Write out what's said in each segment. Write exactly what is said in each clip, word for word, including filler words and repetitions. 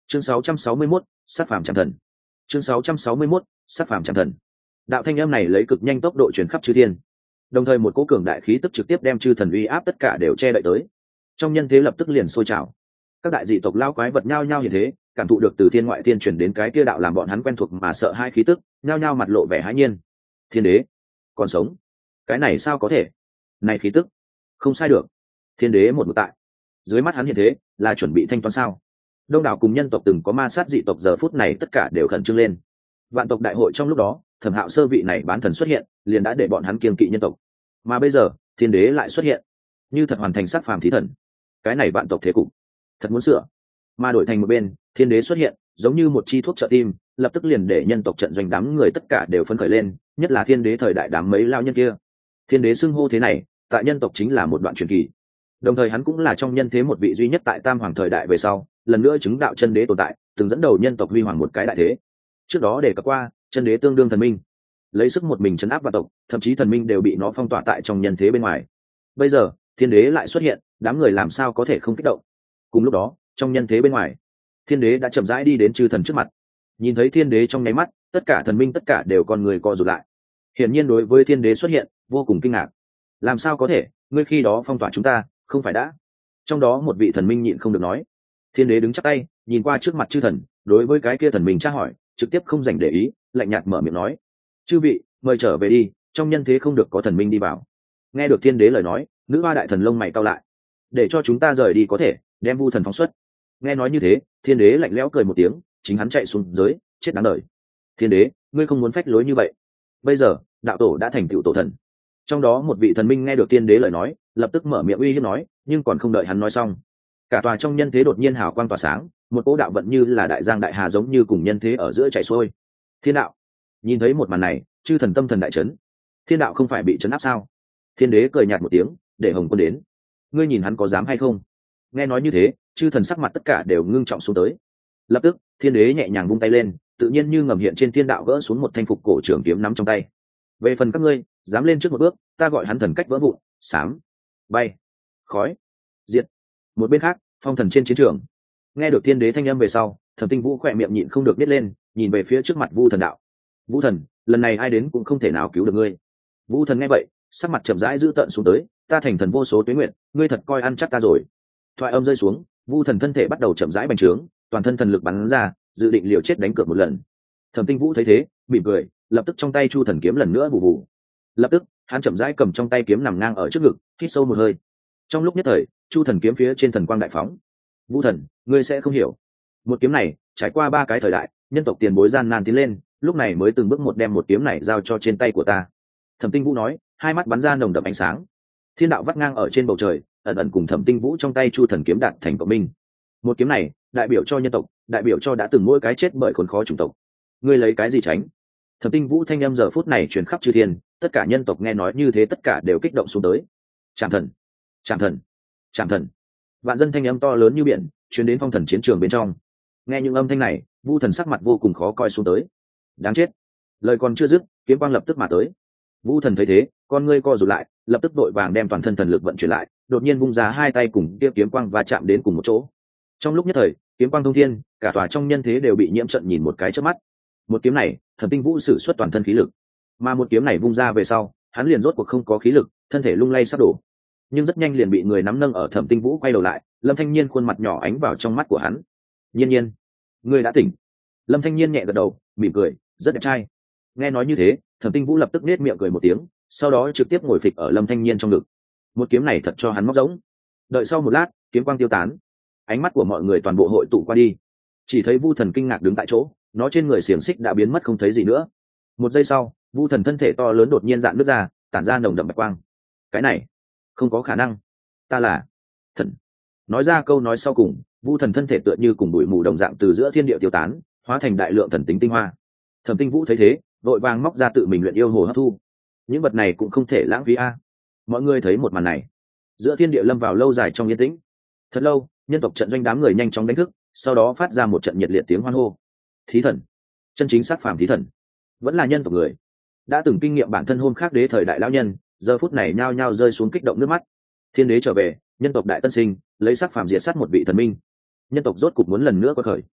chương sáu trăm sáu mươi mốt, sát phàm chạm thần. chương sáu trăm sáu mươi mốt, sát phàm chạm thần. Đạo thanh âm này lấy cực nhanh tốc độ truyền khắp chư thiên, đồng thời một cỗ cường đại khí tức trực tiếp đem chư thần uy áp tất cả đều che đậy tới. Trong nhân thế lập tức liền sôi trào, các đại dị tộc lao quái vật nhao nhao như thế, cảm thụ được từ thiên ngoại thiên truyền đến cái kia đạo làm bọn hắn quen thuộc mà sợ hai khí tức, nhao nhao mặt lộ vẻ hãi nhiên. Thiên đế còn sống? Cái này sao có thể? Này khí tức, không sai được, thiên đế một mực tại. Dưới mắt hắn hiện thế, là chuẩn bị thanh toán sao? Đông đảo cùng nhân tộc từng có ma sát dị tộc giờ phút này tất cả đều khẩn trương lên. Vạn tộc đại hội trong lúc đó, Thẩm Hạo sơ vị này bán thần xuất hiện, liền đã để bọn hắn kiêng kỵ nhân tộc. Mà bây giờ, thiên đế lại xuất hiện, như thật hoàn thành sát phàm thí thần. Cái này vạn tộc thế cục thật muốn sửa. Mà đổi thành một bên, thiên đế xuất hiện, giống như một chi thuốc trợ tim, lập tức liền để nhân tộc trận doanh đám người tất cả đều phấn khởi lên, nhất là thiên đế thời đại đám mấy lao nhân kia. Thiên đế xưng hô thế này, tại nhân tộc chính là một đoạn truyền kỳ. Đồng thời hắn cũng là trong nhân thế một vị duy nhất tại Tam Hoàng thời đại về sau, lần nữa chứng đạo chân đế tồn tại, từng dẫn đầu nhân tộc huy hoàng một cái đại thế. Trước đó để cập qua, chân đế tương đương thần minh, lấy sức một mình trấn áp vạn tộc, thậm chí thần minh đều bị nó phong tỏa tại trong nhân thế bên ngoài. Bây giờ, thiên đế lại xuất hiện, đám người làm sao có thể không kích động. Cùng lúc đó, trong nhân thế bên ngoài, thiên đế đã chậm rãi đi đến chư thần trước mặt. Nhìn thấy thiên đế trong nháy mắt, tất cả thần minh tất cả đều con người co rụt lại. Hiển nhiên đối với thiên đế xuất hiện, vô cùng kinh ngạc. Làm sao có thể, ngươi khi đó phong tỏa chúng ta, không phải đã? Trong đó một vị thần minh nhịn không được nói. Thiên đế đứng chắp tay, nhìn qua trước mặt chư thần, đối với cái kia thần minh tra hỏi, trực tiếp không dành để ý, lạnh nhạt mở miệng nói: chư vị, mời trở về đi, trong nhân thế không được có thần minh đi vào. Nghe được thiên đế lời nói, nữ hoa đại thần lông mày cau lại. Để cho chúng ta rời đi có thể, đem vu thần phóng xuất. Nghe nói như thế, thiên đế lạnh lẽo cười một tiếng, chính hắn chạy xuống dưới, chết đáng đời. Thiên đế, ngươi không muốn phách lối như vậy. Bây giờ, đạo tổ đã thành tựu tổ thần. Trong đó một vị thần minh nghe được thiên đế lời nói, lập tức mở miệng uy hiếp nói, nhưng còn không đợi hắn nói xong, cả tòa trong nhân thế đột nhiên hào quang tỏa sáng, một cỗ đạo vận như là đại giang đại hà giống như cùng nhân thế ở giữa chảy xuôi. Thiên đạo. Nhìn thấy một màn này, chư thần tâm thần đại chấn. Thiên đạo không phải bị chấn áp sao? Thiên đế cười nhạt một tiếng, để Hồng Quân đến. Ngươi nhìn hắn có dám hay không? Nghe nói như thế, chư thần sắc mặt tất cả đều ngưng trọng xuống tới. Lập tức, thiên đế nhẹ nhàng vung tay lên, tự nhiên như ngầm hiện trên thiên đạo gỡ xuống một thanh phục cổ trường kiếm nắm trong tay. Về phần các ngươi, dám lên trước một bước, ta gọi hắn thần cách vỡ vụn, sám, bay, khói, diệt. Một bên khác, phong thần trên chiến trường, nghe được thiên đế thanh âm về sau, Thẩm Tinh Vũ khỏe miệng nhịn không được biết lên, nhìn về phía trước mặt Vu Thần đạo. Vũ Thần, lần này ai đến cũng không thể nào cứu được ngươi. Vu Thần nghe vậy, sắc mặt chậm rãi giữ tợn xuống tới, ta thành thần vô số tuế nguyện, ngươi thật coi ăn chắc ta rồi. Thoại âm rơi xuống, Vu Thần thân thể bắt đầu chậm rãi bành trướng, toàn thân thần lực bắn ra, dự định liều chết đánh cược một lần. Thẩm Tinh Vũ thấy thế, mỉm cười, lập tức trong tay Chu Thần kiếm lần nữa vụ vụ. Lập tức, hắn chậm rãi cầm trong tay kiếm nằm ngang ở trước ngực, hít sâu một hơi. Trong lúc nhất thời, Chu Thần kiếm phía trên thần quang đại phóng. Vũ Thần, ngươi sẽ không hiểu. Một kiếm này, trải qua ba cái thời đại, nhân tộc tiền bối gian nan tiến lên, lúc này mới từng bước một đem một kiếm này giao cho trên tay của ta. Thẩm Tinh Vũ nói, hai mắt bắn ra nồng đậm ánh sáng. Thiên đạo vắt ngang ở trên bầu trời, ẩn ẩn cùng Thẩm Tinh Vũ trong tay Chu Thần kiếm đạt thành cộng minh. Một kiếm này, đại biểu cho nhân tộc, đại biểu cho đã từng mỗi cái chết bởi khốn khó chủng tộc. Ngươi lấy cái gì tránh? Thẩm Tinh Vũ thanh âm giờ phút này truyền khắp chư thiên, tất cả nhân tộc nghe nói như thế tất cả đều kích động xuống tới. Trảm thần, trảm thần, trảm thần. Vạn dân thanh âm to lớn như biển, truyền đến phong thần chiến trường bên trong. Nghe những âm thanh này, Vu Thần sắc mặt vô cùng khó coi xuống tới. Đáng chết. Lời còn chưa dứt, kiếm quang lập tức mà tới. Vu Thần thấy thế, con ngươi co rụt lại, lập tức đội vàng đem toàn thân thần lực vận chuyển lại, đột nhiên vung ra hai tay cùng kia kiếm quang và chạm đến cùng một chỗ. Trong lúc nhất thời, kiếm quang thông thiên, cả tòa trong nhân thế đều bị nhiễm trận nhìn một cái chớp mắt. Một kiếm này, Thẩm Tinh Vũ sử xuất toàn thân khí lực, mà một kiếm này vung ra về sau, hắn liền rốt cuộc không có khí lực, thân thể lung lay sắp đổ. Nhưng rất nhanh liền bị người nắm nâng ở Thẩm Tinh Vũ quay đầu lại, Lâm Thanh Nhiên khuôn mặt nhỏ ánh vào trong mắt của hắn. Nhiên Nhiên, ngươi đã tỉnh. Lâm Thanh Nhiên nhẹ gật đầu, mỉm cười, rất đẹp trai. Nghe nói như thế, Thẩm Tinh Vũ lập tức nết miệng cười một tiếng, sau đó trực tiếp ngồi phịch ở Lâm Thanh Nhiên trong ngực. Một kiếm này thật cho hắn móc giống. Đợi sau một lát, kiếm quang tiêu tán, ánh mắt của mọi người toàn bộ hội tụ qua đi, chỉ thấy Vu Thần kinh ngạc đứng tại chỗ, nó trên người xiềng xích đã biến mất không thấy gì nữa. Một giây sau, Vu Thần thân thể to lớn đột nhiên dạn nứt ra, tản ra nồng đậm bạch quang. Cái này, không có khả năng, ta là thần. Nói ra câu nói sau cùng, Vu Thần thân thể tựa như cùng bụi mù đồng dạng từ giữa thiên địa tiêu tán, hóa thành đại lượng thần tính tinh hoa. Thẩm Tinh Vũ thấy thế, vội vàng móc ra tự mình luyện yêu hồ hấp thu. Những vật này cũng không thể lãng phí a. Mọi người thấy một màn này, giữa thiên địa lâm vào lâu dài trong yên tĩnh. Thật lâu, nhân tộc trận doanh đám người nhanh chóng đánh thức, sau đó phát ra một trận nhiệt liệt tiếng hoan hô. Thí thần, chân chính sát phàm thí thần, vẫn là nhân tộc người. Đã từng kinh nghiệm bản thân hôm khác đế thời đại lão nhân, giờ phút này nhao nhao rơi xuống kích động nước mắt. Thiên đế trở về, nhân tộc đại tân sinh, lấy sát phàm diệt sát một vị thần minh. Nhân tộc rốt cục muốn lần nữa quật khởi.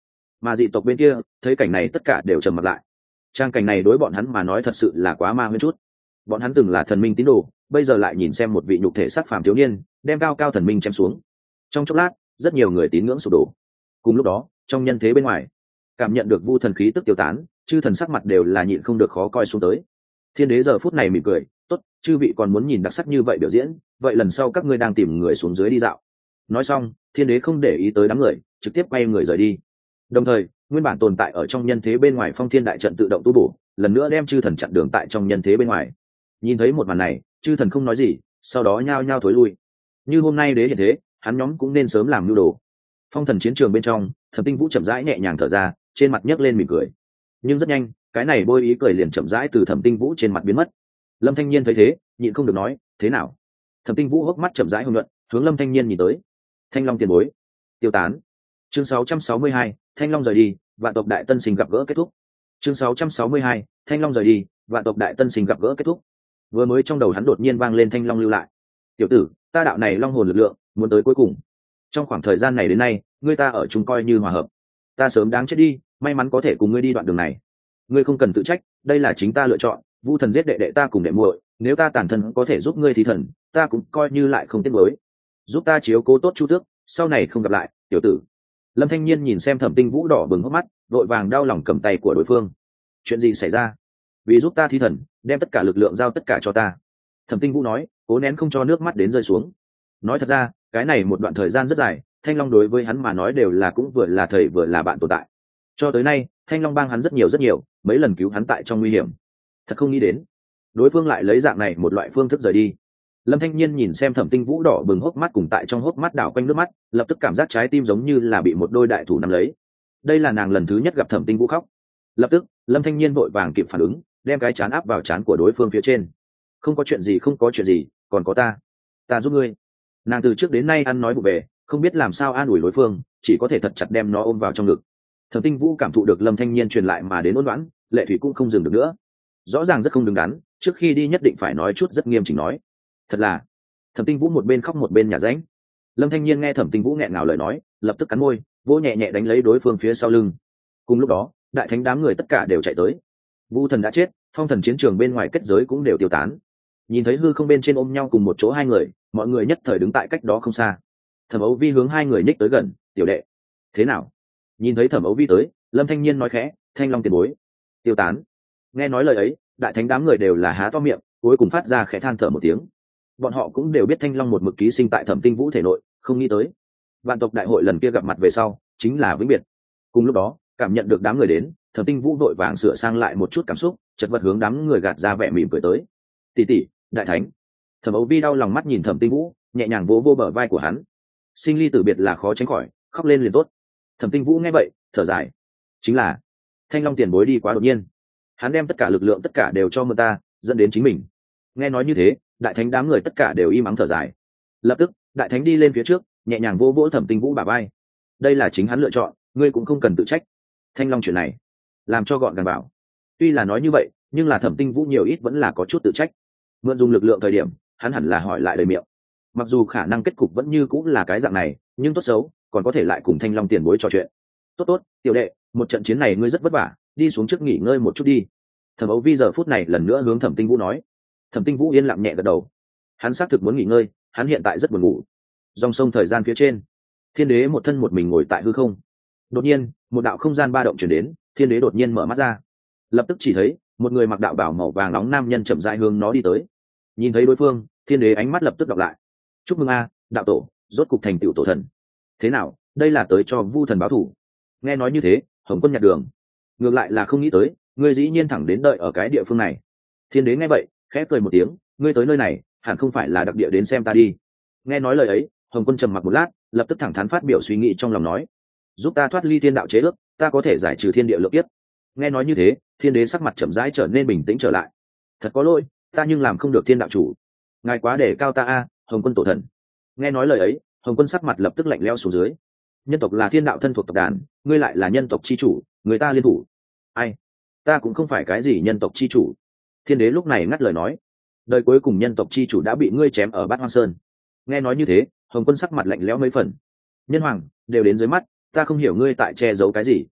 Mà dị tộc bên kia thấy cảnh này tất cả đều trầm mặt lại. Trang cảnh này đối bọn hắn mà nói thật sự là quá ma huyễn chút. Bọn hắn từng là thần minh tín đồ, bây giờ lại nhìn xem một vị nhục thể sắc phàm thiếu niên đem cao cao thần minh chém xuống. Trong chốc lát rất nhiều người tín ngưỡng sụp đổ. Cùng lúc đó trong nhân thế bên ngoài cảm nhận được vu thần khí tức tiêu tán, chư thần sắc mặt đều là nhịn không được khó coi xuống tới. Thiên đế giờ phút này mỉm cười, tốt, chư vị còn muốn nhìn đặc sắc như vậy biểu diễn, vậy lần sau các ngươi đang tìm người xuống dưới đi dạo. Nói xong thiên đế không để ý tới đám người, trực tiếp quay người rời đi. Đồng thời nguyên bản tồn tại ở trong nhân thế bên ngoài phong thiên đại trận tự động tu bổ, lần nữa đem chư thần chặn đường tại trong nhân thế bên ngoài. Nhìn thấy một màn này chư thần không nói gì, sau đó nhao nhao thối lui. Như hôm nay đế hiện thế, hắn nhóm cũng nên sớm làm mưu đồ. Phong thần chiến trường bên trong Thẩm Tinh Vũ chậm rãi nhẹ nhàng thở ra, trên mặt nhấc lên mỉm cười. Nhưng rất nhanh cái này bôi ý cười liền chậm rãi từ Thẩm Tinh Vũ trên mặt biến mất. Lâm Thanh Nhiên thấy thế nhịn không được nói, thế nào? Thẩm Tinh Vũ hốc mắt chậm rãi hồng nhuận, hướng Lâm Thanh Nhiên nhìn tới. Thanh Long tiền bối tiêu tán. Chương sáu trăm sáu mươi hai, Thanh Long rời đi, vạn tộc đại tân sinh gặp gỡ kết thúc. Chương sáu trăm sáu mươi hai, Thanh Long rời đi, vạn tộc đại tân sinh gặp gỡ kết thúc. Vừa mới trong đầu hắn đột nhiên vang lên Thanh Long lưu lại. Tiểu tử, ta đạo này long hồn lực lượng muốn tới cuối cùng. Trong khoảng thời gian này đến nay ngươi ta ở chung coi như hòa hợp, ta sớm đáng chết đi, may mắn có thể cùng ngươi đi đoạn đường này. Ngươi không cần tự trách, đây là chính ta lựa chọn. Vu thần giết đệ đệ ta cùng đệ muội, nếu ta tàn thân có thể giúp ngươi thì thần, ta cũng coi như lại không tiếc nuối. Giúp ta chiếu cố tốt Chu Tước, sau này không gặp lại, tiểu tử. Lâm Thanh Nhiên nhìn xem Thẩm Tinh Vũ đỏ bừng hốc mắt, vội vàng đau lòng cầm tay của đối phương. Chuyện gì xảy ra? Vì giúp ta thi thần, đem tất cả lực lượng giao tất cả cho ta. Thẩm Tinh Vũ nói, cố nén không cho nước mắt đến rơi xuống. Nói thật ra cái này một đoạn thời gian rất dài, Thanh Long đối với hắn mà nói đều là cũng vừa là thầy vừa là bạn tồn tại. Cho tới nay Thanh Long bang hắn rất nhiều rất nhiều, mấy lần cứu hắn tại trong nguy hiểm. Thật không nghĩ đến đối phương lại lấy dạng này một loại phương thức rời đi. Lâm Thanh Nhiên nhìn xem Thẩm Tinh Vũ đỏ bừng hốc mắt cùng tại trong hốc mắt đảo quanh nước mắt, lập tức cảm giác trái tim giống như là bị một đôi đại thủ nắm lấy. Đây là nàng lần thứ nhất gặp Thẩm Tinh Vũ khóc. Lập tức Lâm Thanh Nhiên vội vàng kịp phản ứng, đem cái chán áp vào chán của đối phương phía trên. Không có chuyện gì, không có chuyện gì, còn có ta ta giúp ngươi. Nàng từ trước đến nay ăn nói vụ về, không biết làm sao an ủi đối phương, chỉ có thể thật chặt đem nó ôm vào trong ngực. Thẩm Tinh Vũ cảm thụ được Lâm Thanh Nhiên truyền lại mà đến ôn đoán, lệ thủy cũng không dừng được nữa. Rõ ràng rất không đứng đắn, trước khi đi nhất định phải nói chút rất nghiêm chỉnh nói. Thật là. Thẩm Tinh Vũ một bên khóc một bên nhả ránh. Lâm Thanh Nhiên nghe Thẩm Tinh Vũ nghẹn ngào lời nói, lập tức cắn môi, vỗ nhẹ nhẹ đánh lấy đối phương phía sau lưng. Cùng lúc đó đại thánh đám người tất cả đều chạy tới. Vu thần đã chết, phong thần chiến trường bên ngoài kết giới cũng đều tiêu tán. Nhìn thấy hư không bên trên ôm nhau cùng một chỗ hai người, mọi người nhất thời đứng tại cách đó không xa. Thẩm Ấu Vi hướng hai người nhích tới gần, tiểu đệ thế nào? Nhìn thấy Thẩm Ấu Vi tới, Lâm Thanh Nhiên nói khẽ, Thanh Long tiền bối tiêu tán. Nghe nói lời ấy đại thánh đám người đều là há to miệng, cuối cùng phát ra khẽ than thở một tiếng. Bọn họ cũng đều biết Thanh Long một mực ký sinh tại Thẩm Tinh Vũ thể nội, không nghĩ tới vạn tộc đại hội lần kia gặp mặt về sau chính là vĩnh biệt. Cùng lúc đó cảm nhận được đám người đến, Thẩm Tinh Vũ vội vàng sửa sang lại một chút cảm xúc, chật vật hướng đám người gạt ra vẻ mỉm cười tới. Tỷ tỷ, đại thánh. Thẩm Ấu Vi đau lòng mắt nhìn Thẩm Tinh Vũ, nhẹ nhàng vỗ vô bờ vai của hắn. Sinh ly tử biệt là khó tránh khỏi, khóc lên liền tốt. Thẩm Tinh Vũ nghe vậy thở dài, chính là Thanh Long tiền bối đi quá đột nhiên, hắn đem tất cả lực lượng tất cả đều cho mượn ta, dẫn đến chính mình. Nghe nói như thế đại thánh đám người tất cả đều im ắng thở dài. Lập tức đại thánh đi lên phía trước, nhẹ nhàng vỗ vỗ Thẩm Tinh Vũ bả vai. Đây là chính hắn lựa chọn, ngươi cũng không cần tự trách. Thanh Long chuyện này làm cho gọn gàng bảo. Tuy là nói như vậy nhưng là Thẩm Tinh Vũ nhiều ít vẫn là có chút tự trách. Mượn dùng lực lượng thời điểm hắn hẳn là hỏi lại đời miệng. Mặc dù khả năng kết cục vẫn như cũng là cái dạng này, nhưng tốt xấu còn có thể lại cùng Thanh Long tiền bối trò chuyện. Tốt tốt tiểu đệ, một trận chiến này ngươi rất vất vả, đi xuống trước nghỉ ngơi một chút đi. Thẩm Ấu Vi giờ phút này lần nữa hướng Thẩm Tinh Vũ nói. Thẩm Tinh Vũ yên lặng nhẹ gật đầu. Hắn xác thực muốn nghỉ ngơi, hắn hiện tại rất buồn ngủ. Dòng sông thời gian phía trên, Thiên Đế một thân một mình ngồi tại hư không. Đột nhiên một đạo không gian ba động chuyển đến, Thiên Đế đột nhiên mở mắt ra, lập tức chỉ thấy một người mặc đạo bào màu vàng nóng nam nhân chậm rãi hướng nó đi tới. Nhìn thấy đối phương, Thiên Đế ánh mắt lập tức đọc lại. Chúc mừng a, đạo tổ rốt cục thành tựu tổ thần. Thế nào, đây là tới cho Vu thần báo thù? Nghe nói như thế Hồng Quân nhặt đường, ngược lại là không nghĩ tới ngươi dĩ nhiên thẳng đến đợi ở cái địa phương này. Thiên Đế nghe vậy khẽ cười một tiếng, ngươi tới nơi này hẳn không phải là đặc địa đến xem ta đi. Nghe nói lời ấy Hồng Quân trầm mặc một lát, lập tức thẳng thắn phát biểu suy nghĩ trong lòng nói, giúp ta thoát ly thiên đạo chế ước, ta có thể giải trừ thiên địa lượng kiếp. Nghe nói như thế Thiên Đế sắc mặt chậm rãi trở nên bình tĩnh trở lại. Thật có lỗi, ta nhưng làm không được thiên đạo chủ, ngài quá để cao ta a, Hồng Quân tổ thần. Nghe nói lời ấy Hồng Quân sắc mặt lập tức lạnh lẽo xuống dưới. Nhân tộc là thiên đạo thân thuộc tộc đàn, ngươi lại là nhân tộc chi chủ, người ta liên thủ. Ai, ta cũng không phải cái gì nhân tộc chi chủ. Thiên Đế lúc này ngắt lời nói, đời cuối cùng nhân tộc chi chủ đã bị ngươi chém ở Bát Hoang Sơn. Nghe nói như thế Hồng Quân sắc mặt lạnh lẽo mấy phần. Nhân hoàng đều đến dưới mắt, ta không hiểu ngươi tại che giấu cái gì.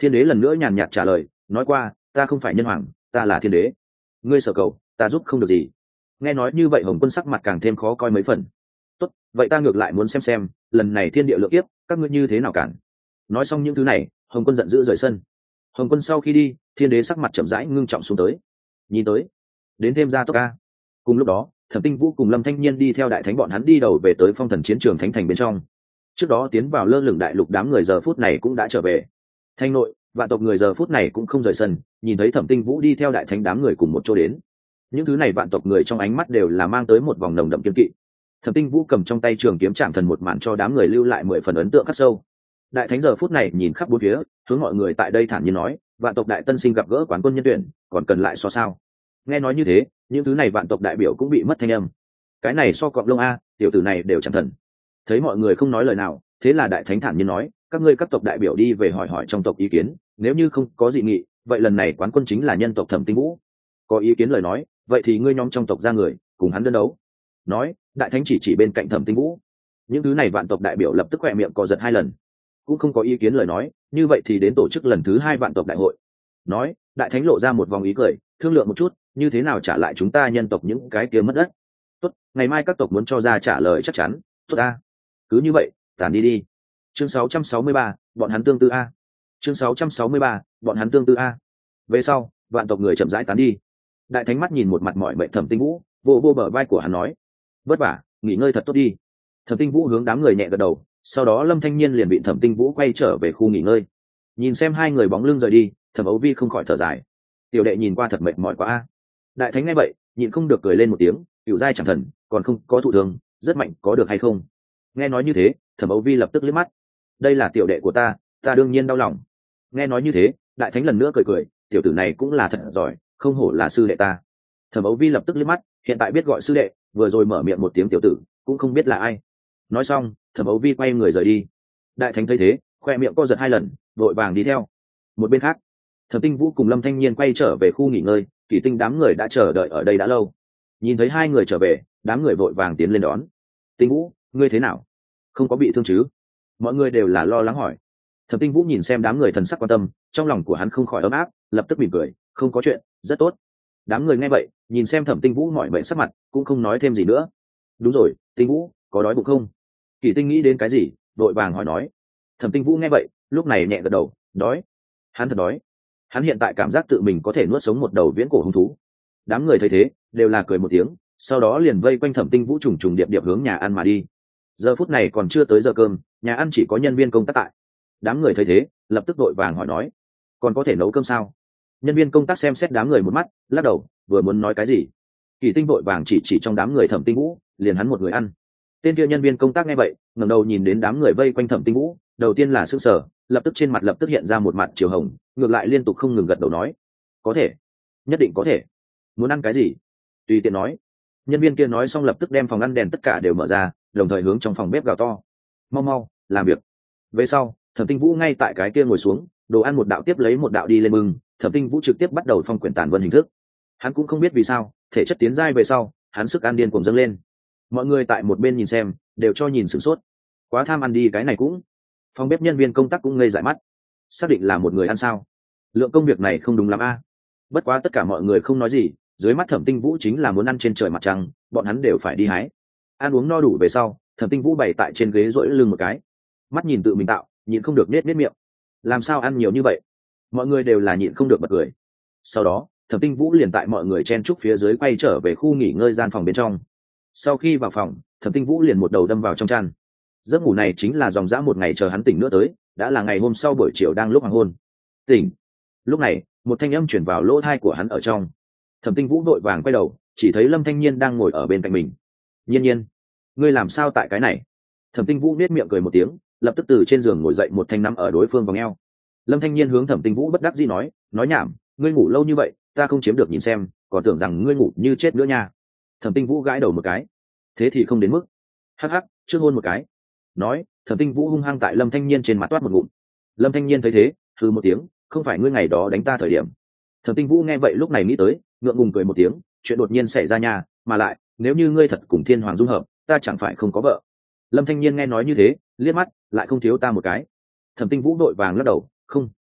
Thiên đế lần nữa nhàn nhạt trả lời, nói qua, ta không phải nhân hoàng, ta là thiên đế. Ngươi sở cầu, ta giúp không được gì. Nghe nói như vậy Hồng Quân sắc mặt càng thêm khó coi mấy phần. Tốt, vậy ta ngược lại muốn xem xem, lần này thiên địa lượng kiếp, các ngươi như thế nào cản. Nói xong những thứ này, Hồng Quân giận dữ rời sân. Hồng Quân sau khi đi, thiên đế sắc mặt chậm rãi ngưng trọng xuống tới. Nhìn tới, đến thêm gia tốc ca. Cùng lúc đó, Thẩm Tinh Vũ cùng Lâm Thanh Nhiên đi theo đại thánh bọn hắn đi đầu về tới phong thần chiến trường thánh thành bên trong. Trước đó tiến vào lơ lửng đại lục đám người giờ phút này cũng đã trở về. Thanh nội, vạn tộc người giờ phút này cũng không rời sân, nhìn thấy Thẩm Tinh Vũ đi theo đại thánh đám người cùng một chỗ đến. Những thứ này vạn tộc người trong ánh mắt đều là mang tới một vòng nồng đậm kiên kỵ. Thẩm Tinh Vũ cầm trong tay trường kiếm chạm thần một màn cho đám người lưu lại mười phần ấn tượng khắc sâu. Đại thánh giờ phút này nhìn khắp bốn phía, hướng mọi người tại đây thản nhiên nói, vạn tộc đại tân sinh gặp gỡ quán quân nhân tuyển, còn cần lại so sao? Nghe nói như thế, những thứ này vạn tộc đại biểu cũng bị mất thanh âm. Cái này so cọp lông a, tiểu tử này đều chẳng thần. Thấy mọi người không nói lời nào, thế là đại thánh thản nhiên nói, các ngươi các tộc đại biểu đi về hỏi hỏi trong tộc ý kiến, nếu như không có dị nghị, vậy lần này quán quân chính là nhân tộc Thẩm Tinh Vũ. Có ý kiến lời nói, vậy thì ngươi nhóm trong tộc ra người, cùng hắn đơn đấu. Nói, đại thánh chỉ chỉ bên cạnh Thẩm Tinh Vũ. Những thứ này vạn tộc đại biểu lập tức khỏe miệng co giật hai lần. Cũng không có ý kiến lời nói, như vậy thì đến tổ chức lần thứ hai vạn tộc đại hội. Nói, đại thánh lộ ra một vòng ý cười, thương lượng một chút, như thế nào trả lại chúng ta nhân tộc những cái kia mất đất. Tốt, ngày mai các tộc muốn cho ra trả lời chắc chắn. Tốt a. Cứ như vậy, tản đi đi. Chương sáu trăm sáu mươi ba, bọn hắn tương tư a. Chương sáu trăm sáu mươi ba, bọn hắn tương tư a. Về sau, vạn tộc người chậm rãi tán đi. Đại thánh mắt nhìn một mặt mỏi mệt Thẩm Tinh Vũ, vô vô bờ vai của hắn nói, vất vả, nghỉ ngơi thật tốt đi. Thẩm Tinh Vũ hướng đám người nhẹ gật đầu, sau đó Lâm Thanh Nhiên liền bị Thẩm Tinh Vũ quay trở về khu nghỉ ngơi. Nhìn xem hai người bóng lưng rời đi, Thẩm Ấu Vi không khỏi thở dài. Tiểu đệ nhìn qua thật mệt mỏi quá a. Đại thánh nghe vậy, nhịn không được cười lên một tiếng, cựu giai chẳng thần, còn không có thụ thương, rất mạnh, có được hay không? Nghe nói như thế, Thẩm Ấu Vi lập tức liếc mắt. Đây là tiểu đệ của ta, ta đương nhiên đau lòng. Nghe nói như thế, đại thánh lần nữa cười cười, tiểu tử này cũng là thật giỏi, không hổ là sư đệ ta. Thẩm Ấu Vi lập tức liếc mắt, hiện tại biết gọi sư đệ, vừa rồi mở miệng một tiếng tiểu tử, cũng không biết là ai. Nói xong, Thẩm Ấu Vi quay người rời đi. Đại thánh thấy thế, khoe miệng co giật hai lần, vội vàng đi theo. Một bên khác, Thẩm Tinh Vũ cùng Lâm Thanh Nhiên quay trở về khu nghỉ ngơi, Kỷ Tinh đám người đã chờ đợi ở đây đã lâu. Nhìn thấy hai người trở về, đám người vội vàng tiến lên đón. Tinh Vũ, ngươi thế nào? Không có bị thương chứ? Mọi người đều là lo lắng hỏi. Thẩm Tinh Vũ nhìn xem đám người thần sắc quan tâm, trong lòng của hắn không khỏi ấm áp, lập tức mỉm cười, không có chuyện, rất tốt. Đám người nghe vậy, nhìn xem Thẩm Tinh Vũ mỏi mệt sắc mặt, cũng không nói thêm gì nữa. Đúng rồi, Tinh Vũ, có đói bụng không? Kỷ Tinh nghĩ đến cái gì, vội vàng hỏi nói. Thẩm Tinh Vũ nghe vậy, lúc này nhẹ gật đầu, đói. Hắn thật đói. Hắn hiện tại cảm giác tự mình có thể nuốt sống một đầu viễn cổ hung thú. Đám người thấy thế, đều là cười một tiếng, sau đó liền vây quanh Thẩm Tinh Vũ trùng trùng điệp điệp hướng nhà ăn mà đi. Giờ phút này còn chưa tới giờ cơm, nhà ăn chỉ có nhân viên công tác tại. Đám người thấy thế, lập tức vội vàng hỏi nói, còn có thể nấu cơm sao? Nhân viên công tác xem xét đám người một mắt, lắc đầu, vừa muốn nói cái gì, Kỳ Tinh vội vàng chỉ chỉ trong đám người Thẩm Tinh Vũ, liền hắn một người ăn. Tên kia nhân viên công tác nghe vậy, ngẩng đầu nhìn đến đám người vây quanh Thẩm Tinh Vũ, đầu tiên là sững sờ, lập tức trên mặt lập tức hiện ra một mặt chiều hồng, ngược lại liên tục không ngừng gật đầu nói, có thể, nhất định có thể. Muốn ăn cái gì? Tùy tiện nói. Nhân viên kia nói xong lập tức đem phòng ăn đèn tất cả đều mở ra, đồng thời hướng trong phòng bếp gào to, mau mau, làm việc. Về sau, Thẩm Tinh Vũ ngay tại cái kia ngồi xuống, đồ ăn một đạo tiếp lấy một đạo đi lên bưng, Thẩm Tinh Vũ trực tiếp bắt đầu phong quyển tản vân hình thức. Hắn cũng không biết vì sao, thể chất tiến giai về sau, hắn sức ăn điên cuồng dâng lên. Mọi người tại một bên nhìn xem, đều cho nhìn sửng sốt. Quá tham ăn đi cái này cũng. Phòng bếp nhân viên công tác cũng ngây dại mắt. Xác định là một người ăn sao? Lượng công việc này không đúng lắm a. Bất quá tất cả mọi người không nói gì, dưới mắt Thẩm Tinh Vũ chính là muốn ăn trên trời mặt trăng, bọn hắn đều phải đi hái. Ăn uống no đủ về sau, Thẩm Tinh Vũ bày tại trên ghế duỗi lưng một cái, mắt nhìn tự mình tạo, nhịn không được nết nết miệng. Làm sao ăn nhiều như vậy? Mọi người đều là nhịn không được bật cười. Sau đó, Thẩm Tinh Vũ liền tại mọi người chen trúc phía dưới quay trở về khu nghỉ ngơi gian phòng bên trong. Sau khi vào phòng, Thẩm Tinh Vũ liền một đầu đâm vào trong chăn. Giấc ngủ này chính là dòng dã một ngày chờ hắn tỉnh nữa tới, đã là ngày hôm sau buổi chiều đang lúc hoàng hôn. Tỉnh. Lúc này, một thanh âm chuyển vào lỗ tai của hắn ở trong. Thẩm Tinh Vũ vội vàng quay đầu, chỉ thấy Lâm Thanh Nhiên đang ngồi ở bên cạnh mình. Nhiên Nhiên, ngươi làm sao tại cái này? Thẩm Tinh Vũ nét miệng cười một tiếng, lập tức từ trên giường ngồi dậy, một thanh nắm ở đối phương vòng eo. Lâm Thanh Nhiên hướng Thẩm Tinh Vũ bất đắc dĩ nói, nói nhảm, ngươi ngủ lâu như vậy, ta không chiếm được nhìn xem, còn tưởng rằng ngươi ngủ như chết nữa nha. Thẩm Tinh Vũ gãi đầu một cái, thế thì không đến mức. Hắc hắc, chưa hôn một cái. Nói, Thẩm Tinh Vũ hung hăng tại Lâm Thanh Nhiên trên mặt toát một ngụm. Lâm Thanh Nhiên thấy thế, hừ một tiếng, không phải ngươi ngày đó đánh ta thời điểm. Thẩm Tinh Vũ nghe vậy lúc này nghĩ tới, ngượng ngùng cười một tiếng, chuyện đột nhiên xảy ra nha, mà lại, nếu như ngươi thật cùng Thiên Hoàng dung hợp, ta chẳng phải không có vợ. Lâm Thanh Nhiên nghe nói như thế, liếc mắt, lại không thiếu ta một cái. Thẩm Tinh Vũ đội vàng lắc đầu, không,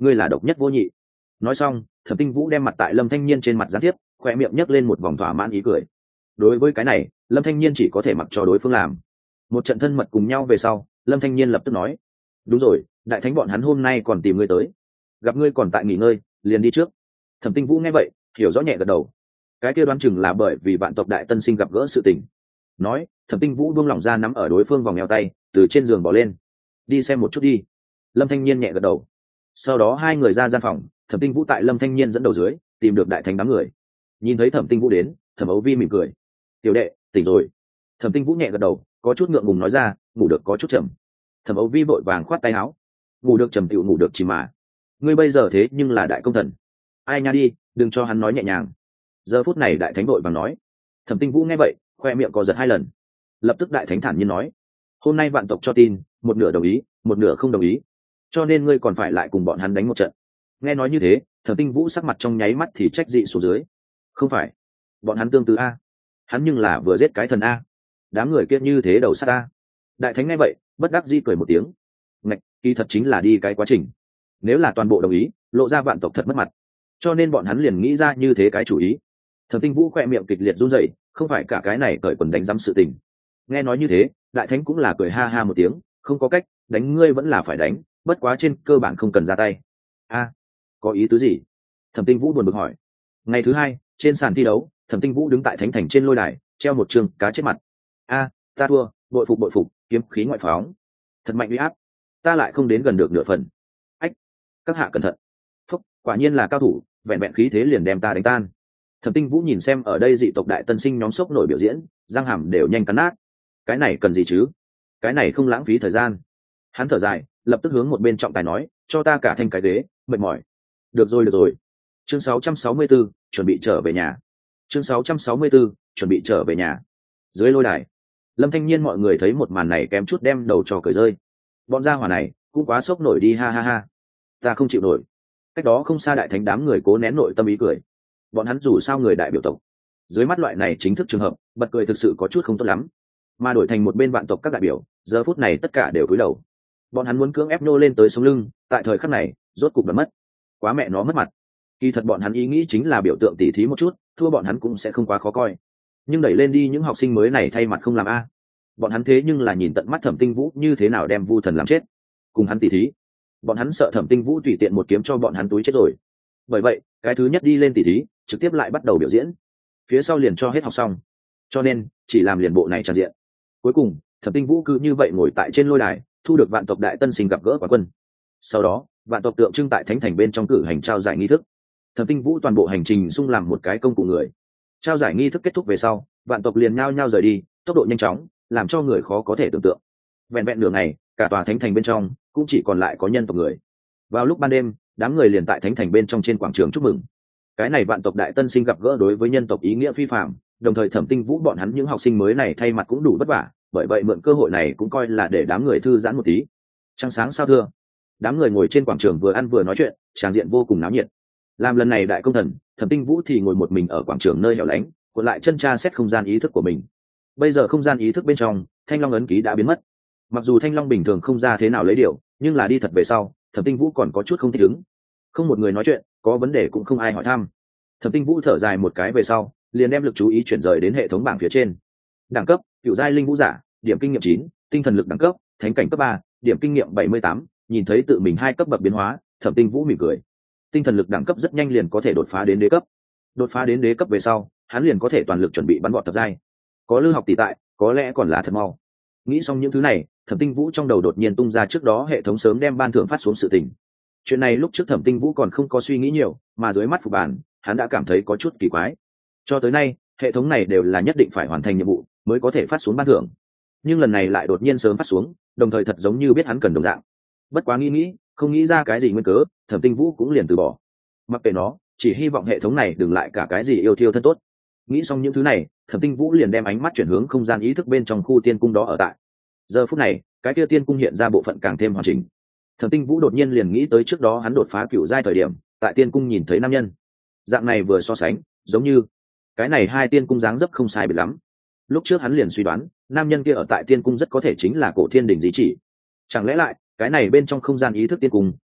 ngươi là độc nhất vô nhị. Nói xong, Thẩm Tinh Vũ đem mặt tại Lâm Thanh Nhiên trên mặt gián tiếp, khoe miệng nhấc lên một vòng thỏa mãn ý cười. Đối với cái này, Lâm Thanh Nhiên chỉ có thể mặc cho đối phương làm. Một trận thân mật cùng nhau về sau, Lâm Thanh Nhiên lập tức nói: đúng rồi, đại thánh bọn hắn hôm nay còn tìm ngươi tới, gặp ngươi còn tại nghỉ ngơi, liền đi trước. Thẩm Tinh Vũ nghe vậy, hiểu rõ nhẹ gật đầu. Cái kia đoán chừng là bởi vì vạn tộc đại tân sinh gặp gỡ sự tình. Nói, Thẩm Tinh Vũ buông lỏng ra nắm ở đối phương vòng eo tay, từ trên giường bỏ lên. Đi xem một chút đi. Lâm Thanh Nhiên nhẹ gật đầu. Sau đó hai người ra gian phòng, Thẩm Tinh Vũ tại Lâm Thanh Nhiên dẫn đầu dưới tìm được đại thánh đám người. Nhìn thấy Thẩm Tinh Vũ đến, Thẩm Ấu Vi mỉm cười: tiểu đệ tỉnh rồi. Thẩm Tinh Vũ nhẹ gật đầu, có chút ngượng ngùng nói ra: ngủ được có chút chậm. Thẩm Ấu Vi vội vàng khoát tay áo: ngủ được trầm tựu ngủ được chỉ mà, ngươi bây giờ thế nhưng là đại công thần. Ai nha đi, đừng cho hắn nói nhẹ nhàng. Giờ phút này đại thánh vội vàng nói. Thẩm Tinh Vũ nghe vậy, khoe miệng co giật hai lần. Lập tức đại thánh thản nhiên nói: hôm nay vạn tộc cho tin, một nửa đồng ý, một nửa không đồng ý, cho nên ngươi còn phải lại cùng bọn hắn đánh một trận. Nghe nói như thế, Thẩm Tinh Vũ sắc mặt trong nháy mắt thì trách dị xuống dưới. Không phải, bọn hắn tương tự a, hắn nhưng là vừa giết cái thần a, đám người kia như thế đầu sát a. Đại thánh nghe vậy, bất đắc dĩ cười một tiếng. Ngạch, kỳ thật chính là đi cái quá trình. Nếu là toàn bộ đồng ý, lộ ra vạn tộc thật mất mặt, cho nên bọn hắn liền nghĩ ra như thế cái chủ ý. Thẩm Tinh Vũ khoe miệng kịch liệt run rẩy, không phải cả cái này cởi quần đánh giám sự tình. Nghe nói như thế, đại thánh cũng là cười ha ha một tiếng, không có cách, đánh ngươi vẫn là phải đánh, bất quá trên cơ bản không cần ra tay. A, có ý tứ gì? Thẩm Tinh Vũ buồn bực hỏi. Ngày thứ hai, trên sàn thi đấu, Thẩm Tinh Vũ đứng tại thánh thành trên lôi đài, treo một trường cá chết mặt. A, ta thua, bội phục bội phục, kiếm khí ngoại phóng, thật mạnh uy áp, ta lại không đến gần được nửa phần. Ách, các hạ cẩn thận. Phúc, quả nhiên là cao thủ, vẹn vẹn khí thế liền đem ta đánh tan. Thẩm Tinh Vũ nhìn xem ở đây dị tộc đại tân sinh nhóm sốc nổi biểu diễn, răng hàm đều nhanh cắn nát. Cái này cần gì chứ? Cái này không lãng phí thời gian. Hắn thở dài, lập tức hướng một bên trọng tài nói: cho ta cả thanh cái ghế, mệt mỏi. Được rồi được rồi. Chương sáu trăm sáu mươi tư, chuẩn bị trở về nhà. Chương sáu trăm sáu mươi tư, chuẩn bị trở về nhà. Dưới lôi đài, Lâm Thanh Nhiên mọi người thấy một màn này kém chút đem đầu trò cười rơi. Bọn gia hỏa này cũng quá sốc nổi đi, ha ha ha. Ta không chịu nổi. Cách đó không xa đại thánh đám người cố nén nội tâm ý cười. Bọn hắn dù sao người đại biểu tộc, dưới mắt loại này chính thức trường hợp, bật cười thực sự có chút không tốt lắm. Mà đổi thành một bên vạn tộc các đại biểu, giờ phút này tất cả đều cúi đầu. Bọn hắn muốn cưỡng ép nô lên tới sống lưng, tại thời khắc này rốt cục đã mất. Quá mẹ nó mất mặt. Kỳ thật bọn hắn ý nghĩ chính là biểu tượng tỉ thí một chút, thua bọn hắn cũng sẽ không quá khó coi. Nhưng đẩy lên đi những học sinh mới này thay mặt không làm a. Bọn hắn thế nhưng là nhìn tận mắt Thẩm Tinh Vũ như thế nào đem Vu Thần làm chết, cùng hắn tỉ thí. Bọn hắn sợ Thẩm Tinh Vũ tùy tiện một kiếm cho bọn hắn túi chết rồi. Bởi vậy, cái thứ nhất đi lên tỉ thí, trực tiếp lại bắt đầu biểu diễn. Phía sau liền cho hết học xong. Cho nên, chỉ làm liền bộ này tràn diện. Cuối cùng, Thẩm Tinh Vũ cứ như vậy ngồi tại trên lôi đài, thu được vạn tộc đại tân sinh gặp gỡ quán quân. Sau đó, vạn tộc tượng trưng tại thánh thành bên trong cử hành trao giải nghi thức. Thẩm Tinh Vũ toàn bộ hành trình xung làm một cái công cụ người. Trao giải nghi thức kết thúc về sau, vạn tộc liền nhao nhao rời đi, tốc độ nhanh chóng, làm cho người khó có thể tưởng tượng. Vẹn vẹn nửa ngày, cả tòa thánh thành bên trong cũng chỉ còn lại có nhân tộc người. Vào lúc ban đêm, đám người liền tại thánh thành bên trong trên quảng trường chúc mừng. Cái này vạn tộc đại tân sinh gặp gỡ đối với nhân tộc ý nghĩa phi phàm, đồng thời Thẩm Tinh Vũ bọn hắn những học sinh mới này thay mặt cũng đủ vất vả, bởi vậy mượn cơ hội này cũng coi là để đám người thư giãn một tí. Trăng sáng sao thưa, đám người ngồi trên quảng trường vừa ăn vừa nói chuyện, tràng diện vô cùng náo nhiệt. Làm lần này đại công thần, Thẩm Tinh Vũ thì ngồi một mình ở quảng trường nơi hẻo lánh, cuộn lại chân tra xét không gian ý thức của mình. Bây giờ không gian ý thức bên trong, thanh long ấn ký đã biến mất. Mặc dù thanh long bình thường không ra thế nào lấy điều, nhưng là đi thật về sau, Thẩm Tinh Vũ còn có chút không thích ứng. Không một người nói chuyện, có vấn đề cũng không ai hỏi thăm. Thẩm Tinh Vũ thở dài một cái về sau, liền đem lực chú ý chuyển rời đến hệ thống bảng phía trên. Đẳng cấp: cựu giai linh vũ giả, điểm kinh nghiệm chín, tinh thần lực đẳng cấp: thánh cảnh cấp ba, điểm kinh nghiệm bảy mươi tám. Nhìn thấy tự mình hai cấp bậc biến hóa, Thẩm Tinh Vũ mỉm cười. Tinh thần lực đẳng cấp rất nhanh liền có thể đột phá đến đế cấp. Đột phá đến đế cấp về sau, hắn liền có thể toàn lực chuẩn bị bắn vọt thập giai. Có Lư học tỷ tại, có lẽ còn là thật mau. Nghĩ xong những thứ này, Thẩm Tinh Vũ trong đầu đột nhiên tung ra trước đó hệ thống sớm đem ban thưởng phát xuống sự tình. Chuyện này lúc trước Thẩm Tinh Vũ còn không có suy nghĩ nhiều, mà dưới mắt phục bản, hắn đã cảm thấy có chút kỳ quái. Cho tới nay, hệ thống này đều là nhất định phải hoàn thành nhiệm vụ mới có thể phát xuống ban thưởng, nhưng lần này lại đột nhiên sớm phát xuống, đồng thời thật giống như biết hắn cần đồng dạng. Bất quá nghĩ nghĩ, không nghĩ ra cái gì nguyên cớ, Thẩm Tinh Vũ cũng liền từ bỏ. Mặc kệ nó, chỉ hy vọng hệ thống này đừng lại cả cái gì yêu thiêu thân tốt. Nghĩ xong những thứ này, Thẩm Tinh Vũ liền đem ánh mắt chuyển hướng không gian ý thức bên trong khu tiên cung đó ở tại. Giờ phút này, cái kia tiên cung hiện ra bộ phận càng thêm hoàn chỉnh. Thẩm Tinh Vũ đột nhiên liền nghĩ tới trước đó hắn đột phá cựu giai thời điểm, tại tiên cung nhìn thấy nam nhân. Dạng này vừa so sánh, giống như cái này hai tiên cung dáng dấp không sai biệt lắm. Lúc trước hắn liền suy đoán, nam nhân kia ở tại tiên cung rất có thể chính là Cổ Thiên Đình di chỉ. Chẳng lẽ lại, cái này bên trong không gian ý thức tiên cung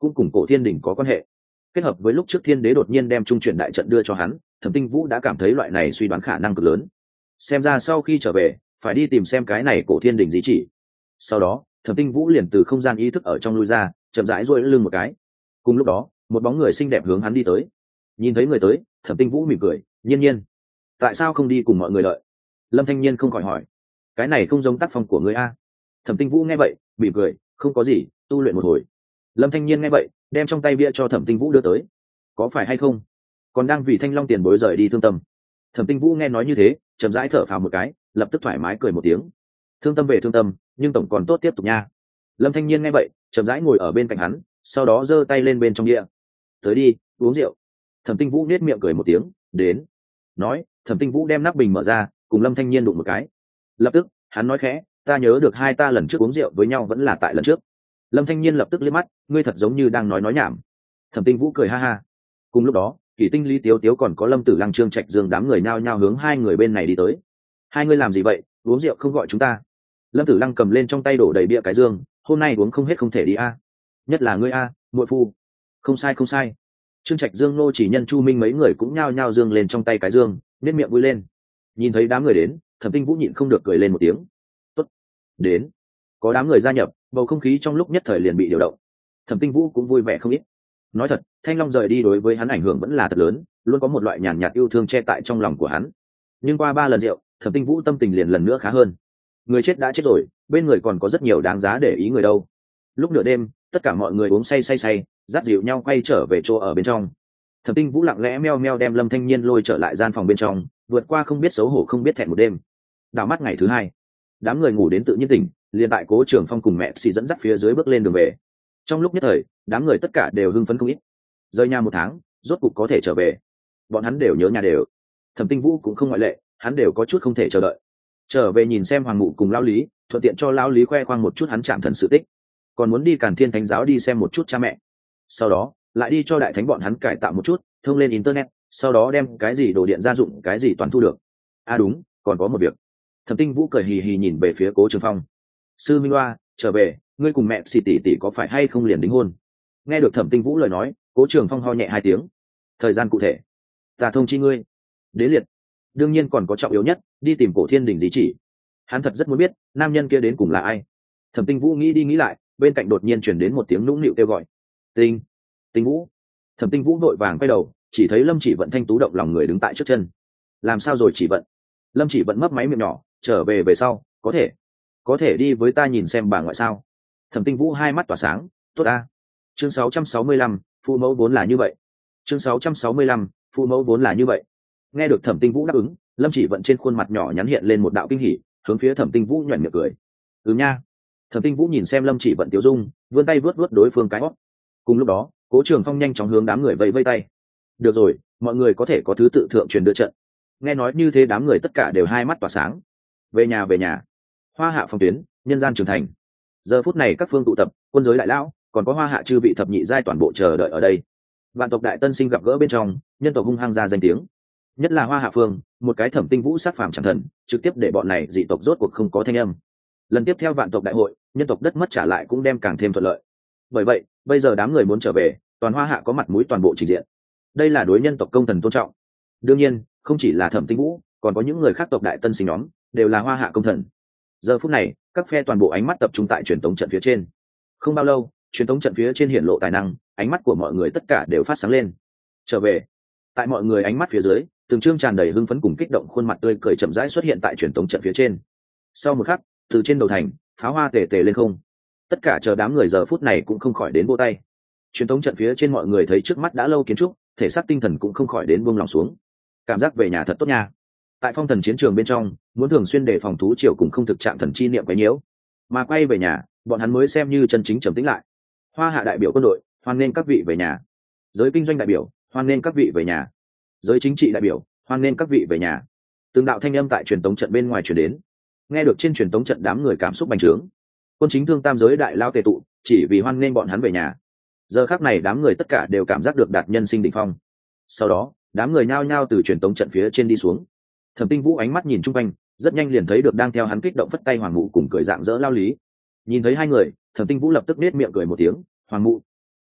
cũng cùng cổ thiên đình có quan hệ. Kết hợp với lúc trước thiên đế đột nhiên đem trung chuyển đại trận đưa cho hắn, Thẩm Tinh Vũ đã cảm thấy loại này suy đoán khả năng cực lớn. Xem ra sau khi trở về phải đi tìm xem cái này cổ thiên đình gì chỉ. Sau đó Thẩm Tinh Vũ liền từ không gian ý thức ở trong lui ra, chậm rãi duỗi lưng một cái. Cùng lúc đó một bóng người xinh đẹp hướng hắn đi tới. Nhìn thấy người tới, Thẩm Tinh Vũ mỉm cười, nhiên nhiên, tại sao không đi cùng mọi người đợi? Lâm Thanh Nhiên không khỏi hỏi. Cái này không giống tác phong của ngươi a. Thẩm Tinh Vũ nghe vậy mỉm cười, không có gì, tu luyện một hồi. Lâm Thanh Nhiên nghe vậy đem trong tay bia cho Thẩm Tinh Vũ đưa tới. Có phải hay không? Còn đang vì Thanh Long tiền bối rời đi thương tâm. Thẩm Tinh Vũ nghe nói như thế chậm rãi thở phào một cái, lập tức thoải mái cười một tiếng. Thương tâm về thương tâm, nhưng tổng còn tốt tiếp tục nha. Lâm Thanh Nhiên nghe vậy chậm rãi ngồi ở bên cạnh hắn, sau đó giơ tay lên bên trong bia. Tới đi, uống rượu. Thẩm Tinh Vũ nết miệng cười một tiếng, đến. Nói, Thẩm Tinh Vũ đem nắp bình mở ra, cùng Lâm Thanh Nhiên đụng một cái. Lập tức hắn nói khẽ, ta nhớ được hai ta lần trước uống rượu với nhau vẫn là tại lần trước. Lâm Thanh Nhiên lập tức liếc mắt, ngươi thật giống như đang nói nói nhảm. Thẩm Tinh Vũ cười ha ha. Cùng lúc đó Kỷ Tinh Lý Tiếu Tiếu còn có Lâm Tử Lăng, Trương Trạch Dương đám người nhao nhao hướng hai người bên này đi tới. Hai người làm gì vậy, uống rượu không gọi chúng ta? Lâm Tử Lăng cầm lên trong tay đổ đầy bia cái dương, hôm nay uống không hết không thể đi a. Nhất là ngươi a, muội phu. Không sai không sai. Trương Trạch Dương, Nô Chỉ Nhân, Chu Minh mấy người cũng nhao nhao dương lên trong tay cái dương, nét miệng vui lên. Nhìn thấy đám người đến, Thẩm Tinh Vũ nhịn không được cười lên một tiếng. Tốt, đến. Có đám người gia nhập, bầu không khí trong lúc nhất thời liền bị điều động. Thẩm Tinh Vũ cũng vui vẻ không ít. Nói thật, Thanh Long rời đi đối với hắn ảnh hưởng vẫn là thật lớn, luôn có một loại nhàn nhạt yêu thương che tại trong lòng của hắn. Nhưng qua ba lần rượu, Thẩm Tinh Vũ tâm tình liền lần nữa khá hơn. Người chết đã chết rồi, bên người còn có rất nhiều đáng giá để ý người đâu. Lúc nửa đêm, tất cả mọi người uống say say say, dắt dịu nhau quay trở về chỗ ở bên trong. Thẩm Tinh Vũ lặng lẽ meo meo đem Lâm Thanh Nhiên lôi trở lại gian phòng bên trong, vượt qua không biết xấu hổ không biết thẹn một đêm. Đảo mắt ngày thứ hai, đám người ngủ đến tự nhiên tỉnh, liền tại Cố Trường Phong cùng mẹ xì dẫn dắt phía dưới bước lên đường về. Trong lúc nhất thời, đám người tất cả đều hưng phấn không ít. Rời nhà một tháng, rốt cục có thể trở về. Bọn hắn đều nhớ nhà đều. Thẩm Tinh Vũ cũng không ngoại lệ, hắn đều có chút không thể chờ đợi. Trở về nhìn xem Hoàng Mụ cùng Lão Lý, thuận tiện cho Lão Lý khoe khoang một chút hắn chạm thần sự tích. Còn muốn đi Càn Thiên Thánh giáo đi xem một chút cha mẹ. Sau đó, lại đi cho đại thánh bọn hắn cải tạo một chút, thông lên internet, sau đó đem cái gì đồ điện gia dụng cái gì toàn thu được. À đúng, còn có một việc. Thẩm Tinh Vũ cười hì hì nhìn về phía Cố Trường Phong. Sư Minh Loa, trở về, ngươi cùng mẹ xì tỷ tỷ có phải hay không liền đính hôn? Nghe được Thẩm Tinh Vũ lời nói, Cố Trường Phong ho nhẹ hai tiếng. Thời gian cụ thể, ta thông chi ngươi. Đến liệt. Đương nhiên còn có trọng yếu nhất, đi tìm Cổ Thiên Đình gì chỉ. Hắn thật rất muốn biết, nam nhân kia đến cùng là ai. Thẩm Tinh Vũ nghĩ đi nghĩ lại, bên cạnh đột nhiên truyền đến một tiếng nũng nịu kêu gọi. Tinh, Tinh Vũ. Thẩm Tinh Vũ vội vàng quay đầu, chỉ thấy Lâm Chỉ Vận thanh tú động lòng người đứng tại trước chân. Làm sao rồi Chỉ Vận? Lâm Chỉ Vận mấp máy miệng nhỏ, trở về về sau, có thể, có thể đi với ta nhìn xem bà ngoại sao? Thẩm Tinh Vũ hai mắt tỏa sáng, tốt a. Chương sáu trăm sáu mươi lăm, phụ mẫu vốn là như vậy. Chương sáu trăm sáu mươi lăm, phụ mẫu vốn là như vậy. Nghe được Thẩm Tinh Vũ đáp ứng, Lâm Chỉ Vận trên khuôn mặt nhỏ nhắn hiện lên một đạo kinh hỉ, hướng phía Thẩm Tinh Vũ nhếch miệng cười. Ừ nha. Thẩm Tinh Vũ nhìn xem Lâm Chỉ Vận tiểu dung, vươn tay vuốt vuốt đối phương cái hót. Cùng lúc đó, Cố Trường Phong nhanh chóng hướng đám người vẫy vẫy tay. Được rồi, mọi người có thể có thứ tự thượng truyền đưa trận. Nghe nói như thế đám người tất cả đều hai mắt tỏa sáng. Về nhà về nhà. Hoa Hạ phong tuyến, nhân gian trưởng thành. Giờ phút này các phương tụ tập, quân giới đại lão, còn có Hoa Hạ chư vị thập nhị giai toàn bộ chờ đợi ở đây. Vạn tộc đại tân sinh gặp gỡ bên trong, nhân tộc hung hăng ra danh tiếng. Nhất là Hoa Hạ phương, một cái Thẩm Tinh Vũ sát phàm chẳng thần, trực tiếp để bọn này dị tộc rốt cuộc không có thanh âm. Lần tiếp theo vạn tộc đại hội, nhân tộc đất mất trả lại cũng đem càng thêm thuận lợi. Bởi vậy, bây giờ đám người muốn trở về, toàn Hoa Hạ có mặt mũi toàn bộ trình diện. Đây là đối nhân tộc công thần tôn trọng. Đương nhiên, không chỉ là Thẩm Tinh Vũ, còn có những người khác tộc đại tân sinh nhóm, đều là Hoa Hạ công thần. Giờ phút này, các phe toàn bộ ánh mắt tập trung tại truyền tống trận phía trên. Không bao lâu, truyền tống trận phía trên hiển lộ tài năng, ánh mắt của mọi người tất cả đều phát sáng lên. Trở về. Tại mọi người ánh mắt phía dưới, từng trương tràn đầy hưng phấn cùng kích động khuôn mặt tươi cười chậm rãi xuất hiện tại truyền tống trận phía trên. Sau một khắc, từ trên đầu thành, pháo hoa tề tề lên không. Tất cả chờ đám người giờ phút này cũng không khỏi đến vỗ tay. Truyền tống trận phía trên mọi người thấy trước mắt đã lâu kiến trúc, thể xác tinh thần cũng không khỏi đến buông lòng xuống. Cảm giác về nhà thật tốt nha. Tại phong thần chiến trường bên trong, muốn thường xuyên đề phòng thú triều cùng không thực trạng thần chi niệm quấy nhiễu, mà quay về nhà, bọn hắn mới xem như chân chính trầm tĩnh lại. Hoa Hạ đại biểu quân đội, hoan nghênh các vị về nhà. Giới kinh doanh đại biểu, hoan nghênh các vị về nhà. Giới chính trị đại biểu, hoan nghênh các vị về nhà. Từng đạo thanh âm tại truyền tống trận bên ngoài truyền đến. Nghe được trên truyền tống trận đám người cảm xúc bành trướng. Quân chính thương tam giới đại lao tề tụ, chỉ vì hoan nghênh bọn hắn về nhà. Giờ khắc này đám người tất cả đều cảm giác được đạt nhân sinh đỉnh phong. Sau đó, đám người nhao nhao từ truyền tống trận phía trên đi xuống. Thẩm Tinh Vũ ánh mắt nhìn chung quanh, rất nhanh liền thấy được đang theo hắn kích động phất tay Hoàng Mụ cùng cười dạng dỡ Lao Lý. Nhìn thấy hai người, Thẩm Tinh Vũ lập tức nết miệng cười một tiếng, "Hoàng Mụ,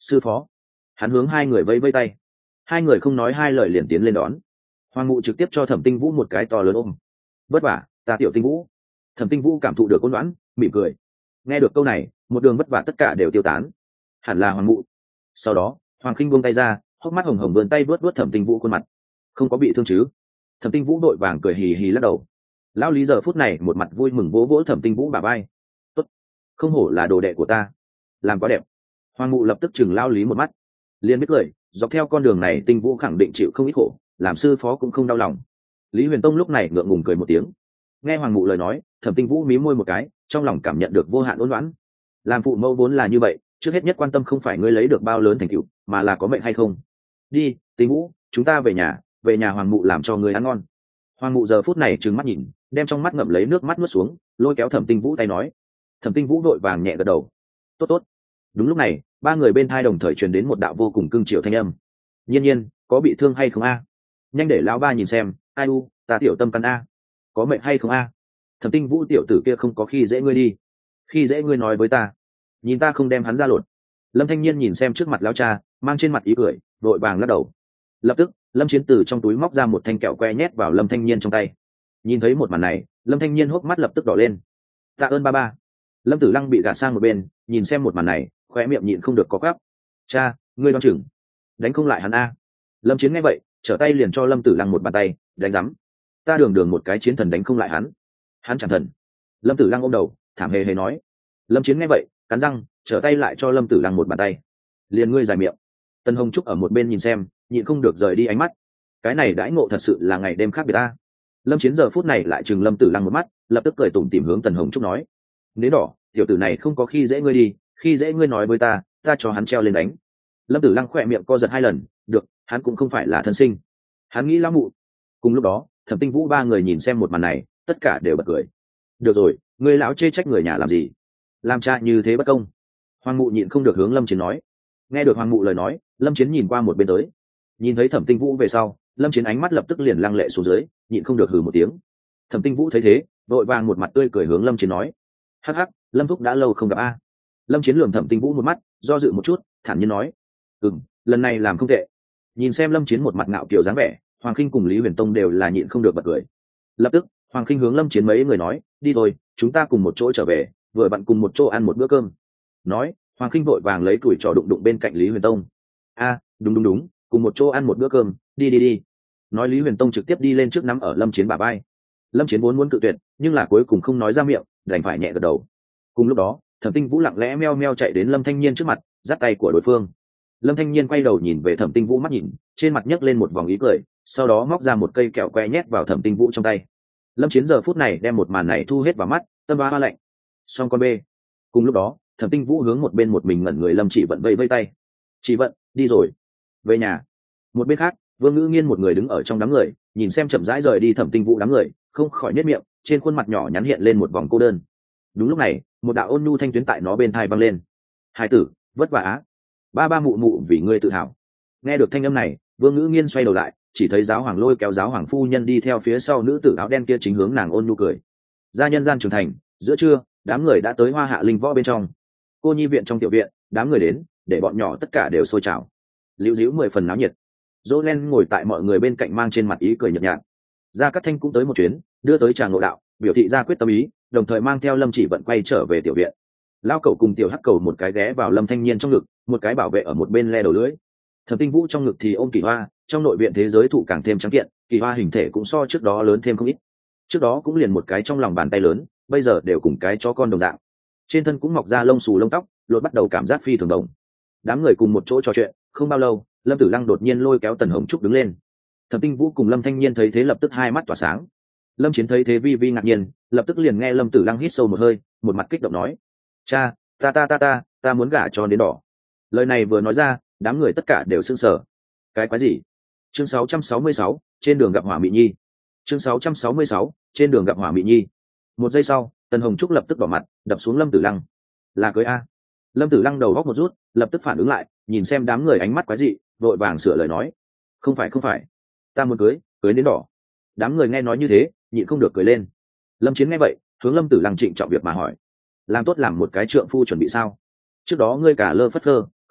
sư phó. Hắn hướng hai người vây vây tay, hai người không nói hai lời liền tiến lên đón. Hoàng Mụ trực tiếp cho Thẩm Tinh Vũ một cái to lớn ôm. Vất vả, ta tiểu Tinh Vũ. Thẩm Tinh Vũ cảm thụ được ôn loãn, mỉm cười. Nghe được câu này, một đường vất vả tất cả đều tiêu tán. Hẳn là Hoàng Mụ. Sau đó, Hoàng Khinh buông tay ra, hốc mắt hồng hồng vươn tay vớt vớt Thẩm Tinh Vũ khuôn mặt. Không có bị thương chứ? Thẩm Tinh Vũ đội vàng cười hì hì lắc đầu. Lão Lý giờ phút này một mặt vui mừng vỗ vỗ Thẩm Tinh Vũ bả vai. Tốt, không hổ là đồ đệ của ta, làm quá đẹp. Hoàng Mụ lập tức chừng Lão Lý một mắt, liền biết cười, dọc theo con đường này Tinh Vũ khẳng định chịu không ít khổ, làm sư phó cũng không đau lòng. Lý Huyền Tông lúc này ngượng ngùng cười một tiếng. Nghe Hoàng Mụ lời nói, Thẩm Tinh Vũ mím môi một cái, trong lòng cảm nhận được vô hạn ôn loãn. Làm phụ mẫu vốn là như vậy, trước hết nhất quan tâm không phải ngươi lấy được bao lớn thành tựu, mà là có mệnh hay không. Đi, Tinh Vũ, chúng ta về nhà, về nhà Hoàng Mụ làm cho ngươi ăn ngon. Hoàng Mụ giờ phút này trừng mắt nhìn, đem trong mắt ngậm lấy nước mắt nuốt xuống, lôi kéo Thẩm Tinh Vũ tay nói. Thẩm Tinh Vũ đội vàng nhẹ gật đầu. Tốt tốt. Đúng lúc này, ba người bên thai đồng thời truyền đến một đạo vô cùng cưng chiều thanh âm. Nhiên Nhiên, có bị thương hay không a? Nhanh để lão ba nhìn xem. Ai u, ta tiểu tâm căn a. Có mệnh hay không a? Thẩm Tinh Vũ tiểu tử kia không có khi dễ ngươi đi, khi dễ ngươi nói với ta, nhìn ta không đem hắn ra lột. Lâm Thanh Nhiên nhìn xem trước mặt lão cha, mang trên mặt ý cười, đội vàng lắc đầu. Lập tức, Lâm Chiến từ trong túi móc ra một thanh kẹo que nhét vào Lâm Thanh Nhiên trong tay. Nhìn thấy một màn này, Lâm Thanh Nhiên hốc mắt lập tức đỏ lên. Tạ ơn ba ba. Lâm Tử Lăng bị gạt sang một bên, nhìn xem một màn này, khóe miệng nhịn không được có quắp. Cha, ngươi đoan chừng, đánh không lại hắn a. Lâm Chiến nghe vậy, trở tay liền cho Lâm Tử Lăng một bàn tay, đánh rắm. Ta đường đường một cái chiến thần đánh không lại hắn, hắn chẳng thần. Lâm Tử Lăng ôm đầu, thảm hề hề nói. Lâm Chiến nghe vậy, cắn răng, trở tay lại cho Lâm Tử Lăng một bàn tay. Liền ngươi dài miệng. Tân Hồng Trúc ở một bên nhìn xem, nhịn không được rời đi ánh mắt. Cái này đãi ngộ thật sự là ngày đêm khác biệt ta. Lâm Chiến giờ phút này lại chừng Lâm Tử Lăng một mắt, lập tức cười tủm tỉm hướng Tần Hồng Trúc nói: "Nến đỏ, tiểu tử này không có khi dễ ngươi đi, khi dễ ngươi nói với ta, ta cho hắn treo lên đánh." Lâm Tử Lăng khỏe miệng co giật hai lần, được, hắn cũng không phải là thân sinh. Hắn nghĩ lão mụ. Cùng lúc đó, Thẩm Tinh Vũ ba người nhìn xem một màn này, tất cả đều bật cười. Được rồi, ngươi lão chê trách người nhà làm gì? Làm cha như thế bất công. Hoàng Mụ nhịn không được hướng Lâm Chiến nói. Nghe được Hoàng Mụ lời nói, Lâm Chiến nhìn qua một bên tới. Nhìn thấy Thẩm Tinh Vũ về sau, Lâm Chiến ánh mắt lập tức liền lăng lệ xuống dưới, nhịn không được hừ một tiếng. Thẩm Tinh Vũ thấy thế, vội vàng một mặt tươi cười hướng Lâm Chiến nói: "Hắc hắc, Lâm thúc đã lâu không gặp a." Lâm Chiến lườm Thẩm Tinh Vũ một mắt, do dự một chút, thản nhiên nói: "Ừm, lần này làm không tệ." Nhìn xem Lâm Chiến một mặt ngạo kiều dáng vẻ, Hoàng Khinh cùng Lý Huyền Tông đều là nhịn không được bật cười. Lập tức, Hoàng Khinh hướng Lâm Chiến mấy người nói: "Đi thôi, chúng ta cùng một chỗ trở về, vừa bạn cùng một chỗ ăn một bữa cơm." Nói, Hoàng Khinh vội vàng lấy tuổi trò đụng đụng bên cạnh Lý Huyền Tông. "A, đúng đúng đúng, cùng một chỗ ăn một bữa cơm, đi đi đi." Nói Lý Huyền Tông trực tiếp đi lên trước nắm ở Lâm Chiến bả vai. Lâm Chiến vốn muốn cự tuyệt, nhưng là cuối cùng không nói ra miệng, đành phải nhẹ gật đầu. Cùng lúc đó, Thẩm Tinh Vũ lặng lẽ meo meo chạy đến Lâm Thanh Nhiên trước mặt, giắt tay của đối phương. Lâm Thanh Nhiên quay đầu nhìn về Thẩm Tinh Vũ mắt nhìn, trên mặt nhấc lên một vòng ý cười, sau đó móc ra một cây kẹo que nhét vào Thẩm Tinh Vũ trong tay. Lâm Chiến giờ phút này đem một màn này thu hết vào mắt, tâm ba hoa lạnh. Xong con bê. Cùng lúc đó, Thẩm Tinh Vũ hướng một bên một mình ngẩn người Lâm Chỉ Vận vây vây tay. "Chỉ Vận, đi rồi, về nhà." Một bên khác, Vương Ngữ Nghiên một người đứng ở trong đám người, nhìn xem chậm rãi rời đi Thẩm Tinh Vũ đám người, không khỏi nhếch miệng, trên khuôn mặt nhỏ nhắn hiện lên một vòng cô đơn. Đúng lúc này, một đạo ôn nhu thanh tuyến tại nó bên tai vang lên. "Hải tử, vất vả á. Ba ba mụ mụ vì ngươi tự hào." Nghe được thanh âm này, Vương Ngữ Nghiên xoay đầu lại, chỉ thấy giáo hoàng lôi kéo giáo hoàng phu nhân đi theo phía sau nữ tử áo đen kia chính hướng nàng ôn nhu cười. Ra nhân gian trưởng thành, giữa trưa, đám người đã tới Hoa Hạ Linh Võ bên trong. Cô nhi viện trong tiểu viện, đám người đến, để bọn nhỏ tất cả đều sôi trào. Liễu díu mười phần náo nhiệt. Dỗ Len ngồi tại mọi người bên cạnh mang trên mặt ý cười nhợt nhạt. Gia Cát Thanh cũng tới một chuyến, đưa tới trà ngộ đạo, biểu thị ra quyết tâm ý, đồng thời mang theo Lâm Chỉ Vận quay trở về tiểu viện. Lao Cẩu cùng tiểu Hắc Cầu một cái ghé vào Lâm Thanh Nhiên trong ngực, một cái bảo vệ ở một bên le đầu lưỡi. Thẩm Tinh Vũ trong ngực thì ôm Kỳ Hoa, trong nội viện thế giới thụ càng thêm trắng kiện, Kỳ Hoa hình thể cũng so trước đó lớn thêm không ít. Trước đó cũng liền một cái trong lòng bàn tay lớn, bây giờ đều cùng cái chó con đồng dạng. Trên thân cũng mọc ra lông xù lông tóc, lột bắt đầu cảm giác phi thường đồng. Đám người cùng một chỗ trò chuyện, không bao lâu, Lâm Tử Lăng đột nhiên lôi kéo Tần Hồng Trúc đứng lên. Thẩm Tinh Vũ cùng Lâm Thanh Nhiên thấy thế lập tức hai mắt tỏa sáng. Lâm Chiến thấy thế vi vi ngạc nhiên, lập tức liền nghe Lâm Tử Lăng hít sâu một hơi, một mặt kích động nói: "Cha, ta ta ta ta, ta muốn gả cho Nến Đỏ." Lời này vừa nói ra, đám người tất cả đều sững sờ. Cái quái gì? Chương sáu trăm sáu mươi sáu, trên đường gặp Hỏa Mị Nhi. Chương sáu trăm sáu mươi sáu, trên đường gặp Hỏa Mị Nhi. Một giây sau, Tần Hồng Trúc lập tức đỏ mặt, đập xuống Lâm Tử Lăng. "Là cưới a?" Lâm Tử Lăng đầu góc một rút, lập tức phản ứng lại, nhìn xem đám người ánh mắt quái dị, vội vàng sửa lời nói: "Không phải không phải, ta muốn cưới, cưới Nến Đỏ." Đám người nghe nói như thế, nhịn không được cười lên. Lâm Chiến nghe vậy, hướng Lâm Tử Lăng trịnh trọng việc mà hỏi: "Làm tốt làm một cái trượng phu chuẩn bị sao? Trước đó ngươi cả lơ phất lơ,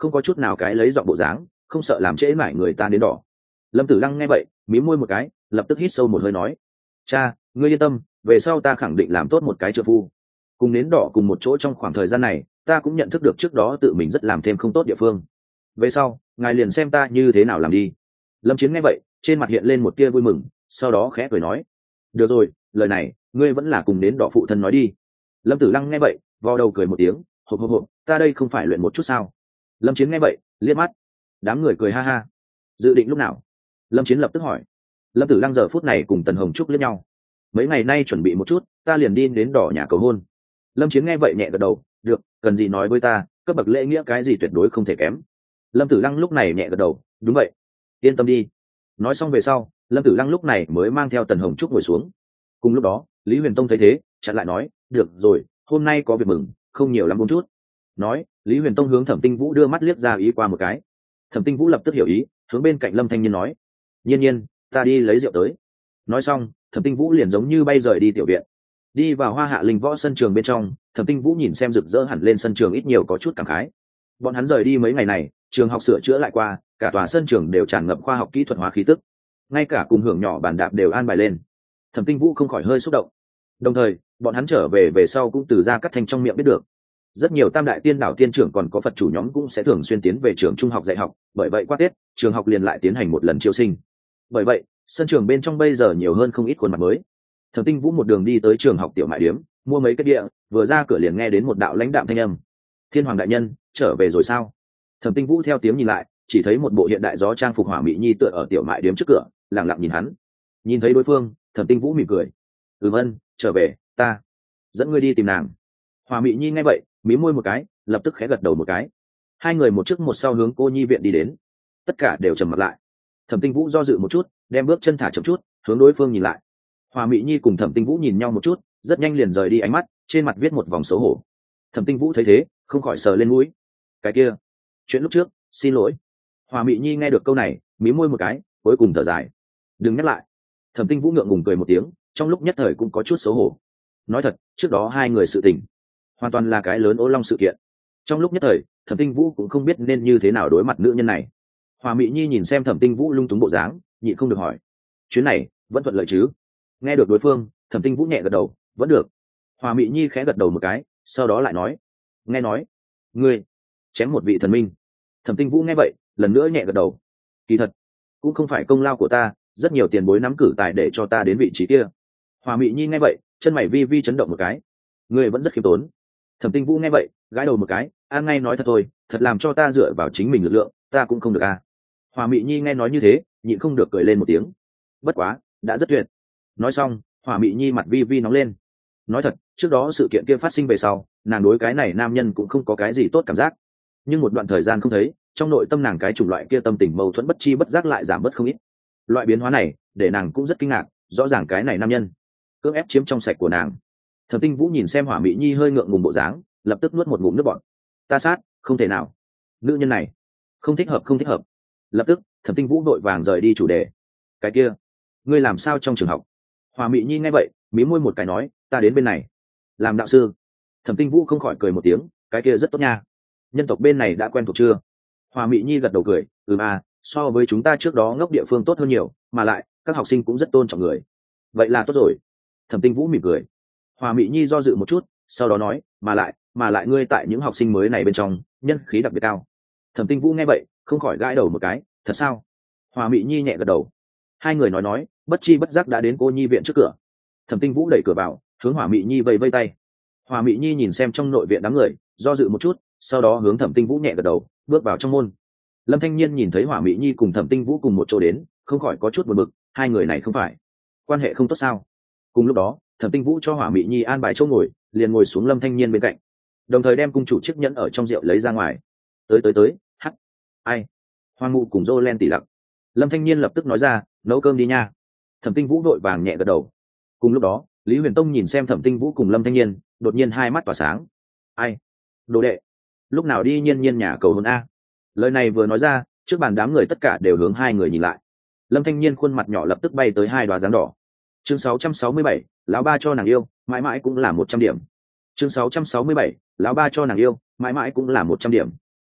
không có chút nào cái lấy giọng bộ dáng, không sợ làm trễ mải người ta đến đỏ. Lâm Tử Lăng nghe vậy mím môi một cái, lập tức hít sâu một hơi nói: cha, ngươi yên tâm, về sau ta khẳng định làm tốt một cái trợ phu. Cùng nến đỏ cùng một chỗ trong khoảng thời gian này, ta cũng nhận thức được trước đó tự mình rất làm thêm không tốt địa phương. Về sau ngài liền xem ta như thế nào làm đi. Lâm Chiến nghe vậy trên mặt hiện lên một tia vui mừng, sau đó khẽ cười nói: được rồi, lời này ngươi vẫn là cùng nến đỏ phụ thân nói đi. Lâm Tử Lăng nghe vậy vò đầu cười một tiếng, hộp hộp hộp, ta đây không phải luyện một chút sao? Lâm Chiến nghe vậy liếc mắt, đám người cười ha ha. Dự định lúc nào? Lâm Chiến lập tức hỏi. Lâm Tử Lăng giờ phút này cùng Tần Hồng Trúc liếc nhau. Mấy ngày nay chuẩn bị một chút, ta liền đi đến đỏ nhà cầu hôn. Lâm Chiến nghe vậy nhẹ gật đầu, được, cần gì nói với ta, cấp bậc lễ nghĩa cái gì tuyệt đối không thể kém. Lâm Tử Lăng lúc này nhẹ gật đầu, đúng vậy, yên tâm đi. Nói xong về sau, Lâm Tử Lăng lúc này mới mang theo Tần Hồng Trúc ngồi xuống. Cùng lúc đó Lý Huyền Tông thấy thế chặn lại nói: được rồi, hôm nay có việc mừng, không nhiều lắm bốn chút. Nói Lý Huyền Tông hướng Thẩm Tinh Vũ đưa mắt liếc ra ý qua một cái. Thẩm Tinh Vũ lập tức hiểu ý, hướng bên cạnh Lâm Thanh Nhiên nói: nhiên nhiên, ta đi lấy rượu tới. Nói xong Thẩm Tinh Vũ liền giống như bay rời đi tiểu viện. Đi vào Hoa Hạ Linh Võ sân trường bên trong, Thẩm Tinh Vũ nhìn xem rực rỡ hẳn lên sân trường ít nhiều có chút cảm khái. Bọn hắn rời đi mấy ngày này, trường học sửa chữa lại qua, cả tòa sân trường đều tràn ngập khoa học kỹ thuật hóa khí tức, ngay cả cùng hưởng nhỏ bàn đạp đều an bài lên. Thẩm Tinh Vũ không khỏi hơi xúc động. Đồng thời bọn hắn trở về về sau cũng từ ra cắt thành trong miệng biết được, rất nhiều tam đại tiên đảo tiên trưởng còn có Phật chủ nhóm cũng sẽ thường xuyên tiến về trường trung học dạy học, bởi vậy qua Tết trường học liền lại tiến hành một lần chiêu sinh. Bởi vậy sân trường bên trong bây giờ nhiều hơn không ít khuôn mặt mới. Thẩm Tinh Vũ một đường đi tới trường học tiểu mại điếm, mua mấy cái địa, vừa ra cửa liền nghe đến một đạo lãnh đạm thanh âm: thiên hoàng đại nhân trở về rồi sao? Thẩm Tinh Vũ theo tiếng nhìn lại, chỉ thấy một bộ hiện đại gió trang phục hỏa mỹ nhi tựa ở tiểu mại điếm trước cửa, lặng lặng nhìn hắn. Nhìn thấy đối phương, Thẩm Tinh Vũ mỉm cười: ừm ân, trở về, ta dẫn ngươi đi tìm nàng. Hỏa mỹ nhi nghe vậy mím môi một cái, lập tức khẽ gật đầu một cái. Hai người một trước một sau hướng cô nhi viện đi đến. Tất cả đều trầm mặt lại. Thẩm Tinh Vũ do dự một chút, đem bước chân thả chậm chút, hướng đối phương nhìn lại. Hỏa mỹ nhi cùng Thẩm Tinh Vũ nhìn nhau một chút, rất nhanh liền rời đi ánh mắt, trên mặt viết một vòng xấu hổ. Thẩm Tinh Vũ thấy thế không khỏi sờ lên mũi. Cái kia, chuyện lúc trước, xin lỗi. Hỏa mỹ nhi nghe được câu này mí môi một cái, cuối cùng thở dài: đừng nhắc lại. Thẩm Tinh Vũ ngượng ngùng cười một tiếng, trong lúc nhất thời cũng có chút xấu hổ. Nói thật, trước đó hai người sự tình hoàn toàn là cái lớn ố long sự kiện. Trong lúc nhất thời Thẩm Tinh Vũ cũng không biết nên như thế nào đối mặt nữ nhân này. Hỏa mỹ nhi nhìn xem Thẩm Tinh Vũ lung túng bộ dáng, nhịn không được hỏi: chuyến này vẫn thuận lợi chứ? Nghe được đối phương, Thẩm Tinh Vũ nhẹ gật đầu: vẫn được. Hỏa mỹ nhi khẽ gật đầu một cái, sau đó lại nói: nghe nói ngươi chém một vị thần minh. Thẩm Tinh Vũ nghe vậy lần nữa nhẹ gật đầu: kỳ thật cũng không phải công lao của ta, rất nhiều tiền bối nắm cử tài để cho ta đến vị trí kia. Hỏa mỹ nhi nghe vậy chân mày vi vi chấn động một cái: ngươi vẫn rất khiêm tốn. Thẩm Tinh Vũ nghe vậy gãi đầu một cái: an ngay nói thật thôi, thật làm cho ta dựa vào chính mình lực lượng, ta cũng không được à. Hỏa mỹ nhi nghe nói như thế nhịn không được cười lên một tiếng: bất quá đã rất tuyệt. Nói xong Hỏa mỹ nhi mặt vi vi nóng lên. Nói thật, trước đó sự kiện kia phát sinh về sau, nàng đối cái này nam nhân cũng không có cái gì tốt cảm giác, nhưng một đoạn thời gian không thấy, trong nội tâm nàng cái chủng loại kia tâm tình mâu thuẫn bất chi bất giác lại giảm bớt không ít. Loại biến hóa này để nàng cũng rất kinh ngạc, rõ ràng cái này nam nhân cưỡng ép chiếm trong sạch của nàng. Thẩm Tinh Vũ nhìn xem Hỏa mỹ nhi hơi ngượng ngùng bộ dáng, lập tức nuốt một ngụm nước bọt. Ta sát, không thể nào, nữ nhân này không thích hợp, không thích hợp. Lập tức Thẩm Tinh Vũ vội vàng rời đi chủ đề. Cái kia, ngươi làm sao trong trường học? Hỏa mỹ nhi nghe vậy mí môi một cái nói: ta đến bên này làm đạo sư. Thẩm Tinh Vũ không khỏi cười một tiếng: cái kia rất tốt nha, nhân tộc bên này đã quen thuộc chưa? Hỏa mỹ nhi gật đầu cười: ừm à, so với chúng ta trước đó ngốc địa phương tốt hơn nhiều, mà lại các học sinh cũng rất tôn trọng người. Vậy là tốt rồi. Thẩm Tinh Vũ mỉm cười. Hỏa mỹ nhi do dự một chút, sau đó nói: mà lại mà lại ngươi tại những học sinh mới này bên trong nhân khí đặc biệt cao. Thẩm Tinh Vũ nghe vậy không khỏi gãi đầu một cái: thật sao? Hỏa mỹ nhi nhẹ gật đầu. Hai người nói nói bất chi bất giác đã đến cô nhi viện trước cửa. Thẩm Tinh Vũ đẩy cửa vào, hướng Hỏa mỹ nhi vẫy vẫy tay. Hỏa mỹ nhi nhìn xem trong nội viện đám người, do dự một chút, sau đó hướng Thẩm Tinh Vũ nhẹ gật đầu, bước vào trong môn. Lâm Thanh Nhiên nhìn thấy Hỏa mỹ nhi cùng Thẩm Tinh Vũ cùng một chỗ đến, không khỏi có chút buồn bực, hai người này không phải quan hệ không tốt sao? Cùng lúc đó Thẩm Tinh Vũ cho Hỏa mỹ nhi an bài chỗ ngồi, liền ngồi xuống Lâm Thanh Nhiên bên cạnh, đồng thời đem cung chủ chiếc nhẫn ở trong rượu lấy ra ngoài. tới tới tới hắt ai Hoang Ngụ cùng Dô Len tỉ lặc. Lâm Thanh Nhiên lập tức nói ra: nấu cơm đi nha. Thẩm Tinh Vũ vội vàng nhẹ gật đầu. Cùng lúc đó Lý Huyền Tông nhìn xem Thẩm Tinh Vũ cùng Lâm Thanh Nhiên, đột nhiên hai mắt tỏa sáng. ai đồ đệ, lúc nào đi Nhiên Nhiên nhà cầu hôn a? Lời này vừa nói ra, trước bàn đám người tất cả đều hướng hai người nhìn lại. Lâm Thanh Nhiên khuôn mặt nhỏ lập tức bay tới hai đoá dáng đỏ. Chương sáu trăm sáu mươi bảy, lão ba cho nàng yêu, mãi mãi cũng là một trăm điểm. Chương sáu trăm sáu mươi bảy, lão ba cho nàng yêu, mãi mãi cũng là một trăm điểm.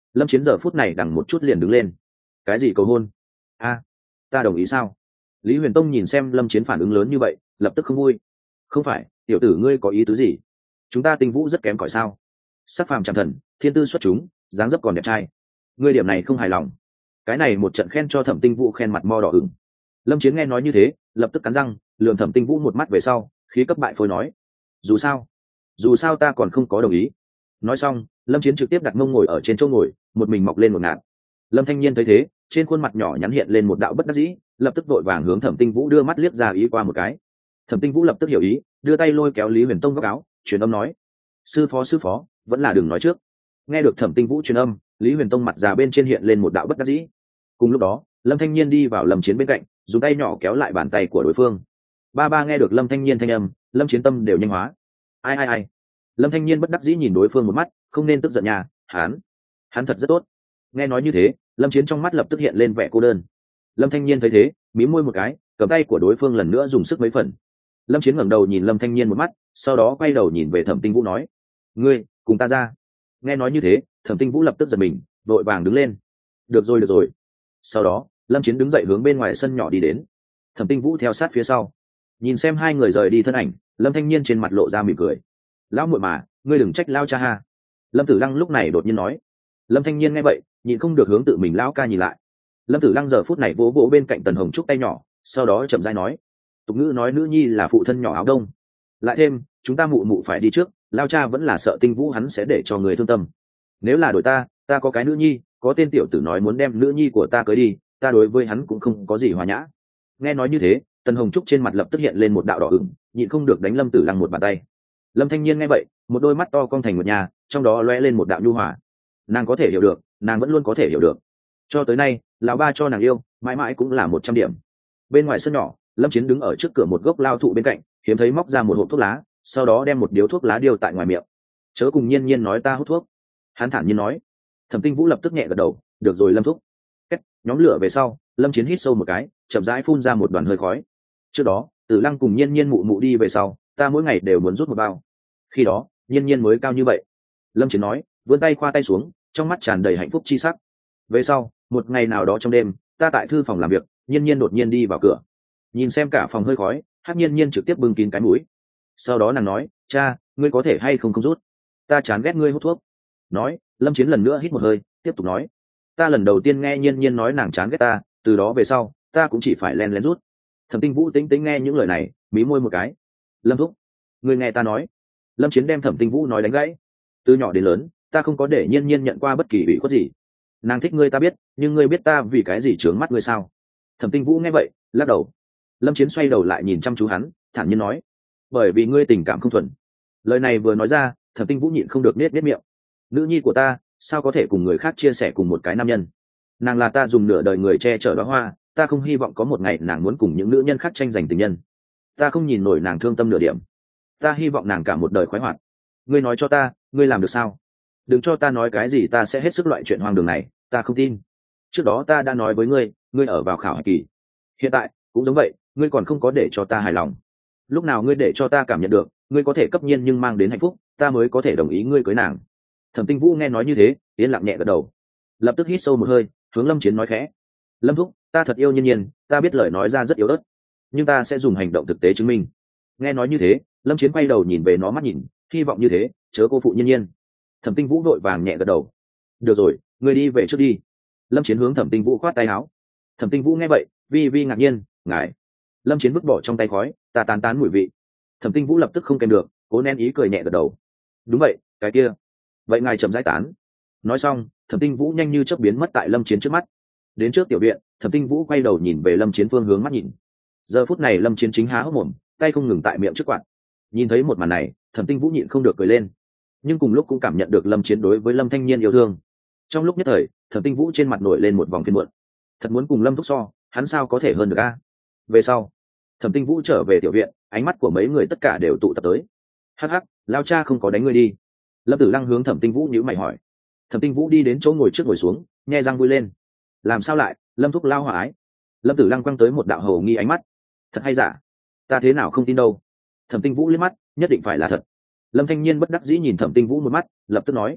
Lâm Chiến giờ phút này đằng một chút liền đứng lên. Cái gì cầu hôn? A, ta đồng ý sao? Lý Huyền Tông nhìn xem Lâm Chiến phản ứng lớn như vậy, lập tức không vui. Không phải, tiểu tử ngươi có ý tứ gì? Chúng ta Tinh Vũ rất kém cỏi sao? Sắc phàm chẳng thần, thiên tư xuất chúng, dáng dấp còn đẹp trai. Ngươi điểm này không hài lòng? Cái này một trận khen cho Thẩm Tinh Vũ khen mặt mo đỏ ửng. Lâm Chiến nghe nói như thế, lập tức cắn răng, lườm Thẩm Tinh Vũ một mắt về sau, khí cấp bại phôi nói: dù sao, dù sao ta còn không có đồng ý. Nói xong, Lâm Chiến trực tiếp đặt mông ngồi ở trên chỗ ngồi, một mình mọc lên một ngạt. Lâm Thanh Nhiên thấy thế, trên khuôn mặt nhỏ nhắn hiện lên một đạo bất đắc dĩ, lập tức vội vàng hướng Thẩm Tinh Vũ đưa mắt liếc ra ý qua một cái. Thẩm Tinh Vũ lập tức hiểu ý, đưa tay lôi kéo Lý Huyền Tông góc áo, truyền âm nói: sư phó sư phó, vẫn là đừng nói trước. Nghe được Thẩm Tinh Vũ truyền âm, Lý Huyền Tông mặt già bên trên hiện lên một đạo bất đắc dĩ. Cùng lúc đó, Lâm Thanh Nhiên đi vào Lâm Chiến bên cạnh, dùng tay nhỏ kéo lại bàn tay của đối phương. Ba ba nghe được Lâm Thanh Nhiên thanh âm, Lâm Chiến tâm đều nhanh hóa. Ai ai ai. Lâm Thanh Nhiên bất đắc dĩ nhìn đối phương một mắt, không nên tức giận nhà, hắn, hắn thật rất tốt. Nghe nói như thế, Lâm Chiến trong mắt lập tức hiện lên vẻ cô đơn. Lâm Thanh Nhiên thấy thế, mím môi một cái, cầm tay của đối phương lần nữa dùng sức mấy phần. Lâm Chiến ngẩng đầu nhìn Lâm Thanh Nhiên một mắt, sau đó quay đầu nhìn về Thẩm Tinh Vũ nói: ngươi cùng ta ra. Nghe nói như thế, Thẩm Tinh Vũ lập tức giật mình, vội vàng đứng lên. Được rồi được rồi. Sau đó, Lâm Chiến đứng dậy hướng bên ngoài sân nhỏ đi đến. Thẩm Tinh Vũ theo sát phía sau. Nhìn xem hai người rời đi thân ảnh, Lâm Thanh Nhiên trên mặt lộ ra mỉm cười. Lão muội mà, ngươi đừng trách lao cha ha. Lâm Tử Lăng lúc này đột nhiên nói. Lâm Thanh Nhiên nghe vậy, nhịn không được hướng tự mình lão ca nhìn lại. Lâm Tử Lăng giờ phút này vỗ vỗ bên cạnh Tần Hồng Trúc tay nhỏ, sau đó chậm rãi nói: tục ngữ nói nữ nhi là phụ thân nhỏ áo đông. Lại thêm, chúng ta mụ mụ phải đi trước, lao cha vẫn là sợ Tinh Vũ hắn sẽ để cho người thương tâm. Nếu là đổi ta, ta có cái nữ nhi, có tên tiểu tử nói muốn đem nữ nhi của ta cưới đi, ta đối với hắn cũng không có gì hòa nhã. Nghe nói như thế, Tần Hồng Trúc trên mặt lập tức hiện lên một đạo đỏ ửng, nhịn không được đánh Lâm Tử Lăng một bàn tay. Lâm Thanh Nhiên nghe vậy, một đôi mắt to cong thành một nhà, trong đó lóe lên một đạo nhu hòa. Nàng có thể hiểu được, nàng vẫn luôn có thể hiểu được. Cho tới nay, lão ba cho nàng yêu, mãi mãi cũng là một trăm điểm. Bên ngoài sân nhỏ, Lâm Chiến đứng ở trước cửa một gốc lao thụ bên cạnh, hiếm thấy móc ra một hộp thuốc lá, sau đó đem một điếu thuốc lá điêu tại ngoài miệng. Chớ cùng Nhiên Nhiên nói ta hút thuốc. Hắn thản nhiên nói. Thẩm Tinh Vũ lập tức nhẹ gật đầu, được rồi Lâm thúc. Kết, nhóm lửa về sau, Lâm Chiến hít sâu một cái, chậm rãi phun ra một đoàn hơi khói. Trước đó, Tử Lăng cùng Nhiên Nhiên mụ mụ đi về sau, ta mỗi ngày đều muốn rút một bao. Khi đó, Nhiên Nhiên mới cao như vậy. Lâm Chiến nói, vươn tay khoa tay xuống, trong mắt tràn đầy hạnh phúc chi sắc. Về sau, một ngày nào đó trong đêm, ta tại thư phòng làm việc, Nhiên Nhiên đột nhiên đi vào cửa. Nhìn xem cả phòng hơi khói, Hắc Nhiên Nhiên trực tiếp bưng kín cái mũi. Sau đó nàng nói, cha, ngươi có thể hay không không rút? Ta chán ghét ngươi hút thuốc. Nói, Lâm Chiến lần nữa hít một hơi, tiếp tục nói, ta lần đầu tiên nghe Nhiên Nhiên nói nàng chán ghét ta, từ đó về sau, ta cũng chỉ phải len lén rút. Thẩm Tinh Vũ tính tính nghe những lời này, mí môi một cái. Lâm thúc, ngươi nghe ta nói. Lâm Chiến đem Thẩm Tinh Vũ nói đánh gãy. Từ nhỏ đến lớn, ta không có để Nhiên Nhiên nhận qua bất kỳ ủy khuất gì. Nàng thích ngươi ta biết, nhưng ngươi biết ta vì cái gì trướng mắt ngươi sao? Thẩm Tinh Vũ nghe vậy, lắc đầu. Lâm Chiến xoay đầu lại nhìn chăm chú hắn, thản nhiên nói, bởi vì ngươi tình cảm không thuần. Lời này vừa nói ra, Thẩm Tinh Vũ nhịn không được nết nết miệng. Nữ nhi của ta, sao có thể cùng người khác chia sẻ cùng một cái nam nhân? Nàng là ta dùng nửa đời người che chở đóa hoa, ta không hy vọng có một ngày nàng muốn cùng những nữ nhân khác tranh giành tình nhân. Ta không nhìn nổi nàng thương tâm nửa điểm. Ta hy vọng nàng cả một đời khoái hoạt. Ngươi nói cho ta, ngươi làm được sao? Đừng cho ta nói cái gì ta sẽ hết sức loại chuyện hoang đường này, ta không tin. Trước đó ta đã nói với ngươi, ngươi ở vào khảo hạch kỳ. Hiện tại, cũng giống vậy, ngươi còn không có để cho ta hài lòng. Lúc nào ngươi để cho ta cảm nhận được, ngươi có thể cấp nhiên nhưng mang đến hạnh phúc, ta mới có thể đồng ý ngươi cưới nàng. Thẩm Tinh Vũ nghe nói như thế, yên lặng nhẹ gật đầu, lập tức hít sâu một hơi, hướng Lâm Chiến nói khẽ, Lâm thúc, ta thật yêu Nhiên Nhiên, ta biết lời nói ra rất yếu ớt, nhưng ta sẽ dùng hành động thực tế chứng minh. Nghe nói như thế, Lâm Chiến quay đầu nhìn về nó mắt nhìn, hy vọng như thế, chớ cô phụ Nhiên Nhiên. Thẩm Tinh Vũ vội vàng nhẹ gật đầu, được rồi, ngươi đi về trước đi. Lâm Chiến hướng Thẩm Tinh Vũ khoát tay áo. Thẩm Tinh Vũ nghe vậy, vi vi ngạc nhiên, ngài. Lâm Chiến vứt bỏ trong tay khói, ta tán tán mùi vị. Thẩm Tinh Vũ lập tức không kèm được, cố nén ý cười nhẹ gật đầu. Đúng vậy, cái kia. Vậy ngài chậm rãi tán. Nói xong, Thẩm Tinh Vũ nhanh như chớp biến mất tại Lâm Chiến trước mắt. Đến trước tiểu viện, Thẩm Tinh Vũ quay đầu nhìn về Lâm Chiến phương hướng mắt nhìn. Giờ phút này Lâm Chiến chính há hốc mồm, tay không ngừng tại miệng trước quạt. Nhìn thấy một màn này, Thẩm Tinh Vũ nhịn không được cười lên, nhưng cùng lúc cũng cảm nhận được Lâm Chiến đối với Lâm Thanh Nhiên yêu thương. Trong lúc nhất thời, Thẩm Tinh Vũ trên mặt nổi lên một vòng phiền muộn. Thật muốn cùng Lâm thúc so, hắn sao có thể hơn được a? Về sau, Thẩm Tinh Vũ trở về tiểu viện, ánh mắt của mấy người tất cả đều tụ tập tới. Hắc hắc, lao cha không có đánh ngươi đi? Lâm Tử Lăng hướng Thẩm Tinh Vũ nhíu mày hỏi. Thẩm Tinh Vũ đi đến chỗ ngồi trước ngồi xuống, nhe răng vui lên. Làm sao lại, Lâm thúc lao hỏa ái? Lâm Tử Lăng quăng tới một đạo hầu nghi ánh mắt. Thật hay giả? Ta thế nào không tin đâu. Thẩm Tinh Vũ liếc mắt, nhất định phải là thật. Lâm Thanh Nhiên bất đắc dĩ nhìn Thẩm Tinh Vũ một mắt, lập tức nói,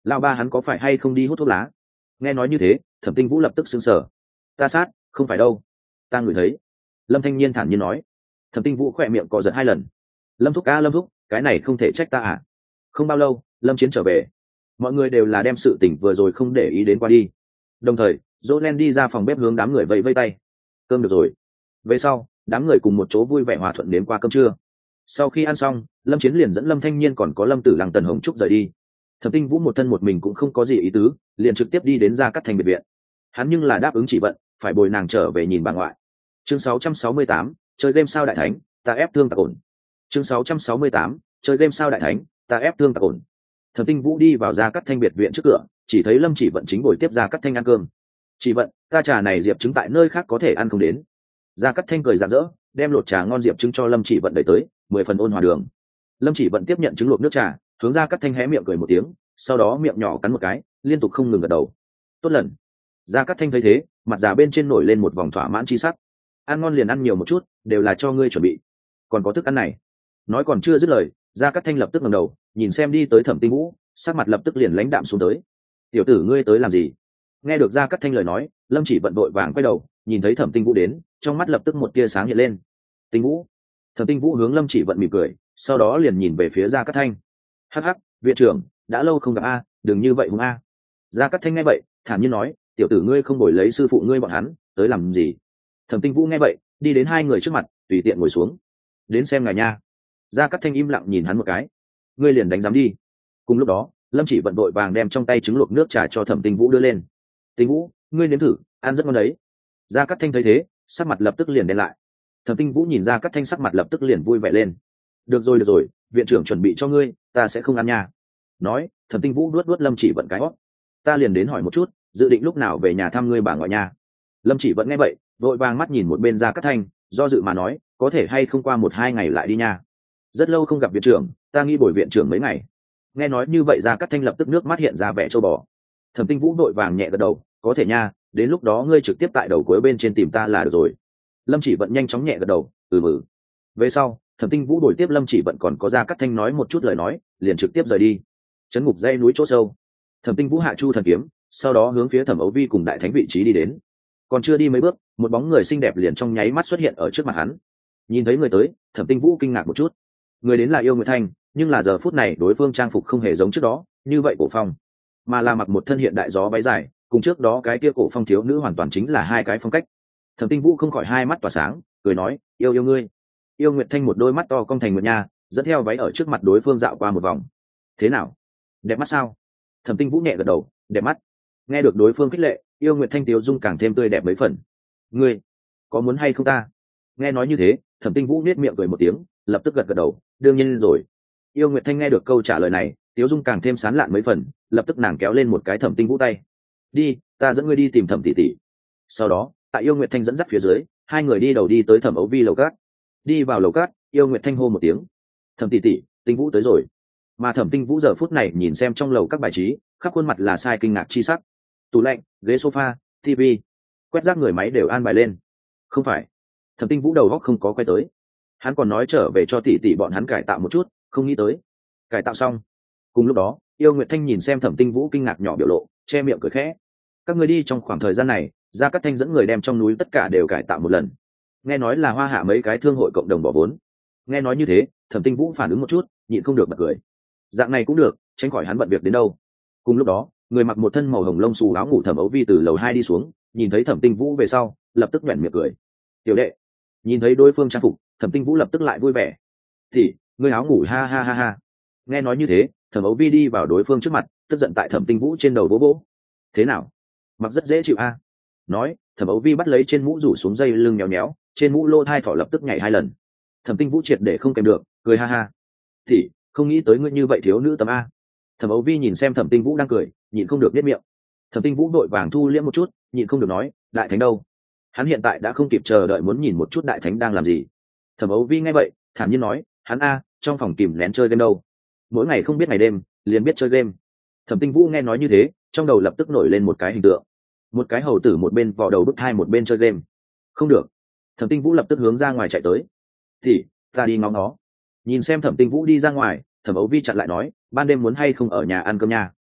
Lão ba hắn có phải hay không đi hút thuốc lá? Nghe nói như thế, Thẩm Tinh Vũ lập tức sững sờ. Ta sát, không phải đâu, ta ngửi thấy. Lâm Thanh Nhiên thản nhiên nói. Thẩm Tinh Vũ khỏe miệng cò giật hai lần. Lâm thúc a Lâm thúc, cái này không thể trách ta à? Không bao lâu, Lâm Chiến trở về. Mọi người đều là đem sự tình vừa rồi không để ý đến qua đi. Đồng thời, Jolen đi ra phòng bếp hướng đám người vẫy vẫy tay. Cơm được rồi. Về sau, đám người cùng một chỗ vui vẻ hòa thuận đến qua cơm trưa. Sau khi ăn xong, Lâm Chiến liền dẫn Lâm Thanh Nhiên còn có Lâm Tử Lăng Tần Hồng Trúc rời đi. Thẩm Tinh Vũ một thân một mình cũng không có gì ý tứ, liền trực tiếp đi đến Gia Cát Thanh biệt viện. Hắn nhưng là đáp ứng chỉ vận, phải bồi nàng trở về nhìn bà ngoại. Chương sáu trăm sáu mươi tám, chơi game sao đại thánh, ta ép thương tạc ổn. Chương sáu trăm sáu mươi tám, chơi game sao đại thánh, ta ép thương tạc ổn. Thẩm Tinh Vũ đi vào Gia Cát Thanh biệt viện trước cửa, chỉ thấy Lâm Chỉ Vận chính ngồi tiếp Gia Cát Thanh ăn cơm. Chỉ Vận, ta trà này diệp trứng tại nơi khác có thể ăn không đến. Gia Cát Thanh cười rạng rỡ, đem lột trà ngon diệp trứng cho Lâm Chỉ Vận đẩy tới, mười phần ôn hòa đường. Lâm Chỉ Vận tiếp nhận trứng luộc nước trà, hướng Gia Cát Thanh hé miệng cười một tiếng, sau đó miệng nhỏ cắn một cái, liên tục không ngừng gật đầu. Tốt lần. Gia Cát Thanh thấy thế, mặt già bên trên nổi lên một vòng thỏa mãn chi sắc. Ăn ngon liền ăn nhiều một chút, đều là cho ngươi chuẩn bị. Còn có thức ăn này. Nói còn chưa dứt lời, Gia Cát Thanh lập tức ngẩng đầu, nhìn xem đi tới Thẩm Tinh Vũ, sắc mặt lập tức liền lãnh đạm xuống tới. Tiểu tử ngươi tới làm gì? Nghe được Gia Cát Thanh lời nói, Lâm Chỉ Vận vội vàng quay đầu, nhìn thấy Thẩm Tinh Vũ đến, trong mắt lập tức một tia sáng hiện lên. Tinh Vũ. Thẩm Tinh Vũ hướng Lâm Chỉ Vận mỉm cười, sau đó liền nhìn về phía Gia Cát Thanh. Hắc hắc, viện trưởng, đã lâu không gặp a, đừng như vậy hùng a. Gia Cát Thanh nghe vậy, thản nhiên nói, tiểu tử ngươi không đổi lấy sư phụ ngươi bọn hắn, tới làm gì? Thẩm Tinh Vũ nghe vậy, đi đến hai người trước mặt, tùy tiện ngồi xuống. Đến xem ngài nha. Gia Cát Thanh im lặng nhìn hắn một cái. Ngươi liền đánh giám đi. Cùng lúc đó, Lâm Chỉ Vận vội vàng đem trong tay trứng luộc nước trà cho Thẩm Tinh Vũ đưa lên. Tinh Vũ, ngươi nếm thử, ăn rất ngon đấy. Gia Cát Thanh thấy thế, sắc mặt lập tức liền đen lại. Thẩm Tinh Vũ nhìn Gia Cát Thanh sắc mặt lập tức liền vui vẻ lên. Được rồi được rồi, viện trưởng chuẩn bị cho ngươi, ta sẽ không ăn nha. Nói, Thẩm Tinh Vũ nuốt nuốt Lâm Chỉ Vận cái hót. Ta liền đến hỏi một chút, dự định lúc nào về nhà thăm ngươi bà ngoại nha. Lâm Chỉ Vận nghe vậy, vội vàng mắt nhìn một bên Gia Cát Thanh, do dự mà nói, có thể hay không qua một hai ngày lại đi nha. Rất lâu không gặp viện trưởng, ta nghĩ bồi viện trưởng mấy ngày. Nghe nói như vậy Gia Cát Thanh lập tức nước mắt hiện ra vẻ châu bò. Thẩm Tinh Vũ vội vàng nhẹ gật đầu, có thể nha, đến lúc đó ngươi trực tiếp tại đầu cuối bên trên tìm ta là được rồi. Lâm Chỉ Vận nhanh chóng nhẹ gật đầu, ừ mừ. Về sau, Thẩm Tinh Vũ đổi tiếp Lâm Chỉ Vận còn có Gia Cát Thanh nói một chút lời nói, liền trực tiếp rời đi. Trấn ngục dây núi chỗ sâu, Thẩm Tinh Vũ hạ chu thần kiếm, sau đó hướng phía Thẩm Ấu Vi cùng đại thánh vị trí đi đến. Còn chưa đi mấy bước, một bóng người xinh đẹp liền trong nháy mắt xuất hiện ở trước mặt hắn. Nhìn thấy người tới, Thẩm Tinh Vũ kinh ngạc một chút. Người đến là Yêu Nguyệt Thanh, nhưng là giờ phút này đối phương trang phục không hề giống trước đó, như vậy cổ phong, mà là mặc một thân hiện đại gió váy dài, cùng trước đó cái kia cổ phong thiếu nữ hoàn toàn chính là hai cái phong cách. Thẩm Tinh Vũ không khỏi hai mắt tỏa sáng, cười nói, yêu yêu ngươi. Yêu Nguyệt Thanh một đôi mắt to cong thành nguyệt nha, dẫn theo váy ở trước mặt đối phương dạo qua một vòng. Thế nào, đẹp mắt sao? Thẩm Tinh Vũ nhẹ gật đầu, đẹp mắt. Nghe được đối phương khích lệ, Yêu Nguyệt Thanh tiếu dung càng thêm tươi đẹp mấy phần. Ngươi có muốn hay không ta? Nghe nói như thế, Thẩm Tinh Vũ nét miệng cười một tiếng, lập tức gật gật đầu, đương nhiên rồi. Yêu Nguyệt Thanh nghe được câu trả lời này, tiếu dung càng thêm sán lạn mấy phần, lập tức nàng kéo lên một cái Thẩm Tinh Vũ tay. Đi, ta dẫn ngươi đi tìm Thẩm tỷ tỷ. Sau đó, tại Yêu Nguyệt Thanh dẫn dắt phía dưới, hai người đi đầu đi tới Thẩm Ấu Vi lầu cát. Đi vào lầu cát, Yêu Nguyệt Thanh hô một tiếng, Thẩm tỷ tỷ, Tinh Vũ tới rồi. Mà Thẩm Tinh Vũ giờ phút này nhìn xem trong lầu các bài trí, khắp khuôn mặt là sai kinh ngạc chi sắc. Tủ lạnh, ghế sofa, tivi, quét rác người máy đều an bài lên. Không phải, Thẩm Tinh Vũ đầu góc không có quay tới. Hắn còn nói trở về cho tỷ tỷ bọn hắn cải tạo một chút, không nghĩ tới cải tạo xong. Cùng lúc đó, Yêu Nguyệt Thanh nhìn xem Thẩm Tinh Vũ kinh ngạc nhỏ biểu lộ, che miệng cười khẽ. Các người đi trong khoảng thời gian này, Gia Cát Thanh dẫn người đem trong núi tất cả đều cải tạo một lần. Nghe nói là Hoa Hạ mấy cái thương hội cộng đồng bỏ vốn. Nghe nói như thế, Thẩm Tinh Vũ phản ứng một chút, nhịn không được bật cười. Dạng này cũng được, tránh khỏi hắn bận việc đến đâu. Cùng lúc đó, người mặc một thân màu hồng lông xù áo ngủ Thẩm Ấu Vi từ lầu hai đi xuống, nhìn thấy Thẩm Tinh Vũ về sau, lập tức nhếch miệng cười. Tiểu đệ, nhìn thấy đối phương trang phục, Thẩm Tinh Vũ lập tức lại vui vẻ. Thì, ngươi áo ngủ ha ha ha ha. Nghe nói như thế, Thẩm Ấu Vi đi vào đối phương trước mặt, tức giận tại Thẩm Tinh Vũ trên đầu vỗ vỗ. Thế nào, mặc rất dễ chịu a. Nói, Thẩm Ấu Vi bắt lấy trên mũ rủ xuống dây lưng nhéo nhéo, trên mũ lô thai thỏ lập tức nhảy hai lần. Thẩm Tinh Vũ triệt để không kèm được, cười ha ha. Thì, không nghĩ tới ngươi như vậy thiếu nữ tầm a. Thẩm Ấu Vi nhìn xem Thẩm Tinh Vũ đang cười, nhịn không được biết miệng. Thẩm Tinh Vũ đội vàng thu liễm một chút, nhịn không được nói, đại thánh đâu? Hắn hiện tại đã không kịp chờ đợi muốn nhìn một chút đại thánh đang làm gì. Thẩm Ấu Vi nghe vậy, thản nhiên nói, hắn a, trong phòng kìm nén chơi game đâu. Mỗi ngày không biết ngày đêm, liền biết chơi game. Thẩm Tinh Vũ nghe nói như thế, trong đầu lập tức nổi lên một cái hình tượng. Một cái hầu tử một bên vò đầu bức thai một bên chơi game. Không được. Thẩm Tinh Vũ lập tức hướng ra ngoài chạy tới. Thì, ta đi ngóng nó. Nhìn xem Thẩm Tinh Vũ đi ra ngoài, Thẩm Ấu Vi chặn lại nói, ban đêm muốn hay không ở nhà ăn cơm nha.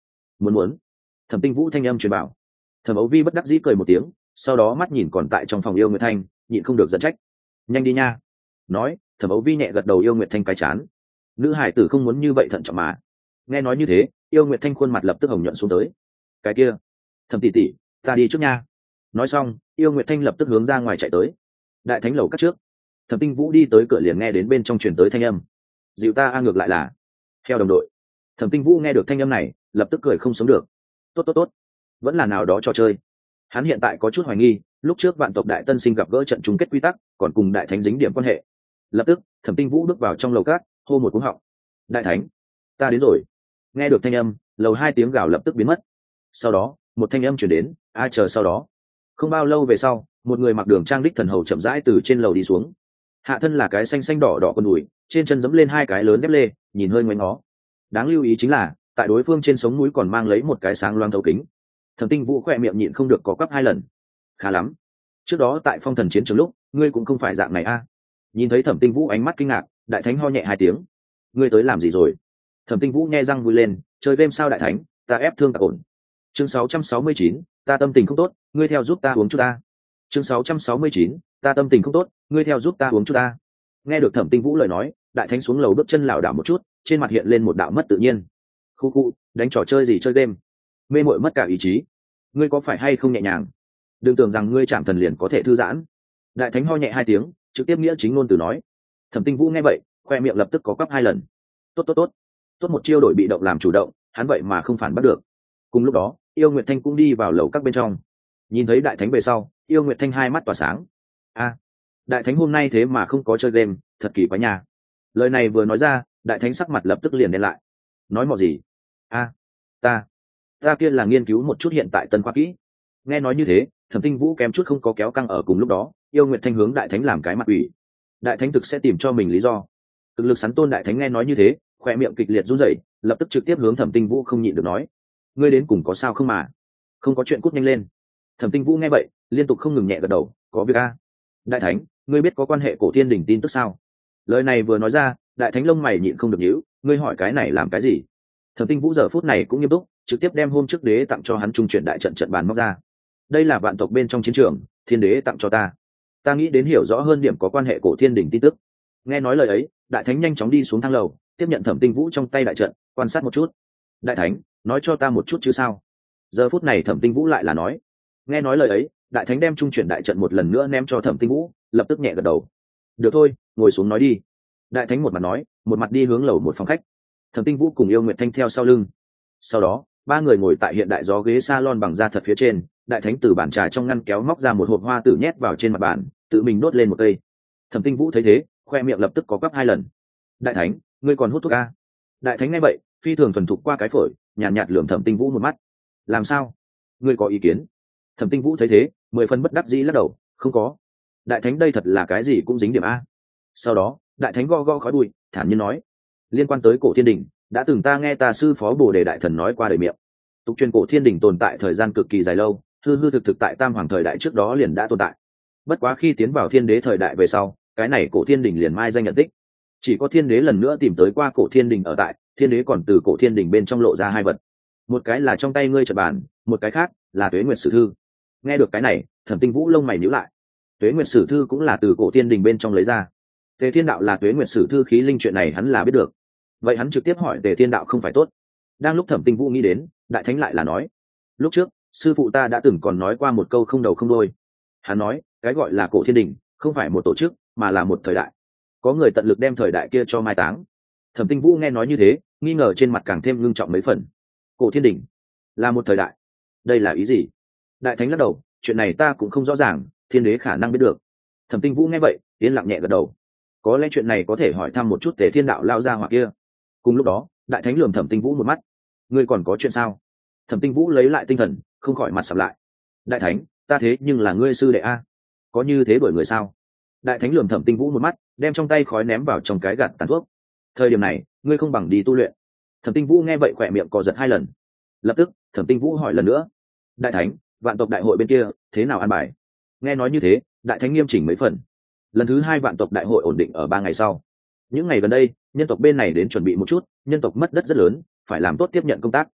muốn muốn thẩm tinh vũ thanh âm truyền bảo. Thẩm ấu vi bất đắc dĩ cười một tiếng, sau đó mắt nhìn còn tại trong phòng yêu nguyệt thanh, nhịn không được giận trách. Nhanh đi nha. Nói, thẩm ấu vi nhẹ gật đầu yêu nguyệt thanh cái chán. Nữ hải tử không muốn như vậy thận trọng mà. Nghe nói như thế, yêu nguyệt thanh khuôn mặt lập tức hồng nhuận xuống tới. Cái kia, thẩm tỷ tỷ, ta đi trước nha. Nói xong, yêu nguyệt thanh lập tức hướng ra ngoài chạy tới. Đại thánh lầu cắt trước, thẩm tinh vũ đi tới cửa liền nghe đến bên trong truyền tới thanh âm. Dịu ta a ngược lại là theo đồng đội. Thẩm tinh vũ nghe được thanh âm này, lập tức cười không sống được. Tốt tốt tốt, vẫn là nào đó trò chơi. Hắn hiện tại có chút hoài nghi, lúc trước vạn tộc đại tân sinh gặp gỡ trận chung kết quy tắc, còn cùng đại thánh dính điểm quan hệ. Lập tức, thẩm tinh vũ bước vào trong lầu cát, hô một cú họng. Đại thánh, ta đến rồi. Nghe được thanh âm, lầu hai tiếng gào lập tức biến mất. Sau đó, một thanh âm chuyển đến, ai chờ sau đó. Không bao lâu về sau, một người mặc đường trang đích thần hầu chậm rãi từ trên lầu đi xuống. Hạ thân là cái xanh xanh đỏ đỏ con đùi, trên chân giẫm lên hai cái lớn dép lê, nhìn hơi ngoáy ngó. Đáng lưu ý chính là, tại đối phương trên sống mũi còn mang lấy một cái sáng loang thấu kính. Thẩm tinh vũ khỏe miệng nhịn không được có quắp hai lần. Khá lắm, trước đó tại phong thần chiến trường lúc ngươi cũng không phải dạng này a. Nhìn thấy thẩm tinh vũ ánh mắt kinh ngạc, đại thánh ho nhẹ hai tiếng. Ngươi tới làm gì rồi? Thẩm tinh vũ nghe răng vui lên, chơi game sao đại thánh, ta ép thương tạc ổn. Chương sáu trăm sáu mươi chín, ta tâm tình không tốt, ngươi theo giúp ta uống chút ta. Chương sáu trăm sáu mươi chín, ta tâm tình không tốt, ngươi theo giúp ta uống chút ta. Nghe được thẩm tinh vũ lời nói, đại thánh xuống lầu bước chân lảo đảo một chút, trên mặt hiện lên một đạo mất tự nhiên. Khu khu, đánh trò chơi gì chơi game? Mê muội mất cả ý chí. Ngươi có phải hay không nhẹ nhàng? Đừng tưởng rằng ngươi chạm thần liền có thể thư giãn. Đại thánh ho nhẹ hai tiếng, trực tiếp nghĩa chính ngôn từ nói. Thẩm tinh vũ nghe vậy, khoe miệng lập tức có quắp hai lần. Tốt tốt tốt, tốt một chiêu đổi bị động làm chủ động, hắn vậy mà không phản bắt được. Cùng lúc đó, yêu nguyệt thanh cũng đi vào lầu các bên trong. Nhìn thấy đại thánh về sau, yêu nguyệt thanh hai mắt tỏa sáng. A, đại thánh hôm nay thế mà không có chơi game, thật kỳ quá nha. Lời này vừa nói ra, đại thánh sắc mặt lập tức liền đen lại. Nói mò gì? A, ta ta kia là nghiên cứu một chút hiện tại tân khoa kỹ. Nghe nói như thế, thẩm tinh vũ kém chút không có kéo căng ở cùng lúc đó, yêu nguyệt thanh hướng đại thánh làm cái mặt ủy. Đại thánh thực sẽ tìm cho mình lý do. Thực lực sắn tôn đại thánh nghe nói như thế, khoe miệng kịch liệt run rẩy, lập tức trực tiếp hướng thẩm tinh vũ không nhịn được nói. Ngươi đến cùng có sao không mà? Không có chuyện, cút nhanh lên. Thẩm tinh vũ nghe vậy, liên tục không ngừng nhẹ gật đầu. Có việc a. Đại thánh, ngươi biết có quan hệ cổ thiên đỉnh tin tức sao? Lời này vừa nói ra, đại thánh lông mày nhịn không được nhíu. Ngươi hỏi cái này làm cái gì? Thẩm tinh vũ giờ phút này cũng nghiêm túc, trực tiếp đem hôm trước đế tặng cho hắn trung chuyển đại trận trận bàn móc ra. Đây là vạn tộc bên trong chiến trường, thiên đế tặng cho ta. Ta nghĩ đến hiểu rõ hơn điểm có quan hệ cổ thiên đỉnh tin tức. Nghe nói lời ấy, đại thánh nhanh chóng đi xuống thang lầu, tiếp nhận thẩm tinh vũ trong tay đại trận, quan sát một chút. Đại thánh, nói cho ta một chút chứ sao? Giờ phút này thẩm tinh vũ lại là nói. Nghe nói lời ấy, đại thánh đem trung chuyển đại trận một lần nữa ném cho thẩm tinh vũ, lập tức nhẹ gật đầu. Được thôi, ngồi xuống nói đi. Đại thánh một mặt nói, một mặt đi hướng lầu một phòng khách. Thẩm tinh vũ cùng yêu nguyệt thanh theo sau lưng. Sau đó, ba người ngồi tại hiện đại gió ghế salon bằng da thật phía trên. Đại thánh từ bàn trà trong ngăn kéo móc ra một hộp hoa tử nhét vào trên mặt bàn, tự mình đốt lên một cây. Thẩm tinh vũ thấy thế, khoe miệng lập tức có quắp hai lần. Đại thánh, ngươi còn hút thuốc a? Đại thánh nghe vậy, phi thường thuần thục qua cái phổi, nhàn nhạt, nhạt lườm thẩm tinh vũ một mắt. Làm sao? Ngươi có ý kiến? Thẩm tinh vũ thấy thế, mười phần bất đắc dĩ lắc đầu. Không có. Đại thánh đây thật là cái gì cũng dính điểm a. Sau đó, đại thánh go go khói bụi, thản nhiên nói. Liên quan tới cổ thiên đình, đã từng ta nghe ta sư phó bồ đề đại thần nói qua đời miệng. Tục truyền cổ thiên đình tồn tại thời gian cực kỳ dài lâu, hư hư thực thực tại tam hoàng thời đại trước đó liền đã tồn tại. Bất quá khi tiến vào thiên đế thời đại về sau, cái này cổ thiên đình liền mai danh nhận tích. Chỉ có thiên đế lần nữa tìm tới qua cổ thiên đình ở tại, thiên đế còn từ cổ thiên đình bên trong lộ ra hai vật. Một cái là trong tay ngươi trận bàn, một cái khác là Tuế Nguyệt Sử Thư. Nghe được cái này, Thẩm Tinh Vũ lông mày nhíu lại. Tuế Nguyệt Sử Thư cũng là từ cổ thiên đình bên trong lấy ra. Tề Thiên Đạo là Tuế Nguyệt Sử Thư khí linh, chuyện này hắn là biết được. Vậy hắn trực tiếp hỏi Tề Thiên Đạo không phải tốt. Đang lúc Thẩm Tinh Vũ nghĩ đến, đại thánh lại là nói, lúc trước sư phụ ta đã từng còn nói qua một câu không đầu không đuôi. Hắn nói, cái gọi là cổ thiên đình không phải một tổ chức, mà là một thời đại. Có người tận lực đem thời đại kia cho mai táng. Thẩm Tinh Vũ nghe nói như thế, nghi ngờ trên mặt càng thêm ngưng trọng mấy phần. Cổ thiên đình là một thời đại, đây là ý gì? Đại thánh lắc đầu, chuyện này ta cũng không rõ ràng, thiên đế khả năng biết được. Thẩm Tinh Vũ nghe vậy, yên lặng nhẹ gật đầu. Có lẽ chuyện này có thể hỏi thăm một chút Tề Thiên Đạo lao ra hoặc kia. Cùng lúc đó, đại thánh lườm Thẩm Tinh Vũ một mắt. Ngươi còn có chuyện sao? Thẩm Tinh Vũ lấy lại tinh thần, không khỏi mặt sầm lại. Đại thánh, ta thế nhưng là ngươi sư đệ a, có như thế bởi người sao? Đại thánh lườm Thẩm Tinh Vũ một mắt, đem trong tay khói ném vào trong cái gạt tàn thuốc. Thời điểm này, ngươi không bằng đi tu luyện. Thẩm Tinh Vũ nghe vậy khỏe miệng co giật hai lần. Lập tức, Thẩm Tinh Vũ hỏi lần nữa. Đại thánh, vạn tộc đại hội bên kia thế nào an bài? Nghe nói như thế, đại thánh nghiêm chỉnh mấy phần. Lần thứ hai vạn tộc đại hội ổn định ở ba ngày sau. Những ngày gần đây, nhân tộc bên này đến chuẩn bị một chút, nhân tộc mất đất rất lớn, phải làm tốt tiếp nhận công tác.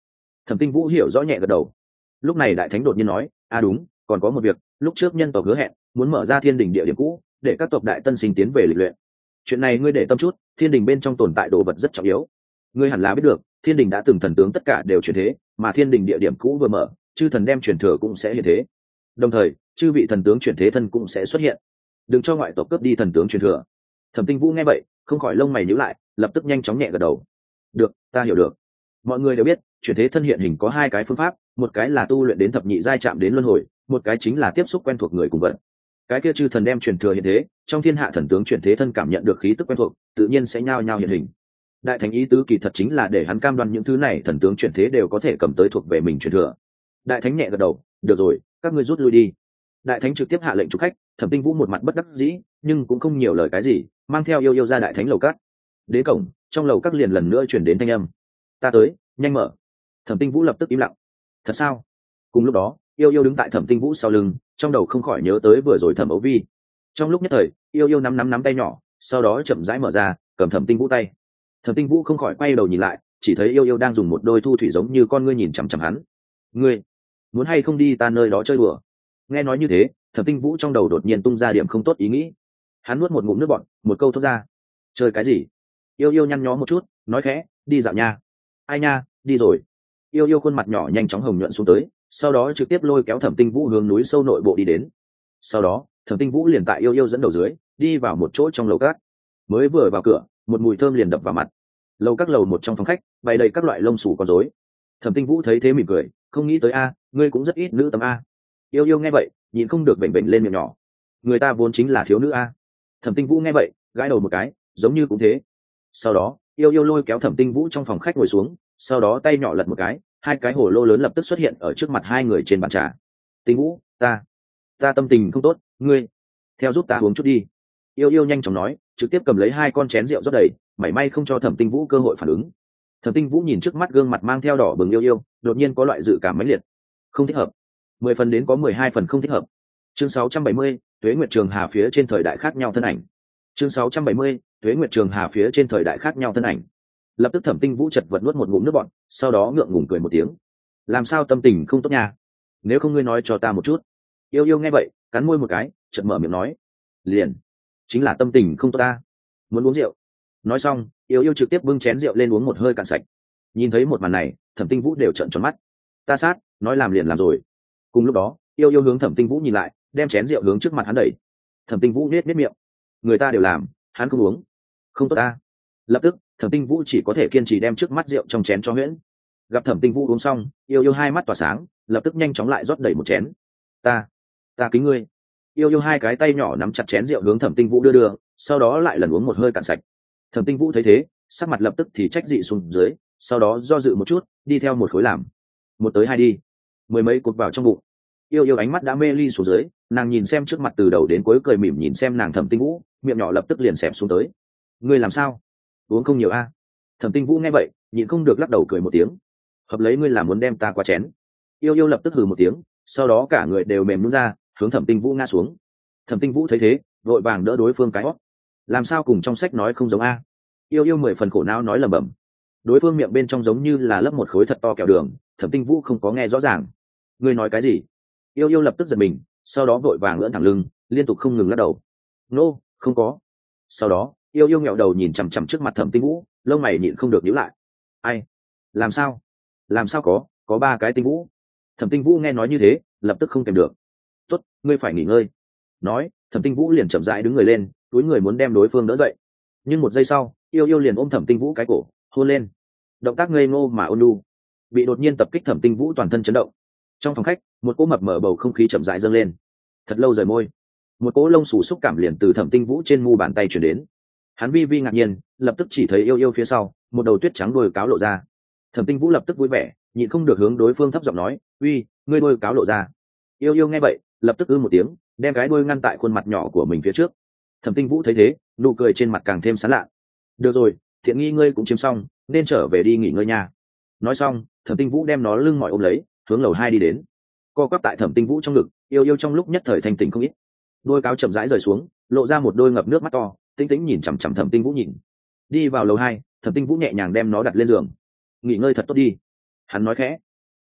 Thẩm Tinh Vũ hiểu rõ nhẹ gật đầu. Lúc này đại thánh đột nhiên nói, à đúng, còn có một việc, lúc trước nhân tộc hứa hẹn muốn mở ra thiên đình địa điểm cũ để các tộc đại tân sinh tiến về lịch luyện. Chuyện này ngươi để tâm chút, thiên đình bên trong tồn tại đồ vật rất trọng yếu. Ngươi hẳn là biết được, thiên đình đã từng thần tướng tất cả đều chuyển thế, mà thiên đình địa điểm cũ vừa mở, chư thần đem chuyển thừa cũng sẽ hiện thế. Đồng thời, chư vị thần tướng chuyển thế thân cũng sẽ xuất hiện. Đừng cho ngoại tộc cướp đi thần tướng chuyển thừa. Thẩm Tinh Vũ nghe vậy, không khỏi lông mày nhíu lại, lập tức nhanh chóng nhẹ gật đầu. Được, ta hiểu được. Mọi người đều biết, chuyển thế thân hiện hình có hai cái phương pháp, một cái là tu luyện đến thập nhị giai chạm đến luân hồi, một cái chính là tiếp xúc quen thuộc người cùng vận. Cái kia chư thần đem truyền thừa hiện thế, trong thiên hạ thần tướng chuyển thế thân cảm nhận được khí tức quen thuộc, tự nhiên sẽ nhao nhao hiện hình. Đại thánh ý tứ kỳ thật chính là để hắn cam đoan những thứ này thần tướng chuyển thế đều có thể cầm tới thuộc về mình truyền thừa. Đại thánh nhẹ gật đầu, được rồi, các ngươi rút lui đi. Đại thánh trực tiếp hạ lệnh chúc khách. Thẩm Tinh Vũ một mặt bất đắc dĩ, nhưng cũng không nhiều lời cái gì, mang theo yêu yêu ra đại thánh lầu cát. Đến cổng, trong lầu các liền lần nữa chuyển đến thanh âm, ta tới, nhanh mở. Thẩm Tinh Vũ lập tức im lặng. Thật sao? Cùng lúc đó, yêu yêu đứng tại Thẩm Tinh Vũ sau lưng, trong đầu không khỏi nhớ tới vừa rồi Thẩm Ấu Vi. Trong lúc nhất thời, yêu yêu nắm nắm nắm tay nhỏ, sau đó chậm rãi mở ra, cầm Thẩm Tinh Vũ tay. Thẩm Tinh Vũ không khỏi quay đầu nhìn lại, chỉ thấy yêu yêu đang dùng một đôi thu thủy giống như con ngươi nhìn chằm chằm hắn. Ngươi muốn hay không đi ta nơi đó chơi đùa? Nghe nói như thế, Thẩm Tinh Vũ trong đầu đột nhiên tung ra điểm không tốt ý nghĩ. Hắn nuốt một ngụm nước bọt, một câu thốt ra, chơi cái gì? Yêu yêu nhăn nhó một chút, nói khẽ, đi dạo nha. Ai nha, đi rồi. Yêu yêu khuôn mặt nhỏ nhanh chóng hồng nhuận xuống tới, sau đó trực tiếp lôi kéo Thẩm Tinh Vũ hướng núi sâu nội bộ đi đến. Sau đó, Thẩm Tinh Vũ liền tại yêu yêu dẫn đầu dưới, đi vào một chỗ trong lầu các. Mới vừa vào cửa, một mùi thơm liền đập vào mặt. Lầu các lầu một trong phòng khách, bày đầy các loại lông sủ con rối. Thẩm Tinh Vũ thấy thế mỉm cười, không nghĩ tới a, ngươi cũng rất ít nữ tầm a. Yêu yêu nghe vậy, nhịn không được bệnh bệnh lên miệng nhỏ. Người ta vốn chính là thiếu nữ a. Thẩm Tinh Vũ nghe vậy, gãi đầu một cái, giống như cũng thế. Sau đó, yêu yêu lôi kéo Thẩm Tinh Vũ trong phòng khách ngồi xuống, sau đó tay nhỏ lật một cái, hai cái hồ lô lớn lập tức xuất hiện ở trước mặt hai người trên bàn trà. Tinh Vũ, ta, ta tâm tình không tốt, ngươi, theo giúp ta uống chút đi. Yêu yêu nhanh chóng nói, trực tiếp cầm lấy hai con chén rượu rót đầy, mảy may không cho Thẩm Tinh Vũ cơ hội phản ứng. Thẩm Tinh Vũ nhìn trước mắt gương mặt mang theo đỏ bừng yêu yêu, đột nhiên có loại dự cảm mãnh liệt, không thích hợp. Mười phần đến có mười hai phần không thích hợp. Chương sáu trăm bảy mươi, Tuế Nguyệt Trường Hà phía trên thời đại khác nhau thân ảnh. Chương sáu trăm bảy mươi, Tuế Nguyệt Trường Hà phía trên thời đại khác nhau thân ảnh. Lập tức Thẩm Tinh Vũ chật vật nuốt một ngụm nước bọt, sau đó ngượng ngùng cười một tiếng. Làm sao tâm tình không tốt nha? Nếu không ngươi nói cho ta một chút. Yêu yêu nghe vậy, cắn môi một cái, chợt mở miệng nói, liền, chính là tâm tình không tốt ta, muốn uống rượu. Nói xong, yêu yêu trực tiếp bưng chén rượu lên uống một hơi cạn sạch. Nhìn thấy một màn này, Thẩm Tinh Vũ đều trợn tròn mắt. Ta sát, nói làm liền làm rồi. Cùng lúc đó, yêu yêu hướng Thẩm Tinh Vũ nhìn lại, đem chén rượu hướng trước mặt hắn đẩy. Thẩm Tinh Vũ nết nết miệng, người ta đều làm, hắn không uống, không tốt ta. Lập tức, Thẩm Tinh Vũ chỉ có thể kiên trì đem trước mắt rượu trong chén cho Huyễn. Gặp Thẩm Tinh Vũ uống xong, yêu yêu hai mắt tỏa sáng, lập tức nhanh chóng lại rót đầy một chén. Ta, ta kính ngươi. Yêu yêu hai cái tay nhỏ nắm chặt chén rượu hướng Thẩm Tinh Vũ đưa đưa, sau đó lại lần uống một hơi cạn sạch. Thẩm Tinh Vũ thấy thế, sắc mặt lập tức thì trách dị xuống dưới, sau đó do dự một chút, đi theo một khối làm. Một tới hai đi, mười mấy cột vào trong bụng. Yêu yêu ánh mắt đã mê ly xuống dưới, nàng nhìn xem trước mặt từ đầu đến cuối cười mỉm nhìn xem nàng Thẩm Tinh Vũ, miệng nhỏ lập tức liền xẹp xuống tới. Ngươi làm sao? Uống không nhiều a? Thẩm Tinh Vũ nghe vậy, nhịn không được lắc đầu cười một tiếng. Hợp lấy ngươi là muốn đem ta qua chén. Yêu yêu lập tức hừ một tiếng, sau đó cả người đều mềm nhũn ra, hướng Thẩm Tinh Vũ ngã xuống. Thẩm Tinh Vũ thấy thế, vội vàng đỡ đối phương cái hót. Làm sao cùng trong sách nói không giống a? Yêu yêu mười phần khổ não nói lẩm bẩm. Đối phương miệng bên trong giống như là lấp một khối thật to kẹo đường, Thẩm Tinh Vũ không có nghe rõ ràng. Ngươi nói cái gì? Yêu yêu lập tức giật mình, sau đó vội vàng ưỡn thẳng lưng, liên tục không ngừng lắc đầu. Nô, no, không có. Sau đó, yêu yêu nghẹo đầu nhìn chằm chằm trước mặt Thẩm Tinh Vũ, lông mày nhịn không được nhíu lại. Ai? Làm sao? Làm sao có? Có ba cái Tinh Vũ. Thẩm Tinh Vũ nghe nói như thế, lập tức không kèm được. Tốt, ngươi phải nghỉ ngơi. Nói, Thẩm Tinh Vũ liền chậm rãi đứng người lên, túi người muốn đem đối phương đỡ dậy. Nhưng một giây sau, yêu yêu liền ôm Thẩm Tinh Vũ cái cổ, hôn lên. Động tác ngây ngô mà ôn nhu, bị đột nhiên tập kích Thẩm Tinh Vũ toàn thân chấn động. Trong phòng khách, một cỗ mập mở bầu không khí chậm rãi dâng lên. Thật lâu rời môi, một cỗ lông xù xúc cảm liền từ Thẩm Tinh Vũ trên mu bàn tay chuyển đến. Hắn vi vi ngạc nhiên, lập tức chỉ thấy yêu yêu phía sau, một đầu tuyết trắng đuôi cáo lộ ra. Thẩm Tinh Vũ lập tức vui vẻ, nhịn không được hướng đối phương thấp giọng nói, uy, ngươi đuôi cáo lộ ra. Yêu yêu nghe vậy, lập tức ư một tiếng, đem cái đuôi ngăn tại khuôn mặt nhỏ của mình phía trước. Thẩm Tinh Vũ thấy thế, nụ cười trên mặt càng thêm sán lạ. Được rồi, thiện nghi ngươi cũng chiếm xong, nên trở về đi nghỉ ngơi nha. Nói xong, Thẩm Tinh Vũ đem nó lưng mỏi ôm lấy, hướng lầu hai đi đến. Co quắp tại Thẩm Tinh Vũ trong ngực, yêu yêu trong lúc nhất thời thanh tỉnh không ít. Đôi cáo chậm rãi rời xuống, lộ ra một đôi ngập nước mắt to, tinh tĩnh nhìn chằm chằm Thẩm Tinh Vũ nhìn. Đi vào lầu hai, Thẩm Tinh Vũ nhẹ nhàng đem nó đặt lên giường. Nghỉ ngơi thật tốt đi, hắn nói khẽ.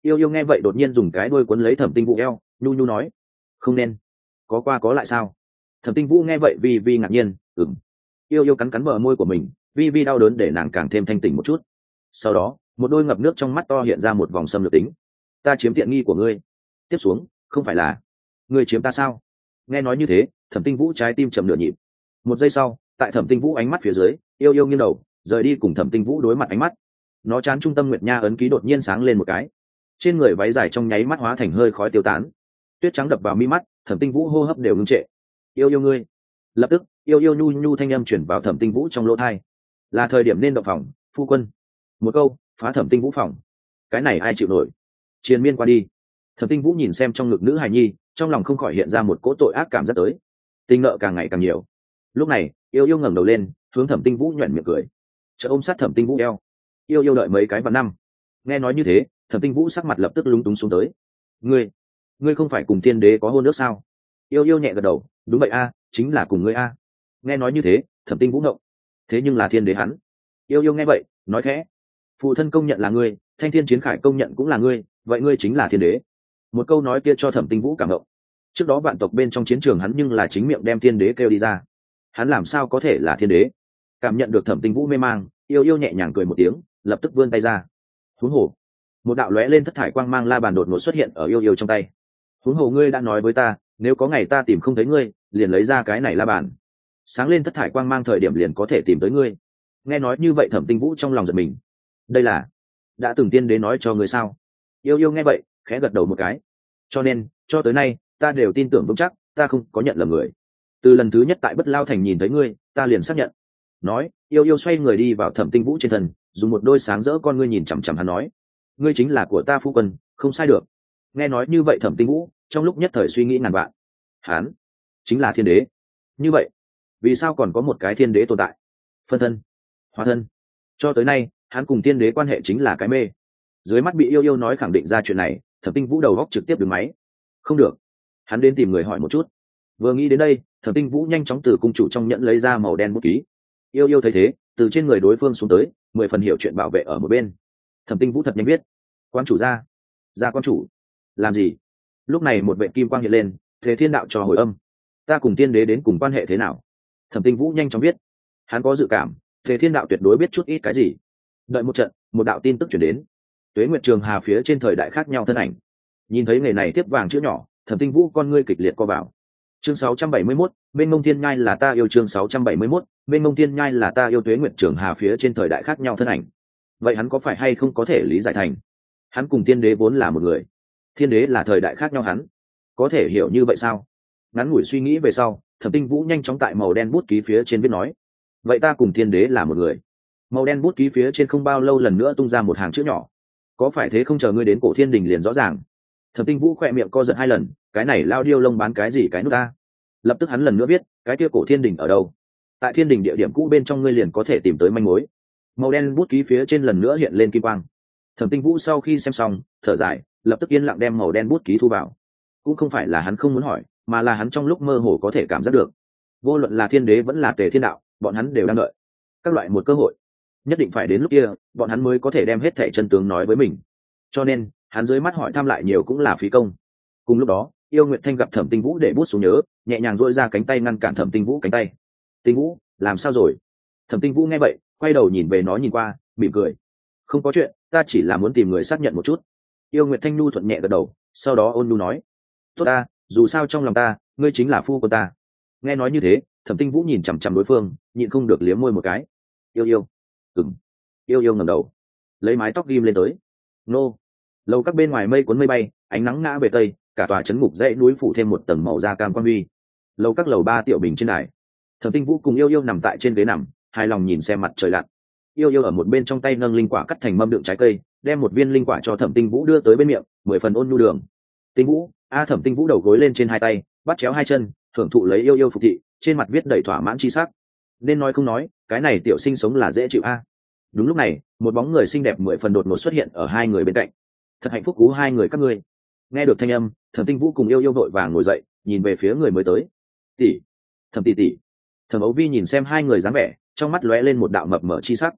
Yêu yêu nghe vậy đột nhiên dùng cái đuôi quấn lấy thẩm tinh vũ eo, nhu nhu nói, không nên, có qua có lại sao? Thẩm tinh vũ nghe vậy vi vi ngạc nhiên, ừm. Yêu yêu cắn cắn bờ môi của mình, vi vi đau đớn để nàng càng thêm thanh tỉnh một chút. Sau đó một đôi ngập nước trong mắt to hiện ra một vòng xâm lược tính. Ta chiếm tiện nghi của ngươi. Tiếp xuống không phải là ngươi chiếm ta sao? Nghe nói như thế, thẩm tinh vũ trái tim chậm nửa nhịp. Một giây sau, tại thẩm tinh vũ ánh mắt phía dưới, yêu yêu nghiêng đầu rời đi cùng thẩm tinh vũ đối mặt ánh mắt. Nó chán trung tâm nguyệt nha ấn ký đột nhiên sáng lên một cái, trên người váy dài trong nháy mắt hóa thành hơi khói tiêu tán, tuyết trắng đập vào mi mắt, thẩm tinh vũ hô hấp đều ngưng trệ. Yêu yêu ngươi. Lập tức yêu yêu nhu nhu thanh âm chuyển vào thẩm tinh vũ trong lỗ thai, là thời điểm nên động phòng, phu quân. Một câu phá thẩm tinh vũ phòng, cái này ai chịu nổi. Triền miên qua đi, thẩm tinh vũ nhìn xem trong ngực nữ hài nhi, trong lòng không khỏi hiện ra một cỗ tội ác cảm rất tới, tình nợ càng ngày càng nhiều. Lúc này yêu yêu ngẩng đầu lên hướng thẩm tinh vũ nhoẻn miệng cười, chợ ôm sát thẩm tinh vũ eo. Yêu yêu đợi mấy cái vào năm. Nghe nói như thế, thẩm tinh vũ sắc mặt lập tức lúng túng xuống tới. Ngươi, ngươi không phải cùng tiên đế có hôn ước sao? Yêu yêu nhẹ gật đầu, đúng vậy a, chính là cùng ngươi a. Nghe nói như thế, thẩm tinh vũ ngộng, thế nhưng là thiên đế hắn. Yêu yêu nghe vậy nói khẽ, phụ thân công nhận là ngươi, thanh thiên chiến khải công nhận cũng là ngươi, vậy ngươi chính là thiên đế. Một câu nói kia cho thẩm tinh vũ cảm động. Trước đó vạn tộc bên trong chiến trường hắn nhưng là chính miệng đem thiên đế kêu đi ra, hắn làm sao có thể là thiên đế? Cảm nhận được thẩm tinh vũ mê mang, yêu yêu nhẹ nhàng cười một tiếng, lập tức vươn tay ra. Huống hồ, một đạo lóe lên thất thải quang mang la bàn đột ngột xuất hiện ở yêu yêu trong tay. Huống hồ ngươi đã nói với ta, nếu có ngày ta tìm không thấy ngươi, liền lấy ra cái này la bàn, sáng lên thất thải quang mang thời điểm liền có thể tìm tới ngươi. Nghe nói như vậy thẩm tinh vũ trong lòng giật mình, đây là đã từng tiên đế nói cho ngươi sao? Yêu yêu nghe vậy khẽ gật đầu một cái, cho nên cho tới nay ta đều tin tưởng vững chắc ta không có nhận lầm người. Từ lần thứ nhất tại Bất Lao Thành nhìn thấy ngươi, ta liền xác nhận. Nói yêu yêu xoay người đi vào thẩm tinh vũ trên thân, dùng một đôi sáng rỡ con ngươi nhìn chằm chằm hắn nói, ngươi chính là của ta phu quân, không sai được. Nghe nói như vậy thẩm tinh vũ trong lúc nhất thời suy nghĩ ngàn vạn, hắn chính là thiên đế. Như vậy vì sao còn có một cái thiên đế tồn tại? Phân thân, hóa thân, cho tới nay hắn cùng thiên đế quan hệ chính là cái mê. Dưới mắt bị yêu yêu nói khẳng định ra chuyện này, thẩm tinh vũ đầu góc trực tiếp đứng máy. Không được, hắn đến tìm người hỏi một chút. Vừa nghĩ đến đây, thẩm tinh vũ nhanh chóng từ cung chủ trong nhẫn lấy ra màu đen bút ký. Yêu yêu thấy thế, từ trên người đối phương xuống tới, mười phần hiểu chuyện bảo vệ ở một bên. Thẩm tinh vũ thật nhanh biết, quan chủ ra, ra quan chủ, làm gì? Lúc này một vệ kim quang hiện lên, thế thiên đạo cho hồi âm, ta cùng tiên đế đến cùng quan hệ thế nào? Thẩm tinh vũ nhanh chóng biết, hắn có dự cảm, thế thiên đạo tuyệt đối biết chút ít cái gì. Đợi một trận, một đạo tin tức chuyển đến, Tuế Nguyệt Trường Hà phía trên thời đại khác nhau thân ảnh. Nhìn thấy nghề này tiếp vàng chữ nhỏ, thẩm tinh vũ con ngươi kịch liệt co vào. Chương sáu trăm bảy mươi mốt, bên mông thiên nhai là ta yêu. Chương sáu trăm bảy mươi mốt, bên mông thiên nhai là ta yêu. Tuế Nguyệt Trường Hà phía trên thời đại khác nhau thân ảnh. Vậy hắn có phải hay không có thể lý giải thành, hắn cùng tiên đế vốn là một người, thiên đế là thời đại khác nhau, hắn có thể hiểu như vậy sao? Ngắn ngủi suy nghĩ về sau, thẩm tinh vũ nhanh chóng tại màu đen bút ký phía trên viết nói, vậy ta cùng thiên đế là một người. Màu đen bút ký phía trên không bao lâu lần nữa tung ra một hàng chữ nhỏ, có phải thế không, chờ ngươi đến cổ thiên đình liền rõ ràng. Thẩm tinh vũ khỏe miệng co giật hai lần, cái này lao điêu lông bán cái gì cái nút ta. Lập tức hắn lần nữa biết, cái kia cổ thiên đình ở đâu? Tại thiên đình địa điểm cũ bên trong ngươi liền có thể tìm tới manh mối. Màu đen bút ký phía trên lần nữa hiện lên kim quang. Thẩm tinh vũ sau khi xem xong thở dài, lập tức yên lặng đem màu đen bút ký thu vào. Cũng không phải là hắn không muốn hỏi, mà là hắn trong lúc mơ hồ có thể cảm giác được, vô luận là thiên đế vẫn là tề thiên đạo, bọn hắn đều đang đợi các loại một cơ hội, nhất định phải đến lúc kia bọn hắn mới có thể đem hết thẻ chân tướng nói với mình. Cho nên hắn dưới mắt hỏi thăm lại nhiều cũng là phí công. Cùng lúc đó Yêu Nguyệt Thanh gặp thẩm tinh vũ để bút xuống nhớ, nhẹ nhàng dội ra cánh tay ngăn cản thẩm tinh vũ cánh tay. Tinh vũ làm sao rồi? Thẩm tinh vũ nghe vậy quay đầu nhìn về nó nhìn qua, mỉm cười, không có chuyện, ta chỉ là muốn tìm người xác nhận một chút. Yêu Nguyệt Thanh nhu thuận nhẹ gật đầu, sau đó ôn nhu nói, tốt ta, dù sao trong lòng ta ngươi chính là phu của ta. Nghe nói như thế, thẩm tinh vũ nhìn chằm chằm đối phương, nhịn không được liếm môi một cái. Yêu yêu, ừng. Yêu yêu ngẩng đầu, lấy mái tóc ghim lên tới. Nô. Lầu các bên ngoài mây cuốn mây bay, ánh nắng ngã về tây, cả tòa trấn ngục dãy núi phủ thêm một tầng màu da cam quan huy. Lầu các lầu ba tiểu bình trên đài, thẩm tinh vũ cùng yêu yêu nằm tại trên ghế nằm, hài lòng nhìn xem mặt trời lặn. Yêu yêu ở một bên trong tay nâng linh quả cắt thành mâm đựng trái cây, đem một viên linh quả cho thẩm tinh vũ đưa tới bên miệng, mười phần ôn nhu đường. Tinh vũ, a thẩm tinh vũ đầu gối lên trên hai tay, bắt chéo hai chân, thưởng thụ lấy yêu yêu phục thị, trên mặt viết đầy thỏa mãn chi sắc. Nên nói không nói, cái này tiểu sinh sống là dễ chịu a. Đúng lúc này, một bóng người xinh đẹp mười phần đột ngột xuất hiện ở hai người bên cạnh. Thật hạnh phúc cú hai người các ngươi. Nghe được thanh âm, thẩm tinh vũ cùng yêu yêu vội vàng ngồi dậy, nhìn về phía người mới tới. Tỷ, thẩm tỷ tỷ. Thẩm Ấu Vi nhìn xem hai người dáng vẻ, trong mắt lóe lên một đạo mập mờ chi sắc.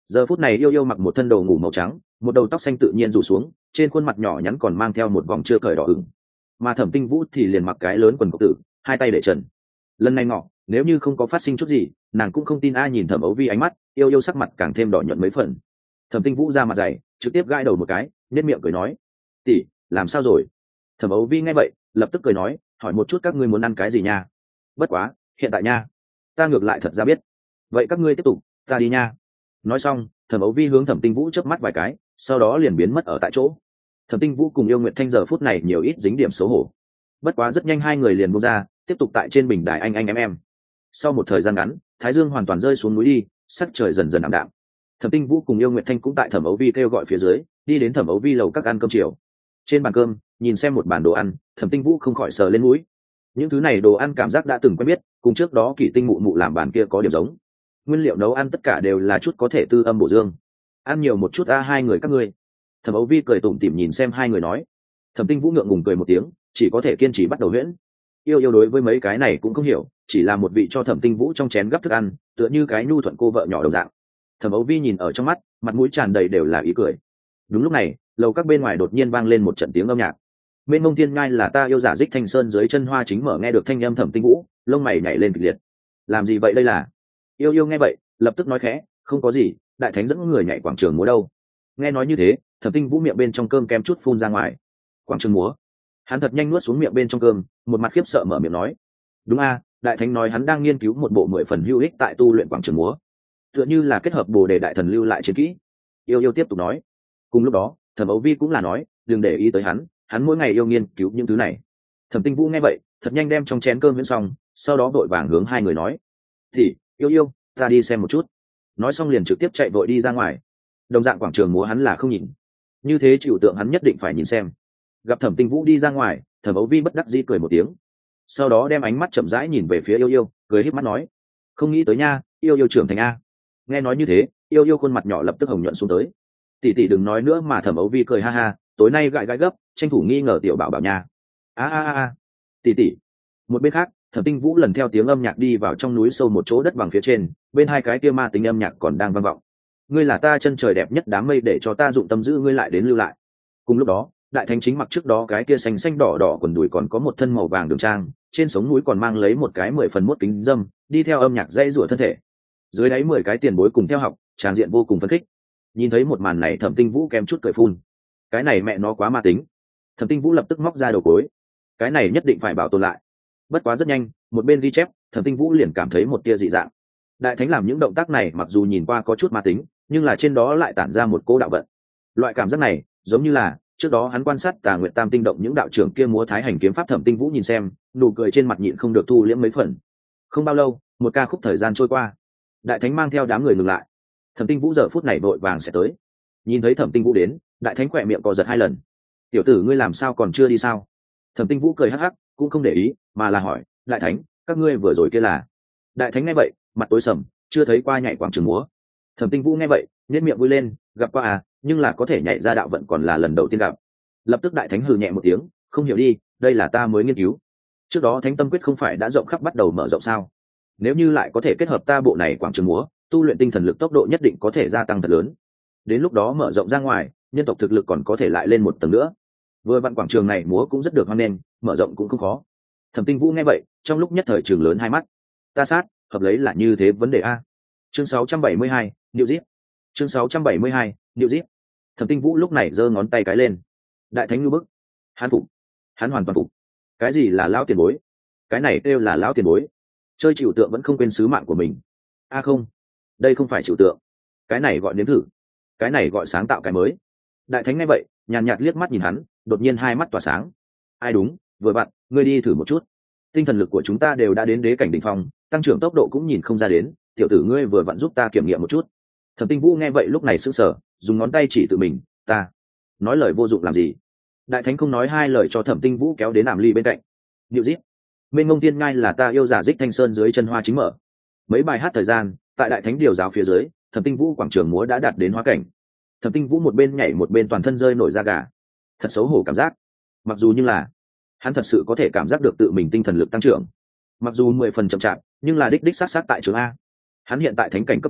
Giờ phút này yêu yêu mặc một thân đồ ngủ màu trắng, một đầu tóc xanh tự nhiên rủ xuống, trên khuôn mặt nhỏ nhắn còn mang theo một vòng chưa cởi đỏ ửng. Mà Thẩm Tinh Vũ thì liền mặc cái lớn quần cộc tử, hai tay để trần. Lần này ngọ, nếu như không có phát sinh chút gì, nàng cũng không tin ai nhìn Thẩm Ấu Vi ánh mắt, yêu yêu sắc mặt càng thêm đỏ nhuận mấy phần. Thẩm Tinh Vũ ra mặt dày, trực tiếp gãi đầu một cái, nhếch miệng cười nói: "Tỷ, làm sao rồi?" Thẩm Ấu Vi nghe vậy, lập tức cười nói: "Hỏi một chút các ngươi muốn ăn cái gì nha? Bất quá, hiện tại nha, ta ngược lại thật ra biết. Vậy các ngươi tiếp tục, ta đi nha." Nói xong, Thẩm Ấu Vi hướng Thẩm Tinh Vũ chớp mắt vài cái, sau đó liền biến mất ở tại chỗ. Thẩm Tinh Vũ cùng Yêu Nguyệt Thanh giờ phút này nhiều ít dính điểm xấu hổ. Bất quá rất nhanh hai người liền buông ra, tiếp tục tại trên bình đài anh anh em em. Sau một thời gian ngắn, thái dương hoàn toàn rơi xuống núi đi, sắc trời dần dần ảm đạm. Thẩm Tinh Vũ cùng Yêu Nguyệt Thanh cũng tại Thẩm Ấu Vi kêu gọi phía dưới, đi đến Thẩm Ấu Vi lầu các ăn cơm chiều. Trên bàn cơm, nhìn xem một bàn đồ ăn, Thẩm Tinh Vũ không khỏi sờ lên mũi. Những thứ này đồ ăn cảm giác đã từng quen biết, cùng trước đó Kỷ Tinh mụ mụ làm bàn kia có điểm giống. Nguyên liệu nấu ăn tất cả đều là chút có thể tư âm bổ dương. Ăn nhiều một chút a hai người các ngươi. Thẩm Ấu Vi cười tủm tỉm nhìn xem hai người nói. Thẩm Tinh Vũ ngượng ngùng cười một tiếng, chỉ có thể kiên trì bắt đầu huyễn. Yêu yêu đối với mấy cái này cũng không hiểu, chỉ là một vị cho Thẩm Tinh Vũ trong chén gấp thức ăn, tựa như cái nhu thuận cô vợ nhỏ đồng dạng. Thẩm Ấu Vi nhìn ở trong mắt, mặt mũi tràn đầy đều là ý cười. Đúng lúc này, lầu các bên ngoài đột nhiên vang lên một trận tiếng âm nhạc. Bên Mông Thiên Ngai là ta yêu giả dích thanh sơn dưới chân hoa chính mở nghe được thanh âm Thẩm Tinh Vũ, lông mày nhảy lên kịch liệt. Làm gì vậy đây là? Yêu yêu nghe vậy, lập tức nói khẽ, không có gì, đại thánh dẫn người nhảy quảng trường múa đâu. Nghe nói như thế, Thẩm Tinh Vũ miệng bên trong cơm kem chút phun ra ngoài. Quảng trường múa? Hắn thật nhanh nuốt xuống miệng bên trong cơm, một mặt khiếp sợ mở miệng nói, đúng a, đại thánh nói hắn đang nghiên cứu một bộ mười phần hữu ích tại tu luyện quảng trường múa, tựa như là kết hợp bồ đề đại thần lưu lại chiến kỹ. Yêu yêu tiếp tục nói. Cùng lúc đó, Thẩm Ấu Vi cũng là nói, đừng để ý tới hắn, hắn mỗi ngày yêu nghiên cứu những thứ này. Thẩm Tinh Vũ nghe vậy, thật nhanh đem trong chén cơm miễn xong, sau đó vội vàng hướng hai người nói, thì yêu yêu, ta đi xem một chút. Nói xong liền trực tiếp chạy vội đi ra ngoài. Đồng dạng quảng trường múa hắn là không nhìn, như thế chịu tượng hắn nhất định phải nhìn xem. Gặp Thẩm Tinh Vũ đi ra ngoài, Thẩm Ấu Vi bất đắc dĩ cười một tiếng, sau đó đem ánh mắt chậm rãi nhìn về phía yêu yêu, cười híp mắt nói, không nghĩ tới nha, yêu yêu trưởng thành a. Nghe nói như thế, yêu yêu khuôn mặt nhỏ lập tức hồng nhuận xuống tới. Tỷ tỷ đừng nói nữa mà. Thẩm Ấu Vi cười ha ha, tối nay gãi gãi gấp, tranh thủ nghi ngờ tiểu bảo bảo nha. A a a a, tỷ tỷ. Một bên khác, Thẩm Tinh Vũ lần theo tiếng âm nhạc đi vào trong núi sâu một chỗ đất bằng phía trên, bên hai cái kia ma tính âm nhạc còn đang vang vọng. Ngươi là ta chân trời đẹp nhất đám mây, để cho ta dụng tâm giữ ngươi lại đến lưu lại. Cùng lúc đó, đại thánh chính mặc trước đó cái kia xanh xanh đỏ đỏ quần đùi, còn có một thân màu vàng đường trang, trên sống núi còn mang lấy một cái mười phần mốt kính dâm, đi theo âm nhạc dây rủa thân thể. Dưới đáy mười cái tiền bối cùng theo học, tràng diện vô cùng phấn khích. Nhìn thấy một màn này, Thẩm Tinh Vũ kém chút cười phun. Cái này mẹ nó quá ma tính. Thẩm Tinh Vũ lập tức móc ra đầu cối. Cái này nhất định phải bảo tồn lại. Bất quá rất nhanh, một bên ghi chép, Thẩm Tinh Vũ liền cảm thấy một tia dị dạng. Đại thánh làm những động tác này mặc dù nhìn qua có chút ma tính, nhưng là trên đó lại tản ra một cỗ đạo vận. Loại cảm giác này, giống như là trước đó hắn quan sát Tà Nguyệt Tam tinh động những đạo trưởng kia múa thái hành kiếm pháp. Thẩm Tinh Vũ nhìn xem, nụ cười trên mặt nhịn không được thu liễm mấy phần. Không bao lâu, một ca khúc thời gian trôi qua, đại thánh mang theo đám người ngừng lại. Thẩm Tinh Vũ giờ phút này vội vàng sẽ tới. Nhìn thấy Thẩm Tinh Vũ đến, đại thánh khỏe miệng co giật hai lần. Tiểu tử ngươi làm sao còn chưa đi sao? Thẩm Tinh Vũ cười hắc hắc, cũng không để ý, mà là hỏi, đại thánh, các ngươi vừa rồi kia là? Đại thánh nghe vậy, mặt tối sầm, chưa thấy qua nhảy quảng trường múa. Thẩm Tinh Vũ nghe vậy, nhếch miệng vui lên, gặp qua à, nhưng là có thể nhảy ra đạo vận còn là lần đầu tiên gặp. Lập tức đại thánh hừ nhẹ một tiếng, không hiểu đi, đây là ta mới nghiên cứu. Trước đó Thánh Tâm Quyết không phải đã rộng khắp bắt đầu mở rộng sao? Nếu như lại có thể kết hợp ta bộ này quảng trường múa, tu luyện tinh thần lực tốc độ nhất định có thể gia tăng thật lớn. Đến lúc đó mở rộng ra ngoài, nhân tộc thực lực còn có thể lại lên một tầng nữa. Vừa vặn quảng trường này múa cũng rất được hoan nghênh, mở rộng cũng không khó. Thẩm Tinh Vũ nghe vậy, trong lúc nhất thời trừng lớn hai mắt. Ta sát, hợp lấy là như thế vấn đề a. Chương sáu trăm bảy mươi hai, Niệu Diếp. Chương sáu trăm bảy mươi hai, Niệu Diếp. Thẩm Tinh Vũ lúc này giơ ngón tay cái lên. Đại thánh ngư bức. Hắn phục. Hắn hoàn toàn phục. Cái gì là lão tiền bối? Cái này kêu là lão tiền bối. Chơi chịu tượng vẫn không quên sứ mạng của mình. A không, đây không phải chịu tượng. Cái này gọi nếm thử. Cái này gọi sáng tạo cái mới. Đại thánh nghe vậy, nhàn nhạt liếc mắt nhìn hắn, đột nhiên hai mắt tỏa sáng. Ai đúng, vừa vặn, ngươi đi thử một chút. Tinh thần lực của chúng ta đều đã đến đế cảnh đỉnh phong, tăng trưởng tốc độ cũng nhìn không ra đến, tiểu tử ngươi vừa vặn giúp ta kiểm nghiệm một chút. Thẩm Tinh Vũ nghe vậy lúc này sững sờ, dùng ngón tay chỉ tự mình, ta nói lời vô dụng làm gì? Đại thánh không nói hai lời cho Thẩm Tinh Vũ kéo đến ảm ly bên cạnh. Niệu Diếp. Bên Ngông Thiên Ngai là ta yêu giả dích thanh sơn dưới chân hoa chính mở. Mấy bài hát thời gian, tại đại thánh điều giáo phía dưới, Thẩm Tinh Vũ quảng trường múa đã đạt đến hóa cảnh. Thẩm Tinh Vũ một bên nhảy một bên toàn thân rơi nổi da gà. Thật xấu hổ cảm giác. Mặc dù như là hắn thật sự có thể cảm giác được tự mình tinh thần lực tăng trưởng. Mặc dù mười phần chậm chạp, nhưng là đích đích sát sát tại trường A. Hắn hiện tại thánh cảnh cấp ba,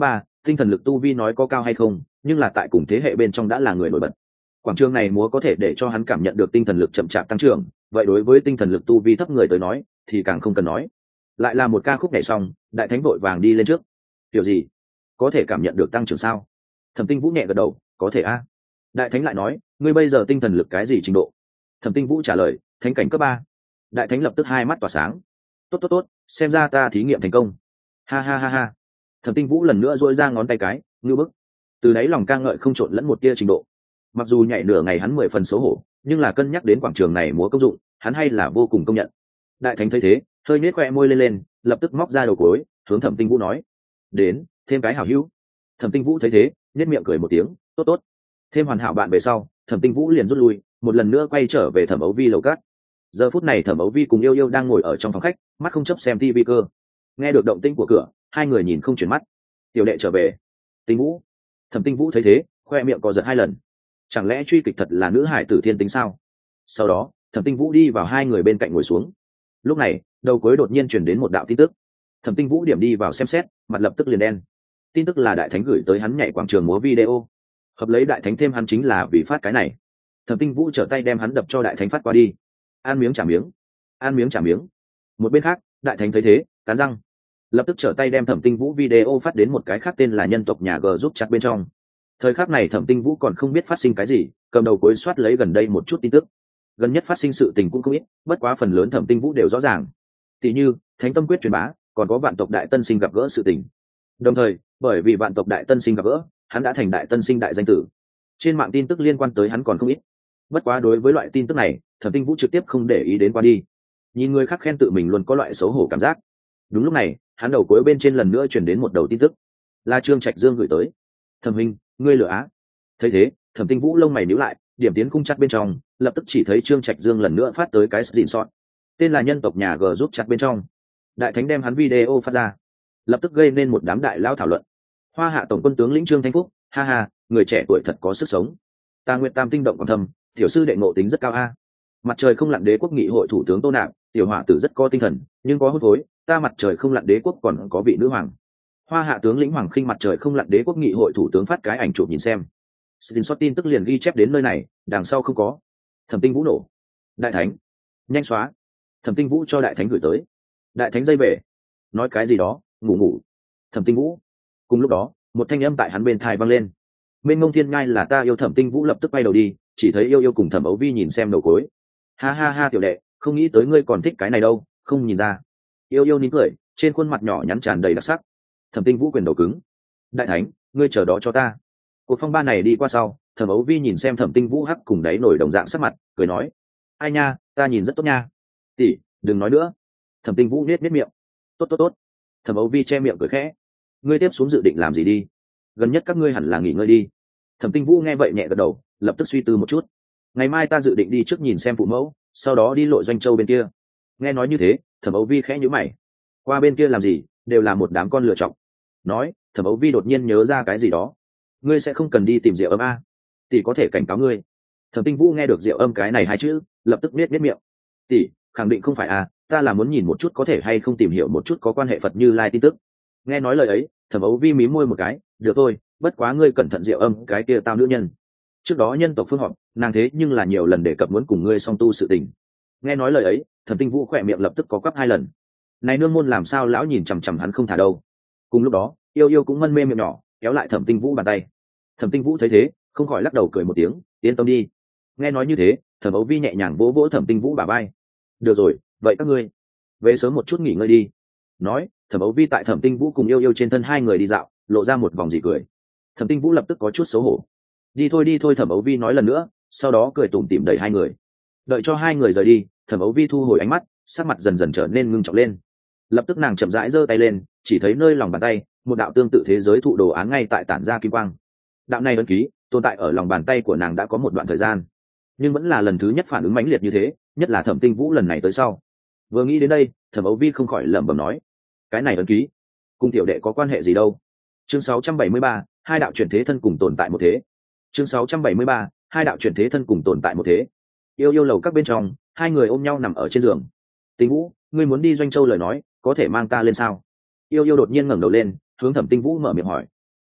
tinh thần lực tu vi nói có cao hay không nhưng là tại cùng thế hệ bên trong đã là người nổi bật. Quảng trường này múa có thể để cho hắn cảm nhận được tinh thần lực chậm chạp tăng trưởng, vậy đối với tinh thần lực tu vi thấp người tới nói thì càng không cần nói. Lại là một ca khúc nhảy xong, đại thánh vội vàng đi lên trước. Điều gì? Có thể cảm nhận được tăng trưởng sao? Thẩm Tinh Vũ nhẹ gật đầu, có thể a. Đại thánh lại nói, ngươi bây giờ tinh thần lực cái gì trình độ? Thẩm Tinh Vũ trả lời, thánh cảnh cấp ba. Đại thánh lập tức hai mắt tỏa sáng. Tốt tốt tốt, xem ra ta thí nghiệm thành công. Ha ha ha ha. Thẩm Tinh Vũ lần nữa duỗi ra ngón tay cái, ngưu bức. Từ đấy lòng ca ngợi không trộn lẫn một tia trình độ. Mặc dù nhảy nửa ngày hắn mười phần xấu hổ, nhưng là cân nhắc đến quảng trường này múa công dụng, hắn hay là vô cùng công nhận. Đại thánh thấy thế, hơi nhếch khoe môi lên lên, lập tức móc ra đầu cối, hướng Thẩm Tinh Vũ nói: "Đến, thêm cái hảo hữu." Thẩm Tinh Vũ thấy thế, nhếch miệng cười một tiếng, "Tốt tốt." Thêm hoàn hảo bạn về sau, Thẩm Tinh Vũ liền rút lui, một lần nữa quay trở về Thẩm Ấu Vi lầu cát. Giờ phút này Thẩm Ấu Vi cùng Yêu Yêu đang ngồi ở trong phòng khách, mắt không chấp xem ti vi cơ. Nghe được động tĩnh của cửa, hai người nhìn không chuyển mắt. Tiểu đệ trở về. Tinh Vũ. Thẩm Tinh Vũ thấy thế, khoe miệng co giật hai lần. Chẳng lẽ truy kịch thật là nữ hải tử thiên tính sao? Sau đó, Thẩm Tinh Vũ đi vào hai người bên cạnh ngồi xuống. Lúc này, đầu cuối đột nhiên truyền đến một đạo tin tức. Thẩm Tinh Vũ điểm đi vào xem xét, mặt lập tức liền đen. Tin tức là đại thánh gửi tới hắn nhảy quảng trường múa video. Hợp lấy đại thánh thêm hắn chính là vì phát cái này. Thẩm Tinh Vũ trở tay đem hắn đập cho đại thánh phát qua đi. Ăn miếng trả miếng, ăn miếng trả miếng. Một bên khác, đại thánh thấy thế, cắn răng, lập tức trở tay đem Thẩm Tinh Vũ video phát đến một cái khác tên là nhân tộc nhà G giúp chặt bên trong. Thời khắc này Thẩm Tinh Vũ còn không biết phát sinh cái gì, cầm đầu cuối soát lấy gần đây một chút tin tức. Gần nhất phát sinh sự tình cũng không ít, bất quá phần lớn Thẩm Tinh Vũ đều rõ ràng. Tỷ như Thánh Tâm Quyết truyền bá, còn có vạn tộc đại tân sinh gặp gỡ sự tình. Đồng thời, bởi vì vạn tộc đại tân sinh gặp gỡ, hắn đã thành đại tân sinh đại danh tử. Trên mạng tin tức liên quan tới hắn còn không ít. Bất quá đối với loại tin tức này, Thẩm Tinh Vũ trực tiếp không để ý đến qua đi. Nhìn người khác khen tự mình luôn có loại xấu hổ cảm giác. Đúng lúc này, hắn đầu cuối bên trên lần nữa truyền đến một đầu tin tức, là Trương Trạch Dương gửi tới. Thẩm huynh, ngươi lừa á? Thấy thế, Thẩm Tinh Vũ lông mày nhíu lại, điểm tiến khung chặt bên trong, lập tức chỉ thấy Trương Trạch Dương lần nữa phát tới cái screenshot, tên là nhân tộc nhà G giúp chặt bên trong. Đại thánh đem hắn video phát ra, lập tức gây nên một đám đại lao thảo luận. Hoa Hạ tổng quân tướng lĩnh Trương Thanh Phúc, ha ha, người trẻ tuổi thật có sức sống. Ta Nguyệt Tam tinh động còn thầm, tiểu sư đệ ngộ tính rất cao a. Mặt trời không lặn đế quốc nghị hội thủ tướng Tô Nạp, tiểu hỏa tử rất có tinh thần, nhưng có hốt hối. Ta mặt trời không lặn đế quốc còn có vị nữ hoàng. Hoa Hạ tướng lĩnh Hoàng Khinh mặt trời không lặn đế quốc nghị hội thủ tướng phát cái ảnh chụp nhìn xem. Screenshot tin tức liền ghi chép đến nơi này, đằng sau không có. Thẩm Tinh Vũ nổ. Đại thánh, nhanh xóa. Thẩm Tinh Vũ cho đại thánh gửi tới. Đại thánh dây về, nói cái gì đó, ngủ ngủ. Thẩm Tinh Vũ. Cùng lúc đó, một thanh âm tại hắn bên tai vang lên. Mênh mông thiên ngai là ta yêu. Thẩm Tinh Vũ lập tức quay đầu đi, chỉ thấy yêu yêu cùng Thẩm Ấu Vi nhìn xem đầu cối. Ha ha ha tiểu đệ, không nghĩ tới ngươi còn thích cái này đâu, không nhìn ra. Yêu yêu nín cười, trên khuôn mặt nhỏ nhắn tràn đầy đặc sắc. Thẩm Tinh Vũ quyền đầu cứng. Đại thánh, ngươi chờ đó cho ta. Cuộc phong ba này đi qua sau, Thẩm Ấu Vi nhìn xem Thẩm Tinh Vũ hắc cùng đáy nổi đồng dạng sắc mặt, cười nói: ai nha, ta nhìn rất tốt nha. Tỷ, đừng nói nữa. Thẩm Tinh Vũ nết nết miệng. Tốt tốt tốt. Thẩm Ấu Vi che miệng cười khẽ. Ngươi tiếp xuống dự định làm gì đi? Gần nhất các ngươi hẳn là nghỉ ngơi đi. Thẩm Tinh Vũ nghe vậy nhẹ gật đầu, lập tức suy tư một chút. Ngày mai ta dự định đi trước nhìn xem phụ mẫu, sau đó đi Lộ Doanh Châu bên kia. Nghe nói như thế, Thẩm Ấu Vi khẽ nhíu mày. Qua bên kia làm gì, đều là một đám con lựa chọc. Nói, Thẩm Ấu Vi đột nhiên nhớ ra cái gì đó. Ngươi sẽ không cần đi tìm Diệu Âm a? Tỷ có thể cảnh cáo ngươi. Thẩm Tinh Vũ nghe được Diệu Âm cái này hai chữ, lập tức biết biết miệng. Tỷ, khẳng định không phải à, ta là muốn nhìn một chút có thể hay không tìm hiểu một chút có quan hệ Phật Như Lai tin tức. Nghe nói lời ấy, Thẩm Ấu Vi mím môi một cái, được thôi, bất quá ngươi cẩn thận Diệu Âm cái kia tao nữ nhân. Trước đó nhân tộc phương họp, nàng thế nhưng là nhiều lần đề cập muốn cùng ngươi song tu sự tình. Nghe nói lời ấy, Thẩm Tinh Vũ khỏe miệng lập tức có quắp hai lần. Này nương môn làm sao lão nhìn chằm chằm hắn không thả đâu. Cùng lúc đó, yêu yêu cũng mân mê miệng nhỏ, kéo lại Thẩm Tinh Vũ bàn tay. Thẩm Tinh Vũ thấy thế, không khỏi lắc đầu cười một tiếng, yên tâm đi. Nghe nói như thế, Thẩm Ấu Vi nhẹ nhàng vỗ vỗ Thẩm Tinh Vũ bả vai. Được rồi, vậy các ngươi về sớm một chút nghỉ ngơi đi. Nói, Thẩm Ấu Vi tại Thẩm Tinh Vũ cùng yêu yêu trên thân hai người đi dạo, lộ ra một vòng dị cười. Thẩm Tinh Vũ lập tức có chút xấu hổ. Đi thôi đi thôi, Thẩm Ấu Vi nói lần nữa, sau đó cười tủm tỉm đẩy hai người. Đợi cho hai người rời đi, Thẩm Ấu Vi thu hồi ánh mắt, sắc mặt dần dần trở nên ngưng trọng lên. Lập tức nàng chậm rãi giơ tay lên, chỉ thấy nơi lòng bàn tay một đạo tương tự thế giới thụ đồ án ngay tại tản ra kim quang. Đạo này ấn ký tồn tại ở lòng bàn tay của nàng đã có một đoạn thời gian, nhưng vẫn là lần thứ nhất phản ứng mãnh liệt như thế, nhất là Thẩm Tinh Vũ lần này tới sau. Vừa nghĩ đến đây, Thẩm Ấu Vi không khỏi lẩm bẩm nói: cái này ấn ký cùng tiểu đệ có quan hệ gì đâu? Chương sáu trăm bảy mươi ba, hai đạo chuyển thế thân cùng tồn tại một thế. Chương sáu trăm bảy mươi ba, hai đạo chuyển thế thân cùng tồn tại một thế. Yêu yêu lầu các bên trong, hai người ôm nhau nằm ở trên giường. Tinh Vũ, ngươi muốn đi Doanh Châu lời nói, có thể mang ta lên sao? Yêu yêu đột nhiên ngẩng đầu lên, hướng Thẩm Tinh Vũ mở miệng hỏi.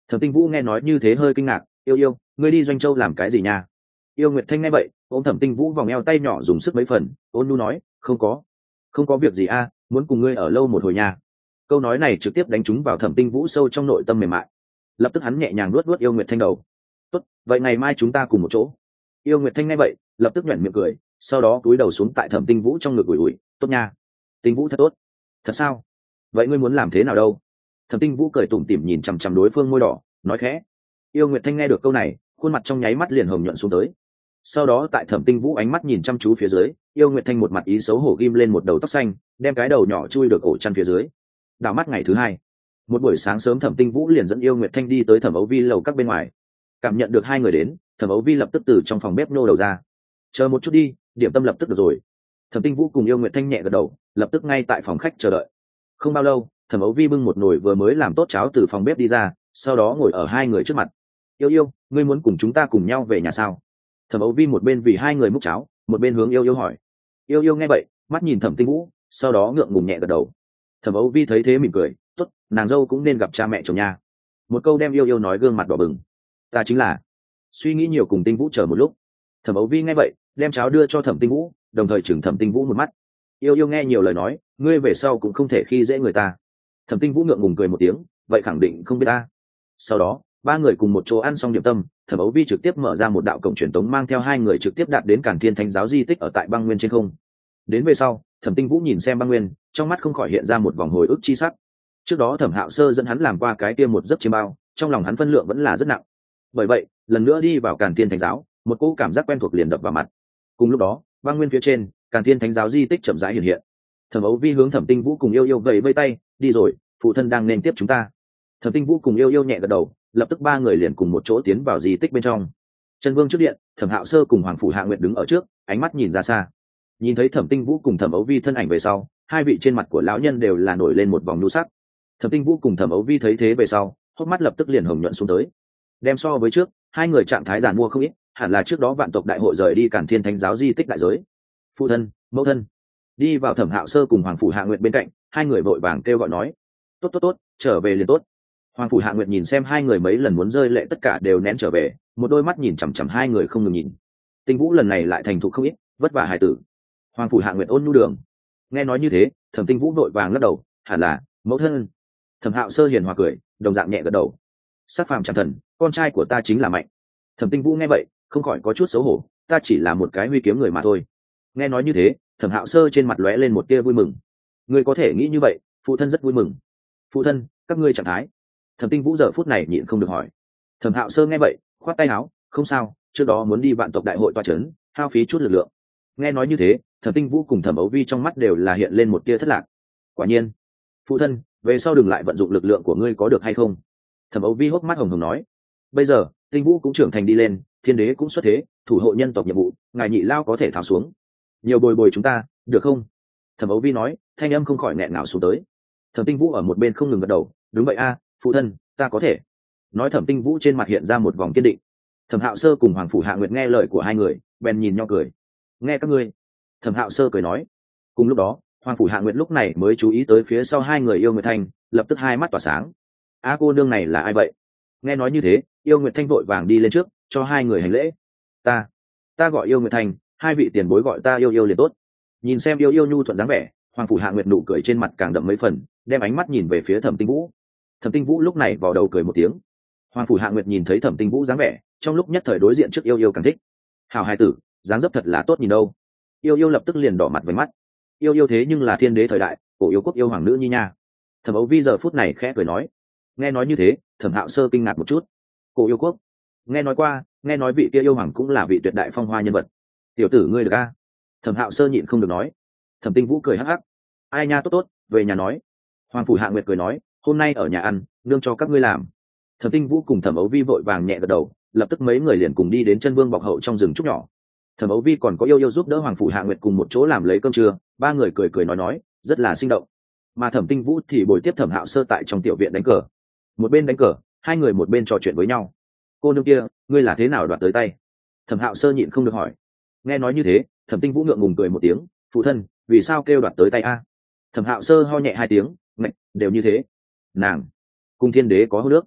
Thẩm Tinh Vũ nghe nói như thế hơi kinh ngạc. Yêu yêu, ngươi đi Doanh Châu làm cái gì nha? Yêu Nguyệt Thanh nghe vậy, ôm Thẩm Tinh Vũ vòng eo tay nhỏ dùng sức mấy phần, ôn nhu nói, không có, không có việc gì a, muốn cùng ngươi ở lâu một hồi nha. Câu nói này trực tiếp đánh trúng vào Thẩm Tinh Vũ sâu trong nội tâm mềm mại. Lập tức hắn nhẹ nhàng nuốt nuốt Yêu Nguyệt Thanh đầu. Tốt, vậy ngày mai chúng ta cùng một chỗ. Yêu Nguyệt Thanh nghe vậy, lập tức nhếch miệng cười, sau đó cúi đầu xuống tại Thẩm Tinh Vũ trong ngực ủi ủi, tốt nha. Tinh Vũ thật tốt. Thật sao? Vậy ngươi muốn làm thế nào đâu? Thẩm Tinh Vũ cười tủm tỉm nhìn chằm chằm đối phương môi đỏ, nói khẽ. Yêu Nguyệt Thanh nghe được câu này, khuôn mặt trong nháy mắt liền hồng nhuận xuống tới. Sau đó tại Thẩm Tinh Vũ ánh mắt nhìn chăm chú phía dưới, Yêu Nguyệt Thanh một mặt ý xấu hổ ghim lên một đầu tóc xanh, đem cái đầu nhỏ chui được ổ chăn phía dưới. Đảo mắt ngày thứ hai, một buổi sáng sớm Thẩm Tinh Vũ liền dẫn Yêu Nguyệt Thanh đi tới Thẩm Ấu Vi lầu các bên ngoài. Cảm nhận được hai người đến, Thẩm Ấu Vi lập tức từ trong phòng bếp nô đầu ra. Chờ một chút đi, điểm tâm lập tức được rồi. Thẩm Tinh Vũ cùng Yêu Nguyệt Thanh nhẹ gật đầu, lập tức ngay tại phòng khách chờ đợi. Không bao lâu, Thẩm Ấu Vi bưng một nồi vừa mới làm tốt cháo từ phòng bếp đi ra, sau đó ngồi ở hai người trước mặt. Yêu yêu, ngươi muốn cùng chúng ta cùng nhau về nhà sao? Thẩm Ấu Vi một bên vì hai người múc cháo, một bên hướng Yêu yêu hỏi. Yêu yêu nghe vậy, mắt nhìn Thẩm Tinh Vũ, sau đó ngượng ngùng nhẹ gật đầu. Thẩm Ấu Vi thấy thế mỉm cười, tốt, nàng dâu cũng nên gặp cha mẹ chồng nha. Một câu đem Yêu yêu nói gương mặt đỏ bừng. Ta chính là suy nghĩ nhiều, cùng Tinh Vũ chờ một lúc. Thẩm Ấu Vi nghe vậy, đem cháo đưa cho Thẩm Tinh Vũ, đồng thời chừng Thẩm Tinh Vũ một mắt. Yêu yêu nghe nhiều lời nói, ngươi về sau cũng không thể khi dễ người ta. Thẩm Tinh Vũ ngượng ngùng cười một tiếng, vậy khẳng định không biết ta. Sau đó ba người cùng một chỗ ăn xong điểm tâm, Thẩm Ấu Vi trực tiếp mở ra một đạo cổng truyền tống mang theo hai người trực tiếp đạt đến Càn Thiên Thánh giáo di tích ở tại băng nguyên trên không. Đến về sau, Thẩm Tinh Vũ nhìn xem băng nguyên, trong mắt không khỏi hiện ra một vòng hồi ức chi sắc. Trước đó Thẩm Hạo Sơ dẫn hắn làm qua cái kia một giấc chiêm bao, trong lòng hắn phân lượng vẫn là rất nặng. Bởi vậy, lần nữa đi vào Càn Thiên Thánh giáo, một cỗ cảm giác quen thuộc liền đập vào mặt. Cùng lúc đó, băng nguyên phía trên, Càn Thiên Thánh giáo di tích chậm rãi hiện hiện. Thẩm Ấu Vi hướng Thẩm Tinh Vũ cùng Yêu Yêu vẫy vẫy tay, đi rồi, phụ thân đang nên tiếp chúng ta. Thẩm Tinh Vũ cùng Yêu Yêu nhẹ gật đầu, lập tức ba người liền cùng một chỗ tiến vào di tích bên trong. Chân Vương trước điện, Thẩm Hạo Sơ cùng Hoàng phủ Hạ Nguyệt đứng ở trước, ánh mắt nhìn ra xa. Nhìn thấy Thẩm Tinh Vũ cùng Thẩm Ấu Vi thân ảnh về sau, hai vị trên mặt của lão nhân đều là nổi lên một vòng nhu sắc. Thẩm Tinh Vũ cùng Thẩm Ấu Vi thấy thế về sau, hốc mắt lập tức liền hồng nhuận xuống tới. Đem so với trước, hai người trạng thái giàn mua không ít, hẳn là trước đó vạn tộc đại hội rời đi Càn Thiên Thánh giáo di tích đại giới. Phụ thân, mẫu thân. Đi vào Thẩm Hạo Sơ cùng Hoàng phủ Hạ Nguyệt bên cạnh, hai người vội vàng kêu gọi nói: tốt tốt tốt, trở về liền tốt. Hoàng phủ Hạ Nguyệt nhìn xem hai người mấy lần muốn rơi lệ tất cả đều nén trở về, một đôi mắt nhìn chằm chằm hai người không ngừng nhìn. Tinh Vũ lần này lại thành thục không ít, vất vả hài tử. Hoàng phủ Hạ Nguyệt ôn nhu đường. Nghe nói như thế, Thẩm Tinh Vũ vội vàng lắc đầu, hẳn là mẫu thân. Thẩm Hạo Sơ hiền hòa cười, đồng dạng nhẹ gật đầu. Sát phàm chẳng thần, con trai của ta chính là mạnh. Thẩm Tinh Vũ nghe vậy, không khỏi có chút xấu hổ, ta chỉ là một cái huy kiếm người mà thôi. Nghe nói như thế, Thẩm Hạo Sơ trên mặt lóe lên một tia vui mừng. Ngươi có thể nghĩ như vậy, phụ thân rất vui mừng. Phụ thân, các ngươi trạng thái. Thẩm Tinh Vũ giờ phút này nhịn không được hỏi. Thẩm Hạo Sơ nghe vậy, khoát tay áo, không sao, trước đó muốn đi vạn tộc đại hội toa trấn, hao phí chút lực lượng. Nghe nói như thế, Thẩm Tinh Vũ cùng Thẩm Ấu Vi trong mắt đều là hiện lên một tia thất lạc. Quả nhiên, phụ thân, về sau đừng lại vận dụng lực lượng của ngươi có được hay không? Thẩm Ấu Vi hốc mắt hồng hồng nói. Bây giờ, Tinh Vũ cũng trưởng thành đi lên, thiên đế cũng xuất thế, thủ hộ nhân tộc nhiệm vụ, ngài nhị lao có thể tháo xuống. Nhiều bồi bồi chúng ta, được không? Thẩm Ấu Vi nói, thanh âm không khỏi nghẹn ngào xuống tới. Thẩm Tinh Vũ ở một bên không ngừng gật đầu, đúng vậy a, phụ thân, ta có thể. Nói Thẩm Tinh Vũ trên mặt hiện ra một vòng kiên định. Thẩm Hạo Sơ cùng Hoàng phủ Hạ Nguyệt nghe lời của hai người, bèn nhìn nhau cười. Nghe các ngươi. Thẩm Hạo Sơ cười nói. Cùng lúc đó, Hoàng phủ Hạ Nguyệt lúc này mới chú ý tới phía sau hai người Yêu Nguyệt Thanh, lập tức hai mắt tỏa sáng. A cô nương này là ai vậy? Nghe nói như thế, Yêu Nguyệt Thanh vội vàng đi lên trước, cho hai người hành lễ. Ta, ta gọi Yêu Nguyệt Thanh, hai vị tiền bối gọi ta Yêu Yêu liền tốt. Nhìn xem Yêu Yêu nhu thuận dáng vẻ, Hoàng phủ Hạ Nguyệt nụ cười trên mặt càng đậm mấy phần, đem ánh mắt nhìn về phía Thẩm Tinh Vũ. Thẩm Tinh Vũ lúc này vào đầu cười một tiếng. Hoàng phủ Hạ Nguyệt nhìn thấy Thẩm Tinh Vũ dáng vẻ, trong lúc nhất thời đối diện trước Yêu Yêu càng thích. Hảo hài tử, dáng dấp thật là tốt nhìn đâu. Yêu Yêu lập tức liền đỏ mặt với mắt. Yêu Yêu thế nhưng là thiên đế thời đại, cổ yêu quốc yêu hoàng nữ nhi nha. Thẩm Ấu Vi giờ phút này khẽ cười nói. Nghe nói như thế, Thẩm Hạo Sơ kinh ngạc một chút. Cổ yêu quốc? Nghe nói qua, nghe nói vị kia yêu hoàng cũng là vị tuyệt đại phong hoa nhân vật. Tiểu tử ngươi được a? Thẩm Hạo Sơ nhịn không được nói. Thẩm Tinh Vũ cười hắc hắc. Ai nha, tốt tốt, về nhà nói. Hoàng phủ Hạ Nguyệt cười nói, hôm nay ở nhà ăn, nương cho các ngươi làm. Thẩm Tinh Vũ cùng Thẩm Ấu Vi vội vàng nhẹ gật đầu, lập tức mấy người liền cùng đi đến Chân Vương bọc hậu trong rừng trúc nhỏ. Thẩm Ấu Vi còn có Yêu Yêu giúp đỡ Hoàng phủ Hạ Nguyệt cùng một chỗ làm lấy cơm trưa, ba người cười cười nói nói, rất là sinh động. Mà Thẩm Tinh Vũ thì bồi tiếp Thẩm Hạo Sơ tại trong tiểu viện đánh cờ. Một bên đánh cờ, hai người một bên trò chuyện với nhau. Cô nương kia, ngươi là thế nào đoạt tới tay? Thẩm Hạo Sơ nhịn không được hỏi. Nghe nói như thế, Thẩm Tinh Vũ ngượng ngùng cười một tiếng, phụ thân, vì sao kêu đoạt tới tay a? Thẩm Hạo Sơ ho nhẹ hai tiếng, ngạch, đều như thế. Nàng cùng thiên đế có hô nước.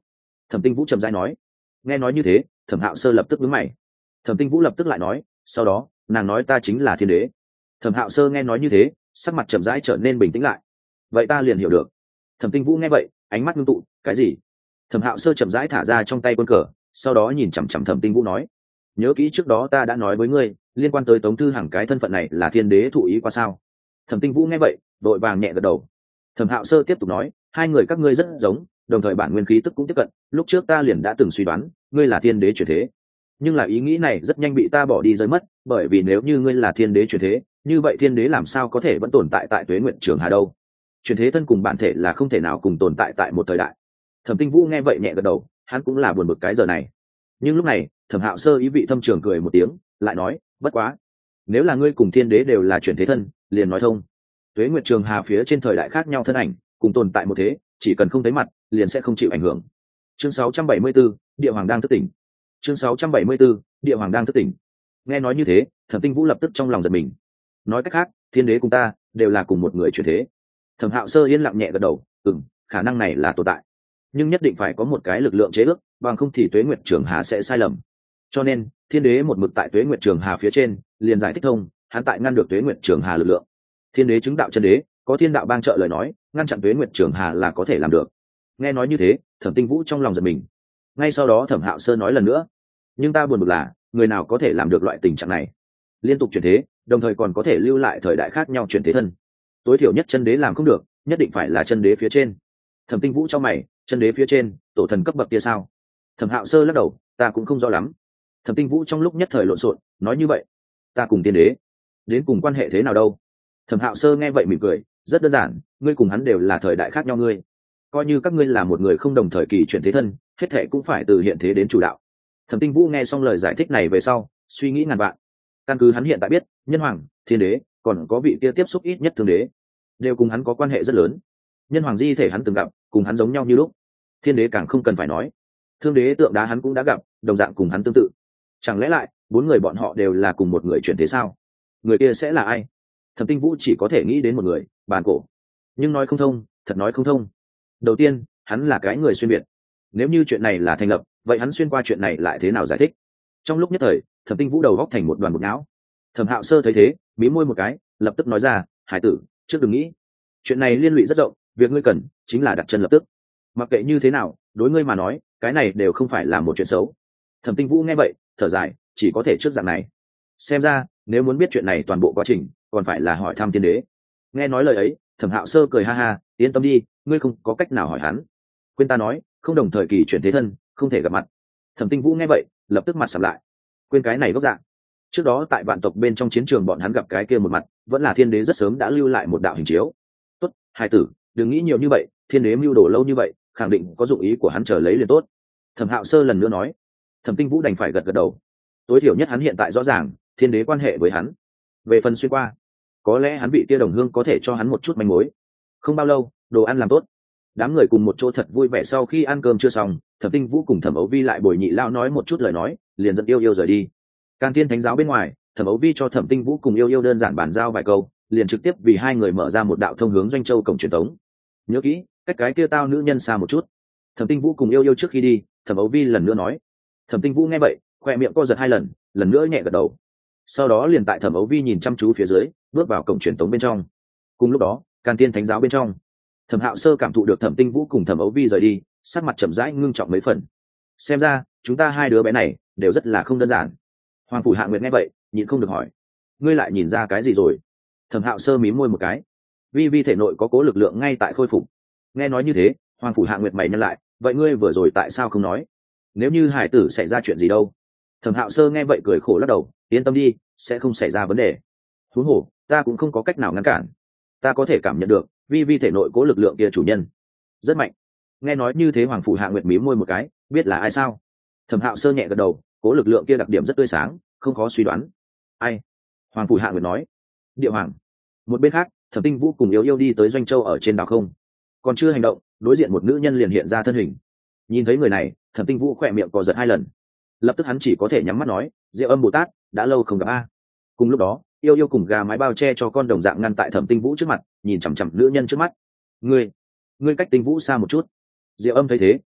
Thẩm Tinh Vũ trầm rãi nói. Nghe nói như thế, Thẩm Hạo Sơ lập tức nhướng mày. Thẩm Tinh Vũ lập tức lại nói, sau đó nàng nói ta chính là thiên đế. Thẩm Hạo Sơ nghe nói như thế, sắc mặt chậm rãi trở nên bình tĩnh lại. Vậy ta liền hiểu được. Thẩm Tinh Vũ nghe vậy, ánh mắt ngưng tụ, cái gì? Thẩm Hạo Sơ chậm rãi thả ra trong tay quân cờ, sau đó nhìn chằm chằm Thẩm Tinh Vũ nói, nhớ kỹ trước đó ta đã nói với ngươi, liên quan tới Tống Thư Hằng cái thân phận này là thiên đế thụ ý qua sao? Thẩm Tinh Vũ nghe vậy, đội vàng nhẹ gật đầu. Thẩm Hạo Sơ tiếp tục nói, hai người các ngươi rất giống, đồng thời bản nguyên khí tức cũng tiếp cận, lúc trước ta liền đã từng suy đoán, ngươi là thiên đế chuyển thế. Nhưng là ý nghĩ này rất nhanh bị ta bỏ đi rơi mất, bởi vì nếu như ngươi là thiên đế chuyển thế, như vậy thiên đế làm sao có thể vẫn tồn tại tại Tuế Nguyệt Trường Hà đâu? Chuyển thế thân cùng bản thể là không thể nào cùng tồn tại tại một thời đại. Thẩm Tinh Vũ nghe vậy nhẹ gật đầu, hắn cũng là buồn bực cái giờ này. Nhưng lúc này, Thẩm Hạo Sơ ý vị thâm trường cười một tiếng, lại nói, bất quá, nếu là ngươi cùng thiên đế đều là chuyển thế thân, liền nói thông. Tuế Nguyệt Trường Hà phía trên thời đại khác nhau thân ảnh, cùng tồn tại một thế, chỉ cần không thấy mặt, liền sẽ không chịu ảnh hưởng. Chương sáu trăm bảy mươi 74, Địa Hoàng đang thức tỉnh. Chương sáu trăm bảy mươi 74, Địa Hoàng đang thức tỉnh. Nghe nói như thế, Thẩm Tinh Vũ lập tức trong lòng giật mình. Nói cách khác, thiên đế cùng ta đều là cùng một người chuyển thế. Thẩm Hạo Sơ yên lặng nhẹ gật đầu, ừm, khả năng này là tồn tại, nhưng nhất định phải có một cái lực lượng chế ước, bằng không thì Tuế Nguyệt Trường Hà sẽ sai lầm. Cho nên, thiên đế một mực tại Tuế Nguyệt Trường Hà phía trên, liền giải thích thông, hắn tại ngăn được Tuế Nguyệt Trường Hà lực lượng. Thiên đế chứng đạo chân đế, có thiên đạo bang trợ lời nói, ngăn chặn Tuế Nguyệt Trường Hà là có thể làm được. Nghe nói như thế, Thẩm Tinh Vũ trong lòng giật mình. Ngay sau đó Thẩm Hạo Sơ nói lần nữa, nhưng ta buồn bực là, người nào có thể làm được loại tình trạng này? Liên tục chuyển thế, đồng thời còn có thể lưu lại thời đại khác nhau chuyển thế thân. Tối thiểu nhất chân đế làm không được, nhất định phải là chân đế phía trên. Thẩm Tinh Vũ trong mày, chân đế phía trên, tổ thần cấp bậc kia sao? Thẩm Hạo Sơ lắc đầu, ta cũng không rõ lắm. Thẩm Tinh Vũ trong lúc nhất thời lộn xộn, nói như vậy, ta cùng tiên đế, đến cùng quan hệ thế nào đâu? Thẩm Hạo Sơ nghe vậy mỉm cười, rất đơn giản, ngươi cùng hắn đều là thời đại khác nhau ngươi. Coi như các ngươi là một người không đồng thời kỳ chuyển thế thân, hết thệ cũng phải từ hiện thế đến chủ đạo. Thẩm Tinh Vũ nghe xong lời giải thích này về sau, suy nghĩ ngàn vạn. Căn cứ hắn hiện tại biết, nhân hoàng, thiên đế, còn có vị kia tiếp xúc ít nhất thương đế, đều cùng hắn có quan hệ rất lớn. Nhân hoàng di thể hắn từng gặp, cùng hắn giống nhau như lúc. Thiên đế càng không cần phải nói, thương đế tượng đá hắn cũng đã gặp, đồng dạng cùng hắn tương tự. Chẳng lẽ lại bốn người bọn họ đều là cùng một người chuyển thế sao? Người kia sẽ là ai? Thẩm Tinh Vũ chỉ có thể nghĩ đến một người, Bàn Cổ. Nhưng nói không thông, thật nói không thông. Đầu tiên, hắn là cái người xuyên biệt. Nếu như chuyện này là thành lập, vậy hắn xuyên qua chuyện này lại thế nào giải thích? Trong lúc nhất thời, Thẩm Tinh Vũ đầu góc thành một đoàn bột não. Thẩm Hạo Sơ thấy thế, mí môi một cái, lập tức nói ra, hải tử, trước đừng nghĩ. Chuyện này liên lụy rất rộng, việc ngươi cần chính là đặt chân lập tức. Mặc kệ như thế nào, đối ngươi mà nói, cái này đều không phải là một chuyện xấu. Thẩm Tinh Vũ nghe vậy, thở dài, chỉ có thể trước dạng này. Xem ra, nếu muốn biết chuyện này toàn bộ quá trình, còn phải là hỏi thăm tiên đế. Nghe nói lời ấy, Thẩm Hạo Sơ cười ha ha, yên tâm đi, ngươi không có cách nào hỏi hắn. Quên ta nói, không đồng thời kỳ chuyển thế thân, không thể gặp mặt. Thẩm Tinh Vũ nghe vậy, lập tức mặt sầm lại. Quên cái này gốc dạng. Trước đó tại vạn tộc bên trong chiến trường bọn hắn gặp cái kia một mặt, vẫn là thiên đế rất sớm đã lưu lại một đạo hình chiếu. Tốt, hai tử, đừng nghĩ nhiều như vậy, thiên đế mưu đồ lâu như vậy, khẳng định có dụng ý của hắn chờ lấy liền tốt. Thẩm Hạo Sơ lần nữa nói. Thẩm Tinh Vũ đành phải gật gật đầu. Tối thiểu nhất hắn hiện tại rõ ràng, thiên đế quan hệ với hắn. Về phần xuyên qua, có lẽ hắn bị kia đồng hương có thể cho hắn một chút manh mối. Không bao lâu, đồ ăn làm tốt, đám người cùng một chỗ thật vui vẻ. Sau khi ăn cơm chưa xong, Thẩm Tinh Vũ cùng Thẩm Ấu Vi lại bồi nhị lao nói một chút lời nói, liền dẫn yêu yêu rời đi. Càn Thiên Thánh giáo bên ngoài, Thẩm Ấu Vi cho Thẩm Tinh Vũ cùng yêu yêu đơn giản bàn giao vài câu, liền trực tiếp vì hai người mở ra một đạo thông hướng Doanh Châu cổng truyền tống. Nhớ kỹ, cách cái kia tao nữ nhân xa một chút. Thẩm Tinh Vũ cùng yêu yêu trước khi đi, Thẩm Ấu Vi lần nữa nói. Thẩm Tinh Vũ nghe vậy, khoe miệng co giật hai lần, lần nữa nhẹ gật đầu. Sau đó liền tại Thẩm Ấu Vi nhìn chăm chú phía dưới, bước vào cổng truyền tống bên trong. Cùng lúc đó, Càn Thiên Thánh giáo bên trong, Thẩm Hạo Sơ cảm thụ được Thẩm Tinh Vũ cùng Thẩm Ấu Vi rời đi, sắc mặt chậm rãi ngưng trọng mấy phần. Xem ra, chúng ta hai đứa bé này đều rất là không đơn giản. Hoàng phủ Hạ Nguyệt nghe vậy, nhịn không được hỏi, ngươi lại nhìn ra cái gì rồi? Thẩm Hạo Sơ mím môi một cái, vi vi thể nội có cố lực lượng ngay tại khôi phục. Nghe nói như thế, Hoàng phủ Hạ Nguyệt mày nhăn lại, vậy ngươi vừa rồi tại sao không nói? Nếu như hải tử xảy ra chuyện gì đâu? Thẩm Hạo Sơ nghe vậy cười khổ lắc đầu, yên tâm đi, sẽ không xảy ra vấn đề. Huống hồ, ta cũng không có cách nào ngăn cản. Ta có thể cảm nhận được, vi vi thể nội cố lực lượng kia chủ nhân rất mạnh. Nghe nói như thế, Hoàng phủ Hạ Nguyệt mím môi một cái, biết là ai sao? Thẩm Hạo Sơ nhẹ gật đầu, cố lực lượng kia đặc điểm rất tươi sáng, không khó suy đoán. Ai? Hoàng phủ Hạ Nguyệt nói. Địa Hoàng. Một bên khác, Thẩm Tinh Vũ cùng yêu yêu đi tới Doanh Châu ở trên đảo không, còn chưa hành động, đối diện một nữ nhân liền hiện ra thân hình. Nhìn thấy người này, Thẩm Tinh Vũ khỏe miệng co giật hai lần, lập tức hắn chỉ có thể nhắm mắt nói, Diệu Âm Bồ Tát, đã lâu không gặp a. Cùng lúc đó, yêu yêu cùng gà mái bao che cho con đồng dạng ngăn tại Thẩm Tinh Vũ trước mặt, nhìn chằm chằm nữ nhân trước mắt. Ngươi, ngươi cách Tinh Vũ xa một chút. Diệu Âm thấy thế,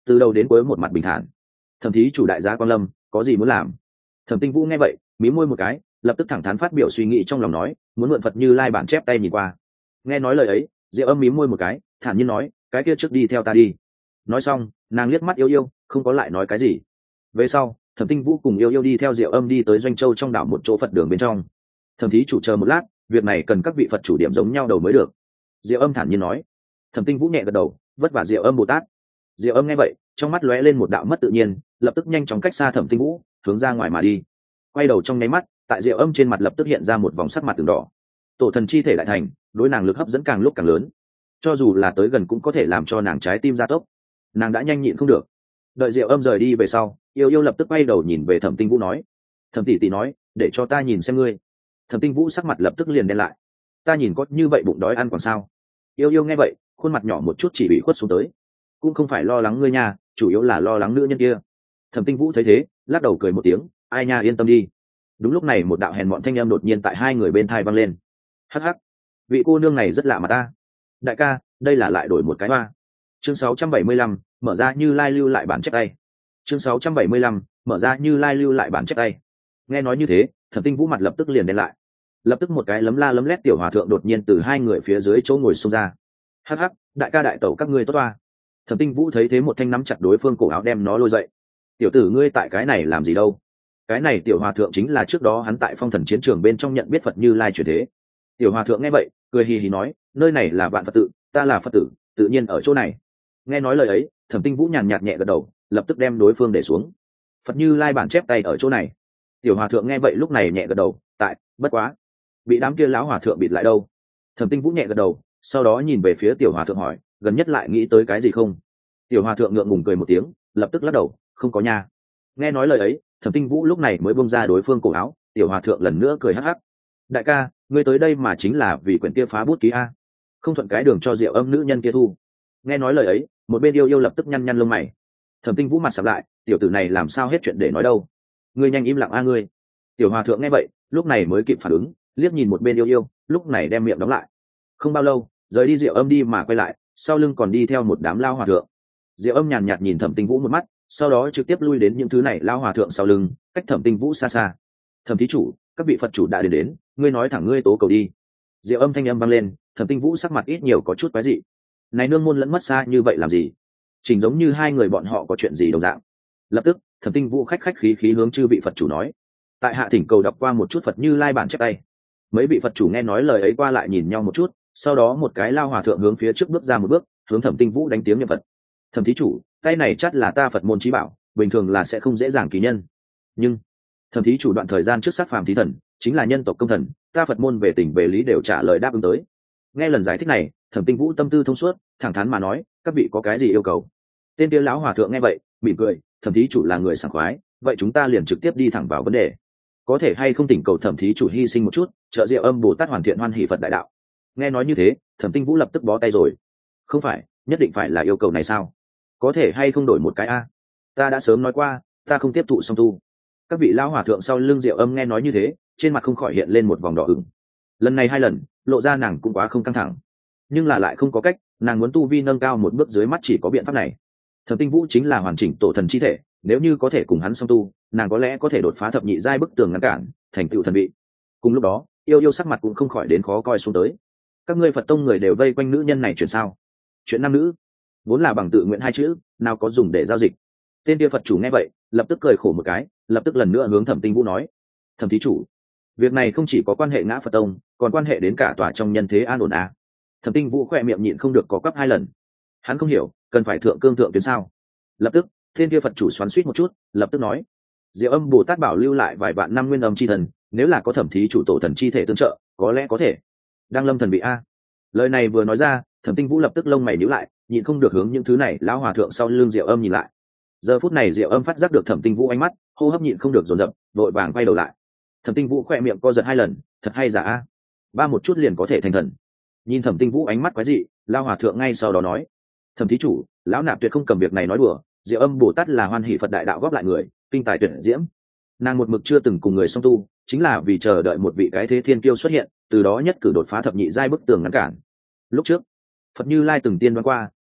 từ đầu đến cuối một mặt bình thản. Thẩm thí chủ đại gia quan lâm, có gì muốn làm? Thẩm Tinh Vũ nghe vậy, mí môi một cái, lập tức thẳng thắn phát biểu suy nghĩ trong lòng nói, muốn mượn Phật Như Lai bản chép tay nhìn qua. Nghe nói lời ấy, Diệu Âm mí môi một cái, thản nhiên nói, cái kia trước đi theo ta đi. Nói xong, nàng liếc mắt Yêu Yêu, không có lại nói cái gì. Về sau, Thẩm Tinh Vũ cùng Yêu Yêu đi theo Diệu Âm đi tới Doanh Châu trong đảo một chỗ Phật đường bên trong. Thẩm thí chủ chờ một lát, việc này cần các vị Phật chủ điểm giống nhau đầu mới được. Diệu Âm thản nhiên nói. Thẩm Tinh Vũ nhẹ gật đầu, vất vả Diệu Âm Bồ Tát. Diệu Âm nghe vậy, trong mắt lóe lên một đạo mất tự nhiên, lập tức nhanh chóng cách xa Thẩm Tinh Vũ, hướng ra ngoài mà đi. Quay đầu trong nháy mắt, tại Diệu Âm trên mặt lập tức hiện ra một vòng sắc mặt từng đỏ. Tổ thần chi thể lại thành, đối nàng lực hấp dẫn càng lúc càng lớn, cho dù là tới gần cũng có thể làm cho nàng trái tim gia tốc. Nàng đã nhanh nhịn không được. Đợi Diệu Âm rời đi về sau, Yêu Yêu lập tức quay đầu nhìn về Thẩm Tinh Vũ nói, Thẩm tỷ tỷ nói, để cho ta nhìn xem ngươi. Thẩm Tinh Vũ sắc mặt lập tức liền đen lại. Ta nhìn có như vậy bụng đói ăn còn sao? Yêu Yêu nghe vậy, khuôn mặt nhỏ một chút chỉ bị khuất xuống tới. Cũng không phải lo lắng ngươi nha, chủ yếu là lo lắng nữ nhân kia. Thẩm Tinh Vũ thấy thế, lắc đầu cười một tiếng, ai nha, yên tâm đi. Đúng lúc này một đạo hèn mọn thanh âm đột nhiên tại hai người bên thai vang lên. Hắc hắc, vị cô nương này rất lạ mà ta. Đại ca, đây là lại đổi một cái hoa. Chương sáu trăm bảy mươi lăm, mở ra Như Lai lưu lại bản chép tay. Chương sáu trăm bảy mươi lăm, mở ra Như Lai lưu lại bản chép tay. Nghe nói như thế, Thẩm Tinh Vũ mặt lập tức liền đen lại. Lập tức một cái lấm la lấm lét tiểu hòa thượng đột nhiên từ hai người phía dưới chỗ ngồi xông ra. Hắc hắc, đại ca đại tẩu các ngươi tốt toa. Thẩm Tinh Vũ thấy thế một thanh nắm chặt đối phương cổ áo đem nó lôi dậy. Tiểu tử ngươi tại cái này làm gì đâu? Cái này tiểu hòa thượng chính là trước đó hắn tại phong thần chiến trường bên trong nhận biết Phật Như Lai chuyển thế. Tiểu hòa thượng nghe vậy, cười hì hì nói, nơi này là vạn Phật tự, ta là Phật tử, tự nhiên ở chỗ này. Nghe nói lời ấy, Thẩm Tinh Vũ nhàn nhạt nhẹ gật đầu, lập tức đem đối phương để xuống. Phật Như Lai bản chép tay ở chỗ này. Tiểu hòa thượng nghe vậy lúc này nhẹ gật đầu, tại, bất quá, bị đám kia lão hòa thượng bịt lại đâu? Thẩm Tinh Vũ nhẹ gật đầu, sau đó nhìn về phía tiểu hòa thượng hỏi, gần nhất lại nghĩ tới cái gì không? Tiểu hòa thượng ngượng ngùng cười một tiếng, lập tức lắc đầu, không có nha. Nghe nói lời ấy, Thẩm Tinh Vũ lúc này mới bông ra đối phương cổ áo. Tiểu hòa thượng lần nữa cười hắc hắc, đại ca, ngươi tới đây mà chính là vì quyển kia phá bút ký a, không thuận cái đường cho Diệu Âm nữ nhân kia thu. Nghe nói lời ấy, một bên Yêu Yêu lập tức nhăn nhăn lông mày. Thẩm Tinh Vũ mặt sầm lại, tiểu tử này làm sao hết chuyện để nói đâu? Ngươi nhanh im lặng a ngươi. Tiểu hòa thượng nghe vậy, lúc này mới kịp phản ứng, liếc nhìn một bên Yêu Yêu, lúc này đem miệng đóng lại. Không bao lâu, rời đi Diệu Âm đi mà quay lại, sau lưng còn đi theo một đám lao hòa thượng. Diệu Âm nhàn nhạt nhìn Thẩm Tinh Vũ một mắt, sau đó trực tiếp lui đến những thứ này lao hòa thượng sau lưng, cách Thẩm Tinh Vũ xa xa. Thẩm thí chủ, các vị Phật chủ đã đến đến, ngươi nói thẳng ngươi tố cầu đi. Diệu Âm thanh âm vang lên, Thẩm Tinh Vũ sắc mặt ít nhiều có chút quái dị. Này nương môn lẫn mất xa như vậy làm gì? Chỉnh giống như hai người bọn họ có chuyện gì đồng dạng. Lập tức, Thẩm Tinh Vũ khách khách khí khí hướng chư vị Phật chủ nói, tại hạ thỉnh cầu đọc qua một chút Phật Như Lai bản chép tay. Mấy vị Phật chủ nghe nói lời ấy qua lại nhìn nhau một chút, sau đó một cái lao hòa thượng hướng phía trước bước ra một bước, hướng Thẩm Tinh Vũ đánh tiếng niệm Phật. Thẩm thí chủ, tay này chắc là ta Phật môn chí bảo, bình thường là sẽ không dễ dàng kỳ nhân. Nhưng Thẩm thí chủ đoạn thời gian trước sát phàm thí thần, chính là nhân tộc công thần, ta Phật môn về tình về lý đều trả lời đáp ứng tới. Nghe lần giải thích này, Thẩm Tinh Vũ tâm tư thông suốt, thẳng thắn mà nói, các vị có cái gì yêu cầu? Tên kia lão hòa thượng nghe vậy, mỉm cười, Thẩm thí chủ là người sảng khoái, vậy chúng ta liền trực tiếp đi thẳng vào vấn đề. Có thể hay không thỉnh cầu Thẩm thí chủ hy sinh một chút, trợ Diệu Âm Bồ Tát hoàn thiện hoan hỷ Phật đại đạo. Nghe nói như thế, Thẩm Tinh Vũ lập tức bó tay rồi. Không phải, nhất định phải là yêu cầu này sao? Có thể hay không đổi một cái a? Ta đã sớm nói qua, ta không tiếp thụ song tu. Các vị lão hòa thượng sau lưng Diệu Âm nghe nói như thế, trên mặt không khỏi hiện lên một vòng đỏ ửng. Lần này hai lần, lộ ra nàng cũng quá không căng thẳng, nhưng là lại không có cách, nàng muốn tu vi nâng cao một bước dưới mắt chỉ có biện pháp này. Thẩm Tinh Vũ chính là hoàn chỉnh tổ thần chi thể, nếu như có thể cùng hắn song tu, nàng có lẽ có thể đột phá thập nhị giai bức tường ngăn cản, thành tựu thần vị. Cùng lúc đó, Yêu Yêu sắc mặt cũng không khỏi đến khó coi xuống tới. Các ngươi Phật tông người đều vây quanh nữ nhân này chuyện sao? Chuyện nam nữ vốn là bằng tự nguyện hai chữ, nào có dùng để giao dịch. Tên kia Phật chủ nghe vậy, lập tức cười khổ một cái, lập tức lần nữa hướng Thẩm Tinh Vũ nói, Thẩm thí chủ, việc này không chỉ có quan hệ ngã Phật tông, còn quan hệ đến cả tòa trong nhân thế an ổn à. Thẩm Tinh Vũ khỏe miệng nhịn không được có quắp hai lần. Hắn không hiểu, cần phải thượng cương thượng tuyến sao? Lập tức, tên kia Phật chủ xoắn xuýt một chút, lập tức nói, Diệu Âm Bồ Tát bảo lưu lại vài vạn năm nguyên âm chi thần, nếu là có Thẩm thí chủ tổ thần chi thể tương trợ, có lẽ có thể đang lâm thần vị a. Lời này vừa nói ra, Thẩm Tinh Vũ lập tức lông mày nhíu lại, nhịn không được hướng những thứ này lão hòa thượng sau lưng Diệu Âm nhìn lại. Giờ phút này Diệu Âm phát giác được Thẩm Tinh Vũ ánh mắt, hô hấp nhịn không được dồn dập, vội vàng quay đầu lại. Thẩm Tinh Vũ khỏe miệng co giật hai lần, thật hay giả a, ba một chút liền có thể thành thần. Nhìn Thẩm Tinh Vũ ánh mắt quái dị, lão hòa thượng ngay sau đó nói, Thẩm thí chủ, lão nạp tuyệt không cầm việc này nói đùa, Diệu Âm Bồ Tát là hoan hỷ Phật đại đạo góp lại người, kinh tài tuyệt diễm. Nàng một mực chưa từng cùng người song tu, chính là vì chờ đợi một vị cái thế thiên kiêu xuất hiện, từ đó nhất cử đột phá thập nhị giai bức tường ngăn cản. Lúc trước, Phật Như Lai từng tiên đoán qua,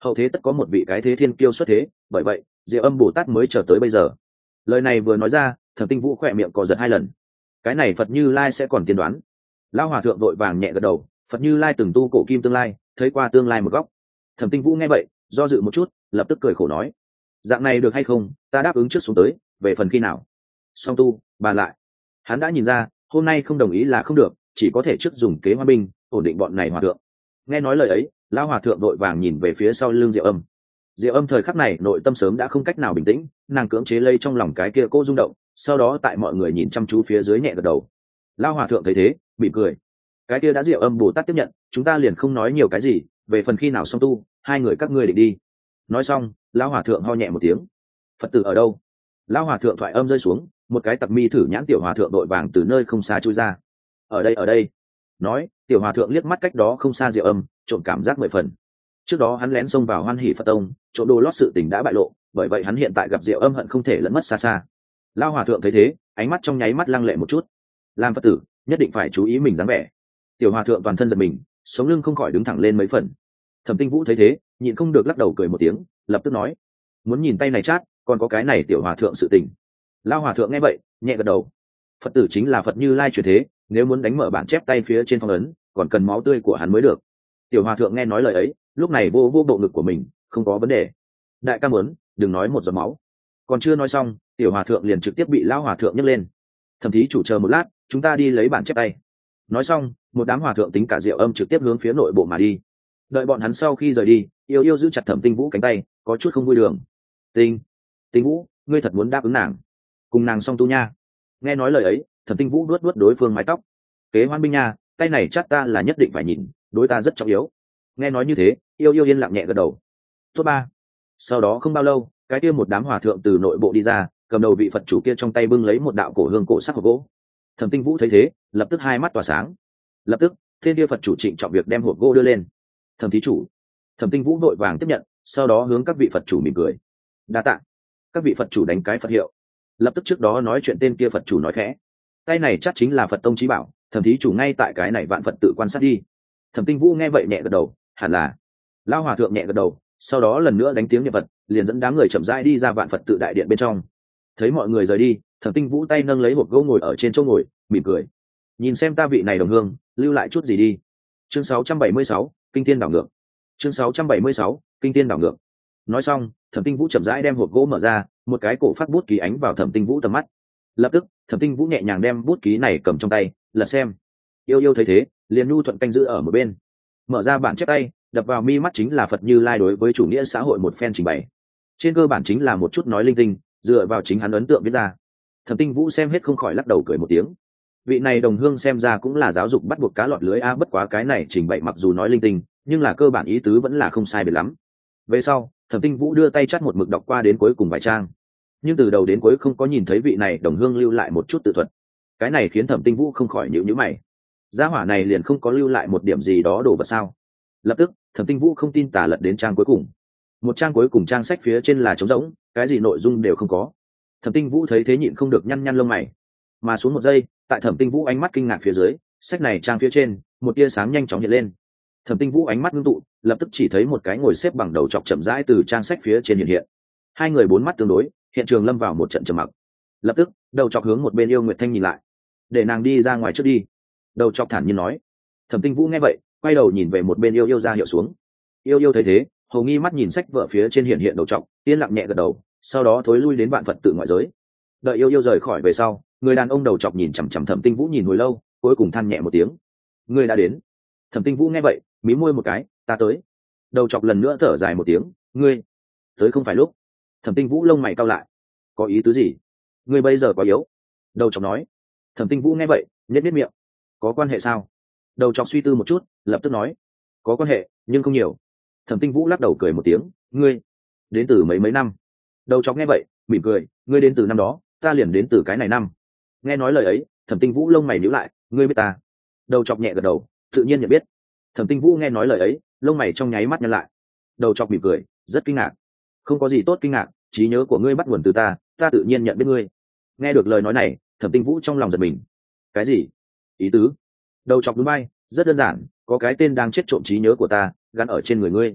hậu thế tất có một vị cái thế thiên kiêu xuất thế, bởi vậy Diệu Âm Bồ Tát mới chờ tới bây giờ. Lời này vừa nói ra, Thẩm Tinh Vũ khỏe miệng co giật hai lần. Cái này Phật Như Lai sẽ còn tiên đoán. Lão hòa thượng vội vàng nhẹ gật đầu, Phật Như Lai từng tu cổ kim tương lai, thấy qua tương lai một góc. Thẩm Tinh Vũ nghe vậy, do dự một chút, lập tức cười khổ nói: dạng này được hay không, ta đáp ứng trước xuống tới, về phần khi nào song tu bàn lại. Hắn đã nhìn ra hôm nay không đồng ý là không được, chỉ có thể trước dùng kế hoa binh ổn định bọn này hòa thượng. Nghe nói lời ấy, lão hòa thượng vội vàng nhìn về phía sau lưng Diệu Âm. Diệu Âm thời khắc này nội tâm sớm đã không cách nào bình tĩnh, nàng cưỡng chế lây trong lòng cái kia cô rung động, sau đó tại mọi người nhìn chăm chú phía dưới nhẹ gật đầu. Lão hòa thượng thấy thế mỉm cười: cái kia đã Diệu Âm Bồ Tát tiếp nhận, chúng ta liền không nói nhiều cái gì, về phần khi nào song tu, hai người các ngươi định đi. Nói xong, lão hòa thượng ho nhẹ một tiếng: Phật tử ở đâu? Lão hòa thượng thoại âm rơi xuống, một cái tặc mi thử nhãn tiểu hòa thượng đội vàng từ nơi không xa chui ra. Ở đây, ở đây. Nói, tiểu hòa thượng liếc mắt cách đó không xa Diệu Âm, trộn cảm giác mười phần. Trước đó hắn lén xông vào Hoan Hỷ Phật Tông, trộn đồ lót sự tình đã bại lộ, bởi vậy hắn hiện tại gặp Diệu Âm hận không thể lẫn mất xa xa. Lão hòa thượng thấy thế, ánh mắt trong nháy mắt lăng lệ một chút. Làm Phật tử, nhất định phải chú ý mình dáng vẻ. Tiểu hòa thượng toàn thân giật mình, sống lưng không khỏi đứng thẳng lên mấy phần. Thẩm Tinh Vũ thấy thế, nhịn không được lắc đầu cười một tiếng, lập tức nói: muốn nhìn tay này chát, còn có cái này tiểu hòa thượng sự tình. Lão hòa thượng nghe vậy, nhẹ gật đầu. Phật tử chính là Phật Như Lai truyền thế, nếu muốn đánh mở bản chép tay phía trên phong ấn, còn cần máu tươi của hắn mới được. Tiểu hòa thượng nghe nói lời ấy, lúc này vô vô bộ ngực của mình, không có vấn đề. Đại ca muốn, đừng nói một giọt máu. Còn chưa nói xong, tiểu hòa thượng liền trực tiếp bị lão hòa thượng nhấc lên. Thẩm thí chủ chờ một lát, chúng ta đi lấy bản chép tay. Nói xong, một đám hòa thượng tính cả Diệu Âm trực tiếp hướng phía nội bộ mà đi. Đợi bọn hắn sau khi rời đi, yêu yêu giữ chặt Thẩm Tinh Vũ cánh tay, có chút không vui đường. Tinh, Tinh Vũ, ngươi thật muốn đáp ứng nàng, cùng nàng song tu nha. Nghe nói lời ấy, Thẩm Tinh Vũ vuốt vuốt đối phương mái tóc. Kế hoan binh nha, tay này chắc ta là nhất định phải nhìn, đối ta rất trọng yếu. Nghe nói như thế, yêu yêu yên lặng nhẹ gật đầu. Tốt ba. Sau đó không bao lâu, cái kia một đám hòa thượng từ nội bộ đi ra, cầm đầu vị Phật chủ kia trong tay bưng lấy một đạo cổ hương cổ sắc hộp gỗ. Thẩm Tinh Vũ thấy thế, lập tức hai mắt tỏa sáng. Lập tức, thiên kia Phật chủ trịnh trọng việc đem hộp gỗ đưa lên. Thẩm thí chủ. Thẩm Tinh Vũ vội vàng tiếp nhận, sau đó hướng các vị Phật chủ mỉm cười. Đa tạ. Các vị Phật chủ đánh cái Phật hiệu. Lập tức trước đó nói chuyện tên kia Phật chủ nói khẽ: tay này chắc chính là Phật tông chí bảo, thẩm thí chủ ngay tại cái này vạn Phật tự quan sát đi. Thẩm Tinh Vũ nghe vậy nhẹ gật đầu, hẳn là. Lão hòa thượng nhẹ gật đầu, sau đó lần nữa đánh tiếng niệm Phật, liền dẫn đám người chậm rãi đi ra vạn Phật tự đại điện bên trong. Thấy mọi người rời đi, Thẩm Tinh Vũ tay nâng lấy hộp gỗ ngồi ở trên chỗ ngồi, mỉm cười: nhìn xem ta vị này đồng hương lưu lại chút gì đi. Chương sáu trăm bảy mươi sáu, kinh thiên đảo ngược. Chương sáu trăm bảy mươi sáu, kinh thiên đảo ngược. Nói xong, Thẩm Tinh Vũ chậm rãi đem hộp gỗ mở ra, một cái cổ phát bút ký ánh vào Thẩm Tinh Vũ tầm mắt. Lập tức, Thẩm Tinh Vũ nhẹ nhàng đem bút ký này cầm trong tay, lật xem. Yêu yêu thấy thế, liền nhu thuận canh giữ ở một bên. Mở ra bản chép tay, đập vào mi mắt chính là Phật Như Lai đối với chủ nghĩa xã hội một phen trình bày. Trên cơ bản chính là một chút nói linh tinh, dựa vào chính hắn ấn tượng viết ra. Thẩm Tinh Vũ xem hết không khỏi lắc đầu cười một tiếng. Vị này đồng hương xem ra cũng là giáo dục bắt buộc cá lọt lưới a, bất quá cái này trình bày mặc dù nói linh tinh, nhưng là cơ bản ý tứ vẫn là không sai biệt lắm. Về sau, Thẩm Tinh Vũ đưa tay chắt một mực đọc qua đến cuối cùng vài trang, nhưng từ đầu đến cuối không có nhìn thấy vị này đồng hương lưu lại một chút tự thuật. Cái này khiến Thẩm Tinh Vũ không khỏi nhíu nhíu mày. Gia hỏa này liền không có lưu lại một điểm gì đó đồ vật sao? Lập tức, Thẩm Tinh Vũ không tin tả lật đến trang cuối cùng. Một trang cuối cùng trang sách phía trên là trống rỗng, cái gì nội dung đều không có. Thẩm Tinh Vũ thấy thế nhịn không được nhăn nhăn lông mày. Mà xuống một giây, tại Thẩm Tinh Vũ ánh mắt kinh ngạc phía dưới, sách này trang phía trên, một tia sáng nhanh chóng hiện lên. Thẩm Tinh Vũ ánh mắt ngưng tụ, lập tức chỉ thấy một cái ngồi xếp bằng đầu chọc chậm rãi từ trang sách phía trên hiện hiện. Hai người bốn mắt tương đối, hiện trường lâm vào một trận trầm mặc. Lập tức, đầu chọc hướng một bên Yêu Nguyệt Thanh nhìn lại, để nàng đi ra ngoài trước đi. Đầu chọc thản nhiên nói. Thẩm Tinh Vũ nghe vậy, quay đầu nhìn về một bên Yêu Yêu ra hiệu xuống. Yêu Yêu thấy thế, hầu nghi mắt nhìn sách vở phía trên hiện hiện đầu chọc, yên lặng nhẹ gật đầu, sau đó thối lui đến vạn Phật tự ngoại giới. Đợi Yêu Yêu rời khỏi về sau, người đàn ông đầu chọc nhìn chằm chằm Thẩm Tinh Vũ nhìn hồi lâu, cuối cùng than nhẹ một tiếng. Ngươi đã đến. Thẩm Tinh Vũ nghe vậy, mí môi một cái, ta tới. Đầu chọc lần nữa thở dài một tiếng, ngươi tới không phải lúc. Thẩm Tinh Vũ lông mày cau lại, có ý tứ gì? Ngươi bây giờ quá yếu. Đầu chọc nói. Thẩm Tinh Vũ nghe vậy, nhếch nhếch miệng, có quan hệ sao? Đầu chọc suy tư một chút, lập tức nói, có quan hệ, nhưng không nhiều. Thẩm Tinh Vũ lắc đầu cười một tiếng, ngươi đến từ mấy mấy năm? Đầu chọc nghe vậy, mỉm cười, ngươi đến từ năm đó, ta liền đến từ cái này năm. Nghe nói lời ấy, Thẩm Tinh Vũ lông mày nhíu lại, ngươi biết ta? Đầu chọc nhẹ gật đầu, tự nhiên nhận biết. Thẩm Tinh Vũ nghe nói lời ấy, lông mày trong nháy mắt nhăn lại. Đầu chọc mỉm cười, rất kinh ngạc. Không có gì tốt kinh ngạc, trí nhớ của ngươi bắt nguồn từ ta, ta tự nhiên nhận biết ngươi. Nghe được lời nói này, Thẩm Tinh Vũ trong lòng giật mình. Cái gì? Ý tứ? Đầu chọc núi bay, rất đơn giản, có cái tên đang chết trộm trí nhớ của ta, gắn ở trên người ngươi.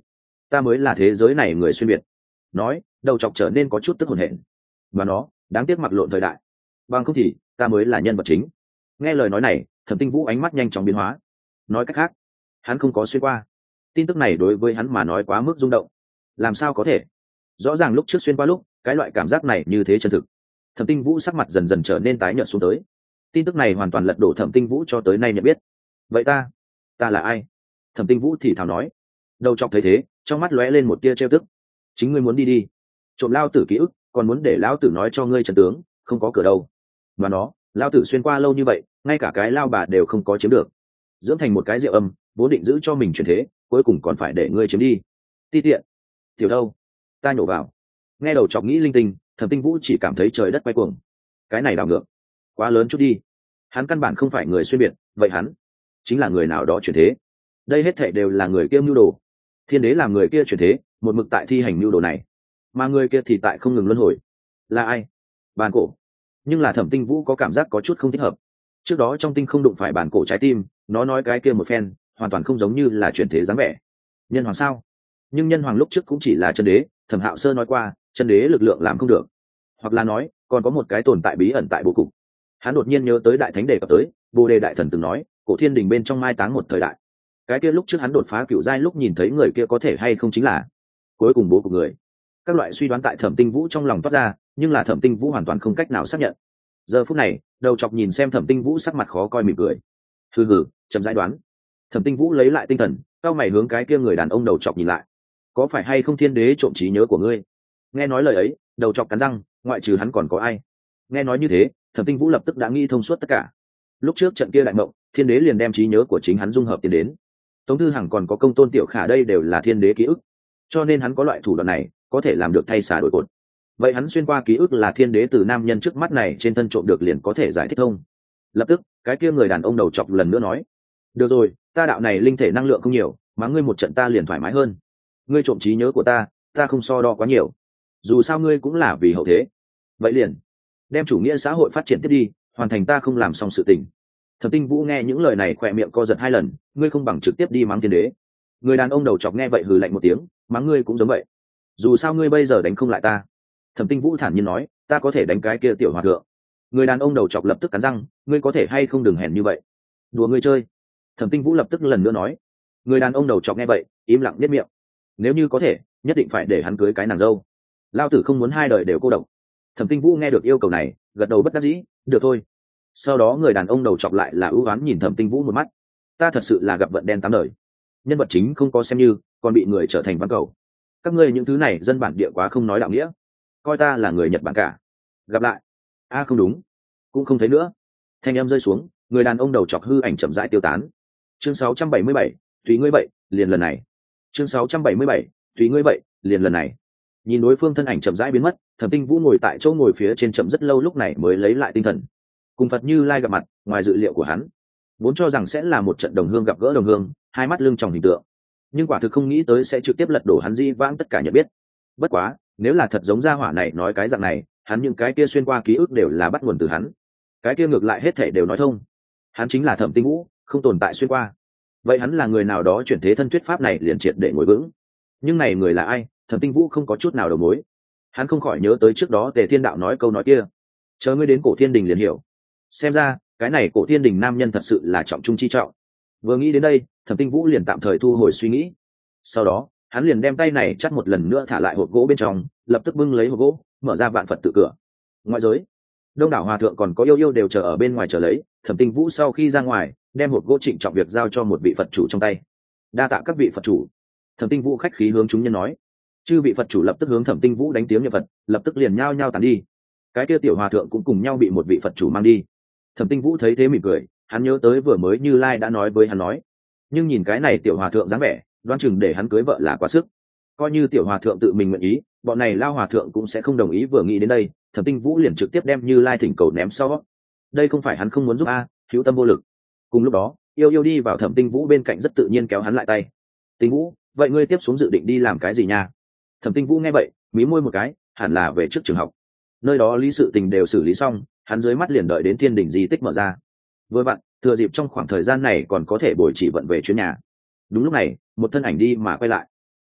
ta mới là thế giới này người xuyên việt. Nói đầu chọc trở nên có chút tức hồn hển. Mà nó đáng tiếc mặc lộn thời đại, bằng không thì ta mới là nhân vật chính. Nghe lời nói này, Thẩm Tinh Vũ ánh mắt nhanh chóng biến hóa. Nói cách khác, hắn không có xuyên qua. Tin tức này đối với hắn mà nói quá mức rung động. Làm sao có thể? Rõ ràng lúc trước xuyên qua lúc, cái loại cảm giác này như thế chân thực. Thẩm Tinh Vũ sắc mặt dần dần trở nên tái nhợt xuống tới. Tin tức này hoàn toàn lật đổ Thẩm Tinh Vũ cho tới nay nhận biết. Vậy ta, ta là ai? Thẩm Tinh Vũ thì thào nói. Đầu chọc thấy thế, trong mắt lóe lên một tia trêu tức. Chính ngươi muốn đi đi, trộm lao tử ký ức, còn muốn để lão tử nói cho ngươi trận tướng, không có cửa đâu. Mà nó, lao tử xuyên qua lâu như vậy, ngay cả cái lao bà đều không có chiếm được, dưỡng thành một cái rượu âm, vốn định giữ cho mình chuyển thế, cuối cùng còn phải để ngươi chiếm đi. Ti tiện. Tiểu đâu? Ta nhổ vào. Nghe đầu chọc nghĩ linh tinh, Thẩm Tinh Vũ chỉ cảm thấy trời đất quay cuồng. Cái này đảo ngược, quá lớn chút đi. Hắn căn bản không phải người xuyên biệt, vậy hắn chính là người nào đó chuyển thế. Đây hết thảy đều là người kia mưu đồ. Thiên đế là người kia chuyển thế, một mực tại thi hành mưu đồ này, mà người kia thì tại không ngừng luân hồi. Là ai? Bàn cổ. Nhưng là Thẩm Tinh Vũ có cảm giác có chút không thích hợp. Trước đó trong tinh không đụng phải bàn cổ trái tim, nó nói cái kia một phen hoàn toàn không giống như là chuyển thế dáng vẻ. Nhân hoàng sao? Nhưng nhân hoàng lúc trước cũng chỉ là chân đế. Thẩm Hạo Sơ nói qua, chân đế lực lượng làm không được, hoặc là nói còn có một cái tồn tại bí ẩn tại bố cục. Hắn đột nhiên nhớ tới đại thánh đề cập tới, Bồ Đề đại thần từng nói, cổ thiên đình bên trong mai táng một thời đại. Cái kia lúc trước hắn đột phá cựu giai lúc nhìn thấy người kia có thể hay không chính là cuối cùng bố cục người. Các loại suy đoán tại Thẩm Tinh Vũ trong lòng toát ra, nhưng là Thẩm Tinh Vũ hoàn toàn không cách nào xác nhận. Giờ phút này, đầu chọc nhìn xem Thẩm Tinh Vũ sắc mặt khó coi mỉm cười. Hừ hừ, chậm rãi đoán. Thẩm Tinh Vũ lấy lại tinh thần, cao mày hướng cái kia người đàn ông đầu chọc nhìn lại. Có phải hay không thiên đế trộm trí nhớ của ngươi? Nghe nói lời ấy, đầu chọc cắn răng, ngoại trừ hắn còn có ai? Nghe nói như thế, Thẩm Tinh Vũ lập tức đã nghĩ thông suốt tất cả. Lúc trước trận kia đại mộng, thiên đế liền đem trí nhớ của chính hắn dung hợp tiến đến. Tống Thư Hằng còn có Công Tôn Tiểu Khả đây đều là thiên đế ký ức, cho nên hắn có loại thủ đoạn này, có thể làm được thay xả đổi cột. Vậy hắn xuyên qua ký ức là thiên đế từ nam nhân trước mắt này trên thân trộm được liền có thể giải thích thông. Lập tức, cái kia người đàn ông đầu chọc lần nữa nói: được rồi, ta đạo này linh thể năng lượng không nhiều, mà ngươi một trận ta liền thoải mái hơn. Ngươi trộm trí nhớ của ta, ta không so đo quá nhiều. Dù sao ngươi cũng là vì hậu thế. Vậy liền đem chủ nghĩa xã hội phát triển tiếp đi, hoàn thành ta không làm xong sự tình. Thẩm Tinh Vũ nghe những lời này khỏe miệng co giật hai lần, ngươi không bằng trực tiếp đi mắng thiên đế. Người đàn ông đầu chọc nghe vậy hừ lạnh một tiếng, mắng ngươi cũng giống vậy. Dù sao ngươi bây giờ đánh không lại ta. Thẩm Tinh Vũ thản nhiên nói, ta có thể đánh cái kia tiểu hòa thượng. Người đàn ông đầu chọc lập tức cắn răng, ngươi có thể hay không đừng hèn như vậy. Đùa ngươi chơi. Thẩm Tinh Vũ lập tức lần nữa nói. Người đàn ông đầu chọc nghe vậy, im lặng nhếch miệng. Nếu như có thể, nhất định phải để hắn cưới cái nàng dâu. Lao tử không muốn hai đời đều cô độc. Thẩm Tinh Vũ nghe được yêu cầu này, gật đầu bất đắc dĩ, được thôi. Sau đó người đàn ông đầu chọc lại là ưu oán nhìn Thẩm Tinh Vũ một mắt. Ta thật sự là gặp vận đen tám đời. Nhân vật chính không có xem như, còn bị người trở thành văn cầu. Các ngươi những thứ này dân bản địa quá không nói đạo nghĩa, coi ta là người Nhật Bản cả. Gặp lại. A à, không đúng, cũng không thấy nữa. Thanh em rơi xuống, người đàn ông đầu chọc hư ảnh chậm rãi tiêu tán. Chương sáu trăm bảy mươi bảy, tùy ngươi vậy, liền lần này. Chương sáu trăm bảy mươi bảy, tùy ngươi vậy, liền lần này. Nhìn đối phương thân ảnh chậm rãi biến mất, Thẩm Tinh Vũ ngồi tại chỗ ngồi phía trên chậm rất lâu, lúc này mới lấy lại tinh thần. Cùng Phật Như Lai gặp mặt, ngoài dự liệu của hắn, vốn cho rằng sẽ là một trận đồng hương gặp gỡ đồng hương, hai mắt lưng tròng hình tượng, nhưng quả thực không nghĩ tới sẽ trực tiếp lật đổ hắn di vãng tất cả nhận biết. Bất quá, nếu là thật giống gia hỏa này nói cái dạng này, hắn những cái kia xuyên qua ký ức đều là bắt nguồn từ hắn, cái kia ngược lại hết thể đều nói thông. Hắn chính là Thẩm Tinh Vũ, không tồn tại xuyên qua. Vậy hắn là người nào đó chuyển thế thân thuyết pháp này liền triệt để ngồi vững. Nhưng này người là ai? Thẩm Tinh Vũ không có chút nào đầu mối. Hắn không khỏi nhớ tới trước đó Tề Thiên Đạo nói câu nói kia: chờ ngươi đến cổ thiên đình liền hiểu. Xem ra cái này cổ thiên đình nam nhân thật sự là trọng trung chi trọng. Vừa nghĩ đến đây, Thẩm Tinh Vũ liền tạm thời thu hồi suy nghĩ. Sau đó hắn liền đem tay này chắt một lần nữa thả lại hộp gỗ bên trong, lập tức bưng lấy hộp gỗ, mở ra vạn Phật tự cửa. Ngoại giới, đông đảo hòa thượng còn có yêu yêu đều chờ ở bên ngoài chờ lấy. Thẩm Tinh Vũ sau khi ra ngoài, đem hộp gỗ trịnh trọng việc giao cho một vị Phật chủ trong tay. Đa tạ các vị Phật chủ. Thẩm Tinh Vũ khách khí hướng chúng nhân nói. Chư vị Phật chủ lập tức hướng Thẩm Tinh Vũ đánh tiếng niệm Phật, lập tức liền nhao nhao tản đi. Cái kia tiểu hòa thượng cũng cùng nhau bị một vị Phật chủ mang đi. Thẩm Tinh Vũ thấy thế mỉm cười, hắn nhớ tới vừa mới Như Lai đã nói với hắn nói, nhưng nhìn cái này tiểu hòa thượng dáng vẻ, đoán chừng để hắn cưới vợ là quá sức. Coi như tiểu hòa thượng tự mình nguyện ý, bọn này lao hòa thượng cũng sẽ không đồng ý. Vừa nghĩ đến đây, Thẩm Tinh Vũ liền trực tiếp đem Như Lai thỉnh cầu ném sau. Đây không phải hắn không muốn giúp a, à, hữu tâm vô lực. Cùng lúc đó, yêu yêu đi vào Thẩm Tinh Vũ bên cạnh rất tự nhiên kéo hắn lại tay. Tinh Vũ, vậy ngươi tiếp xuống dự định đi làm cái gì nha? Thẩm Tinh Vũ nghe vậy, mí môi một cái, hẳn là về trước trường học. Nơi đó lý sự tình đều xử lý xong, hắn dưới mắt liền đợi đến thiên đình di tích mở ra. Vừa vặn, thừa dịp trong khoảng thời gian này còn có thể bồi chỉ vận về chuyến nhà. Đúng lúc này, một thân ảnh đi mà quay lại.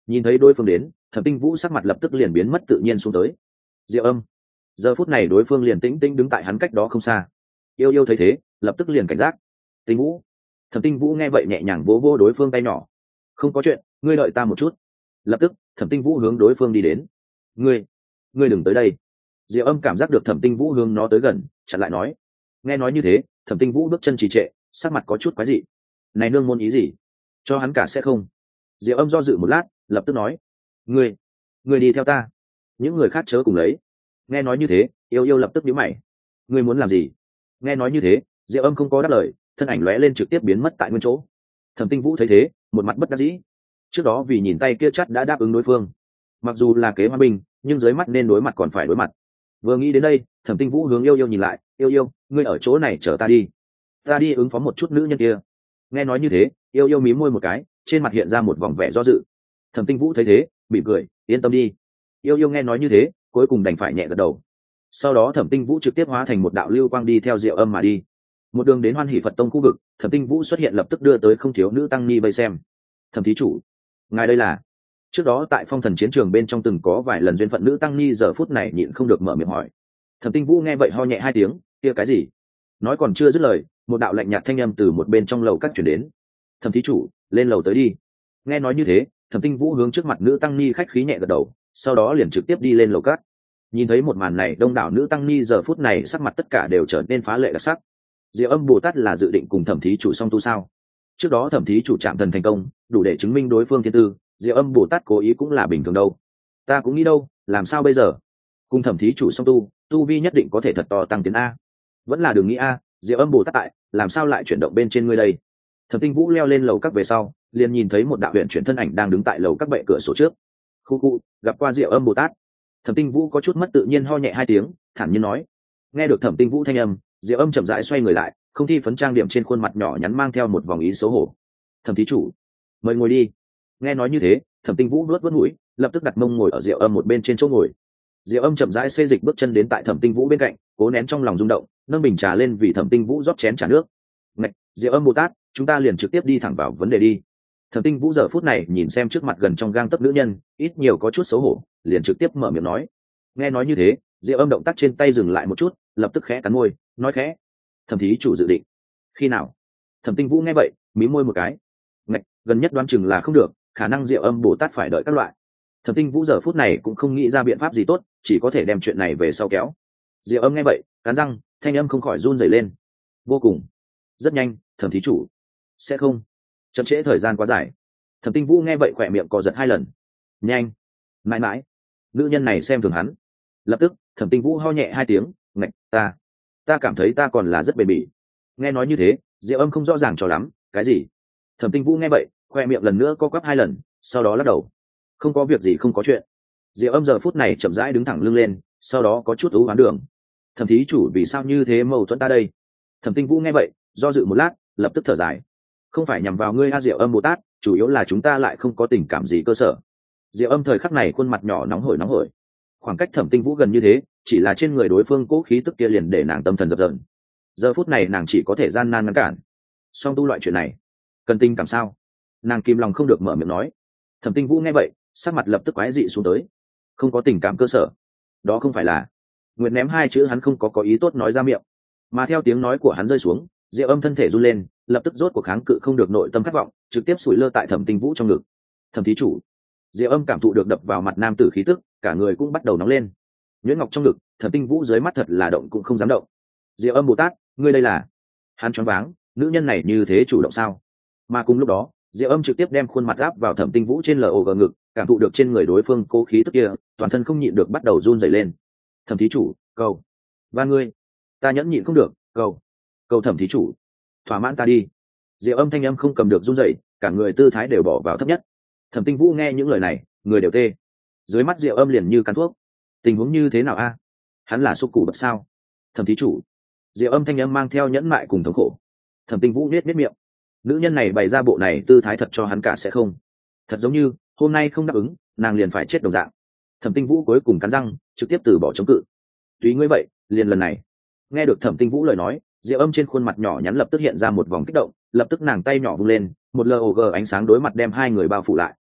Nhìn thấy đối phương đến, Thẩm Tinh Vũ sắc mặt lập tức liền biến mất tự nhiên xuống tới. Diệu Âm, giờ phút này đối phương liền tĩnh tĩnh đứng tại hắn cách đó không xa. Yêu Yêu thấy thế, lập tức liền cảnh giác. Tinh Vũ. Thẩm Tinh Vũ nghe vậy nhẹ nhàng vỗ vỗ đối phương tay nhỏ. Không có chuyện, ngươi đợi ta một chút. Lập tức, Thẩm Tinh Vũ hướng đối phương đi đến. Ngươi, ngươi đừng tới đây. Diệu Âm cảm giác được Thẩm Tinh Vũ hướng nó tới gần, chặn lại nói. Nghe nói như thế, Thẩm Tinh Vũ bước chân trì trệ, sắc mặt có chút quái dị. Này nương môn ý gì? Cho hắn cả sẽ không. Diệu Âm do dự một lát, lập tức nói. Ngươi, ngươi đi theo ta. Những người khác chớ cùng lấy. Nghe nói như thế, Yêu Yêu lập tức nhíu mày. Ngươi muốn làm gì? Nghe nói như thế, Diệu Âm không có đáp lời, thân ảnh lóe lên trực tiếp biến mất tại nguyên chỗ. Thẩm Tinh Vũ thấy thế, một mặt bất đắc dĩ. Trước đó vì nhìn tay kia chắt đã đáp ứng đối phương, mặc dù là kế hòa bình, nhưng dưới mắt nên đối mặt còn phải đối mặt. Vừa nghĩ đến đây, Thẩm Tinh Vũ hướng Yêu Yêu nhìn lại. Yêu Yêu, ngươi ở chỗ này chờ ta đi, ta đi ứng phó một chút nữ nhân kia. Nghe nói như thế, Yêu Yêu mím môi một cái, trên mặt hiện ra một vòng vẻ do dự. Thẩm Tinh Vũ thấy thế, mỉm cười, yên tâm đi. Yêu Yêu nghe nói như thế, cuối cùng đành phải nhẹ gật đầu. Sau đó Thẩm Tinh Vũ trực tiếp hóa thành một đạo lưu quang đi theo Diệu Âm mà đi. Một đường đến Hoan Hỷ Phật Tông khu vực, Thẩm Tinh Vũ xuất hiện lập tức đưa tới không thiếu nữ tăng ni vây xem. Thẩm thí chủ, ngài đây là? Trước đó tại Phong Thần chiến trường bên trong từng có vài lần duyên phận nữ tăng ni giờ phút này nhịn không được mở miệng hỏi. Thẩm Tinh Vũ nghe vậy ho nhẹ hai tiếng, kia cái gì? Nói còn chưa dứt lời, một đạo lạnh nhạt thanh âm từ một bên trong lầu các truyền đến. Thẩm thí chủ, lên lầu tới đi. Nghe nói như thế, Thẩm Tinh Vũ hướng trước mặt nữ tăng ni khách khí nhẹ gật đầu, sau đó liền trực tiếp đi lên lầu các. Nhìn thấy một màn này, đông đảo nữ tăng ni giờ phút này sắc mặt tất cả đều trở nên phá lệ đặc sắc. Diệu Âm Bồ Tát là dự định cùng Thẩm thí chủ song tu sao? Trước đó Thẩm thí chủ chạm thần thành công, đủ để chứng minh đối phương thiên tư, Diệu Âm Bồ Tát cố ý cũng là bình thường đâu. Ta cũng nghĩ đâu, làm sao bây giờ? Cùng Thẩm thí chủ song tu, tu vi nhất định có thể thật to tăng tiến a. Vẫn là đường nghĩ a, Diệu Âm Bồ Tát tại, làm sao lại chuyển động bên trên ngươi đây? Thẩm Tinh Vũ leo lên lầu các về sau, liền nhìn thấy một đạo huyền chuyển thân ảnh đang đứng tại lầu các bệ cửa sổ trước. Khu khu, gặp qua Diệu Âm Bồ Tát. Thẩm Tinh Vũ có chút mất tự nhiên ho nhẹ hai tiếng, thản nhiên nói. Nghe được Thẩm Tinh Vũ thanh âm, Diệu Âm chậm rãi xoay người lại, không thi phấn trang điểm trên khuôn mặt nhỏ nhắn mang theo một vòng ý xấu hổ. Thẩm thí chủ, mời ngồi đi. Nghe nói như thế, Thẩm Tinh Vũ nuốt nuốt mũi, lập tức đặt mông ngồi ở Diệu Âm một bên trên chỗ ngồi. Diệu Âm chậm rãi xê dịch bước chân đến tại Thẩm Tinh Vũ bên cạnh, cố nén trong lòng rung động, nâng bình trà lên vì Thẩm Tinh Vũ rót chén trà nước. Ngạch, Diệu Âm Bồ Tát, chúng ta liền trực tiếp đi thẳng vào vấn đề đi. Thẩm Tinh Vũ giờ phút này nhìn xem trước mặt gần trong gang tấc nữ nhân, ít nhiều có chút xấu hổ, liền trực tiếp mở miệng nói. Nghe nói như thế, Diệu Âm động tác trên tay dừng lại một chút, lập tức khẽ cắn môi, nói khẽ. Thẩm thí chủ dự định khi nào? Thẩm Tinh Vũ nghe vậy, mí môi một cái. Ngạch, gần nhất đoán chừng là không được, khả năng Diệu Âm Bồ Tát phải đợi các loại. Thẩm Tinh Vũ giờ phút này cũng không nghĩ ra biện pháp gì tốt, chỉ có thể đem chuyện này về sau kéo. Diệu Âm nghe vậy, cắn răng, thanh âm không khỏi run rẩy lên. Vô cùng, rất nhanh, Thẩm thí chủ sẽ không chậm trễ thời gian quá dài. Thẩm Tinh Vũ nghe vậy khỏe miệng co giật hai lần. Nhanh, mãi mãi, nữ nhân này xem thường hắn. Lập tức, Thẩm Tinh Vũ ho nhẹ hai tiếng, ngạch, ta, ta cảm thấy ta còn là rất bền bỉ. Nghe nói như thế, Diệu Âm không rõ ràng cho lắm, cái gì? Thẩm Tinh Vũ nghe vậy, khoe miệng lần nữa co quắp hai lần, sau đó lắc đầu. Không có việc gì, không có chuyện. Diệu Âm giờ phút này chậm rãi đứng thẳng lưng lên, sau đó có chút ú hoán đường. Thẩm thí chủ vì sao như thế mâu thuẫn ta đây? Thẩm Tinh Vũ nghe vậy, do dự một lát, lập tức thở dài. Không phải nhằm vào ngươi a Diệu Âm Bồ Tát, chủ yếu là chúng ta lại không có tình cảm gì cơ sở. Diệu Âm thời khắc này khuôn mặt nhỏ nóng hổi nóng hổi. Khoảng cách Thẩm Tinh Vũ gần như thế, chỉ là trên người đối phương cố khí tức kia liền để nàng tâm thần dập dờn. Giờ phút này nàng chỉ có thể gian nan ngăn cản. Song tu loại chuyện này, cần tình cảm sao? Nàng kìm lòng không được mở miệng nói. Thẩm Tinh Vũ nghe vậy, sắc mặt lập tức quái dị xuống tới. Không có tình cảm cơ sở, đó không phải là? Nguyệt ném hai chữ hắn không có có ý tốt nói ra miệng, mà theo tiếng nói của hắn rơi xuống, Diệu Âm thân thể run lên, lập tức rốt cuộc kháng cự không được nội tâm khát vọng, trực tiếp sủi lơ tại Thẩm Tinh Vũ trong ngực. Thẩm thí chủ. Diệu Âm cảm thụ được đập vào mặt nam tử khí tức, cả người cũng bắt đầu nóng lên. Nhuyễn Ngọc trong ngực, Thẩm Tinh Vũ dưới mắt thật là động cũng không dám động. Diệu Âm Bồ Tát, ngươi đây là? Hắn choáng váng, nữ nhân này như thế chủ động sao? Mà cùng lúc đó, Diệu Âm trực tiếp đem khuôn mặt áp vào Thẩm Tinh Vũ trên lồ gờ ngực, cảm thụ được trên người đối phương cố khí tức kia, toàn thân không nhịn được bắt đầu run rẩy lên. Thẩm thí chủ, cầu, ba ngươi, ta nhẫn nhịn không được, cầu, cầu Thẩm thí chủ, thỏa mãn ta đi. Diệu Âm thanh âm không cầm được run rẩy, cả người tư thái đều bỏ vào thấp nhất. Thẩm Tinh Vũ nghe những lời này, người đều tê. Dưới mắt Diệu Âm liền như cắn thuốc. Tình huống như thế nào a? Hắn là xúc củ bật sao? Thẩm thí chủ. Diệu Âm thanh âm mang theo nhẫn mại cùng thống khổ. Thẩm Tinh Vũ nhếch nhếch miệng. Nữ nhân này bày ra bộ này tư thái thật cho hắn cả sẽ không. Thật giống như hôm nay không đáp ứng, nàng liền phải chết đồng dạng. Thẩm Tinh Vũ cuối cùng cắn răng, trực tiếp từ bỏ chống cự. Tùy ngươi vậy, liền lần này. Nghe được Thẩm Tinh Vũ lời nói, Diệu Âm trên khuôn mặt nhỏ nhắn lập tức hiện ra một vòng kích động, lập tức nàng tay nhỏ vung lên, một lờ ánh sáng đối mặt đem hai người bao phủ lại.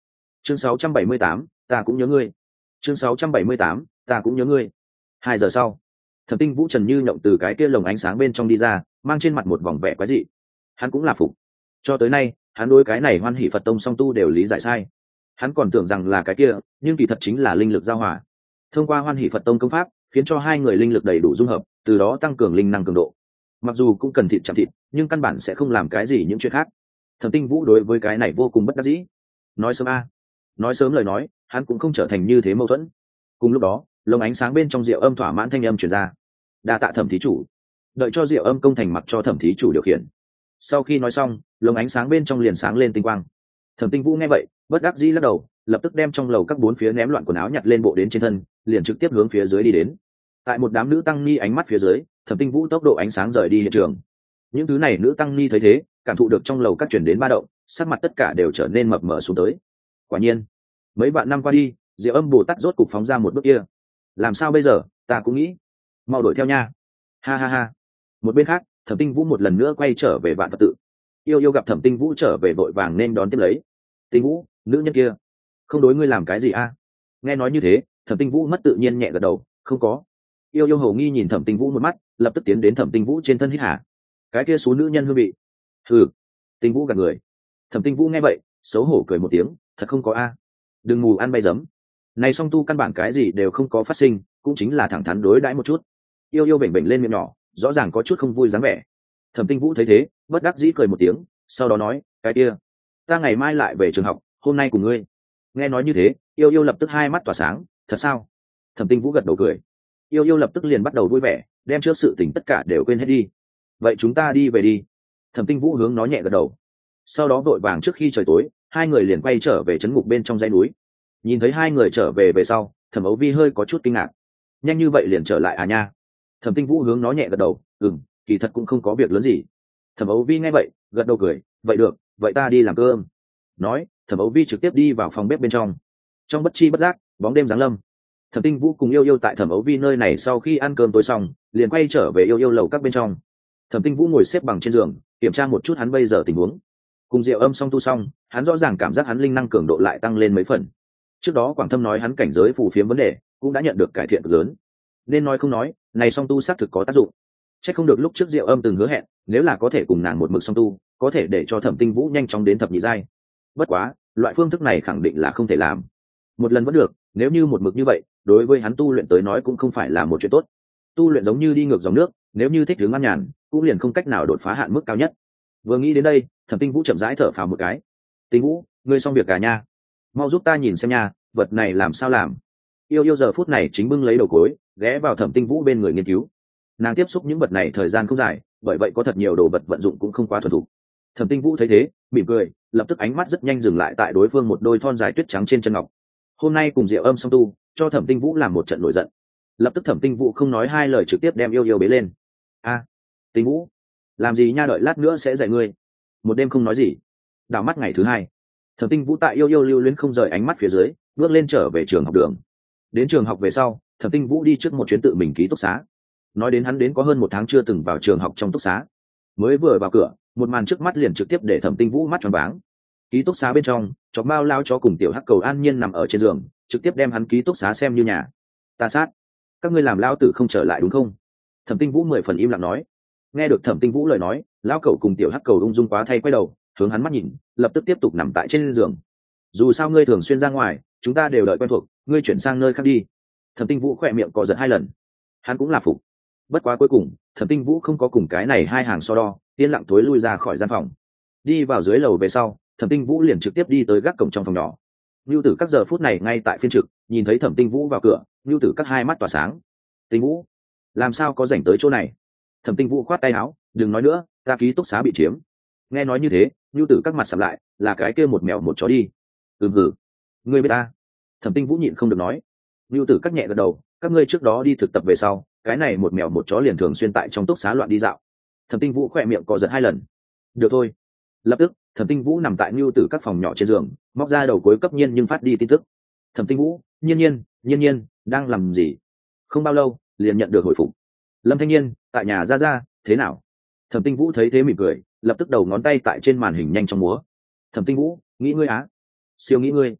chương sáu trăm bảy mươi tám, ta cũng nhớ ngươi. chương sáu trăm bảy mươi tám, ta cũng nhớ ngươi. Hai giờ sau, Thẩm Tinh Vũ trần như nhộng từ cái kia lồng ánh sáng bên trong đi ra, mang trên mặt một vòng vẻ quái dị. Hắn cũng là phục. Cho tới nay, hắn đối cái này Hoan Hỷ Phật Tông song tu đều lý giải sai. Hắn còn tưởng rằng là cái kia, nhưng kỳ thật chính là linh lực giao hòa. Thông qua Hoan Hỷ Phật Tông công pháp, khiến cho hai người linh lực đầy đủ dung hợp, từ đó tăng cường linh năng cường độ. Mặc dù cũng cần thịt chạm thịt, nhưng căn bản sẽ không làm cái gì những chuyện khác. Thẩm Tinh Vũ đối với cái này vô cùng bất đắc dĩ. Nói sớm a, nói sớm lời nói, hắn cũng không trở thành như thế mâu thuẫn. Cùng lúc đó, lồng ánh sáng bên trong rượu âm thỏa mãn thanh âm truyền ra. Đa tạ Thẩm thí chủ. Đợi cho rượu âm công thành mặc cho Thẩm thí chủ điều khiển. Sau khi nói xong, lồng ánh sáng bên trong liền sáng lên tinh quang. Thẩm Tinh Vũ nghe vậy, bất đắc dĩ lắc đầu, lập tức đem trong lầu các bốn phía ném loạn quần áo nhặt lên bộ đến trên thân, liền trực tiếp hướng phía dưới đi đến. Tại một đám nữ tăng ni ánh mắt phía dưới, Thẩm Tinh Vũ tốc độ ánh sáng rời đi hiện trường. Những thứ này nữ tăng ni thấy thế, cảm thụ được trong lầu các chuyển đến ba động, sắc mặt tất cả đều trở nên mập mờ xuống tới. Quả nhiên, mấy vạn năm qua đi, Diệu Âm Bồ Tát rốt cục phóng ra một bước kia. Làm sao bây giờ, ta cũng nghĩ, mau đuổi theo nha. Ha ha ha. Một bên khác, Thẩm Tinh Vũ một lần nữa quay trở về Vạn Phật tự. Yêu Yêu gặp Thẩm Tinh Vũ trở về vội vàng nên đón tiếp lấy. Tinh Vũ, nữ nhân kia, không đối ngươi làm cái gì a? Nghe nói như thế, Thẩm Tinh Vũ mất tự nhiên nhẹ gật đầu, không có. Yêu Yêu hầu nghi nhìn Thẩm Tinh Vũ một mắt, lập tức tiến đến Thẩm Tinh Vũ trên thân hít hà. Cái kia số nữ nhân hư bị. Hừ. Tinh Vũ gật người. Thẩm Tinh Vũ nghe vậy, xấu hổ cười một tiếng, thật không có a. Đừng mù ăn bay giấm. Này song tu căn bản cái gì đều không có phát sinh, cũng chính là thẳng thắn đối đãi một chút. Yêu Yêu bệnh bệnh lên miệng nhỏ, rõ ràng có chút không vui dáng vẻ. Thẩm Tinh Vũ thấy thế, bất đắc dĩ cười một tiếng, sau đó nói, cái kia, ta ngày mai lại về trường học, hôm nay cùng ngươi. Nghe nói như thế, Yêu Yêu lập tức hai mắt tỏa sáng, thật sao? Thẩm Tinh Vũ gật đầu cười. Yêu Yêu lập tức liền bắt đầu vui vẻ, đem trước sự tình tất cả đều quên hết đi. Vậy chúng ta đi về đi. Thẩm Tinh Vũ hướng nó nhẹ gật đầu. Sau đó vội vàng trước khi trời tối, hai người liền quay trở về trấn ngục bên trong dãy núi. Nhìn thấy hai người trở về về sau, Thẩm Ấu Vi hơi có chút kinh ngạc. Nhanh như vậy liền trở lại à nha? Thẩm Tinh Vũ hướng nó nhẹ gật đầu, ừm, kỳ thật cũng không có việc lớn gì. Thẩm Ấu Vi nghe vậy, gật đầu cười, vậy được, vậy ta đi làm cơm. Nói, Thẩm Ấu Vi trực tiếp đi vào phòng bếp bên trong. Trong bất chi bất giác, bóng đêm giáng lâm. Thẩm Tinh Vũ cùng Yêu Yêu tại Thẩm Ấu Vi nơi này sau khi ăn cơm tối xong, liền quay trở về Yêu Yêu lầu các bên trong. Thẩm Tinh Vũ ngồi xếp bằng trên giường, kiểm tra một chút hắn bây giờ tình huống. Cùng Diệu Âm song tu xong, hắn rõ ràng cảm giác hắn linh năng cường độ lại tăng lên mấy phần. Trước đó Quảng Thâm nói hắn cảnh giới phù phiếm vấn đề, cũng đã nhận được cải thiện cực lớn. Nên nói không nói, này song tu xác thực có tác dụng. Chắc không được lúc trước Diệu Âm từng hứa hẹn, nếu là có thể cùng nàng một mực song tu, có thể để cho Thẩm Tinh Vũ nhanh chóng đến thập nhị giai. Bất quá, loại phương thức này khẳng định là không thể làm. Một lần vẫn được, nếu như một mực như vậy, đối với hắn tu luyện tới nói cũng không phải là một chuyện tốt. Tu luyện giống như đi ngược dòng nước, nếu như thích hướng ăn nhàn, cũng liền không cách nào đột phá hạn mức cao nhất. Vừa nghĩ đến đây, Thẩm Tinh Vũ chậm rãi thở phào một cái. Tinh Vũ, ngươi xong việc cả nha, mau giúp ta nhìn xem nha, vật này làm sao làm. Yêu Yêu giờ phút này chính bưng lấy đầu cối, ghé vào Thẩm Tinh Vũ bên người nghiên cứu. Nàng tiếp xúc những vật này thời gian không dài, bởi vậy có thật nhiều đồ vật vận dụng cũng không quá thuần thục. Thẩm Tinh Vũ thấy thế, mỉm cười, lập tức ánh mắt rất nhanh dừng lại tại đối phương một đôi thon dài tuyết trắng trên chân ngọc. Hôm nay cùng Diệu Âm song tu, cho Thẩm Tinh Vũ làm một trận nổi giận. Lập tức Thẩm Tinh Vũ không nói hai lời trực tiếp đem Yêu Yêu bế lên. A, Tinh Vũ, làm gì nha, đợi lát nữa sẽ dạy ngươi. Một đêm không nói gì. Đảo mắt ngày thứ hai, Thẩm Tinh Vũ tại Yêu Yêu lưu luyến không rời ánh mắt phía dưới, bước lên trở về trường học đường. Đến trường học về sau, Thẩm Tinh Vũ đi trước một chuyến tự mình ký túc xá. Nói đến hắn đến có hơn một tháng chưa từng vào trường học trong túc xá. Mới vừa vào cửa, một màn trước mắt liền trực tiếp để Thẩm Tinh Vũ mắt tròn váng. Ký túc xá bên trong, chó bao lao chó cùng tiểu hắc cầu an nhiên nằm ở trên giường, trực tiếp đem hắn ký túc xá xem như nhà. Ta sát, các ngươi làm lao tử không trở lại đúng không? Thẩm Tinh Vũ mười phần im lặng nói. Nghe được Thẩm Tinh Vũ lời nói, lao cầu cùng tiểu hắc cầu ung dung quá thay quay đầu, hướng hắn mắt nhìn, lập tức tiếp tục nằm tại trên giường. Dù sao ngươi thường xuyên ra ngoài, chúng ta đều đợi quen thuộc, ngươi chuyển sang nơi khác đi. Thẩm Tinh Vũ khỏe miệng cò giật hai lần. Hắn cũng là phục. Bất quá cuối cùng, Thẩm Tinh Vũ không có cùng cái này hai hàng so đo, yên lặng tối lui ra khỏi gian phòng. Đi vào dưới lầu về sau, Thẩm Tinh Vũ liền trực tiếp đi tới gác cổng trong phòng nhỏ. Nưu Tử các giờ phút này ngay tại phiên trực, nhìn thấy Thẩm Tinh Vũ vào cửa, Nưu Tử các hai mắt tỏa sáng. Tinh Vũ, làm sao có rảnh tới chỗ này? Thẩm Tinh Vũ khoát tay áo, đừng nói nữa, ta ký túc xá bị chiếm. Nghe nói như thế, Nưu Tử các mặt sầm lại, là cái kia một mèo một chó đi. Ừm hử, ngươi biết ta? Thẩm Tinh Vũ nhịn không được nói. Nưu Tử các nhẹ gật đầu, các ngươi trước đó đi thực tập về sau, cái này một mèo một chó liền thường xuyên tại trong túc xá loạn đi dạo. Thẩm Tinh Vũ khỏe miệng cò giật hai lần. Được thôi. Lập tức, Thẩm Tinh Vũ nằm tại Nưu Tử các phòng nhỏ trên giường, móc ra đầu cuối cấp nhiên nhưng phát đi tin tức. Thẩm Tinh Vũ, nhiên nhiên, nhiên nhiên, đang làm gì? Không bao lâu, liền nhận được hồi phục. Lâm Thanh Nhiên, tại nhà ra ra, thế nào? Thẩm Tinh Vũ thấy thế mỉm cười, lập tức đầu ngón tay tại trên màn hình nhanh chóng múa. Thẩm Tinh Vũ, nghĩ ngươi á? Siêu nghĩ ngươi.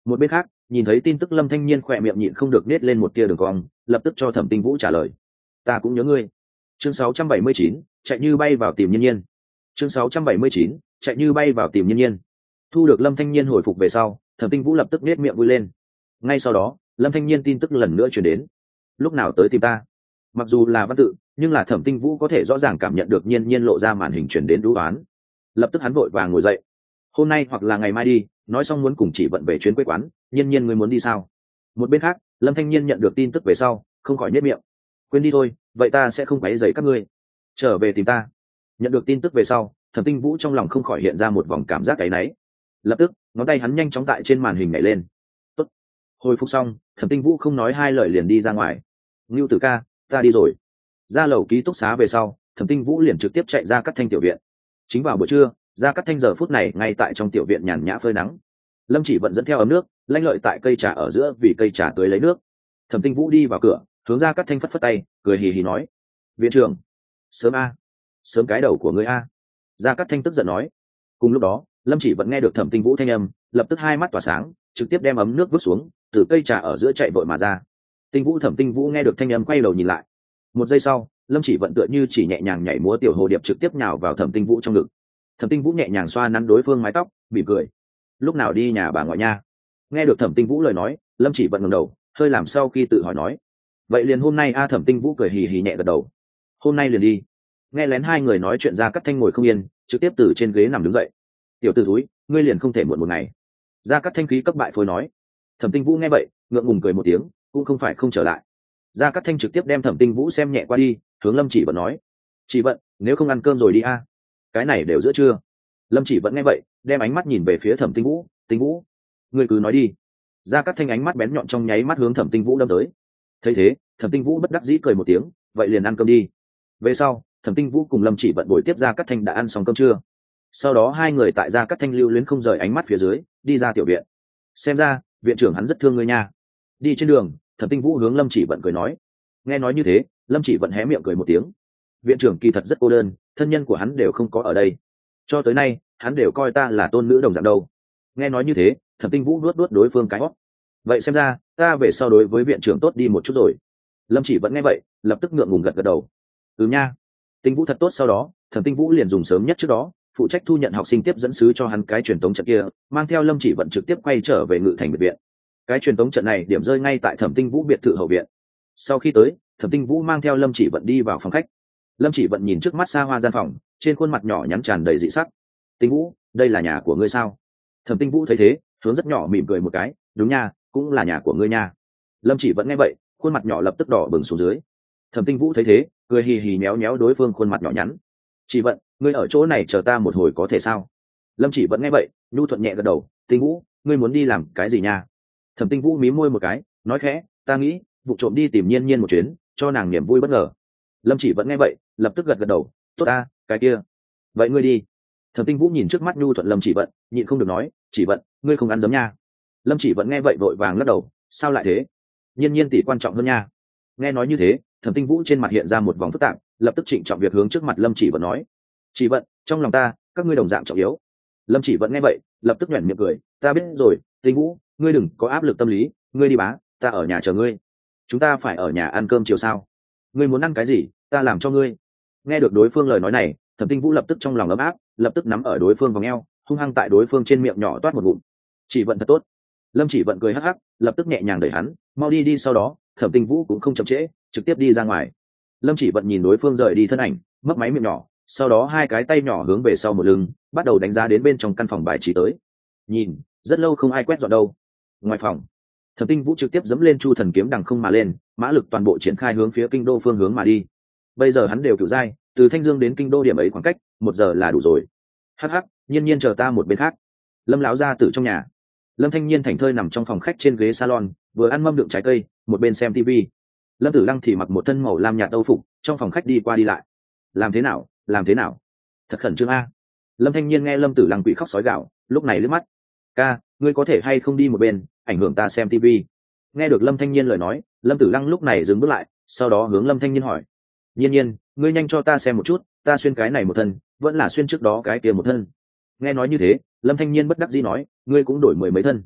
Một bên khác, nhìn thấy tin tức lâm thanh nhiên khỏe miệng nhịn không được nết lên một tia đường cong, lập tức cho thẩm tinh vũ trả lời. Ta cũng nhớ ngươi. Chương sáu trăm bảy mươi chín, chạy như bay vào tìm nhiên nhiên. Chương sáu trăm bảy mươi chín, chạy như bay vào tìm nhiên nhiên. Thu được lâm thanh nhiên hồi phục về sau, thẩm tinh vũ lập tức nết miệng vui lên. Ngay sau đó, lâm thanh nhiên tin tức lần nữa truyền đến. Lúc nào tới tìm ta? Mặc dù là văn tự, nhưng là thẩm tinh vũ có thể rõ ràng cảm nhận được nhiên nhiên lộ ra màn hình truyền đến đũ oán. Lập tức hắn vội vàng ngồi dậy. Hôm nay hoặc là ngày mai đi, nói xong muốn cùng chỉ vận về chuyến quê quán. Nhiên nhiên ngươi muốn đi sao? Một bên khác, lâm thanh nhiên nhận được tin tức về sau, không khỏi nhếch miệng. Quên đi thôi, vậy ta sẽ không quấy rầy các ngươi. Trở về tìm ta. Nhận được tin tức về sau, thẩm tinh vũ trong lòng không khỏi hiện ra một vòng cảm giác áy náy. Lập tức, ngón tay hắn nhanh chóng tại trên màn hình nhảy lên. Tốt. Hồi phục xong, thẩm tinh vũ không nói hai lời liền đi ra ngoài. Ngưu Tử ca, ta đi rồi. Ra lầu ký túc xá về sau, thẩm tinh vũ liền trực tiếp chạy ra Cát Thanh tiểu viện. Chính vào buổi trưa, ra Cát Thanh giờ phút này ngay tại trong tiểu viện nhàn nhã phơi nắng. Lâm Chỉ Vận dẫn theo ấm nước, lanh lợi tại cây trà ở giữa vì cây trà tưới lấy nước. Thẩm Tinh Vũ đi vào cửa, hướng ra Cát Thanh phất phất tay, cười hì hì nói: viện trưởng, sớm a, sớm cái đầu của ngươi a. Ra Cát Thanh tức giận nói. Cùng lúc đó, Lâm Chỉ Vận nghe được Thẩm Tinh Vũ thanh âm, lập tức hai mắt tỏa sáng, trực tiếp đem ấm nước vứt xuống, từ cây trà ở giữa chạy vội mà ra. Tinh Vũ Thẩm Tinh Vũ nghe được thanh âm quay đầu nhìn lại. Một giây sau, Lâm Chỉ Vận tựa như chỉ nhẹ nhàng nhảy múa tiểu hồ điệp trực tiếp nhào vào Thẩm Tinh Vũ trong ngực. Thẩm Tinh Vũ nhẹ nhàng xoa nắn đối phương mái tóc, mỉm cười: lúc nào đi nhà bà ngoại nha? Nghe được Thẩm Tinh Vũ lời nói, Lâm Chỉ Vận ngẩng đầu, hơi làm sau khi tự hỏi nói: vậy liền hôm nay a. Thẩm Tinh Vũ cười hì hì nhẹ gật đầu: hôm nay liền đi. Nghe lén hai người nói chuyện, ra Cát Thanh ngồi không yên, trực tiếp từ trên ghế nằm đứng dậy. Tiểu tử thúi, ngươi liền không thể muộn một ngày. Ra Cát Thanh khí cấp bại phôi nói. Thẩm Tinh Vũ nghe vậy, ngượng ngùng cười một tiếng, cũng không phải không trở lại. Ra Cát Thanh trực tiếp đem Thẩm Tinh Vũ xem nhẹ qua đi, hướng Lâm Chỉ Vận nói: Chỉ Vận, nếu không ăn cơm rồi đi a. Cái này đều giữa trưa. Lâm Chỉ Vận nghe vậy, đem ánh mắt nhìn về phía Thẩm Tinh Vũ. Tinh Vũ, ngươi cứ nói đi. Ra Cát Thanh ánh mắt bén nhọn trong nháy mắt hướng Thẩm Tinh Vũ đâm tới. Thấy thế, Thẩm Tinh Vũ bất đắc dĩ cười một tiếng, vậy liền ăn cơm đi. Về sau, Thẩm Tinh Vũ cùng Lâm Chỉ Vận buổi tiếp Ra Cát Thanh đã ăn xong cơm trưa. Sau đó hai người tại Ra Cát Thanh lưu luyến không rời ánh mắt phía dưới, đi ra tiểu viện. Xem ra, viện trưởng hắn rất thương ngươi nha. Đi trên đường, Thẩm Tinh Vũ hướng Lâm Chỉ Vận cười nói. Nghe nói như thế, Lâm Chỉ Vận hé miệng cười một tiếng. Viện trưởng kỳ thật rất cô đơn, thân nhân của hắn đều không có ở đây. Cho tới nay, hắn đều coi ta là tôn nữ đồng dạng đâu. Nghe nói như thế, Thẩm Tinh Vũ nuốt nuốt đối phương cái hót. Vậy xem ra, ta về sau đối với viện trưởng tốt đi một chút rồi. Lâm Chỉ Vận nghe vậy, lập tức ngượng ngùng gật gật đầu. Ừ nha. Tinh Vũ thật tốt. Sau đó, Thẩm Tinh Vũ liền dùng sớm nhất trước đó, phụ trách thu nhận học sinh tiếp dẫn sứ cho hắn cái truyền tống trận kia, mang theo Lâm Chỉ Vận trực tiếp quay trở về Ngự Thành biệt viện. Cái truyền tống trận này điểm rơi ngay tại Thẩm Tinh Vũ biệt thự hậu viện. Sau khi tới, Thẩm Tinh Vũ mang theo Lâm Chỉ Vận đi vào phòng khách. Lâm Chỉ Vận nhìn trước mắt xa hoa gian phòng, trên khuôn mặt nhỏ nhắn tràn đầy dị sắc. Tinh Vũ, đây là nhà của ngươi sao? Thẩm Tinh Vũ thấy thế, hướng rất nhỏ mỉm cười một cái. Đúng nha, cũng là nhà của ngươi nha. Lâm Chỉ Vận nghe vậy, khuôn mặt nhỏ lập tức đỏ bừng xuống dưới. Thẩm Tinh Vũ thấy thế, cười hì hì méo méo đối phương khuôn mặt nhỏ nhắn. Chỉ Vận, ngươi ở chỗ này chờ ta một hồi có thể sao? Lâm Chỉ Vận nghe vậy, nhu thuận nhẹ gật đầu. Tinh Vũ, ngươi muốn đi làm cái gì nha? Thẩm Tinh Vũ mím môi một cái, nói khẽ, ta nghĩ vụ trộm đi tìm Nhiên Nhiên một chuyến, cho nàng niềm vui bất ngờ. Lâm Chỉ Vận nghe vậy, lập tức gật gật đầu. Tốt a, cái kia, vậy ngươi đi. Thẩm Tinh Vũ nhìn trước mắt nhu thuận Lâm Chỉ Vận, nhịn không được nói, Chỉ Vận, ngươi không ăn giấm nha. Lâm Chỉ Vận nghe vậy vội vàng lắc đầu. Sao lại thế? Nhiên Nhiên tỷ quan trọng hơn nha. Nghe nói như thế, Thẩm Tinh Vũ trên mặt hiện ra một vòng phức tạp, lập tức trịnh trọng việc hướng trước mặt Lâm Chỉ Vận nói. Chỉ Vận, trong lòng ta, các ngươi đồng dạng trọng yếu. Lâm Chỉ Vận nghe vậy, lập tức nhoẻn miệng cười. Ta biết rồi, Tinh Vũ, ngươi đừng có áp lực tâm lý, ngươi đi bá, ta ở nhà chờ ngươi. Chúng ta phải ở nhà ăn cơm chiều sao? Ngươi muốn ăn cái gì, ta làm cho ngươi. Nghe được đối phương lời nói này, Thẩm Tinh Vũ lập tức trong lòng ấm áp, lập tức nắm ở đối phương vòng eo, hung hăng tại đối phương trên miệng nhỏ toát một ngụm. Chỉ Vận thật tốt. Lâm Chỉ Vận cười hắc hắc, lập tức nhẹ nhàng đẩy hắn, mau đi đi. Sau đó, Thẩm Tinh Vũ cũng không chậm trễ, trực tiếp đi ra ngoài. Lâm Chỉ Vận nhìn đối phương rời đi thân ảnh, mấp máy miệng nhỏ, sau đó hai cái tay nhỏ hướng về sau một lưng, bắt đầu đánh giá đến bên trong căn phòng bài trí tới. Nhìn, rất lâu không ai quét dọn đâu. Ngoài phòng, Thẩm Tinh Vũ trực tiếp dẫm lên Chu Thần kiếm đằng không mà lên, mã lực toàn bộ triển khai hướng phía kinh đô phương hướng mà đi. Bây giờ hắn đều cửu giai, từ Thanh Dương đến kinh đô điểm ấy khoảng cách, một giờ là đủ rồi. Hắc hắc, Nhiên Nhiên chờ ta một bên khác. Lâm lão gia tử trong nhà. Lâm Thanh Nhiên thảnh thơi nằm trong phòng khách trên ghế salon, vừa ăn mâm đựng trái cây, một bên xem tivi. Lâm Tử Lăng thì mặc một thân màu lam nhạt âu phục, trong phòng khách đi qua đi lại. Làm thế nào, làm thế nào? Thật khẩn trương a. Lâm Thanh Nhiên nghe Lâm Tử Lăng quỷ khóc sói gào, lúc này liếc mắt. Ca, ngươi có thể hay không đi một bên, ảnh hưởng ta xem tivi. Nghe được Lâm Thanh Nhiên lời nói, Lâm Tử Lăng lúc này dừng bước lại, sau đó hướng Lâm Thanh Nhiên hỏi. Nhiên Nhiên, ngươi nhanh cho ta xem một chút, ta xuyên cái này một thân, vẫn là xuyên trước đó cái kia một thân. Nghe nói như thế, Lâm Thanh Nhiên bất đắc dĩ nói, ngươi cũng đổi mười mấy thân.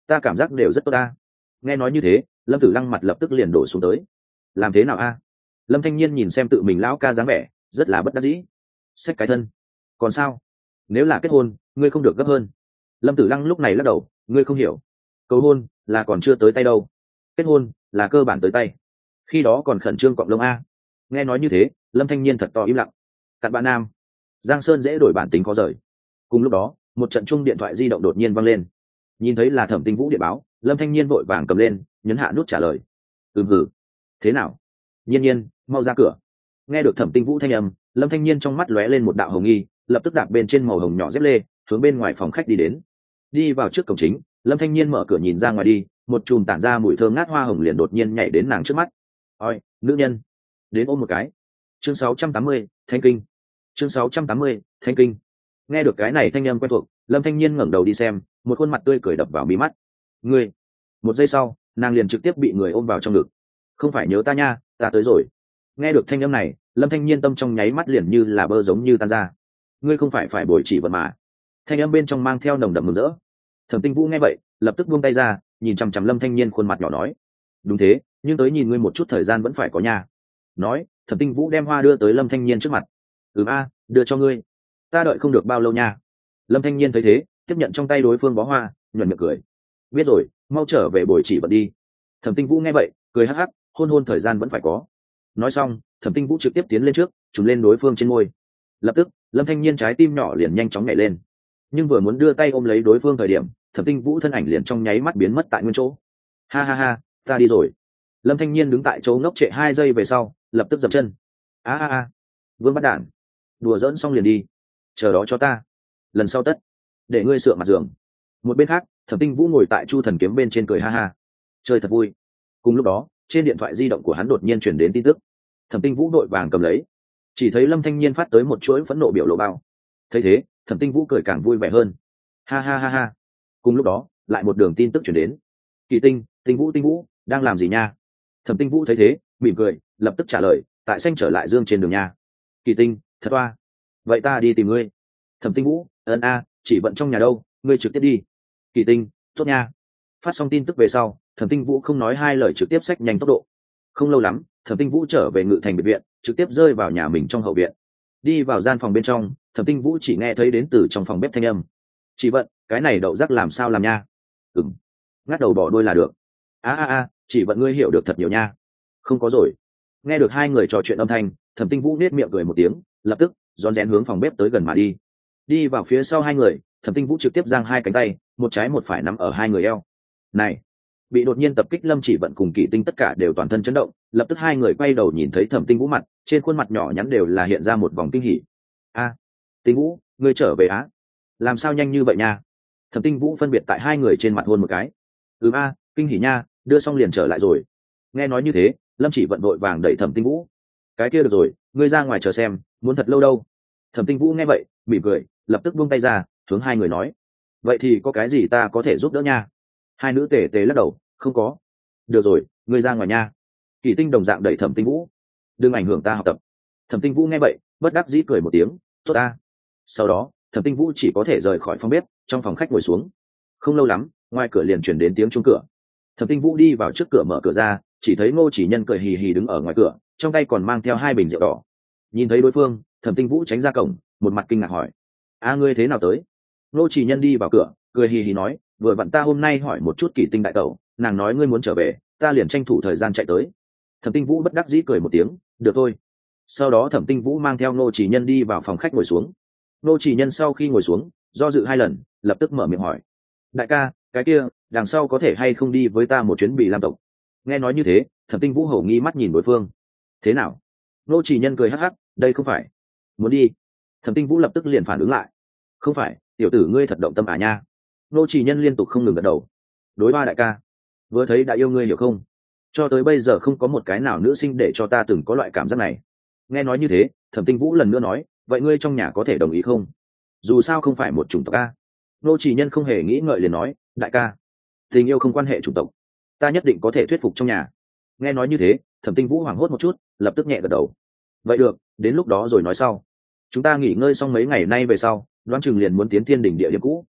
ta cảm giác đều rất tốt ta. Nghe nói như thế, Lâm Tử Lăng mặt lập tức liền đổ xuống tới. Làm thế nào a? Lâm Thanh Nhiên nhìn xem tự mình lão ca dáng vẻ, rất là bất đắc dĩ. Xách cái thân. Còn sao? Nếu là kết hôn, ngươi không được gấp hơn. Lâm Tử Lăng lúc này lắc đầu, ngươi không hiểu. Cầu hôn là còn chưa tới tay đâu. Kết hôn là cơ bản tới tay. Khi đó còn khẩn trương cọng lông a. Nghe nói như thế, Lâm Thanh Nhiên thật to im lặng. Cặn bạn nam. Giang Sơn dễ đổi bản tính khó rời. Cùng lúc đó, một trận chung điện thoại di động đột nhiên vang lên. Nhìn thấy là Thẩm Tinh Vũ điện báo, Lâm Thanh Nhiên vội vàng cầm lên, nhấn hạ nút trả lời. Ừm hử. Thế nào? Nhiên Nhiên, mau ra cửa. Nghe được Thẩm Tinh Vũ thanh âm, Lâm Thanh Nhiên trong mắt lóe lên một đạo hồng nghi, lập tức đạp bên trên màu hồng nhỏ dép lê, hướng bên ngoài phòng khách đi đến. Đi vào trước cổng chính, Lâm Thanh Nhiên mở cửa nhìn ra ngoài đi, một chùm tản ra mùi thơm ngát hoa hồng liền đột nhiên nhảy đến nàng trước mắt. Ôi, nữ nhân, đến ôm một cái. Chương sáu trăm tám mươi, Thanh Kinh. Chương sáu trăm tám mươi, Thanh Kinh. Nghe được cái này thanh âm quen thuộc, Lâm Thanh Nhiên ngẩng đầu đi xem, một khuôn mặt tươi cười đập vào mí mắt. Ngươi. Một giây sau, nàng liền trực tiếp bị người ôm vào trong ngực. Không phải nhớ ta nha, ta tới rồi. Nghe được thanh âm này, Lâm Thanh Nhiên tâm trong nháy mắt liền như là bơ giống như tan ra. Ngươi không phải phải bồi chỉ vận mà? Thanh âm bên trong mang theo nồng đậm mừng rỡ. Thẩm Tinh Vũ nghe vậy, lập tức buông tay ra, nhìn chằm chằm Lâm Thanh Nhiên khuôn mặt nhỏ nói: đúng thế, nhưng tới nhìn ngươi một chút thời gian vẫn phải có nha. Nói, Thẩm Tinh Vũ đem hoa đưa tới Lâm Thanh Nhiên trước mặt. Ừm a, đưa cho ngươi. Ta đợi không được bao lâu nha. Lâm Thanh Nhiên thấy thế, tiếp nhận trong tay đối phương bó hoa, nhuận miệng cười. Biết rồi, mau trở về bồi chỉ vận đi. Thẩm Tinh Vũ nghe vậy, cười hắc hắc, hôn hôn thời gian vẫn phải có. Nói xong, Thẩm Tinh Vũ trực tiếp tiến lên trước, trùm lên đối phương trên môi. Lập tức, Lâm Thanh Nhiên trái tim nhỏ liền nhanh chóng nhảy lên. Nhưng vừa muốn đưa tay ôm lấy đối phương thời điểm, Thẩm Tinh Vũ thân ảnh liền trong nháy mắt biến mất tại nguyên chỗ. Ha ha ha, ta đi rồi. Lâm Thanh Nhiên đứng tại chỗ ngốc trệ hai giây về sau, lập tức dậm chân. A a a, Vương bắt đản, đùa giỡn xong liền đi. Chờ đó cho ta, lần sau tất để ngươi sửa mặt giường. Một bên khác, Thẩm Tinh Vũ ngồi tại Chu Thần Kiếm bên trên cười ha ha, chơi thật vui. Cùng lúc đó, trên điện thoại di động của hắn đột nhiên chuyển đến tin tức. Thẩm Tinh Vũ đội vàng cầm lấy, chỉ thấy Lâm Thanh Nhiên phát tới một chuỗi phẫn nộ biểu lộ bao. Thấy thế, Thẩm Tinh Vũ cười càng vui vẻ hơn. Ha ha ha ha. Cùng lúc đó, lại một đường tin tức chuyển đến. Kỳ Tinh, Tinh Vũ, Tinh Vũ, đang làm gì nha? Thẩm Tinh Vũ thấy thế, mỉm cười, lập tức trả lời, tại xanh trở lại dương trên đường nha. Kỳ Tinh, thật oa. Vậy ta đi tìm ngươi. Thẩm Tinh Vũ, ơn a, chỉ bận trong nhà đâu, ngươi trực tiếp đi. Kỳ Tinh, tốt nha. Phát xong tin tức về sau, Thẩm Tinh Vũ không nói hai lời trực tiếp xách nhanh tốc độ. Không lâu lắm, Thẩm Tinh Vũ trở về Ngự Thành biệt viện, trực tiếp rơi vào nhà mình trong hậu viện. Đi vào gian phòng bên trong, Thẩm Tinh Vũ chỉ nghe thấy đến từ trong phòng bếp thanh âm. Chỉ vận, cái này đậu rắc làm sao làm nha? Ừm, ngắt đầu bỏ đuôi là được. A a a, chỉ vận ngươi hiểu được thật nhiều nha. Không có rồi. Nghe được hai người trò chuyện âm thanh, Thẩm Tinh Vũ nét miệng cười một tiếng, lập tức rón rén hướng phòng bếp tới gần mà đi. Đi vào phía sau hai người, Thẩm Tinh Vũ trực tiếp giang hai cánh tay, một trái một phải nắm ở hai người eo. Này, bị đột nhiên tập kích Lâm Chỉ Vận cùng Kỷ Tinh tất cả đều toàn thân chấn động, lập tức hai người quay đầu nhìn thấy Thẩm Tinh Vũ mặt, trên khuôn mặt nhỏ nhắn đều là hiện ra một vòng kinh hỉ. A, Tinh Vũ, ngươi trở về á? Làm sao nhanh như vậy nha? Thẩm Tinh Vũ phân biệt tại hai người trên mặt hôn một cái. Ừm a, kinh hỉ nha, đưa xong liền trở lại rồi. Nghe nói như thế, Lâm Chỉ Vận vội vàng đẩy Thẩm Tinh Vũ. Cái kia được rồi, ngươi ra ngoài chờ xem, muốn thật lâu đâu. Thẩm Tinh Vũ nghe vậy, mỉm cười, lập tức buông tay ra, hướng hai người nói: vậy thì có cái gì ta có thể giúp đỡ nha? Hai nữ tề tề lắc đầu, không có. Được rồi, ngươi ra ngoài nha. Kỳ Tinh đồng dạng đẩy Thẩm Tinh Vũ. Đừng ảnh hưởng ta học tập. Thẩm Tinh Vũ nghe vậy, bất đắc dĩ cười một tiếng, tốt ta. Sau đó, Thẩm Tinh Vũ chỉ có thể rời khỏi phòng bếp, trong phòng khách ngồi xuống. Không lâu lắm, ngoài cửa liền chuyển đến tiếng chuông cửa. Thẩm Tinh Vũ đi vào trước cửa mở cửa ra, chỉ thấy Ngô Chỉ Nhân cười hì hì đứng ở ngoài cửa, trong tay còn mang theo hai bình rượu đỏ. Nhìn thấy đối phương, Thẩm Tinh Vũ tránh ra cổng, một mặt kinh ngạc hỏi: a ngươi thế nào tới? Ngô Chỉ Nhân đi vào cửa, cười hì hì nói: vừa vặn ta hôm nay hỏi một chút Kỳ Tinh đại tẩu, nàng nói ngươi muốn trở về, ta liền tranh thủ thời gian chạy tới. Thẩm Tinh Vũ bất đắc dĩ cười một tiếng, được thôi. Sau đó Thẩm Tinh Vũ mang theo Ngô Chỉ Nhân đi vào phòng khách ngồi xuống. Ngô Chỉ Nhân sau khi ngồi xuống, do dự hai lần, lập tức mở miệng hỏi: đại ca, cái kia đằng sau có thể hay không đi với ta một chuyến Bì Lam tộc? Nghe nói như thế, Thẩm Tinh Vũ hổ nghi mắt nhìn đối phương. Thế nào? Ngô Chỉ Nhân cười hắc hắc, đây không phải muốn đi. Thẩm Tinh Vũ lập tức liền phản ứng lại: không phải, tiểu tử ngươi thật động tâm à nha. Ngô Chỉ Nhân liên tục không ngừng gật đầu. Đối ba đại ca, vừa thấy đã yêu ngươi hiểu không? Cho tới bây giờ không có một cái nào nữ sinh để cho ta từng có loại cảm giác này. Nghe nói như thế, Thẩm Tinh Vũ lần nữa nói: vậy ngươi trong nhà có thể đồng ý không? Dù sao không phải một chủng tộc a. Ngô Chỉ Nhân không hề nghĩ ngợi liền nói: đại ca, tình yêu không quan hệ chủng tộc, ta nhất định có thể thuyết phục trong nhà. Nghe nói như thế, Thẩm Tinh Vũ hoảng hốt một chút, lập tức nhẹ gật đầu. Vậy được, đến lúc đó rồi nói sau. Chúng ta nghỉ ngơi xong mấy ngày nay về sau, đoán chừng liền muốn tiến thiên đỉnh địa điểm cũ.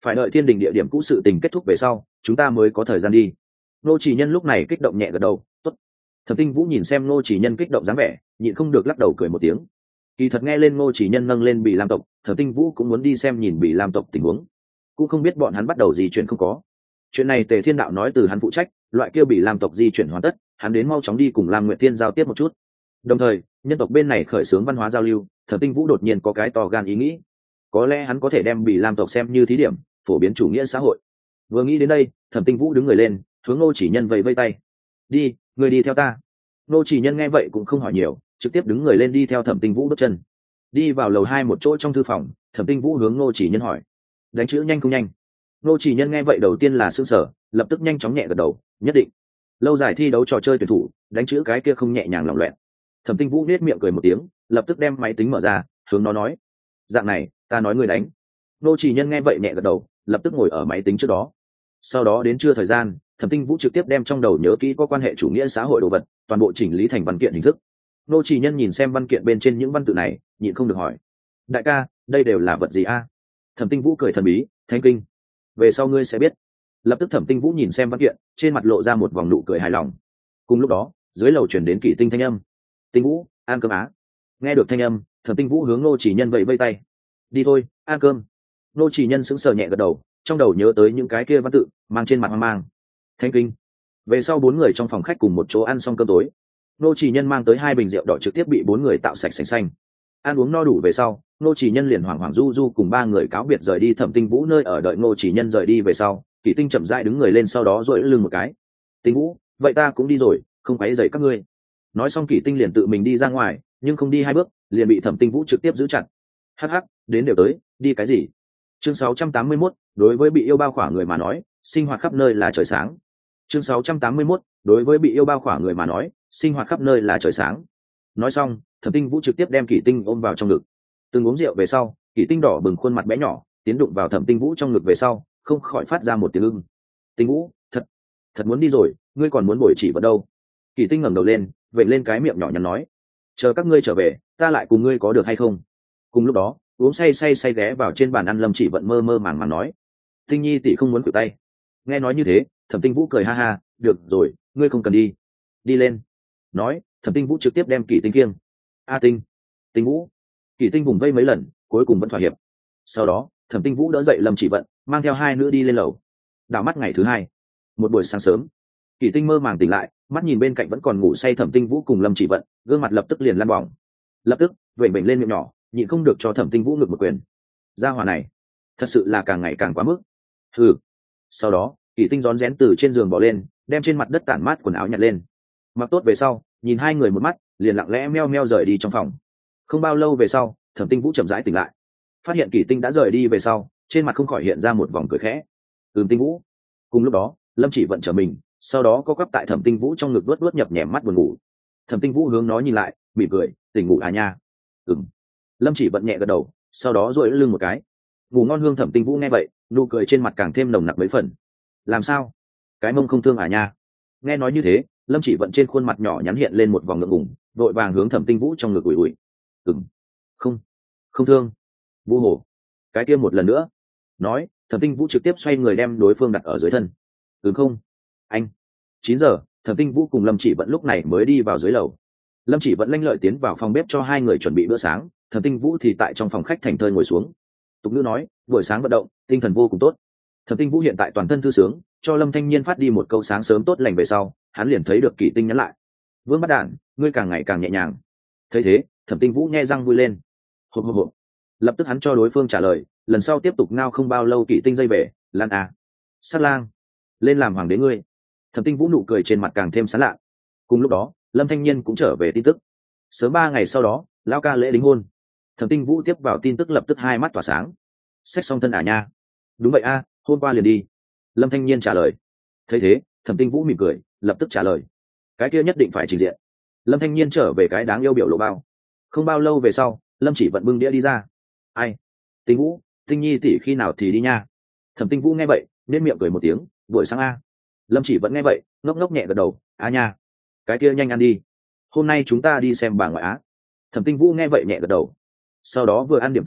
phải đợi thiên đình địa điểm cũ sự tình kết thúc về sau chúng ta mới có thời gian đi. Ngô Chỉ Nhân lúc này kích động nhẹ gật đầu. Tốt. Thẩm Tinh Vũ nhìn xem Ngô Chỉ Nhân kích động dáng vẻ, nhịn không được lắc đầu cười một tiếng. Kỳ thật nghe lên Ngô Chỉ Nhân nâng lên Bỉ Lam tộc, Thẩm Tinh Vũ cũng muốn đi xem nhìn Bỉ Lam tộc tình huống, cũng không biết bọn hắn bắt đầu gì chuyện không có. Chuyện này Tề Thiên Đạo nói từ hắn phụ trách, loại kia Bỉ Lam tộc di chuyển hoàn tất, hắn đến mau chóng đi cùng Lam Nguyệt Thiên giao tiếp một chút. Đồng thời, nhân tộc bên này khởi xướng văn hóa giao lưu, Thẩm Tinh Vũ đột nhiên có cái to gan ý nghĩ, có lẽ hắn có thể đem Bỉ Lam tộc xem như thí điểm, phổ biến chủ nghĩa xã hội. Vừa nghĩ đến đây, Thẩm Tinh Vũ đứng người lên, hướng Ngô Chỉ Nhân vẫy vẫy tay. "Đi, người đi theo ta." Ngô Chỉ Nhân nghe vậy cũng không hỏi nhiều, trực tiếp đứng người lên đi theo Thẩm Tinh Vũ bước chân. Đi vào lầu hai một chỗ trong thư phòng, Thẩm Tinh Vũ hướng Ngô Chỉ Nhân hỏi: "Đánh chữ nhanh không nhanh?" Ngô Chỉ Nhân nghe vậy đầu tiên là sửng sở, lập tức nhanh chóng nhẹ gật đầu, "Nhất định." Lâu dài thi đấu trò chơi tuyển thủ, đánh chữ cái kia không nhẹ nhàng lỏng loẹt. Thẩm Tinh Vũ nhếch miệng cười một tiếng, lập tức đem máy tính mở ra, hướng nó nói: "Dạng này, ta nói người đánh." Ngô Chỉ Nhân nghe vậy nhẹ gật đầu, lập tức ngồi ở máy tính trước đó. Sau đó đến trưa thời gian, Thẩm Tinh Vũ trực tiếp đem trong đầu nhớ kỹ có quan hệ chủ nghĩa xã hội đồ vật, toàn bộ chỉnh lý thành văn kiện hình thức. Ngô Chỉ Nhân nhìn xem văn kiện bên trên những văn tự này, nhịn không được hỏi: "Đại ca, đây đều là vật gì a?" Thẩm Tinh Vũ cười thần bí: "Thánh kinh. Về sau ngươi sẽ biết." Lập tức Thẩm Tinh Vũ nhìn xem văn kiện, trên mặt lộ ra một vòng nụ cười hài lòng. Cùng lúc đó, dưới lầu chuyển đến Kỷ Tinh thanh âm: "Tinh Vũ, ăn cơm á." Nghe được thanh âm, Thẩm Tinh Vũ hướng Ngô Chỉ Nhân vẫy vẫy tay: "Đi thôi, ăn cơm." Ngô Chỉ Nhân sững sờ nhẹ gật đầu, trong đầu nhớ tới những cái kia văn tự, mang trên mặt hoang mang. Thánh kinh. Về sau bốn người trong phòng khách cùng một chỗ ăn xong cơm tối. Ngô Chỉ Nhân mang tới hai bình rượu đỏ trực tiếp bị bốn người tạo sạch sành xanh. Ăn uống no đủ về sau, Ngô Chỉ Nhân liền hoảng hoảng du du cùng ba người cáo biệt rời đi Thẩm Tinh Vũ nơi ở. Đợi Ngô Chỉ Nhân rời đi về sau, Kỷ Tinh chậm rãi đứng người lên, sau đó duỗi lưng một cái: "Tinh Vũ, vậy ta cũng đi rồi, không quấy rầy các ngươi." Nói xong Kỷ Tinh liền tự mình đi ra ngoài, nhưng không đi hai bước, liền bị Thẩm Tinh Vũ trực tiếp giữ chặt. "Hắc hắc, đến đều tới, đi cái gì?" Chương sáu trăm tám mươi mốt, đối với bị yêu bao khỏa người mà nói, sinh hoạt khắp nơi là trời sáng. Chương sáu trăm tám mươi mốt, đối với bị yêu bao khỏa người mà nói, sinh hoạt khắp nơi là trời sáng. Nói xong, Thẩm Tinh Vũ trực tiếp đem Kỷ Tinh ôm vào trong ngực. Từng uống rượu về sau, Kỷ Tinh đỏ bừng khuôn mặt bé nhỏ, tiến đụng vào Thẩm Tinh Vũ trong ngực về sau, không khỏi phát ra một tiếng ưng. "Tinh Vũ, thật, thật muốn đi rồi, ngươi còn muốn bồi chỉ vào đâu?" Kỷ Tinh ngẩng đầu lên, vểnh lên cái miệng nhỏ nhắn nói: "Chờ các ngươi trở về, ta lại cùng ngươi có được hay không?" Cùng lúc đó, uống say say say ghé vào trên bàn ăn Lâm Chỉ Vận mơ mơ màng màng nói: "Tinh Nhi tỷ không muốn cử tay." Nghe nói như thế, Thẩm Tinh Vũ cười ha ha: "Được rồi, ngươi không cần đi, đi lên." Nói, Thẩm Tinh Vũ trực tiếp đem Kỷ Tinh kiêng. "A Tinh, Tinh Vũ." Kỷ Tinh vùng vây mấy lần, cuối cùng vẫn thỏa hiệp. Sau đó, Thẩm Tinh Vũ đỡ dậy Lâm Chỉ Vận, mang theo hai nữ đi lên lầu. Đảo mắt ngày thứ hai, một buổi sáng sớm, Kỷ Tinh mơ màng tỉnh lại, mắt nhìn bên cạnh vẫn còn ngủ say Thẩm Tinh Vũ cùng Lâm Chỉ Vận, gương mặt lập tức liền lăn bỏng. Lập tức, vểnh vểnh lên miệng nhỏ, nhịn không được cho Thẩm Tinh Vũ ngực một quyền. Gia hỏa này, thật sự là càng ngày càng quá mức. Hừ. Sau đó, Kỷ Tinh rón rén từ trên giường bỏ lên, đem trên mặt đất tản mát quần áo nhặt lên. Mặc tốt về sau, nhìn hai người một mắt, liền lặng lẽ meo meo rời đi trong phòng. Không bao lâu về sau, Thẩm Tinh Vũ chậm rãi tỉnh lại, phát hiện Kỷ Tinh đã rời đi về sau, trên mặt không khỏi hiện ra một vòng cười khẽ. "Ừm Tinh Vũ." Cùng lúc đó, Lâm Chỉ Vận trở mình, sau đó có quắp tại Thẩm Tinh Vũ trong ngực luốt luốt nhập nhèm mắt buồn ngủ. Thẩm Tinh Vũ hướng nó nhìn lại, mỉm cười: "Tỉnh ngủ à nha?" "Ừm." Lâm Chỉ Vận nhẹ gật đầu, sau đó duỗi lưng một cái. Ngủ ngon hương. Thẩm Tinh Vũ nghe vậy, nụ cười trên mặt càng thêm nồng nặc mấy phần. "Làm sao? Cái mông không thương à nha?" Nghe nói như thế, Lâm Chỉ Vận trên khuôn mặt nhỏ nhắn hiện lên một vòng ngượng ngùng, vội vàng hướng Thẩm Tinh Vũ trong ngực ủi ủi. "Ừm, không, không thương." "Vũ hổ, cái kia một lần nữa." Nói, Thẩm Tinh Vũ trực tiếp xoay người đem đối phương đặt ở dưới thân. "Ừm không, anh." Chín giờ, Thẩm Tinh Vũ cùng Lâm Chỉ Vận lúc này mới đi vào dưới lầu. Lâm Chỉ Vận lanh lợi tiến vào phòng bếp cho hai người chuẩn bị bữa sáng, Thẩm Tinh Vũ thì tại trong phòng khách thành thơi ngồi xuống. Tục ngữ nói, buổi sáng vận động, tinh thần vô cùng tốt. Thẩm Tinh Vũ hiện tại toàn thân thư sướng, cho Lâm Thanh Nhiên phát đi một câu sáng sớm tốt lành về sau, hắn liền thấy được Kỷ Tinh nhắn lại: "Vương Bắt Đản, ngươi càng ngày càng nhẹ nhàng." Thấy thế, Thẩm Tinh Vũ nhe răng vui lên. Hộp hộp hộp. Lập tức hắn cho đối phương trả lời, lần sau tiếp tục ngao không bao lâu Kỷ Tinh dây về, "Lan à, Sát Lang, lên làm hoàng đế ngươi." Thẩm Tinh Vũ nụ cười trên mặt càng thêm sán lạ. Cùng lúc đó, Lâm Thanh Nhiên cũng trở về tin tức. Sớm ba ngày sau đó, lao ca lễ đính hôn. Thẩm Tinh Vũ tiếp vào tin tức lập tức hai mắt tỏa sáng. "Xách xong thân à nha?" "Đúng vậy a, hôm qua liền đi." Lâm Thanh Nhiên trả lời. Thấy thế, Thẩm Tinh Vũ mỉm cười, lập tức trả lời: "Cái kia nhất định phải trình diện." Lâm Thanh Nhiên trở về cái đáng yêu biểu lộ bao. Không bao lâu về sau, Lâm Chỉ Vận bưng đĩa đi ra. "Ai? Tinh Vũ, Tinh Nhi tỷ khi nào thì đi nha?" Thẩm Tinh Vũ nghe vậy, nên miệng cười một tiếng: "Buổi sáng a." Lâm Chỉ Vận nghe vậy, ngốc ngốc nhẹ gật đầu: "A nha, cái kia nhanh ăn đi. Hôm nay chúng ta đi xem bà ngoại á." Thẩm Tinh Vũ nghe vậy nhẹ gật đầu. Sau đó vừa ăn điểm tâm,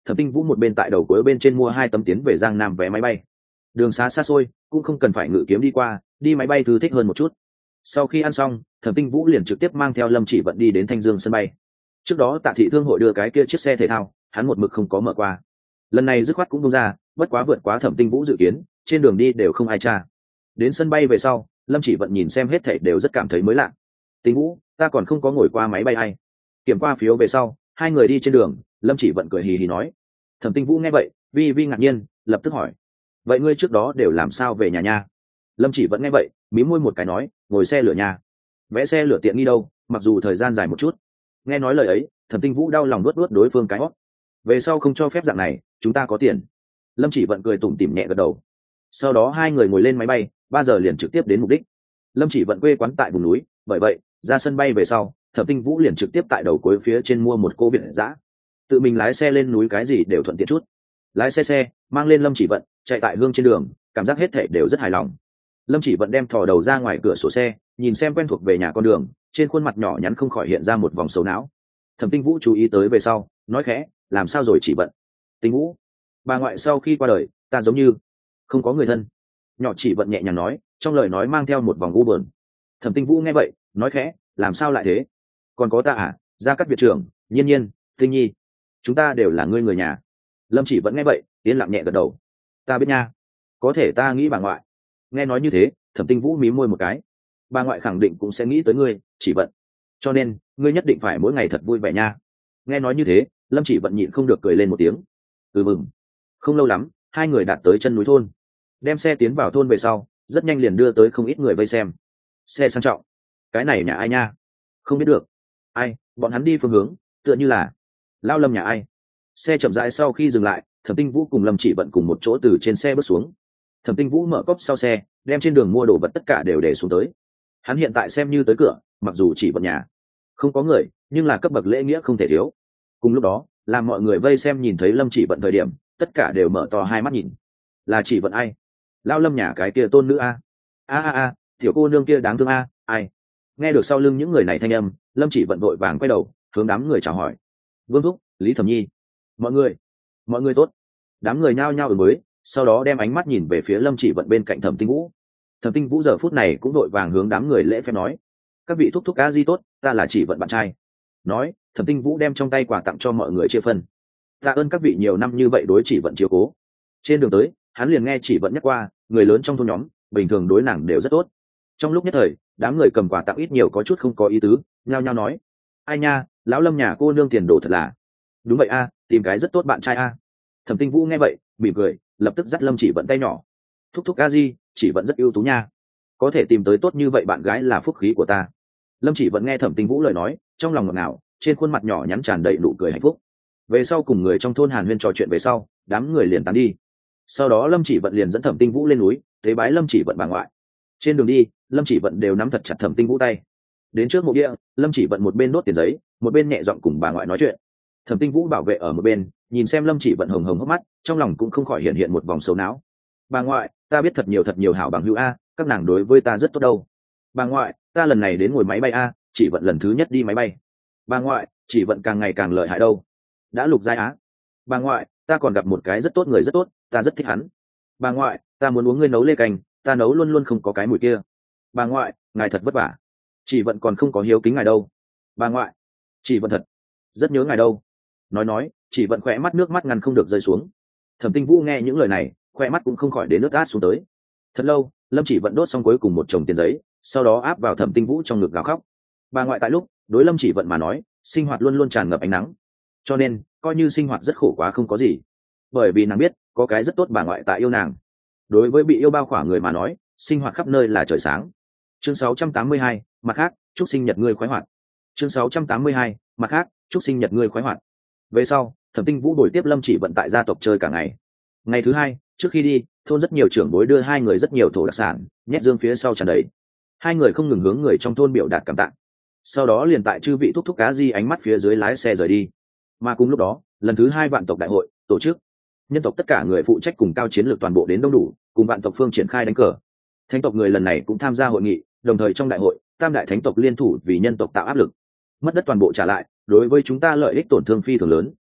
Thẩm Tinh Vũ một bên tại đầu cuối bên trên mua hai tấm tiến về Giang Nam vé máy bay. Đường xá xa xôi, cũng không cần phải ngự kiếm đi qua, đi máy bay thư thích hơn một chút. Sau khi ăn xong, Thẩm Tinh Vũ liền trực tiếp mang theo Lâm Chỉ Vận đi đến Thanh Dương sân bay. Trước đó Tạ Thị Thương hội đưa cái kia chiếc xe thể thao, hắn một mực không có mở qua. Lần này dứt khoát cũng bung ra, bất quá vượt quá Thẩm Tinh Vũ dự kiến, trên đường đi đều không ai tra. Đến sân bay về sau, Lâm Chỉ Vận nhìn xem hết thảy đều rất cảm thấy mới lạ. Tinh Vũ, ta còn không có ngồi qua máy bay ai. Kiểm qua phiếu về sau, hai người đi trên đường, Lâm Chỉ Vận cười hì hì nói. Thẩm Tinh Vũ nghe vậy, vi vi ngạc nhiên, lập tức hỏi: vậy ngươi trước đó đều làm sao về nhà nha? Lâm Chỉ Vận nghe vậy, mím môi một cái nói: ngồi xe lửa nhà. Vẽ xe lửa tiện nghi đâu, mặc dù thời gian dài một chút. Nghe nói lời ấy, Thẩm Tinh Vũ đau lòng nuốt nuốt đối phương cái hót. Về sau không cho phép dạng này, chúng ta có tiền. Lâm Chỉ Vận cười tủm tỉm nhẹ gật đầu. Sau đó hai người ngồi lên máy bay, ba giờ liền trực tiếp đến mục đích. Lâm Chỉ Vận quê quán tại vùng núi, bởi vậy ra sân bay về sau, Thẩm Tinh Vũ liền trực tiếp tại đầu cuối phía trên mua một cô biển dã, tự mình lái xe lên núi, cái gì đều thuận tiện chút. Lái xe xe mang lên Lâm Chỉ Vận, chạy tại hương trên đường, cảm giác hết thể đều rất hài lòng. Lâm Chỉ Vận đem thò đầu ra ngoài cửa sổ xe, nhìn xem quen thuộc về nhà con đường, trên khuôn mặt nhỏ nhắn không khỏi hiện ra một vòng sầu não. Thẩm Tinh Vũ chú ý tới về sau, nói khẽ: làm sao rồi Chỉ Vận? Tinh Vũ, bà ngoại sau khi qua đời, ta giống như không có người thân. Nhỏ Chỉ Vận nhẹ nhàng nói, trong lời nói mang theo một vòng u buồn. Thẩm Tinh Vũ nghe vậy, nói khẽ: làm sao lại thế? Còn có ta à, Gia Cát Việt trưởng, Nhiên Nhiên, Tinh Nhi, chúng ta đều là ngươi người nhà. Lâm Chỉ Vận nghe vậy, yên lặng nhẹ gật đầu. Ta biết nha, có thể ta nghĩ bà ngoại. Nghe nói như thế, Thẩm Tinh Vũ mím môi một cái. Bà ngoại khẳng định cũng sẽ nghĩ tới ngươi, Chỉ Vận, cho nên ngươi nhất định phải mỗi ngày thật vui vẻ nha. Nghe nói như thế, Lâm Chỉ Vận nhịn không được cười lên một tiếng. Ừ mừng. Không lâu lắm, hai người đạt tới chân núi thôn. Đem xe tiến vào thôn về sau, rất nhanh liền đưa tới không ít người vây xem. Xe sang trọng, cái này nhà ai nha? Không biết được. Ai? Bọn hắn đi phương hướng tựa như là Lao Lâm nhà ai. Xe chậm rãi sau khi dừng lại, Thẩm Tinh Vũ cùng Lâm Chỉ Vận cùng một chỗ từ trên xe bước xuống. Thẩm Tinh Vũ mở cốp sau xe, đem trên đường mua đồ vật tất cả đều để xuống tới. Hắn hiện tại xem như tới cửa, mặc dù chỉ vận nhà không có người, nhưng là cấp bậc lễ nghĩa không thể thiếu. Cùng lúc đó, làm mọi người vây xem nhìn thấy Lâm Chỉ Vận thời điểm, tất cả đều mở to hai mắt nhìn. Là Chỉ Vận ai? Lao Lâm nhà cái kia tôn nữ a? A a a, tiểu cô nương kia đáng thương a, ai? Nghe được sau lưng những người này thanh âm, Lâm Chỉ Vận vội vàng quay đầu, hướng đám người chào hỏi. Vương Thúc, Lý Thẩm Nhi, mọi người, mọi người tốt. Đám người nhao nhao ứng mới, sau đó đem ánh mắt nhìn về phía Lâm Chỉ Vận bên cạnh Thẩm Tinh Vũ. Thẩm Tinh Vũ giờ phút này cũng đội vàng hướng đám người lễ phép nói: các vị thúc thúc a di tốt, ta là Chỉ Vận bạn trai. Nói, Thẩm Tinh Vũ đem trong tay quà tặng cho mọi người chia phân. Tạ ơn các vị nhiều năm như vậy đối Chỉ Vận chiếu cố. Trên đường tới, hắn liền nghe Chỉ Vận nhắc qua, người lớn trong thôn nhóm bình thường đối nàng đều rất tốt. Trong lúc nhất thời, đám người cầm quà tặng ít nhiều có chút không có ý tứ, nhao nhao nói: ai nha, lão Lâm nhà cô nương tiền đồ thật là. Đúng vậy a, tìm cái rất tốt bạn trai a. Thẩm Tinh Vũ nghe vậy, mỉm cười, lập tức dắt Lâm Chỉ Vận tay nhỏ: thúc thúc a di, Chỉ Vận rất ưu tú nha, có thể tìm tới tốt như vậy bạn gái là phúc khí của ta. Lâm Chỉ Vận nghe Thẩm Tinh Vũ lời nói, trong lòng ngọt ngào, trên khuôn mặt nhỏ nhắn tràn đầy nụ cười hạnh phúc. Về sau cùng người trong thôn hàn huyên trò chuyện về sau, đám người liền tán đi. Sau đó Lâm Chỉ Vận liền dẫn Thẩm Tinh Vũ lên núi, tế bái Lâm Chỉ Vận bà ngoại. Trên đường đi, Lâm Chỉ Vận đều nắm thật chặt Thẩm Tinh Vũ tay. Đến trước mộ bia, Lâm Chỉ Vận một bên đốt tiền giấy, một bên nhẹ giọng cùng bà ngoại nói chuyện. Thẩm Tinh Vũ bảo vệ ở một bên, nhìn xem Lâm Chỉ Vận hồng hồng hốc mắt, trong lòng cũng không khỏi hiện hiện một vòng sầu não. Bà ngoại, ta biết thật nhiều thật nhiều hảo bằng hữu a, các nàng đối với ta rất tốt đâu. Bà ngoại, ta lần này đến ngồi máy bay a, Chỉ Vận lần thứ nhất đi máy bay. Bà ngoại, Chỉ Vận càng ngày càng lợi hại đâu. Đã lục giai á. Bà ngoại, ta còn gặp một cái rất tốt người rất tốt, ta rất thích hắn. Bà ngoại, ta muốn uống ngươi nấu lê canh, ta nấu luôn luôn không có cái mùi kia. Bà ngoại, ngài thật vất vả. Chỉ Vận còn không có hiếu kính ngài đâu. Bà ngoại, Chỉ Vận thật rất nhớ ngài đâu. Nói nói, Chỉ Vận khỏe mắt nước mắt ngăn không được rơi xuống. Thẩm Tinh Vũ nghe những lời này, khỏe mắt cũng không khỏi đến nước át xuống tới. Thật lâu, Lâm Chỉ Vận đốt xong cuối cùng một chồng tiền giấy, sau đó áp vào Thẩm Tinh Vũ trong ngực gào khóc. Bà ngoại tại lúc, đối Lâm Chỉ Vận mà nói, sinh hoạt luôn luôn tràn ngập ánh nắng, cho nên coi như sinh hoạt rất khổ quá không có gì, bởi vì nàng biết có cái rất tốt bà ngoại tại yêu nàng. Đối với bị yêu bao khỏa người mà nói, sinh hoạt khắp nơi là trời sáng. Chương sáu trăm tám mươi hai, mặt khác, chúc sinh nhật ngươi khoái hoạt. Chương sáu trăm tám mươi hai, mặt khác, chúc sinh nhật ngươi khoái hoạt. Về sau, Thẩm Tinh Vũ buổi tiếp Lâm Chỉ Vận tại gia tộc chơi cả ngày. Ngày thứ hai, trước khi đi, thôn rất nhiều trưởng bối đưa hai người rất nhiều thổ đặc sản, nhét dương phía sau tràn đầy. Hai người không ngừng hướng người trong thôn biểu đạt cảm tạ. Sau đó liền tại chư vị thúc thúc cá di ánh mắt phía dưới lái xe rời đi. Mà cùng lúc đó, lần thứ hai vạn tộc đại hội tổ chức, nhân tộc tất cả người phụ trách cùng cao chiến lược toàn bộ đến đông đủ, cùng vạn tộc phương triển khai đánh cờ. Thánh tộc người lần này cũng tham gia hội nghị, đồng thời trong đại hội, tam đại thánh tộc liên thủ vì nhân tộc tạo áp lực. Mất đất toàn bộ trả lại, đối với chúng ta lợi ích tổn thương phi thường lớn.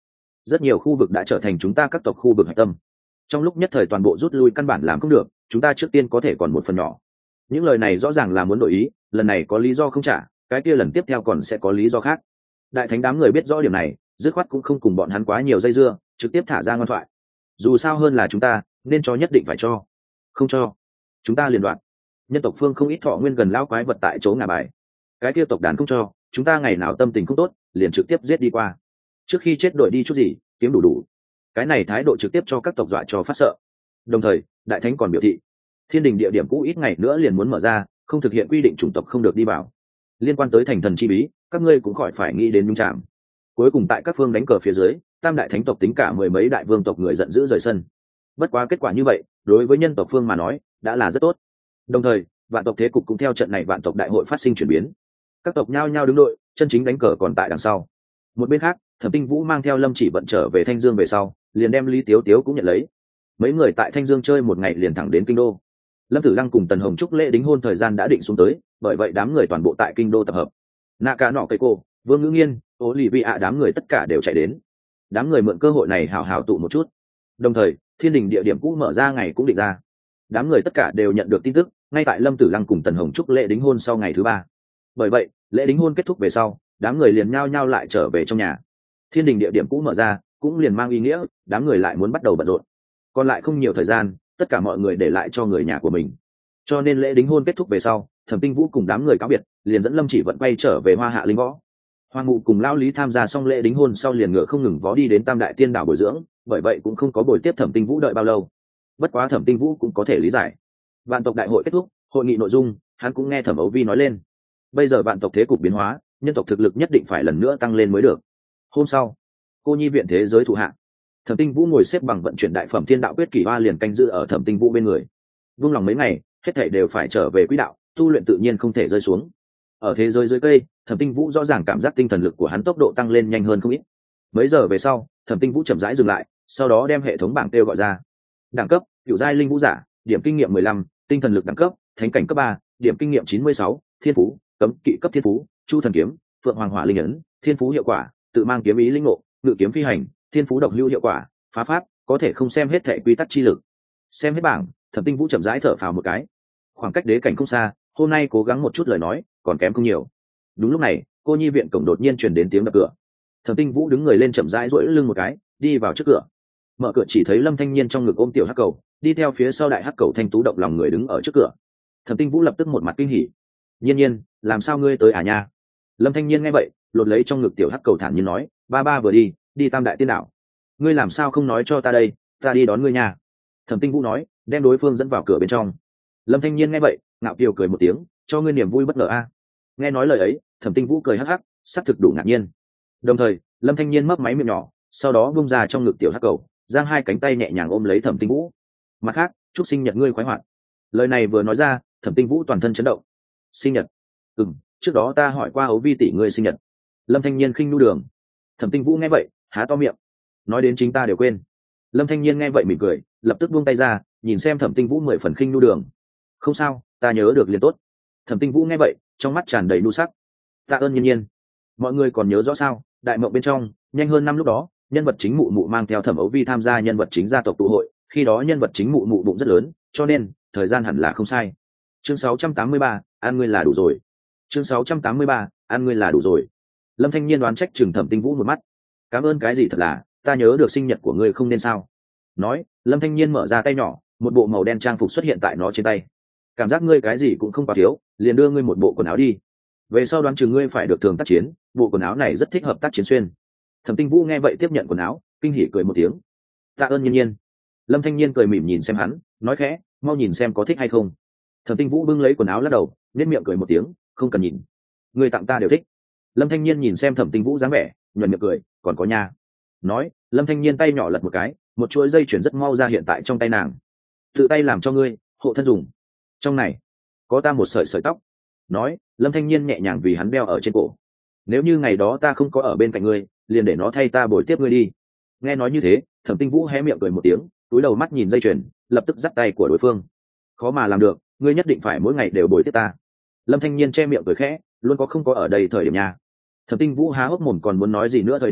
rất nhiều khu vực đã trở thành chúng ta các tộc khu vực hạch tâm. Trong lúc nhất thời toàn bộ rút lui căn bản làm không được, chúng ta trước tiên có thể còn một phần nhỏ. Những lời này rõ ràng là muốn đổi ý, lần này có lý do không trả, cái kia lần tiếp theo còn sẽ có lý do khác. Đại thánh đám người biết rõ điểm này, dứt khoát cũng không cùng bọn hắn quá nhiều dây dưa, trực tiếp thả ra ngoan thoại. Dù sao hơn là chúng ta, nên cho nhất định phải cho. Không cho, chúng ta liền đoạn. Nhân tộc phương không ít thọ nguyên gần lao quái vật tại chỗ ngả bài. Cái kia tộc đàn không cho, chúng ta ngày nào tâm tình không tốt, liền trực tiếp giết đi qua. Trước khi chết đổi đi chút gì, kiếm đủ đủ. Cái này thái độ trực tiếp cho các tộc dọa cho phát sợ. Đồng thời, đại thánh còn biểu thị, thiên đình địa điểm cũ ít ngày nữa liền muốn mở ra, không thực hiện quy định chủng tộc không được đi vào. Liên quan tới thành thần chi bí, các ngươi cũng khỏi phải nghĩ đến nhung chạm. Cuối cùng tại các phương đánh cờ phía dưới, tam đại thánh tộc tính cả mười mấy đại vương tộc người giận dữ rời sân. Bất quá kết quả như vậy, đối với nhân tộc phương mà nói, đã là rất tốt. Đồng thời, vạn tộc thế cục cũng theo trận này vạn tộc đại hội phát sinh chuyển biến. Các tộc nhao nhao đứng đội, chân chính đánh cờ còn tại đằng sau. Một bên khác, Thẩm Tinh Vũ mang theo Lâm Chỉ Vận trở về Thanh Dương về sau, liền đem Lý Tiếu Tiếu cũng nhận lấy. Mấy người tại Thanh Dương chơi một ngày liền thẳng đến kinh đô. Lâm Tử Lăng cùng Tần Hồng Trúc lễ đính hôn thời gian đã định xuống tới, bởi vậy đám người toàn bộ tại kinh đô tập hợp. Naka nọ cây cô, Vương Ngữ Nghiên, Ô Lì Vi ạ đám người tất cả đều chạy đến. Đám người mượn cơ hội này hào hào tụ một chút. Đồng thời, thiên đình địa điểm cũ mở ra ngày cũng định ra. Đám người tất cả đều nhận được tin tức, ngay tại Lâm Tử Lăng cùng Tần Hồng Trúc lễ đính hôn sau ngày thứ ba. Bởi vậy, lễ đính hôn kết thúc về sau, đám người liền nhao nhao lại trở về trong nhà. Thiên đình địa điểm cũ mở ra, cũng liền mang ý nghĩa, đám người lại muốn bắt đầu bận rộn. Còn lại không nhiều thời gian, tất cả mọi người để lại cho người nhà của mình. Cho nên lễ đính hôn kết thúc về sau, Thẩm Tinh Vũ cùng đám người cáo biệt, liền dẫn Lâm Chỉ Vận quay trở về Hoa Hạ Linh Võ. Hoàng Ngụ cùng Lão Lý tham gia xong lễ đính hôn sau liền ngựa không ngừng vó đi đến Tam Đại Tiên Đảo bồi dưỡng, bởi vậy cũng không có buổi tiếp Thẩm Tinh Vũ đợi bao lâu. Bất quá Thẩm Tinh Vũ cũng có thể lý giải. Vạn tộc đại hội kết thúc, hội nghị nội dung, hắn cũng nghe Thẩm Ấu Vi nói lên. Bây giờ vạn tộc thế cục biến hóa, nhân tộc thực lực nhất định phải lần nữa tăng lên mới được. Hôm sau, Cô Nhi viện thế giới thụ hạ, Thẩm Tinh Vũ ngồi xếp bằng vận chuyển đại phẩm Thiên Đạo Quyết Kỷ Hoa liền canh giữ ở Thẩm Tinh Vũ bên người. Vương lòng mấy ngày, hết thảy đều phải trở về quỹ đạo, tu luyện tự nhiên không thể rơi xuống. Ở thế giới dưới cây, Thẩm Tinh Vũ rõ ràng cảm giác tinh thần lực của hắn tốc độ tăng lên nhanh hơn không ít. Mấy giờ về sau, Thẩm Tinh Vũ chậm rãi dừng lại, sau đó đem hệ thống bảng kêu gọi ra. Đẳng cấp: Cửu giai linh vũ giả, điểm kinh nghiệm mười lăm, tinh thần lực đẳng cấp: Thánh cảnh cấp ba, điểm kinh nghiệm chín mươi sáu, thiên phú: Cấm kỵ cấp thiên phú, Chu thần kiếm, Phượng Hoàng hỏa linh ấn, thiên phú hiệu quả: Tự mang kiếm ý linh ngộ, ngự kiếm phi hành, thiên phú độc lưu hiệu quả: Phá pháp, có thể không xem hết thảy quy tắc chi lực. Xem hết bảng, Thẩm Tinh Vũ chậm rãi thở phào một cái. Khoảng cách đế cảnh không xa, hôm nay cố gắng một chút lời nói, còn kém không nhiều. Đúng lúc này, Cô Nhi viện cổng đột nhiên truyền đến tiếng đập cửa. Thẩm Tinh Vũ đứng người lên chậm rãi duỗi lưng một cái, đi vào trước cửa. Mở cửa chỉ thấy Lâm Thanh Nhiên trong ngực ôm tiểu hắc cầu, đi theo phía sau đại hắc cầu thanh tú động lòng người đứng ở trước cửa. Thẩm Tinh Vũ lập tức một mặt kinh hỉ. "Nhiên Nhiên, làm sao ngươi tới à nha?" Lâm Thanh Nhiên nghe vậy, lột lấy trong ngực tiểu hắc cầu thản nhiên nói, "Ba ba vừa đi, đi Tam Đại Tiên Đảo. Ngươi làm sao không nói cho ta đây, ta đi đón ngươi nha." Thẩm Tinh Vũ nói, đem đối phương dẫn vào cửa bên trong. Lâm Thanh Nhiên nghe vậy, ngạo kiều cười một tiếng, "Cho ngươi niềm vui bất ngờ a." Nghe nói lời ấy, Thẩm Tinh Vũ cười hắc hắc, sắc thực đủ ngạc nhiên. Đồng thời, Lâm Thanh Nhiên mấp máy miệng nhỏ, sau đó bung ra trong ngực tiểu hắc cầu, giang hai cánh tay nhẹ nhàng ôm lấy Thẩm Tinh Vũ. "Mặt khác, chúc sinh nhật ngươi khoái hoạt." Lời này vừa nói ra, Thẩm Tinh Vũ toàn thân chấn động. "Sinh nhật?" "Ừm, trước đó ta hỏi qua Ấu Vi tỷ ngươi sinh nhật." Lâm Thanh Nhiên khinh nu đường. Thẩm Tinh Vũ nghe vậy, há to miệng. "Nói đến chính ta đều quên." Lâm Thanh Nhiên nghe vậy mỉm cười, lập tức buông tay ra, nhìn xem Thẩm Tinh Vũ mười phần khinh nu đường. "Không sao, ta nhớ được liền tốt." Thẩm Tinh Vũ nghe vậy, trong mắt tràn đầy nu sắc. "Tạ ơn Nhiên Nhiên." Mọi người còn nhớ rõ sao? Đại mộng bên trong, nhanh hơn năm lúc đó, nhân vật chính mụ mụ mang theo Thẩm Ấu Vi tham gia nhân vật chính gia tộc tụ hội, khi đó nhân vật chính mụ mụ bụng rất lớn, cho nên thời gian hẳn là không sai. Chương sáu trăm tám mươi ba, ăn ngươi là đủ rồi. Chương sáu trăm tám mươi ba, ăn ngươi là đủ rồi. Lâm Thanh Nhiên đoán trách chừng Thẩm Tinh Vũ một mắt. "Cảm ơn cái gì thật là, ta nhớ được sinh nhật của ngươi không nên sao?" Nói, Lâm Thanh Nhiên mở ra tay nhỏ, một bộ màu đen trang phục xuất hiện tại nó trên tay. "Cảm giác ngươi cái gì cũng không quá thiếu, liền đưa ngươi một bộ quần áo đi. Về sau đoán chừng ngươi phải được thường tác chiến, bộ quần áo này rất thích hợp tác chiến xuyên." Thẩm Tinh Vũ nghe vậy tiếp nhận quần áo, kinh hỉ cười một tiếng. "Tạ ơn Nhiên Nhiên." Lâm Thanh Nhiên cười mỉm nhìn xem hắn, nói khẽ, "Mau nhìn xem có thích hay không." Thẩm Tinh Vũ bưng lấy quần áo lắc đầu, nét miệng cười một tiếng, "Không cần nhìn, người tặng ta đều thích." Lâm Thanh Nhiên nhìn xem Thẩm Tinh Vũ dáng vẻ, nhuận miệng cười, "Còn có nha." Nói, Lâm Thanh Nhiên tay nhỏ lật một cái, một chuỗi dây chuyền rất mau ra hiện tại trong tay nàng. "Tự tay làm cho ngươi, hộ thân dùng. Trong này có ta một sợi sợi tóc." Nói, Lâm Thanh Nhiên nhẹ nhàng vì hắn đeo ở trên cổ. "Nếu như ngày đó ta không có ở bên cạnh ngươi, liền để nó thay ta bồi tiếp ngươi đi." Nghe nói như thế, Thẩm Tinh Vũ hé miệng cười một tiếng, túi đầu mắt nhìn dây chuyền, lập tức dắt tay của đối phương. "Khó mà làm được, ngươi nhất định phải mỗi ngày đều bồi tiếp ta." Lâm Thanh Nhiên che miệng cười khẽ, "Luôn có không có ở đây thời điểm nha." Thẩm Tinh Vũ há hốc mồm còn muốn nói gì nữa thời điểm,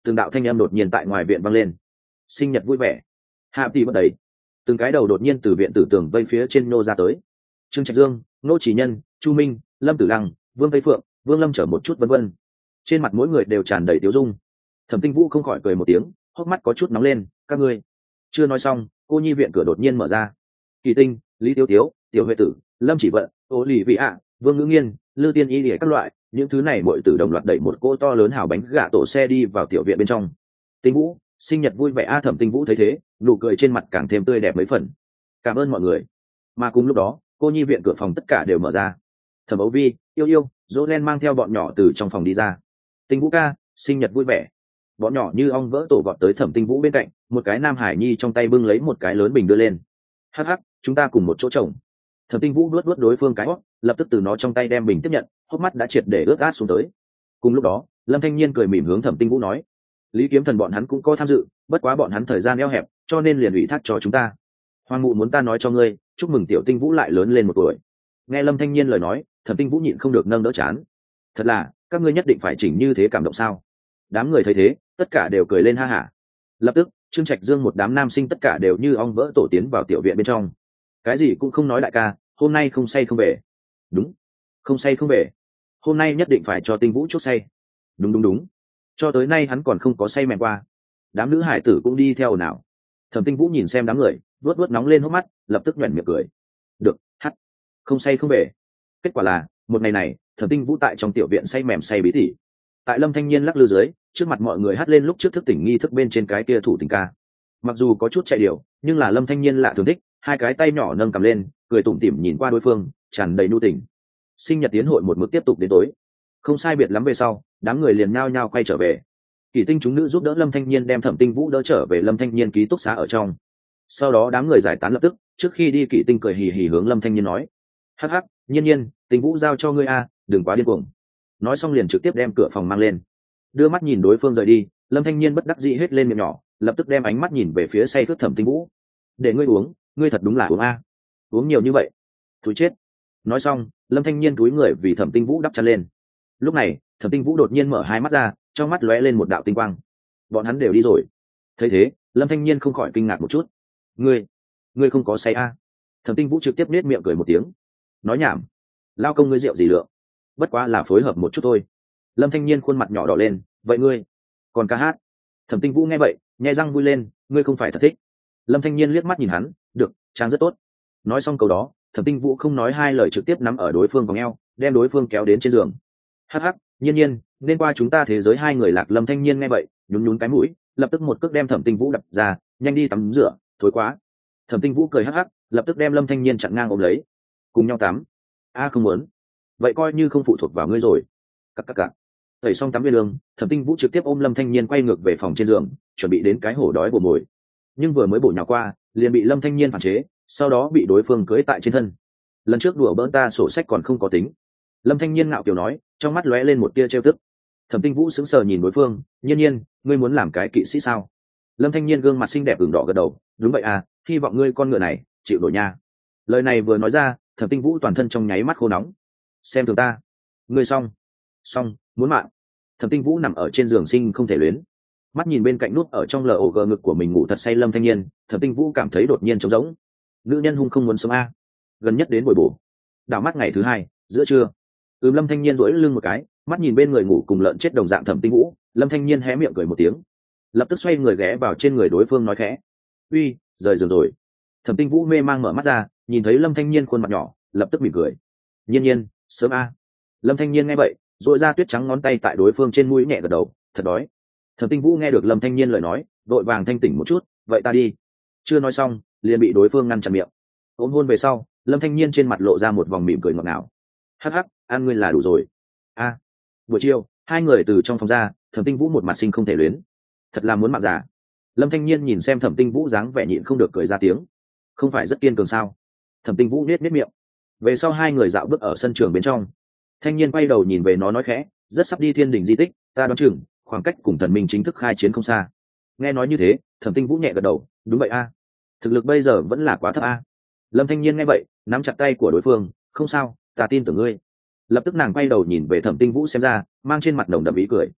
từng đạo thanh âm đột nhiên tại ngoài viện vang lên. Sinh nhật vui vẻ. Hạ tỷ bất đầy. Từng cái đầu đột nhiên từ viện tử tường vây phía trên nô ra tới. Trương Trạch Dương, Nô Chỉ Nhân, Chu Minh, Lâm Tử Lăng, Vương Tây Phượng, Vương Lâm chở một chút vân vân. Trên mặt mỗi người đều tràn đầy tiếu dung. Thẩm Tinh Vũ không khỏi cười một tiếng, hốc mắt có chút nóng lên. Các ngươi. Chưa nói xong, cô nhi viện cửa đột nhiên mở ra. Kỳ Tinh, Lý Tiêu Tiếu, Tiểu Huệ Tử, Lâm Chỉ Vận, Ô Lì Vị ạ, Vương Ngữ Nghiên, Lư Tiên Y lìa các loại, những thứ này mọi tử đồng loạt đẩy một cô to lớn hào bánh gà tổ xe đi vào tiểu viện bên trong. Tinh Vũ, sinh nhật vui vẻ a. Thẩm Tinh Vũ thấy thế, nụ cười trên mặt càng thêm tươi đẹp mấy phần. Cảm ơn mọi người. Mà cùng lúc đó, cô nhi viện cửa phòng tất cả đều mở ra. Thẩm Âu Vi, Yêu Yêu, Dỗ Len mang theo bọn nhỏ từ trong phòng đi ra. Tinh Vũ ca, sinh nhật vui vẻ. Bọn nhỏ như ong vỡ tổ vọt tới Thẩm Tinh Vũ bên cạnh, một cái nam hải nhi trong tay bưng lấy một cái lớn bình đưa lên. Hắc hắc, chúng ta cùng một chỗ trồng. Thẩm Tinh Vũ nuốt nuốt đối phương cái hót, lập tức từ nó trong tay đem bình tiếp nhận, hốc mắt đã triệt để ướt át xuống tới. Cùng lúc đó, Lâm Thanh Nhiên cười mỉm hướng Thẩm Tinh Vũ nói: Lý Kiếm Thần bọn hắn cũng có tham dự, bất quá bọn hắn thời gian eo hẹp, cho nên liền ủy thác cho chúng ta. Hoàng Mụ muốn ta nói cho ngươi, chúc mừng tiểu Tinh Vũ lại lớn lên một tuổi. Nghe Lâm Thanh Nhiên lời nói, Thẩm Tinh Vũ nhịn không được nâng đỡ chán. Thật là, các ngươi nhất định phải chỉnh như thế cảm động sao? Đám người thấy thế, tất cả đều cười lên ha hả. Lập tức, Trương Trạch Dương một đám nam sinh tất cả đều như ong vỡ tổ tiến vào tiểu viện bên trong. Cái gì cũng không nói đại ca, hôm nay không say không về. Đúng, không say không về. Hôm nay nhất định phải cho Tinh Vũ chút say. Đúng đúng đúng. Cho tới nay hắn còn không có say mềm qua. Đám nữ hải tử cũng đi theo nào. Thẩm Tinh Vũ nhìn xem đám người, vuốt vuốt nóng lên hốc mắt, lập tức nhoẻn miệng cười. Được, hắt. Không say không về. Kết quả là, một ngày này, Thẩm Tinh Vũ tại trong tiểu viện say mềm say bí tỉ. Tại Lâm Thanh Nhiên lắc lư dưới, trước mặt mọi người hát lên lúc trước thức tỉnh nghi thức bên trên cái kia thủ tình ca. Mặc dù có chút chạy điều, nhưng là Lâm Thanh Nhiên lạ thường thích, hai cái tay nhỏ nâng cầm lên, cười tủm tỉm nhìn qua đối phương, tràn đầy nhu tình. Sinh nhật tiến hội một mực tiếp tục đến tối. Không sai biệt lắm về sau, đám người liền nhao nhao quay trở về. Kỳ Tinh chúng nữ giúp đỡ Lâm Thanh Nhiên đem Thẩm Tinh Vũ đỡ trở về Lâm Thanh Nhiên ký túc xá ở trong. Sau đó đám người giải tán lập tức, trước khi đi Kỳ Tinh cười hì hì hướng Lâm Thanh Nhiên nói: hắc hắc, Nhiên Nhiên, Tinh Vũ giao cho ngươi a, đừng quá điên cuồng. Nói xong liền trực tiếp đem cửa phòng mang lên. Đưa mắt nhìn đối phương rời đi, Lâm Thanh Nhiên bất đắc dĩ hết lên miệng nhỏ, lập tức đem ánh mắt nhìn về phía say khướt Thẩm Tinh Vũ. Để ngươi uống, ngươi thật đúng là uống a. Uống nhiều như vậy, thúi chết. Nói xong, Lâm Thanh Nhiên túi người vì Thẩm Tinh Vũ đắp chăn lên. Lúc này, Thẩm Tinh Vũ đột nhiên mở hai mắt ra, trong mắt lóe lên một đạo tinh quang. Bọn hắn đều đi rồi. Thấy thế, Lâm Thanh Nhiên không khỏi kinh ngạc một chút. Ngươi, ngươi không có say a? Thẩm Tinh Vũ trực tiếp nết miệng cười một tiếng. Nói nhảm, lao công ngươi rượu gì lượng? Bất quá là phối hợp một chút thôi. Lâm Thanh Nhiên khuôn mặt nhỏ đỏ lên. Vậy ngươi còn ca hát? Thẩm Tinh Vũ nghe vậy, nhếch răng vui lên. Ngươi không phải thật thích? Lâm Thanh Nhiên liếc mắt nhìn hắn. Được, trang rất tốt. Nói xong câu đó, Thẩm Tinh Vũ không nói hai lời trực tiếp nắm ở đối phương vòng eo, đem đối phương kéo đến trên giường. Hắc hắc, Nhiên Nhiên, nên qua chúng ta thế giới hai người lạc. Lâm Thanh Nhiên nghe vậy, nhún nhún cái mũi, lập tức một cước đem Thẩm Tinh Vũ đập ra, nhanh đi tắm rửa, thối quá. Thẩm Tinh Vũ cười hắc hắc, lập tức đem Lâm Thanh Nhiên chặn ngang ôm lấy, cùng nhau tắm. A không muốn, vậy coi như không phụ thuộc vào ngươi rồi. Cặc cặc cặc. Tẩy xong tắm viên lương, Thẩm Tinh Vũ trực tiếp ôm Lâm Thanh Nhiên quay ngược về phòng trên giường, chuẩn bị đến cái hổ đói bổ mồi. Nhưng vừa mới bổ nhào qua, liền bị Lâm Thanh Nhiên phản chế, sau đó bị đối phương cưỡi tại trên thân. Lần trước đùa bỡn ta sổ sách còn không có tính. Lâm Thanh Nhiên ngạo kiều nói, trong mắt lóe lên một tia trêu tức. Thẩm Tinh Vũ sững sờ nhìn đối phương, Nhiên Nhiên, ngươi muốn làm cái kỵ sĩ sao? Lâm Thanh Nhiên gương mặt xinh đẹp ửng đỏ gật đầu, đúng vậy à, hy vọng ngươi con ngựa này chịu nổi nha. Lời này vừa nói ra, Thẩm Tinh Vũ toàn thân trong nháy mắt khô nóng. Xem thường ta, ngươi xong, xong, muốn mạng. Thẩm Tinh Vũ nằm ở trên giường sinh không thể luyến, mắt nhìn bên cạnh nút ở trong lờ ổ gờ ngực của mình ngủ thật say Lâm Thanh Nhiên, Thẩm Tinh Vũ cảm thấy đột nhiên trống rỗng. Nữ nhân hung không muốn sống a. Gần nhất đến buổi bổ. Đảo mắt ngày thứ hai, giữa trưa. Ừm Lâm Thanh Nhiên duỗi lưng một cái, mắt nhìn bên người ngủ cùng lợn chết đồng dạng Thẩm Tinh Vũ, Lâm Thanh Nhiên hé miệng cười một tiếng, lập tức xoay người ghé vào trên người đối phương nói khẽ: "Uy, rời giường rồi." Thẩm Tinh Vũ mê mang mở mắt ra, nhìn thấy Lâm Thanh Nhiên khuôn mặt nhỏ, lập tức mỉm cười: "Nhiên Nhiên, sớm a." Lâm Thanh Nhiên nghe vậy, duỗi ra tuyết trắng ngón tay tại đối phương trên mũi nhẹ gật đầu, thật đói. Thẩm Tinh Vũ nghe được Lâm Thanh Nhiên lời nói, vội vàng thanh tỉnh một chút, "Vậy ta đi." Chưa nói xong, liền bị đối phương ngăn chặn miệng. Ôm hôn về sau, Lâm Thanh Nhiên trên mặt lộ ra một vòng mỉm cười ngọt ngào. "Hắc hắc, ăn ngươi là đủ rồi." A. Buổi chiều, hai người từ trong phòng ra, Thẩm Tinh Vũ một mặt sinh không thể luyến, thật là muốn mạng già. Lâm Thanh Nhiên nhìn xem Thẩm Tinh Vũ dáng vẻ nhịn không được cười ra tiếng. Không phải rất kiên cường sao? Thẩm Tinh Vũ nết nết miệng. Về sau hai người dạo bước ở sân trường bên trong. Thanh Nhiên quay đầu nhìn về nó nói khẽ, rất sắp đi Thiên Đình di tích, ta đoán chừng khoảng cách cùng thần minh chính thức khai chiến không xa. Nghe nói như thế, Thẩm Tinh Vũ nhẹ gật đầu, đúng vậy a. Thực lực bây giờ vẫn là quá thấp a. Lâm Thanh Nhiên nghe vậy, nắm chặt tay của đối phương, không sao, ta tin tưởng ngươi. Lập tức nàng quay đầu nhìn về Thẩm Tinh Vũ xem ra, mang trên mặt nồng đậm ý cười.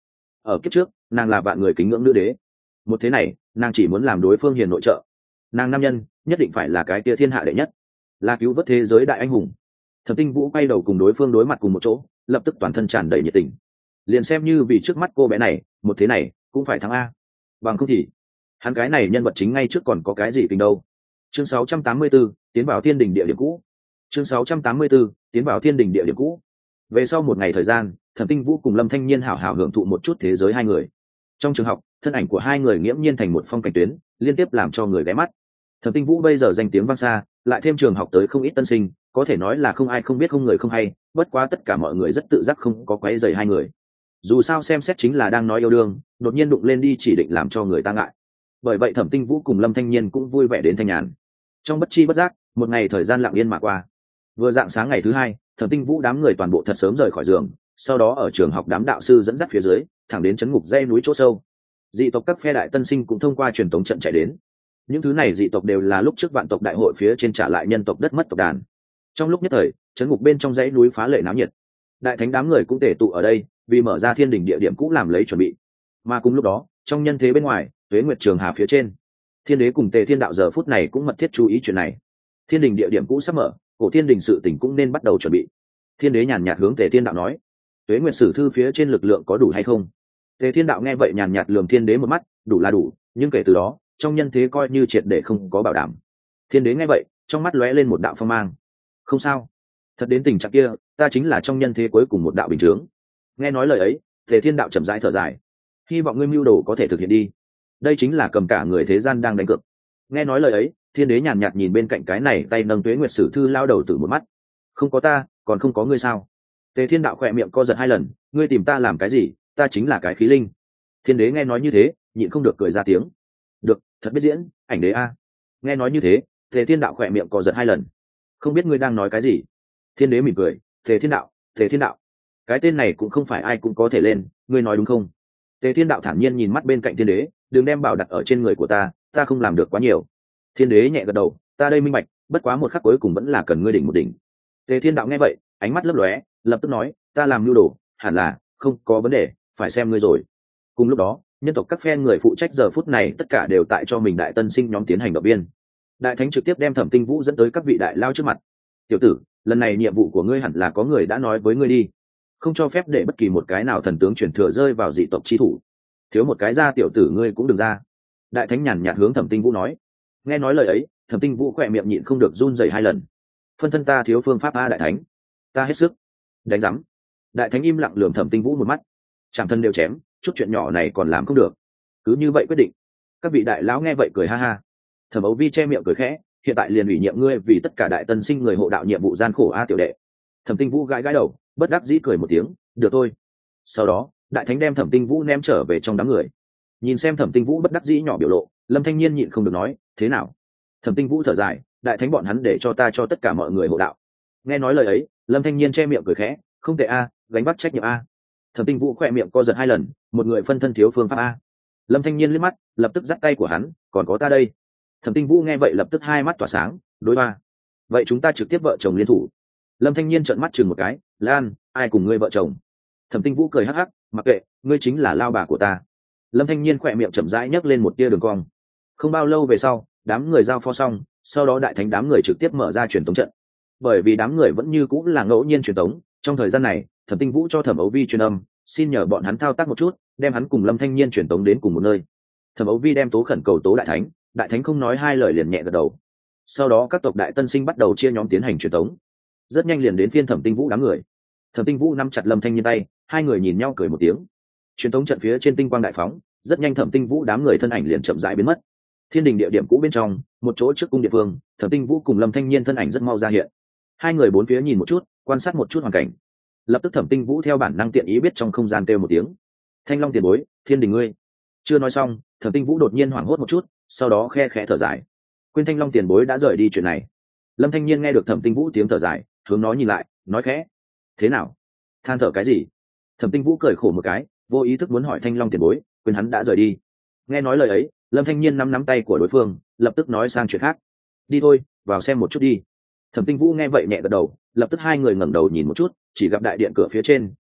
ở kiếp trước nàng là vạn người kính ngưỡng nữ đế, một thế này nàng chỉ muốn làm đối phương hiền nội trợ, nàng nam nhân nhất định phải là cái kia thiên hạ đệ nhất, là cứu vớt thế giới đại anh hùng. Thẩm Tinh Vũ quay đầu cùng đối phương đối mặt cùng một chỗ, lập tức toàn thân tràn đầy nhiệt tình, liền xem như vì trước mắt cô bé này một thế này cũng phải thắng a, bằng không thì hắn cái này nhân vật chính ngay trước còn có cái gì tình đâu. Chương sáu trăm tám mươi tư, tiến vào thiên đình địa điểm cũ. Chương sáu trăm tám mươi tư, tiến vào thiên đình địa điểm cũ. Về sau một ngày thời gian, Thẩm Tinh Vũ cùng Lâm Thanh Nhiên hảo hảo hưởng thụ một chút thế giới hai người. Trong trường học, thân ảnh của hai người nghiễm nhiên thành một phong cảnh tuyến, liên tiếp làm cho người ghé mắt. Thẩm Tinh Vũ bây giờ danh tiếng vang xa, lại thêm trường học tới không ít tân sinh, có thể nói là không ai không biết không người không hay, bất quá tất cả mọi người rất tự giác không có quấy rầy hai người. Dù sao xem xét chính là đang nói yêu đương, đột nhiên đụng lên đi chỉ định làm cho người ta ngại. Bởi vậy Thẩm Tinh Vũ cùng Lâm Thanh Nhiên cũng vui vẻ đến thanh nhàn. Trong bất chi bất giác, một ngày thời gian lặng yên mà qua. Vừa dạng sáng ngày thứ hai, Thẩm Tinh Vũ đám người toàn bộ thật sớm rời khỏi giường, sau đó ở trường học đám đạo sư dẫn dắt phía dưới, thẳng đến trấn ngục dãy núi chỗ sâu. Dị tộc các phe đại tân sinh cũng thông qua truyền tống trận chạy đến. Những thứ này dị tộc đều là lúc trước vạn tộc đại hội phía trên trả lại nhân tộc đất mất tộc đàn. Trong lúc nhất thời, trấn ngục bên trong dãy núi phá lệ náo nhiệt. Đại thánh đám người cũng tề tụ ở đây, vì mở ra thiên đình địa điểm cũ làm lấy chuẩn bị. Mà cùng lúc đó, trong nhân thế bên ngoài, Tuế Nguyệt Trường Hà phía trên, Thiên Đế cùng Tề Thiên Đạo giờ phút này cũng mật thiết chú ý chuyện này. Thiên đình địa điểm cũ sắp mở, cổ thiên đình sự tỉnh cũng nên bắt đầu chuẩn bị. Thiên Đế nhàn nhạt hướng Tề Thiên Đạo nói: Tuế Nguyệt sử thư phía trên lực lượng có đủ hay không? Tề Thiên Đạo nghe vậy nhàn nhạt lườm Thiên Đế một mắt, đủ là đủ, nhưng kể từ đó, trong nhân thế coi như triệt để không có bảo đảm. Thiên Đế nghe vậy, trong mắt lóe lên một đạo phong mang. Không sao, thật đến tình trạng kia, ta chính là trong nhân thế cuối cùng một đạo bình chướng. Nghe nói lời ấy, Tề Thiên Đạo chậm rãi thở dài, hy vọng ngươi mưu đồ có thể thực hiện đi. Đây chính là cầm cả người thế gian đang đánh cược. Nghe nói lời ấy, Thiên Đế nhàn nhạt nhìn bên cạnh cái này tay nâng Tuế Nguyệt sử thư lao đầu từ một mắt. Không có ta, còn không có ngươi sao? Tề Thiên Đạo khỏe miệng co giật hai lần, ngươi tìm ta làm cái gì? Ta chính là cái khí linh. Thiên Đế nghe nói như thế, nhịn không được cười ra tiếng. Được, thật biết diễn, ảnh đế a. Nghe nói như thế, Tề Thiên Đạo khỏe miệng co giật hai lần. Không biết ngươi đang nói cái gì? Thiên Đế mỉm cười, Tề Thiên Đạo, Tề Thiên Đạo, cái tên này cũng không phải ai cũng có thể lên, ngươi nói đúng không? Tề Thiên Đạo thản nhiên nhìn mắt bên cạnh Thiên Đế, đừng đem bảo đặt ở trên người của ta, ta không làm được quá nhiều. Thiên Đế nhẹ gật đầu, ta đây minh bạch, bất quá một khắc cuối cùng vẫn là cần ngươi đỉnh một đỉnh. Tề Thiên Đạo nghe vậy, ánh mắt lấp lóe, lập tức nói, ta làm nhu đồ, hẳn là không có vấn đề, phải xem ngươi rồi. Cùng lúc đó, nhân tộc các phe người phụ trách giờ phút này tất cả đều tại cho mình đại tân sinh nhóm tiến hành động viên. Đại thánh trực tiếp đem Thẩm Tinh Vũ dẫn tới các vị đại lao trước mặt. Tiểu tử, lần này nhiệm vụ của ngươi hẳn là có người đã nói với ngươi đi, không cho phép để bất kỳ một cái nào thần tướng chuyển thừa rơi vào dị tộc chi thủ. Thiếu một cái ra tiểu tử ngươi cũng đừng ra. Đại thánh nhàn nhạt hướng Thẩm Tinh Vũ nói. Nghe nói lời ấy, Thẩm Tinh Vũ khỏe miệng nhịn không được run rẩy hai lần. Phân thân ta thiếu phương pháp a đại thánh, ta hết sức. Đánh rắm. Đại thánh im lặng lườm Thẩm Tinh Vũ một mắt. Chẳng thân đều chém, chút chuyện nhỏ này còn làm không được. Cứ như vậy quyết định. Các vị đại lão nghe vậy cười ha ha. Thẩm Ấu Vi che miệng cười khẽ, hiện tại liền ủy nhiệm ngươi vì tất cả đại tân sinh người hộ đạo nhiệm vụ gian khổ a tiểu đệ. Thẩm Tinh Vũ gãi gãi đầu, bất đắc dĩ cười một tiếng, được thôi. Sau đó, đại thánh đem Thẩm Tinh Vũ ném trở về trong đám người. Nhìn xem Thẩm Tinh Vũ bất đắc dĩ nhỏ biểu lộ, Lâm Thanh Nhiên nhịn không được nói, thế nào? Thẩm Tinh Vũ thở dài, đại thánh bọn hắn để cho ta cho tất cả mọi người hộ đạo. Nghe nói lời ấy, Lâm Thanh Nhiên che miệng cười khẽ, không tệ a, gánh vác trách nhiệm a. Thẩm Tinh Vũ khỏe miệng co giật hai lần, một người phân thân thiếu phương pháp a. Lâm Thanh Nhiên liếc mắt, lập tức giắt tay của hắn, còn có ta đây. Thẩm Tinh Vũ nghe vậy lập tức hai mắt tỏa sáng, đối ba. Vậy chúng ta trực tiếp vợ chồng liên thủ. Lâm Thanh Nhiên trợn mắt chừng một cái, Lan, ai cùng ngươi vợ chồng? Thẩm Tinh Vũ cười hắc hắc, mặc kệ, ngươi chính là lao bà của ta. Lâm Thanh Nhiên khỏe miệng chậm rãi nhấc lên một tia đường cong. Không bao lâu về sau, đám người giao phó xong, sau đó đại thánh đám người trực tiếp mở ra truyền tống trận. Bởi vì đám người vẫn như cũng là ngẫu nhiên truyền tống, trong thời gian này, Thẩm Tinh Vũ cho Thẩm Ấu Vi truyền âm, xin nhờ bọn hắn thao tác một chút, đem hắn cùng Lâm Thanh Nhiên truyền tống đến cùng một nơi. Thẩm Ấu Vi đem tố khẩn cầu tố đại thánh, đại thánh không nói hai lời liền nhẹ gật đầu. Sau đó các tộc đại tân sinh bắt đầu chia nhóm tiến hành truyền tống. Rất nhanh liền đến phiên Thẩm Tinh Vũ đám người. Thẩm Tinh Vũ nắm chặt Lâm Thanh Nhiên tay, hai người nhìn nhau cười một tiếng. Truyền tống trận phía trên tinh quang đại phóng, rất nhanh Thẩm Tinh Vũ đám người thân ảnh liền chậm rãi biến mất. Thiên đình địa điểm cũ bên trong, một chỗ trước cung địa phương, Thẩm Tinh Vũ cùng Lâm Thanh Nhiên thân ảnh rất mau ra hiện. Hai người bốn phía nhìn một chút, quan sát một chút hoàn cảnh. Lập tức Thẩm Tinh Vũ theo bản năng tiện ý biết trong không gian kêu một tiếng. Thanh Long tiền bối, thiên đình ngươi. Chưa nói xong, Thẩm Tinh Vũ đột nhiên hoảng hốt một chút, sau đó khe khẽ thở dài. Quên Thanh Long tiền bối đã rời đi chuyện này. Lâm Thanh Nhiên nghe được Thẩm Tinh Vũ tiếng thở dài, hướng nó nhìn lại, nói khẽ, thế nào? Than thở cái gì? Thẩm Tinh Vũ cười khổ một cái, vô ý thức muốn hỏi Thanh Long tiền bối, quên hắn đã rời đi. Nghe nói lời ấy, Lâm Thanh Nhiên nắm nắm tay của đối phương, lập tức nói sang chuyện khác. Đi thôi, vào xem một chút đi. Thẩm Tinh Vũ nghe vậy nhẹ gật đầu, lập tức hai người ngẩng đầu nhìn một chút, chỉ gặp đại điện cửa phía trên,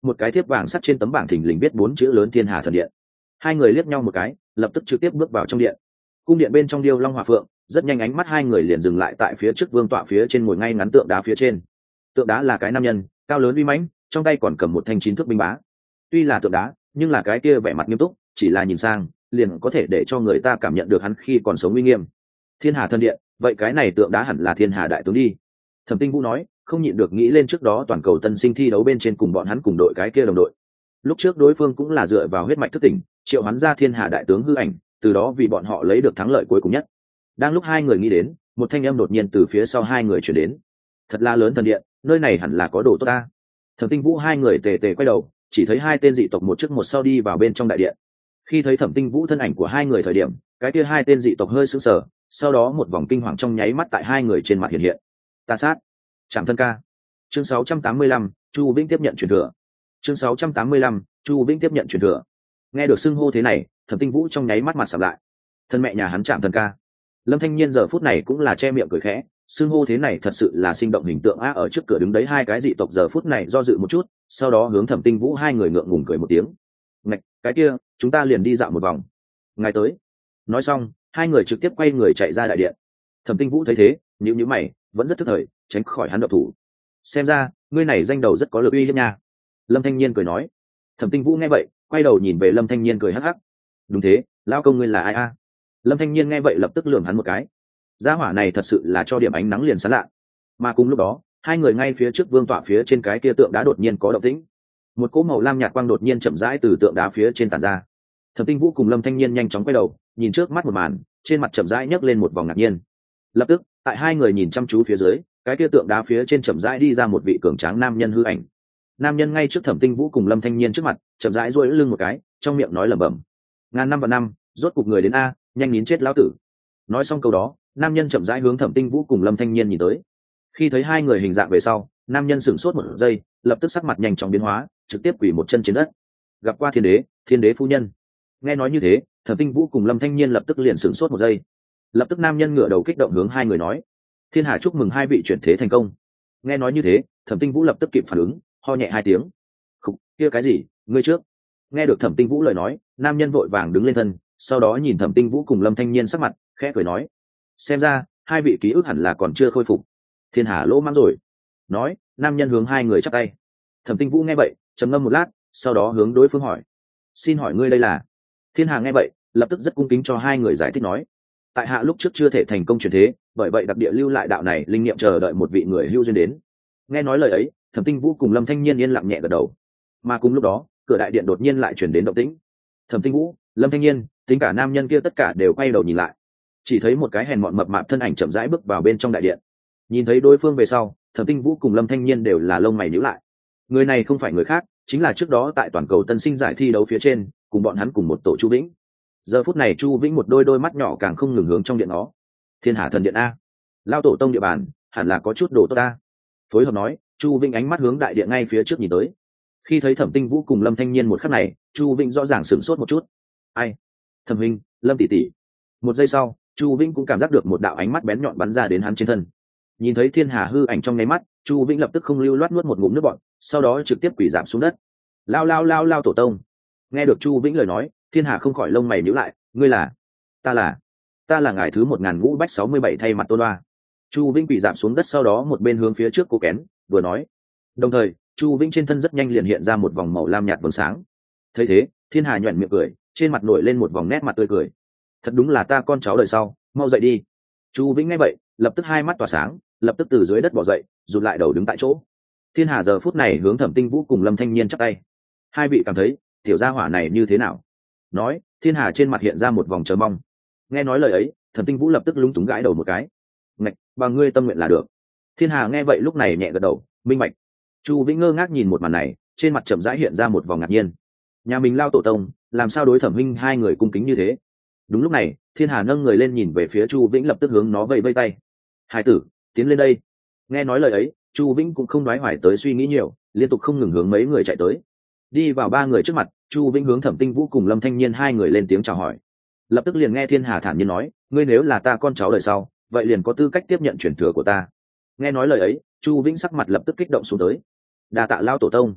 một cái thiếp vàng sắt trên tấm bảng thình lình viết bốn chữ lớn Thiên Hà Thần Điện. Hai người liếc nhau một cái, lập tức trực tiếp bước vào trong điện. Cung điện bên trong điêu long hỏa phượng, rất nhanh ánh mắt hai người liền dừng lại tại phía trước vương tọa phía trên ngồi ngay ngắn tượng đá phía trên. Tượng đá là cái nam nhân, cao lớn uy mãnh, trong tay còn cầm một thanh chín thước binh bá. Tuy là tượng đá, nhưng là cái kia vẻ mặt nghiêm túc, chỉ là nhìn sang, liền có thể để cho người ta cảm nhận được hắn khi còn sống uy nghiêm. Thiên Hà Thần Điện, vậy cái này tượng đá hẳn là Thiên Hà đại tướng đi. Thẩm Tinh Vũ nói, không nhịn được nghĩ lên trước đó toàn cầu tân sinh thi đấu bên trên cùng bọn hắn cùng đội cái kia đồng đội. Lúc trước đối phương cũng là dựa vào huyết mạch thức tỉnh, triệu hắn ra Thiên Hà đại tướng hư ảnh, từ đó vì bọn họ lấy được thắng lợi cuối cùng nhất. Đang lúc hai người nghĩ đến, một thanh âm đột nhiên từ phía sau hai người chuyển đến. Thật là lớn thần điện, nơi này hẳn là có đồ tốt ta. Thẩm Tinh Vũ hai người tề tề quay đầu, chỉ thấy hai tên dị tộc một trước một sau đi vào bên trong đại điện. Khi thấy Thẩm Tinh Vũ thân ảnh của hai người thời điểm, cái kia hai tên dị tộc hơi sững sờ, sau đó một vòng kinh hoàng trong nháy mắt tại hai người trên mặt hiện hiện. Ta sát, Trảm Thân Ca. Chương sáu trăm tám mươi lăm, Chu Vĩnh tiếp nhận truyền thừa. Chương sáu trăm tám mươi lăm, Chu Vĩnh tiếp nhận truyền thừa. Nghe được xưng hô thế này, Thẩm Tinh Vũ trong nháy mắt mặt sầm lại. Thân mẹ nhà hắn Trảm Thân Ca. Lâm Thanh Nhiên giờ phút này cũng là che miệng cười khẽ, xưng hô thế này thật sự là sinh động hình tượng á. Ở trước cửa đứng đấy hai cái dị tộc giờ phút này do dự một chút, sau đó hướng Thẩm Tinh Vũ hai người ngượng ngùng cười một tiếng. Ngạch, cái kia, chúng ta liền đi dạo một vòng. Ngài tới. Nói xong, hai người trực tiếp quay người chạy ra đại điện. Thẩm Tinh Vũ thấy thế, nhíu nhíu mày, vẫn rất thức thời, tránh khỏi hắn động thủ. Xem ra, ngươi này danh đầu rất có lực uy hiếp nha. Lâm Thanh Nhiên cười nói. Thẩm Tinh Vũ nghe vậy, quay đầu nhìn về Lâm Thanh Nhiên cười hắc hắc. Đúng thế, lão công ngươi là ai a? Lâm Thanh Nhiên nghe vậy lập tức lườm hắn một cái. Gia hỏa này thật sự là cho điểm ánh nắng liền sáng lạ. Mà cùng lúc đó, hai người ngay phía trước vương tọa phía trên cái kia tượng đá đột nhiên có động tĩnh. Một cỗ màu lam nhạt quang đột nhiên chậm rãi từ tượng đá phía trên tản ra. Thẩm Tinh Vũ cùng Lâm Thanh Nhiên nhanh chóng quay đầu, nhìn trước mắt một màn, trên mặt chậm rãi nhấc lên một vòng ngạc nhiên. Lập tức, tại hai người nhìn chăm chú phía dưới, cái kia tượng đá phía trên chậm rãi đi ra một vị cường tráng nam nhân hư ảnh. Nam nhân ngay trước Thẩm Tinh Vũ cùng Lâm Thanh Nhiên trước mặt, chậm rãi duỗi lưng một cái, trong miệng nói lẩm bẩm: ngàn năm và năm, rốt cục người đến a, nhanh nín chết lão tử. Nói xong câu đó, nam nhân chậm rãi hướng Thẩm Tinh Vũ cùng Lâm Thanh Nhiên nhìn tới. Khi thấy hai người hình dạng về sau, nam nhân sửng sốt một giây, lập tức sắc mặt nhanh chóng biến hóa, trực tiếp quỳ một chân trên đất. Gặp qua thiên đế, thiên đế phu nhân. Nghe nói như thế, Thẩm Tinh Vũ cùng Lâm Thanh Nhiên lập tức liền sửng sốt một giây. Lập tức nam nhân ngửa đầu kích động hướng hai người nói: Thiên Hà chúc mừng hai vị chuyển thế thành công. Nghe nói như thế, Thẩm Tinh Vũ lập tức kịp phản ứng, ho nhẹ hai tiếng. Khục, kia cái gì, ngươi trước. Nghe được Thẩm Tinh Vũ lời nói, nam nhân vội vàng đứng lên thân, sau đó nhìn Thẩm Tinh Vũ cùng Lâm Thanh Nhiên sắc mặt, khẽ cười nói: xem ra hai vị ký ức hẳn là còn chưa khôi phục. Thiên Hà lỗ mãng rồi. Nói, nam nhân hướng hai người chắp tay. Thẩm Tinh Vũ nghe vậy, trầm ngâm một lát, sau đó hướng đối phương hỏi: xin hỏi ngươi đây là? Thiên Hà nghe vậy, lập tức rất cung kính cho hai người giải thích nói: tại hạ lúc trước chưa thể thành công chuyển thế, bởi vậy đặc địa lưu lại đạo này linh nghiệm chờ đợi một vị người hữu duyên đến. Nghe nói lời ấy, Thẩm Tinh Vũ cùng Lâm Thanh Nhiên yên lặng nhẹ gật đầu. Mà cùng lúc đó, cửa đại điện đột nhiên lại chuyển đến động tĩnh. Thẩm Tinh Vũ, Lâm Thanh Nhiên, tính cả nam nhân kia tất cả đều quay đầu nhìn lại. Chỉ thấy một cái hèn mọn mập mạp thân ảnh chậm rãi bước vào bên trong đại điện. Nhìn thấy đối phương về sau, Thẩm Tinh Vũ cùng Lâm Thanh Nhiên đều là lông mày nhíu lại. Người này không phải người khác, chính là trước đó tại toàn cầu tân sinh giải thi đấu phía trên, cùng bọn hắn cùng một tổ Chu Vĩnh. Giờ phút này Chu Vĩnh một đôi đôi mắt nhỏ càng không ngừng hướng trong điện nó. Thiên Hà Thần Điện a, lao tổ tông địa bàn, hẳn là có chút đồ tốt ta. Phối hợp nói, Chu Vĩnh ánh mắt hướng đại điện ngay phía trước nhìn tới. Khi thấy Thẩm Tinh Vũ cùng Lâm Thanh Nhiên một khắc này, Chu Vĩnh rõ ràng sửng sốt một chút. Ai? Thẩm huynh, Lâm tỷ tỷ. Một giây sau, Chu Vĩnh cũng cảm giác được một đạo ánh mắt bén nhọn bắn ra đến hắn trên thân. Nhìn thấy Thiên Hà hư ảnh trong nháy mắt, Chu Vĩnh lập tức không lưu loát nuốt một ngụm nước bọt, sau đó trực tiếp quỳ rạp xuống đất. Lao lao lao lao tổ tông. Nghe được Chu Vĩnh lời nói, Thiên Hà không khỏi lông mày nhíu lại, ngươi là? Ta là, ta là ngài thứ một ngàn ngũ bách sáu mươi bảy thay mặt Tôn Loa. Chu Vĩnh quỳ rạp xuống đất, sau đó một bên hướng phía trước cố kén, vừa nói. Đồng thời, Chu Vĩnh trên thân rất nhanh liền hiện ra một vòng màu lam nhạt vầng sáng. Thấy thế, Thiên Hà nhoẻn miệng cười, trên mặt nổi lên một vòng nét mặt tươi cười. Thật đúng là ta con cháu đời sau, mau dậy đi. Chu Vĩnh nghe vậy, lập tức hai mắt tỏa sáng, lập tức từ dưới đất bò dậy, rụt lại đầu đứng tại chỗ. Thiên Hà giờ phút này hướng Thẩm Tinh Vũ cùng Lâm Thanh Nhiên chắp tay. Hai vị cảm thấy, tiểu gia hỏa này như thế nào? Nói, Thiên Hà trên mặt hiện ra một vòng chờ mong. Nghe nói lời ấy, Thẩm Tinh Vũ lập tức lúng túng gãi đầu một cái. Ngạch, bằng ngươi tâm nguyện là được. Thiên Hà nghe vậy lúc này nhẹ gật đầu, minh bạch. Chu Vĩnh ngơ ngác nhìn một màn này, trên mặt chậm rãi hiện ra một vòng ngạc nhiên. Nhà mình lao tổ tông, làm sao đối Thẩm huynh hai người cung kính như thế? Đúng lúc này, Thiên Hà nâng người lên nhìn về phía Chu Vĩnh, lập tức hướng nó vẫy vẫy tay. Hai tử, tiến lên đây. Nghe nói lời ấy, Chu Vĩnh cũng không đoái hoài tới suy nghĩ nhiều, liên tục không ngừng hướng mấy người chạy tới. Đi vào ba người trước mặt, Chu Vĩnh hướng Thẩm Tinh Vũ cùng Lâm Thanh Nhiên hai người lên tiếng chào hỏi. Lập tức liền nghe Thiên Hà thản nhiên nói, ngươi nếu là ta con cháu đời sau, vậy liền có tư cách tiếp nhận truyền thừa của ta. Nghe nói lời ấy, Chu Vĩnh sắc mặt lập tức kích động xuống tới. Đa tạ lao tổ tông.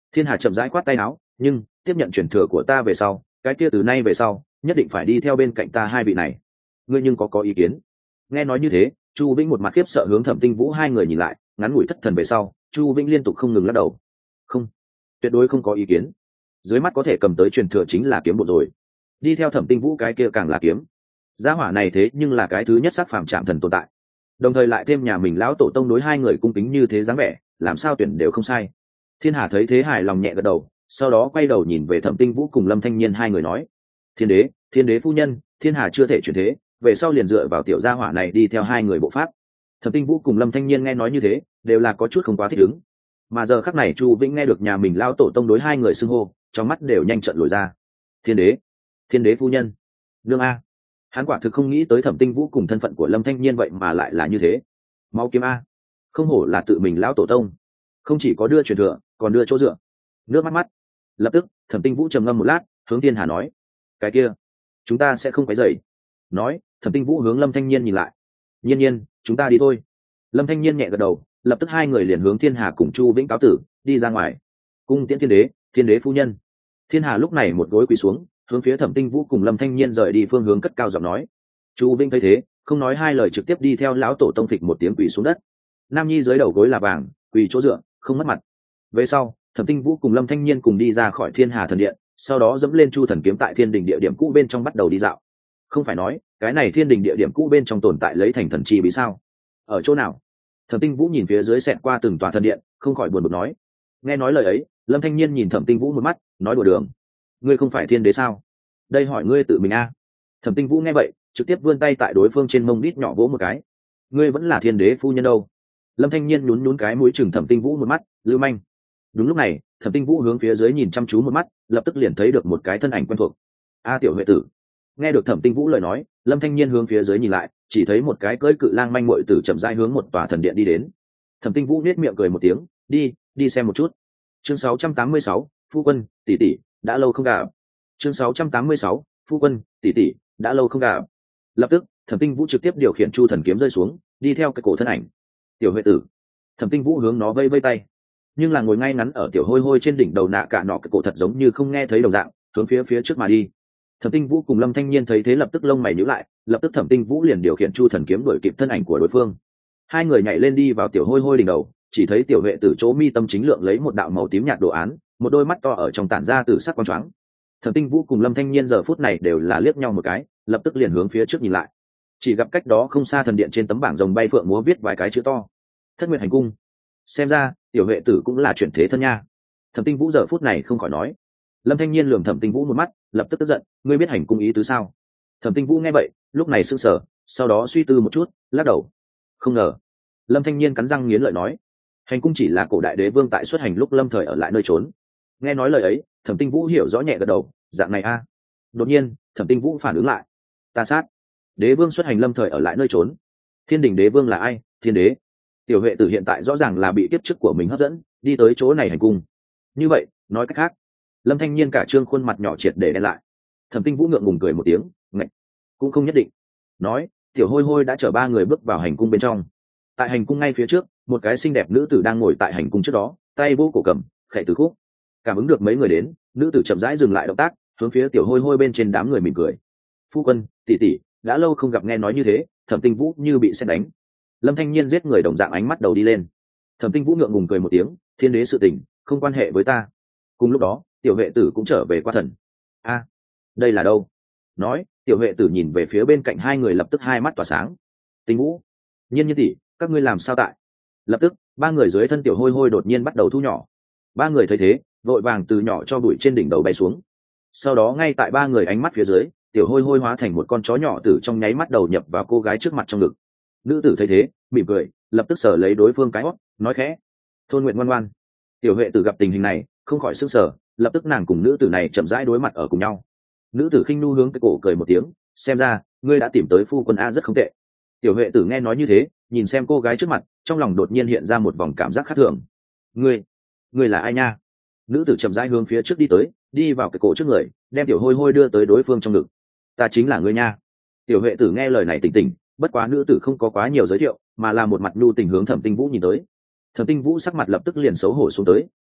Thiên Hà chậm rãi khoát tay áo, nhưng tiếp nhận truyền thừa của ta về sau, cái kia từ nay về sau nhất định phải đi theo bên cạnh ta hai vị này. Ngươi nhưng có có ý kiến? Nghe nói như thế, Chu Vĩnh một mặt khiếp sợ hướng Thẩm Tinh Vũ hai người nhìn lại, ngắn ngủi thất thần về sau, Chu Vĩnh liên tục không ngừng lắc đầu. Không, tuyệt đối không có ý kiến. Dưới mắt có thể cầm tới truyền thừa chính là kiếm bộ rồi, đi theo Thẩm Tinh Vũ cái kia càng là kiếm. Gia hỏa này thế nhưng là cái thứ nhất sắc phàm chạm thần tồn tại, đồng thời lại thêm nhà mình lão tổ tông đối hai người cung kính như thế dáng vẻ, làm sao tuyển đều không sai. Thiên Hà thấy thế hài lòng nhẹ gật đầu, sau đó quay đầu nhìn về Thẩm Tinh Vũ cùng Lâm Thanh Nhiên hai người nói: Thiên đế, Thiên đế phu nhân, Thiên Hà chưa thể chuyển thế, về sau liền dựa vào tiểu gia hỏa này đi theo hai người bộ pháp. Thẩm Tinh Vũ cùng Lâm Thanh Nhiên nghe nói như thế, đều là có chút không quá thích ứng. Mà giờ khắc này Chu Vĩnh nghe được nhà mình lão tổ tông đối hai người xưng hô, trong mắt đều nhanh trợn lồi ra. Thiên đế, Thiên đế phu nhân, nương a. Hắn quả thực không nghĩ tới Thẩm Tinh Vũ cùng thân phận của Lâm Thanh Nhiên vậy mà lại là như thế. Máu kiếm a, không hổ là tự mình lão tổ tông, không chỉ có đưa truyền thừa, còn đưa chỗ dựa. Nước mắt mắt. Lập tức, Thẩm Tinh Vũ trầm ngâm một lát, hướng Thiên Hà nói: cái kia, chúng ta sẽ không quấy rầy. Nói, Thẩm Tinh Vũ hướng Lâm Thanh Nhiên nhìn lại: Nhiên Nhiên, chúng ta đi thôi. Lâm Thanh Nhiên nhẹ gật đầu, lập tức hai người liền hướng Thiên Hà cùng Chu Vĩnh cáo tử, đi ra ngoài. Cung tiễn Thiên đế, Thiên đế phu nhân. Thiên Hà lúc này một gối quỳ xuống, hướng phía Thẩm Tinh Vũ cùng Lâm Thanh Nhiên rời đi phương hướng cất cao giọng nói. Chu Vĩnh thấy thế, không nói hai lời trực tiếp đi theo lão tổ tông phịch một tiếng quỳ xuống đất. Nam nhi dưới đầu gối là vàng, quỳ chỗ dựa, không mất mặt. Về sau, Thẩm Tinh Vũ cùng Lâm Thanh Nhiên cùng đi ra khỏi Thiên Hà thần điện, sau đó dẫm lên Chu thần kiếm tại Thiên đình địa điểm cũ bên trong bắt đầu đi dạo. Không phải nói, cái này Thiên đình địa điểm cũ bên trong tồn tại lấy thành thần chi bí sao? Ở chỗ nào? Thẩm Tinh Vũ nhìn phía dưới xẹt qua từng tòa thần điện, không khỏi buồn bực nói. Nghe nói lời ấy, Lâm Thanh Nhiên nhìn Thẩm Tinh Vũ một mắt, nói đùa đường: ngươi không phải thiên đế sao? Đây hỏi ngươi tự mình a. À. Thẩm Tinh Vũ nghe vậy, trực tiếp vươn tay tại đối phương trên mông đít nhỏ vỗ một cái. Ngươi vẫn là thiên đế phu nhân đâu? Lâm Thanh Nhiên nhún nhún cái mũi chừng Thẩm Tinh Vũ một mắt, lưu manh. Đúng lúc này, Thẩm Tinh Vũ hướng phía dưới nhìn chăm chú một mắt, lập tức liền thấy được một cái thân ảnh quen thuộc. A tiểu huệ tử. Nghe được Thẩm Tinh Vũ lời nói, Lâm Thanh Nhiên hướng phía dưới nhìn lại, chỉ thấy một cái cưỡi cự lang manh muội tử chậm rãi hướng một tòa thần điện đi đến. Thẩm Tinh Vũ nhếch miệng cười một tiếng, đi, đi xem một chút. Chương sáu trăm tám mươi sáu, phu quân, tỷ tỷ, đã lâu không gặp. Chương sáu trăm tám mươi sáu, phu quân, tỷ tỷ, đã lâu không gặp. Lập tức, Thẩm Tinh Vũ trực tiếp điều khiển Chu thần kiếm rơi xuống, đi theo cái cổ thân ảnh. Tiểu huệ tử. Thẩm Tinh Vũ hướng nó vây vây tay, nhưng là ngồi ngay ngắn ở tiểu hôi hôi trên đỉnh đầu nạ cả nọ cái cổ thật giống như không nghe thấy đồng dạng, hướng phía phía trước mà đi. Thẩm Tinh Vũ cùng Lâm Thanh Nhiên thấy thế lập tức lông mày nhíu lại, lập tức Thẩm Tinh Vũ liền điều khiển Chu thần kiếm đuổi kịp thân ảnh của đối phương. Hai người nhảy lên đi vào tiểu hôi hôi đỉnh đầu, chỉ thấy tiểu huệ tử chỗ mi tâm chính lượng lấy một đạo màu tím nhạt đồ án, một đôi mắt to ở trong tản ra từ sắc quang choáng. Thẩm Tinh Vũ cùng Lâm Thanh Nhiên giờ phút này đều là liếc nhau một cái, lập tức liền hướng phía trước nhìn lại. Chỉ gặp cách đó không xa thần điện trên tấm bảng rồng bay phượng múa viết vài cái chữ to: Thất Nguyệt hành cung. Xem ra, tiểu huệ tử cũng là chuyển thế thân nha. Thẩm Tinh Vũ giờ phút này không khỏi nói. Lâm Thanh Nhiên lườm Thẩm Tinh Vũ một mắt, lập tức tức giận: ngươi biết hành cung ý tứ sao? Thẩm Tinh Vũ nghe vậy, lúc này sững sờ, sau đó suy tư một chút, lắc đầu. Không ngờ. Lâm Thanh Nhiên cắn răng nghiến lợi nói. Hành cung chỉ là cổ đại đế vương tại xuất hành lúc lâm thời ở lại nơi trốn. Nghe nói lời ấy, Thẩm Tinh Vũ hiểu rõ nhẹ gật đầu, dạng này a. Đột nhiên, Thẩm Tinh Vũ phản ứng lại. Ta sát. Đế vương xuất hành lâm thời ở lại nơi trốn. Thiên đình đế vương là ai? Thiên đế. Tiểu huệ tử hiện tại rõ ràng là bị kiếp trước của mình hấp dẫn, đi tới chỗ này hành cung. Như vậy, nói cách khác, Lâm Thanh Nhiên cả trương khuôn mặt nhỏ triệt để đen lại. Thẩm Tinh Vũ ngượng ngùng cười một tiếng, ngạch, cũng không nhất định. Nói, tiểu hôi hôi đã chở ba người bước vào hành cung bên trong. Tại hành cung ngay phía trước, một cái xinh đẹp nữ tử đang ngồi tại hành cung trước đó, tay vô cổ cầm, khẽ từ khúc. Cảm ứng được mấy người đến, nữ tử chậm rãi dừng lại động tác, hướng phía tiểu hôi hôi bên trên đám người mỉm cười. Phu quân, tỷ tỷ, đã lâu không gặp. Nghe nói như thế, Thẩm Tinh Vũ như bị sét đánh. Lâm Thanh Nhiên giết người đồng dạng ánh mắt đầu đi lên. Thẩm Tinh Vũ ngượng ngùng cười một tiếng, thiên đế sự tình không quan hệ với ta. Cùng lúc đó, tiểu huệ tử cũng trở về qua thần. A, đây là đâu? Nói, tiểu huệ tử nhìn về phía bên cạnh hai người, lập tức hai mắt tỏa sáng. Tinh Vũ, Nhiên Nhiên tỷ, các ngươi làm sao tại? Lập tức, ba người dưới thân tiểu hôi hôi đột nhiên bắt đầu thu nhỏ. Ba người thấy thế, vội vàng từ nhỏ cho bụi trên đỉnh đầu bay xuống. Sau đó ngay tại ba người ánh mắt phía dưới, tiểu hôi hôi hóa thành một con chó nhỏ tử trong nháy mắt đầu nhập vào cô gái trước mặt trong ngực. Nữ tử thấy thế, mỉm cười, lập tức sờ lấy đối phương cái hót, nói khẽ: Thôn Nguyện ngoan ngoan. Tiểu huệ tử gặp tình hình này, không khỏi sững sờ, lập tức nàng cùng nữ tử này chậm rãi đối mặt ở cùng nhau. Nữ tử khinh nu hướng cái cổ cười một tiếng, xem ra ngươi đã tìm tới phu quân a, rất không tệ. Tiểu huệ tử nghe nói như thế, nhìn xem cô gái trước mặt, trong lòng đột nhiên hiện ra một vòng cảm giác khác thường. Ngươi, ngươi là ai nha? Nữ tử chậm rãi hướng phía trước đi tới, đi vào cái cổ trước người, đem tiểu hôi hôi đưa tới đối phương trong ngực. Ta chính là ngươi nha. Tiểu huệ tử nghe lời này tỉnh tỉnh, bất quá nữ tử không có quá nhiều giới thiệu, mà là một mặt nhu tình hướng Thẩm Tinh Vũ nhìn tới. Thẩm Tinh Vũ sắc mặt lập tức liền xấu hổ xuống tới,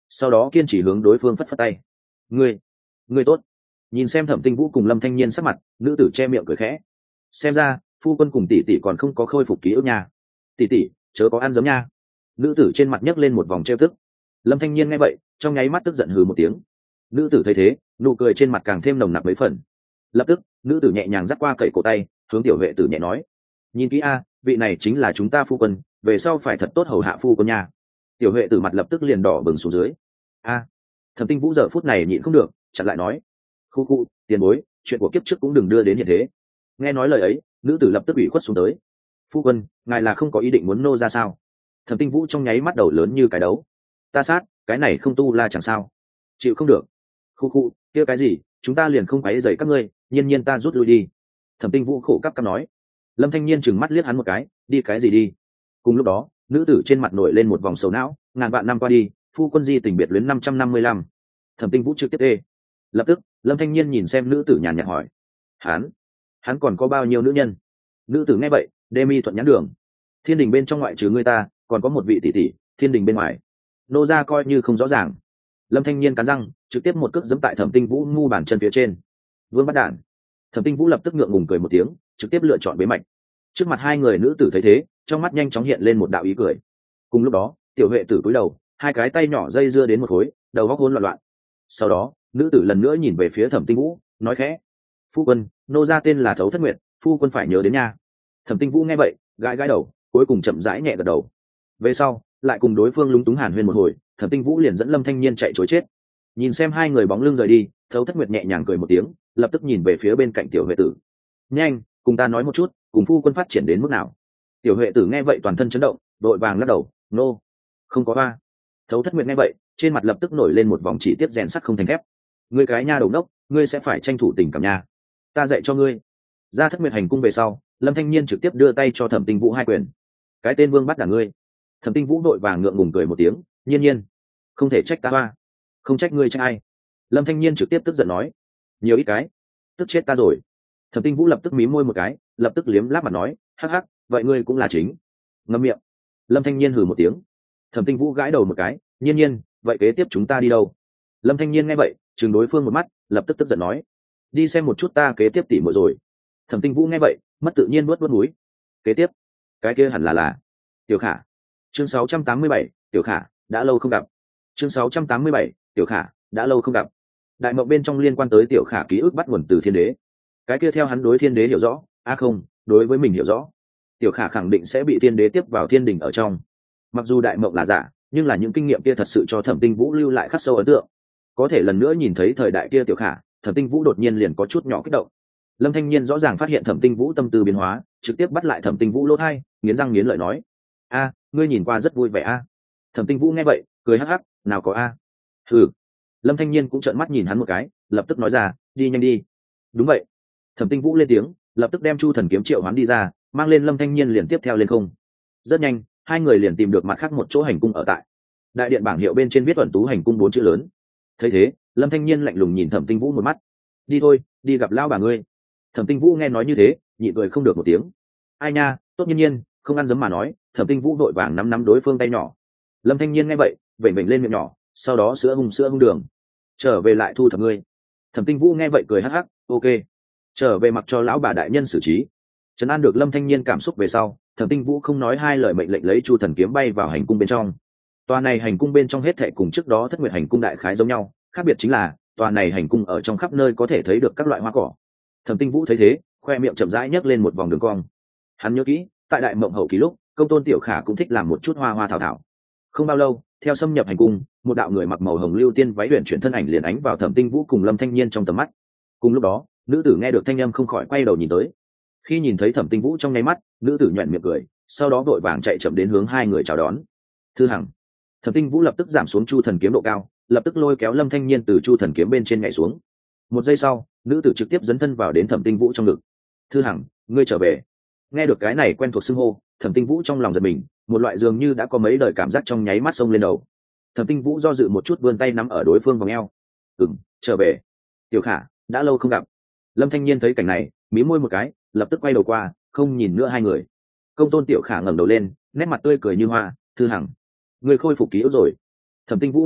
sau đó kiên trì hướng đối phương phất phất tay. Ngươi, ngươi tốt. Nhìn xem Thẩm Tinh Vũ cùng Lâm Thanh Nhiên sắc mặt, nữ tử che miệng cười khẽ. Xem ra phu quân cùng tỷ tỷ còn không có khôi phục ký ức nha. Tỷ tỷ chớ có ăn giấm nha. Nữ tử trên mặt nhấc lên một vòng trêu tức. Lâm Thanh Nhiên nghe vậy trong nháy mắt tức giận hừ một tiếng. Nữ tử thấy thế nụ cười trên mặt càng thêm nồng nặc mấy phần. Lập tức nữ tử nhẹ nhàng dắt qua cậy cổ tay hướng tiểu vệ tử nhẹ nói, nhìn kỹ a, vị này chính là chúng ta phu quân, về sau phải thật tốt hầu hạ phu quân nha. Tiểu vệ tử mặt lập tức liền đỏ bừng xuống dưới. A. Thẩm Tinh Vũ giờ phút này nhịn không được chặn lại nói, khu khu, tiền bối, chuyện của kiếp trước cũng đừng đưa đến hiện thế. Nghe nói lời ấy nữ tử lập tức ủy khuất xuống tới. Phu quân, ngài là không có ý định muốn nô ra sao? Thẩm Tinh Vũ trong nháy mắt đầu lớn như cái đấu. Ta sát, cái này không tu la chẳng sao, chịu không được. Khu khu, kia cái gì, chúng ta liền không quấy rầy các ngươi, nhiên nhiên ta rút lui đi. Thẩm Tinh Vũ khổ cắp cắp nói. Lâm Thanh Nhiên trừng mắt liếc hắn một cái, đi cái gì đi? Cùng lúc đó nữ tử trên mặt nổi lên một vòng sầu não, ngàn vạn năm qua đi phu quân di tình biệt luyến năm trăm năm mươi lăm. Thẩm Tinh Vũ trực tiếp ê. Lập tức Lâm Thanh Nhiên nhìn xem nữ tử nhàn nhạt hỏi, hắn hắn còn có bao nhiêu nữ nhân? Nữ tử nghe vậy đê mi thuận nhãn đường, thiên đình bên trong ngoại trừ ngươi ta còn có một vị tỷ tỷ, thiên đình bên ngoài nô gia coi như không rõ ràng. Lâm Thanh Nhiên cắn răng trực tiếp một cước giẫm tại Thẩm Tinh Vũ ngu bàn chân phía trên. Vương bắt đản. Thẩm Tinh Vũ lập tức ngượng ngùng cười một tiếng, trực tiếp lựa chọn bế mạch. Trước mặt hai người nữ tử thấy thế trong mắt nhanh chóng hiện lên một đạo ý cười. Cùng lúc đó tiểu huệ tử cúi đầu, hai cái tay nhỏ dây dưa đến một khối, đầu góc hỗn loạn loạn. Sau đó nữ tử lần nữa nhìn về phía Thẩm Tinh Vũ nói khẽ, phu quân, nô gia tên là Thấu Thất Nguyệt, phu quân phải nhớ đến nha. Thẩm Tinh Vũ nghe vậy gãi gãi đầu, cuối cùng chậm rãi nhẹ gật đầu. Về sau lại cùng đối phương lúng túng hàn huyên một hồi, Thẩm Tinh Vũ liền dẫn Lâm Thanh Nhiên chạy trối chết. Nhìn xem hai người bóng lưng rời đi, Thấu Thất Nguyệt nhẹ nhàng cười một tiếng, lập tức nhìn về phía bên cạnh tiểu huệ tử. Nhanh, cùng ta nói một chút, cùng phu quân phát triển đến mức nào? Tiểu huệ tử nghe vậy toàn thân chấn động, đội vàng lắc đầu, nô, không có ba. Thấu Thất Nguyệt nghe vậy trên mặt lập tức nổi lên một vòng chỉ tiếp rèn sắt không thành thép. Ngươi cái nha đầu đốc, ngươi sẽ phải tranh thủ tình cảm nha, ta dạy cho ngươi. Ra Thất Nguyệt hành cung về sau, Lâm Thanh Nhiên trực tiếp đưa tay cho Thẩm Tinh Vũ hai quyền. Cái tên vương bắt đả ngươi. Thẩm Tinh Vũ đội vàng ngượng ngùng cười một tiếng, nhiên nhiên, không thể trách ta ba, không trách ngươi trách ai? Lâm Thanh Nhiên trực tiếp tức giận nói, nhiều ít cái, tức chết ta rồi. Thẩm Tinh Vũ lập tức mím môi một cái, lập tức liếm láp mặt nói, hắc hắc, vậy ngươi cũng là chính. Ngậm miệng. Lâm Thanh Nhiên hừ một tiếng. Thẩm Tinh Vũ gãi đầu một cái, nhiên nhiên, vậy kế tiếp chúng ta đi đâu? Lâm Thanh Nhiên nghe vậy chừng đối phương một mắt, lập tức tức giận nói, đi xem một chút ta kế tiếp tỉ muội rồi. Thẩm Tinh Vũ nghe vậy mất tự nhiên nuốt nuốt mũi. Kế tiếp cái kia hẳn là là Tiểu Khả. Chương sáu trăm tám mươi bảy, Tiểu Khả, đã lâu không gặp. Chương sáu trăm tám mươi bảy, Tiểu Khả, đã lâu không gặp. Đại mộng bên trong liên quan tới Tiểu Khả ký ức bắt nguồn từ thiên đế. Cái kia theo hắn đối thiên đế hiểu rõ, a à không, đối với mình hiểu rõ, Tiểu Khả khẳng định sẽ bị thiên đế tiếp vào thiên đình ở trong. Mặc dù đại mộng là giả, nhưng là những kinh nghiệm kia thật sự cho Thẩm Tinh Vũ lưu lại khắc sâu ấn tượng. Có thể lần nữa nhìn thấy thời đại kia Tiểu Khả, Thẩm Tinh Vũ đột nhiên liền có chút nhỏ kích động. Lâm Thanh Nhiên rõ ràng phát hiện Thẩm Tinh Vũ tâm tư biến hóa, trực tiếp bắt lại Thẩm Tinh Vũ lỗ tai, nghiến răng nghiến lợi nói, a, ngươi nhìn qua rất vui vẻ a. Thẩm Tinh Vũ nghe vậy cười hắc hắc, nào có a. Hừ. Lâm Thanh Nhiên cũng trợn mắt nhìn hắn một cái, lập tức nói ra, đi nhanh đi. Đúng vậy. Thẩm Tinh Vũ lên tiếng, lập tức đem Chu Thần kiếm triệu hoán đi ra, mang lên Lâm Thanh Nhiên liền tiếp theo lên không. Rất nhanh hai người liền tìm được mặt khác một chỗ hành cung ở tại. Đại điện bảng hiệu bên trên viết ẩn tú hành cung bốn chữ lớn. Thấy thế Lâm Thanh Nhiên lạnh lùng nhìn Thẩm Tinh Vũ một mắt, đi thôi, đi gặp lão bà ngươi. Thẩm Tinh Vũ nghe nói như thế nhịn cười không được một tiếng, ai nha, tốt nhiên nhiên, không ăn dấm mà nói. Thẩm Tinh Vũ vội vàng nắm nắm đối phương tay nhỏ. Lâm Thanh Nhiên nghe vậy vểnh vểnh lên miệng nhỏ, sau đó sữa hung sữa hung đường, trở về lại thu thập ngươi. Thẩm Tinh Vũ nghe vậy cười hắc hắc, ok, trở về mặc cho lão bà đại nhân xử trí. Trấn an được Lâm Thanh Nhiên cảm xúc về sau, Thẩm Tinh Vũ không nói hai lời mệnh lệnh lấy Chu Thần kiếm bay vào hành cung bên trong. Tòa này hành cung bên trong hết thảy cùng trước đó Thất Nguyệt hành cung đại khái giống nhau, khác biệt chính là tòa này hành cung ở trong khắp nơi có thể thấy được các loại hoa cỏ. Thẩm Tinh Vũ thấy thế khoe miệng chậm rãi nhấc lên một vòng đường cong. Hắn nhớ kỹ tại đại mộng hậu kỳ lúc công tôn Tiểu Khả cũng thích làm một chút hoa hoa thảo thảo. Không bao lâu theo xâm nhập hành cung, một đạo người mặc màu hồng lưu tiên váy luyện chuyển thân ảnh liền ánh vào Thẩm Tinh Vũ cùng Lâm Thanh Nhiên trong tầm mắt. Cùng lúc đó nữ tử nghe được thanh âm không khỏi quay đầu nhìn tới. Khi nhìn thấy Thẩm Tinh Vũ trong nháy mắt, nữ tử nhoẻn miệng cười, sau đó đội vàng chạy chậm đến hướng hai người chào đón. Thư Hằng. Thẩm Tinh Vũ lập tức giảm xuống Chu Thần kiếm độ cao, lập tức lôi kéo Lâm Thanh Nhiên từ Chu Thần kiếm bên trên nhảy xuống. Một giây sau nữ tử trực tiếp dấn thân vào đến Thẩm Tinh Vũ trong ngực. Thư Hằng, ngươi trở về. Nghe được cái này quen thuộc xưng hô, Thẩm Tinh Vũ trong lòng giật mình, một loại dường như đã có mấy đời cảm giác trong nháy mắt xông lên đầu. Thẩm Tinh Vũ do dự một chút vươn tay nắm ở đối phương vòng eo. Ừm, trở về. Tiểu Khả, đã lâu không gặp. Lâm Thanh Nhiên thấy cảnh này mí môi một cái, lập tức quay đầu qua, không nhìn nữa hai người. Công tôn Tiểu Khả ngẩng đầu lên, nét mặt tươi cười như hoa. Thư Hằng, ngươi khôi phục ký ức rồi. Thẩm Tinh Vũ nghe vậy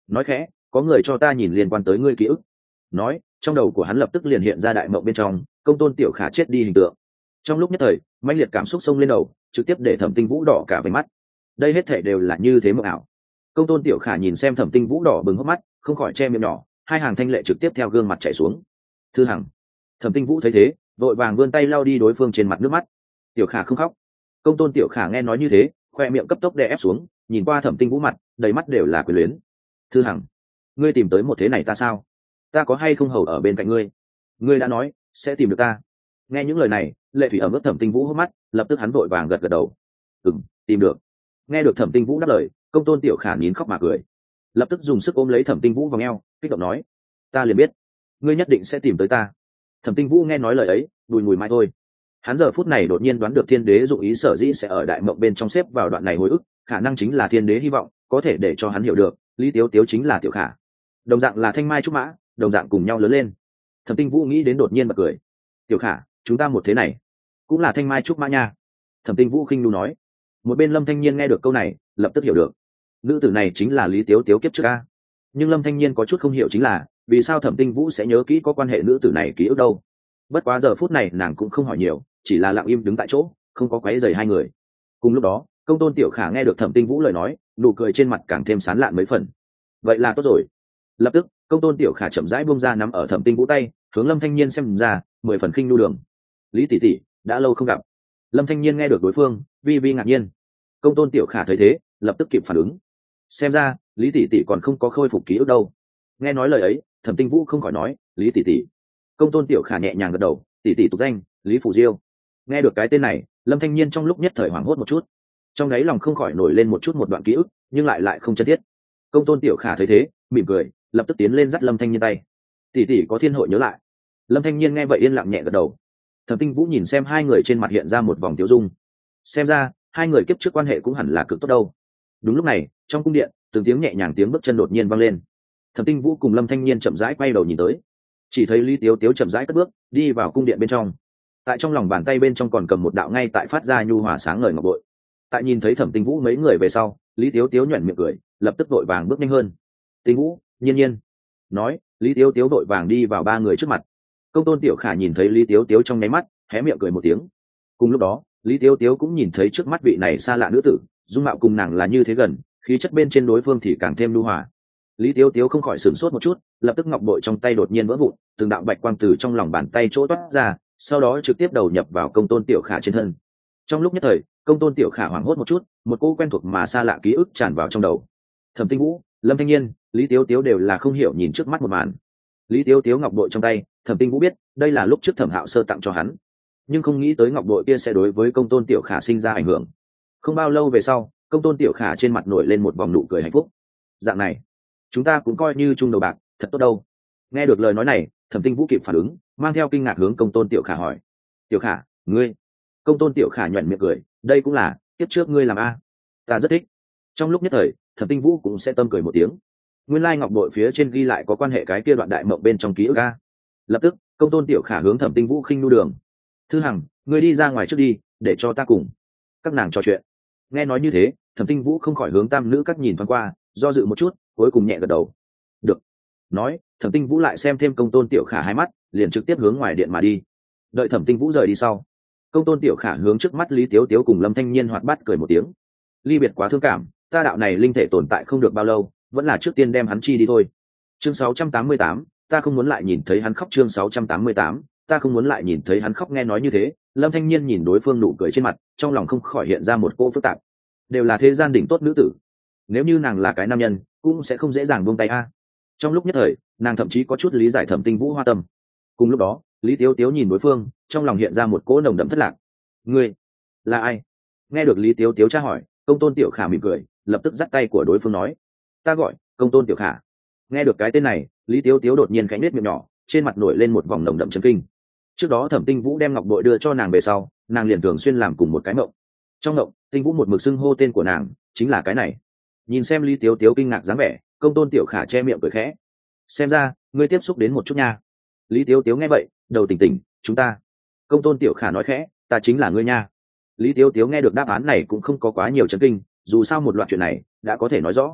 nói khẽ, có người cho ta nhìn liên quan tới ngươi ký ức. Nói, trong đầu của hắn lập tức liền hiện ra đại mộng bên trong công tôn tiểu khả chết đi hình tượng. Trong lúc nhất thời mãnh liệt cảm xúc xông lên đầu, trực tiếp để Thẩm Tinh Vũ đỏ cả váy mắt. Đây hết thảy đều là như thế mộng ảo. Công tôn tiểu khả nhìn xem Thẩm Tinh Vũ đỏ bừng hốc mắt, không khỏi che miệng nhỏ, hai hàng thanh lệ trực tiếp theo gương mặt chảy xuống. Thư Hằng. Thẩm Tinh Vũ thấy thế, vội vàng vươn tay lau đi đối phương trên mặt nước mắt. Tiểu khả không khóc. Công tôn tiểu khả nghe nói như thế, khoe miệng cấp tốc đè ép xuống, nhìn qua Thẩm Tinh Vũ mặt, đầy mắt đều là quyền luyến. Thư Hằng, ngươi tìm tới một thế này ta sao? Ta có hay không hầu ở bên cạnh ngươi? Ngươi đã nói sẽ tìm được ta. Nghe những lời này, lệ thủy ẩm ướt Thẩm Tinh Vũ hốc mắt, lập tức hắn vội vàng gật gật đầu. Ừm, tìm được. Nghe được Thẩm Tinh Vũ đáp lời, công tôn tiểu khả nín khóc mà cười, lập tức dùng sức ôm lấy Thẩm Tinh Vũ vào eo, kích động nói: ta liền biết ngươi nhất định sẽ tìm tới ta. Thẩm Tinh Vũ nghe nói lời ấy, đùi mùi mai thôi. Hắn giờ phút này đột nhiên đoán được thiên đế dụng ý sở dĩ sẽ ở đại mộng bên trong xếp vào đoạn này hồi ức, khả năng chính là thiên đế hy vọng có thể để cho hắn hiểu được Lý Tiếu Tiếu chính là Tiểu Khả, đồng dạng là thanh mai trúc mã, đồng dạng cùng nhau lớn lên. Thẩm Tinh Vũ nghĩ đến đột nhiên bật cười: Tiểu Khả, chúng ta một thế này cũng là thanh mai trúc mã nha. Thẩm Tinh Vũ khinh nu nói. Một bên Lâm Thanh Nhiên nghe được câu này, lập tức hiểu được nữ tử này chính là Lý Tiếu Tiếu kiếp trước a. Nhưng Lâm Thanh Nhiên có chút không hiểu chính là vì sao Thẩm Tinh Vũ sẽ nhớ kỹ có quan hệ nữ tử này ký ức đâu. Bất quá giờ phút này nàng cũng không hỏi nhiều, chỉ là lặng im đứng tại chỗ, không có quấy rầy hai người. Cùng lúc đó, công tôn Tiểu Khả nghe được Thẩm Tinh Vũ lời nói, nụ cười trên mặt càng thêm sán lạn mấy phần. Vậy là tốt rồi. Lập tức, công tôn Tiểu Khả chậm rãi buông ra nắm ở Thẩm Tinh Vũ tay, hướng Lâm Thanh Nhiên xem ra, mười phần khinh nu đường. Lý tỷ tỷ, đã lâu không gặp. Lâm Thanh Nhiên nghe được đối phương, vi vi ngạc nhiên. Công tôn Tiểu Khả thấy thế, lập tức kịp phản ứng. Xem ra, Lý tỷ tỷ còn không có khôi phục ký ức đâu. Nghe nói lời ấy, Thẩm Tinh Vũ không khỏi nói: Lý tỷ tỷ. Công tôn Tiểu Khả nhẹ nhàng gật đầu: tỷ tỷ tục danh Lý Phủ Diêu. Nghe được cái tên này, Lâm Thanh Nhiên trong lúc nhất thời hoảng hốt một chút, trong đáy lòng không khỏi nổi lên một chút một đoạn ký ức, nhưng lại lại không chân thiết. Công tôn Tiểu Khả thấy thế, mỉm cười, lập tức tiến lên dắt Lâm Thanh Nhiên tay: tỷ tỷ có thiên hội nhớ lại. Lâm Thanh Nhiên nghe vậy yên lặng nhẹ gật đầu. Thẩm Tinh Vũ nhìn xem hai người trên mặt hiện ra một vòng tiêu dung, xem ra hai người kiếp trước quan hệ cũng hẳn là cực tốt đâu. Đúng lúc này, trong cung điện, từng tiếng nhẹ nhàng tiếng bước chân đột nhiên vang lên. Thẩm Tinh Vũ cùng Lâm Thanh Nhiên chậm rãi quay đầu nhìn tới, chỉ thấy Lý Tiếu Tiếu chậm rãi cất bước đi vào cung điện bên trong. Tại trong lòng bàn tay bên trong còn cầm một đạo ngay tại phát ra nhu hòa sáng ngời ngọc bội. Tại nhìn thấy Thẩm Tinh Vũ mấy người về sau, Lý Tiếu Tiếu nhoẻn miệng cười, lập tức vội vàng bước nhanh hơn. Tinh Vũ, Nhiên Nhiên. Nói, Lý Tiếu Tiếu vội vàng đi vào ba người trước mặt. Công tôn Tiểu Khả nhìn thấy Lý Tiếu Tiếu trong nháy mắt, hé miệng cười một tiếng. Cùng lúc đó, Lý Tiếu Tiếu cũng nhìn thấy trước mắt vị này xa lạ nữ tử, dung mạo cùng nàng là như thế gần, khí chất bên trên đối phương thì càng thêm nhu hòa. Lý Tiếu Tiếu không khỏi sửng sốt một chút, lập tức ngọc bội trong tay đột nhiên vỡ vụn, từng đạo bạch quang từ trong lòng bàn tay chỗ toát ra, sau đó trực tiếp đầu nhập vào công tôn Tiểu Khả trên thân. Trong lúc nhất thời, công tôn Tiểu Khả hoảng hốt một chút, một cô quen thuộc mà xa lạ ký ức tràn vào trong đầu. Thẩm Tinh Vũ, Lâm Thanh Nhiên, Lý Tiếu Tiếu đều là không hiểu nhìn trước mắt một màn. Lý Tiếu Tiếu ngọc bội trong tay, Thẩm Tinh Vũ biết, đây là lúc trước Thẩm Hạo sơ tặng cho hắn, nhưng không nghĩ tới ngọc bội kia sẽ đối với công tôn Tiểu Khả sinh ra ảnh hưởng. Không bao lâu về sau, công tôn Tiểu Khả trên mặt nổi lên một vòng nụ cười hạnh phúc. Dạng này, chúng ta cũng coi như chung đầu bạc, thật tốt đâu. Nghe được lời nói này, Thẩm Tinh Vũ kịp phản ứng, mang theo kinh ngạc hướng công tôn Tiểu Khả hỏi: Tiểu Khả, ngươi? Công tôn Tiểu Khả nhoẻn miệng cười: đây cũng là tiếp trước ngươi làm a. Ta rất thích. Trong lúc nhất thời, Thẩm Tinh Vũ cũng sẽ tâm cười một tiếng. Nguyên lai ngọc bội phía trên ghi lại có quan hệ cái kia đoạn đại mộng bên trong ký ức a. Lập tức, công tôn Tiểu Khả hướng Thẩm Tinh Vũ khinh nu đường: Thư Hằng, ngươi đi ra ngoài trước đi, để cho ta cùng các nàng trò chuyện. Nghe nói như thế, Thẩm Tinh Vũ không khỏi hướng tam nữ các nhìn thoáng qua, do dự một chút, cuối cùng nhẹ gật đầu. Được. Nói, Thẩm Tinh Vũ lại xem thêm công tôn Tiểu Khả hai mắt, liền trực tiếp hướng ngoài điện mà đi. Đợi Thẩm Tinh Vũ rời đi sau, công tôn Tiểu Khả hướng trước mắt Lý Tiếu Tiếu cùng Lâm Thanh Nhiên hoạt bát cười một tiếng: ly biệt quá thương cảm, ta đạo này linh thể tồn tại không được bao lâu, vẫn là trước tiên đem hắn chi đi thôi. Chương sáu trăm tám mươi tám, ta không muốn lại nhìn thấy hắn khóc. Chương sáu trăm tám mươi tám, ta không muốn lại nhìn thấy hắn khóc. Nghe nói như thế, Lâm Thanh Nhiên nhìn đối phương nụ cười trên mặt, trong lòng không khỏi hiện ra một cô phức tạp. Đều là thế gian đỉnh tốt nữ tử, nếu như nàng là cái nam nhân, cũng sẽ không dễ dàng buông tay a. Trong lúc nhất thời, nàng thậm chí có chút lý giải Thẩm Tinh Vũ hoa tâm. Cùng lúc đó, Lý Tiếu Tiếu nhìn đối phương, trong lòng hiện ra một cỗ nồng đậm thất lạc. Ngươi là ai? Nghe được Lý Tiếu Tiếu tra hỏi, công tôn Tiểu Khả mỉm cười, lập tức dắt tay của đối phương nói: ta gọi công tôn Tiểu Khả. Nghe được cái tên này, Lý Tiếu Tiếu đột nhiên khẽ nết miệng nhỏ, trên mặt nổi lên một vòng nồng đậm chấn kinh. Trước đó Thẩm Tinh Vũ đem ngọc bội đưa cho nàng về sau, nàng liền thường xuyên làm cùng một cái mộng. Trong mộng, Tinh Vũ một mực xưng hô tên của nàng, chính là cái này. Nhìn xem Lý Tiếu Tiếu kinh ngạc dáng vẻ, công tôn Tiểu Khả che miệng cười khẽ: xem ra ngươi tiếp xúc đến một chút nha. Lý Tiếu Tiếu nghe vậy, đầu tỉnh tỉnh: chúng ta. Công tôn Tiểu Khả nói khẽ: ta chính là ngươi nha. Lý Tiếu Tiếu nghe được đáp án này cũng không có quá nhiều chấn kinh, dù sao một loạt chuyện này đã có thể nói rõ.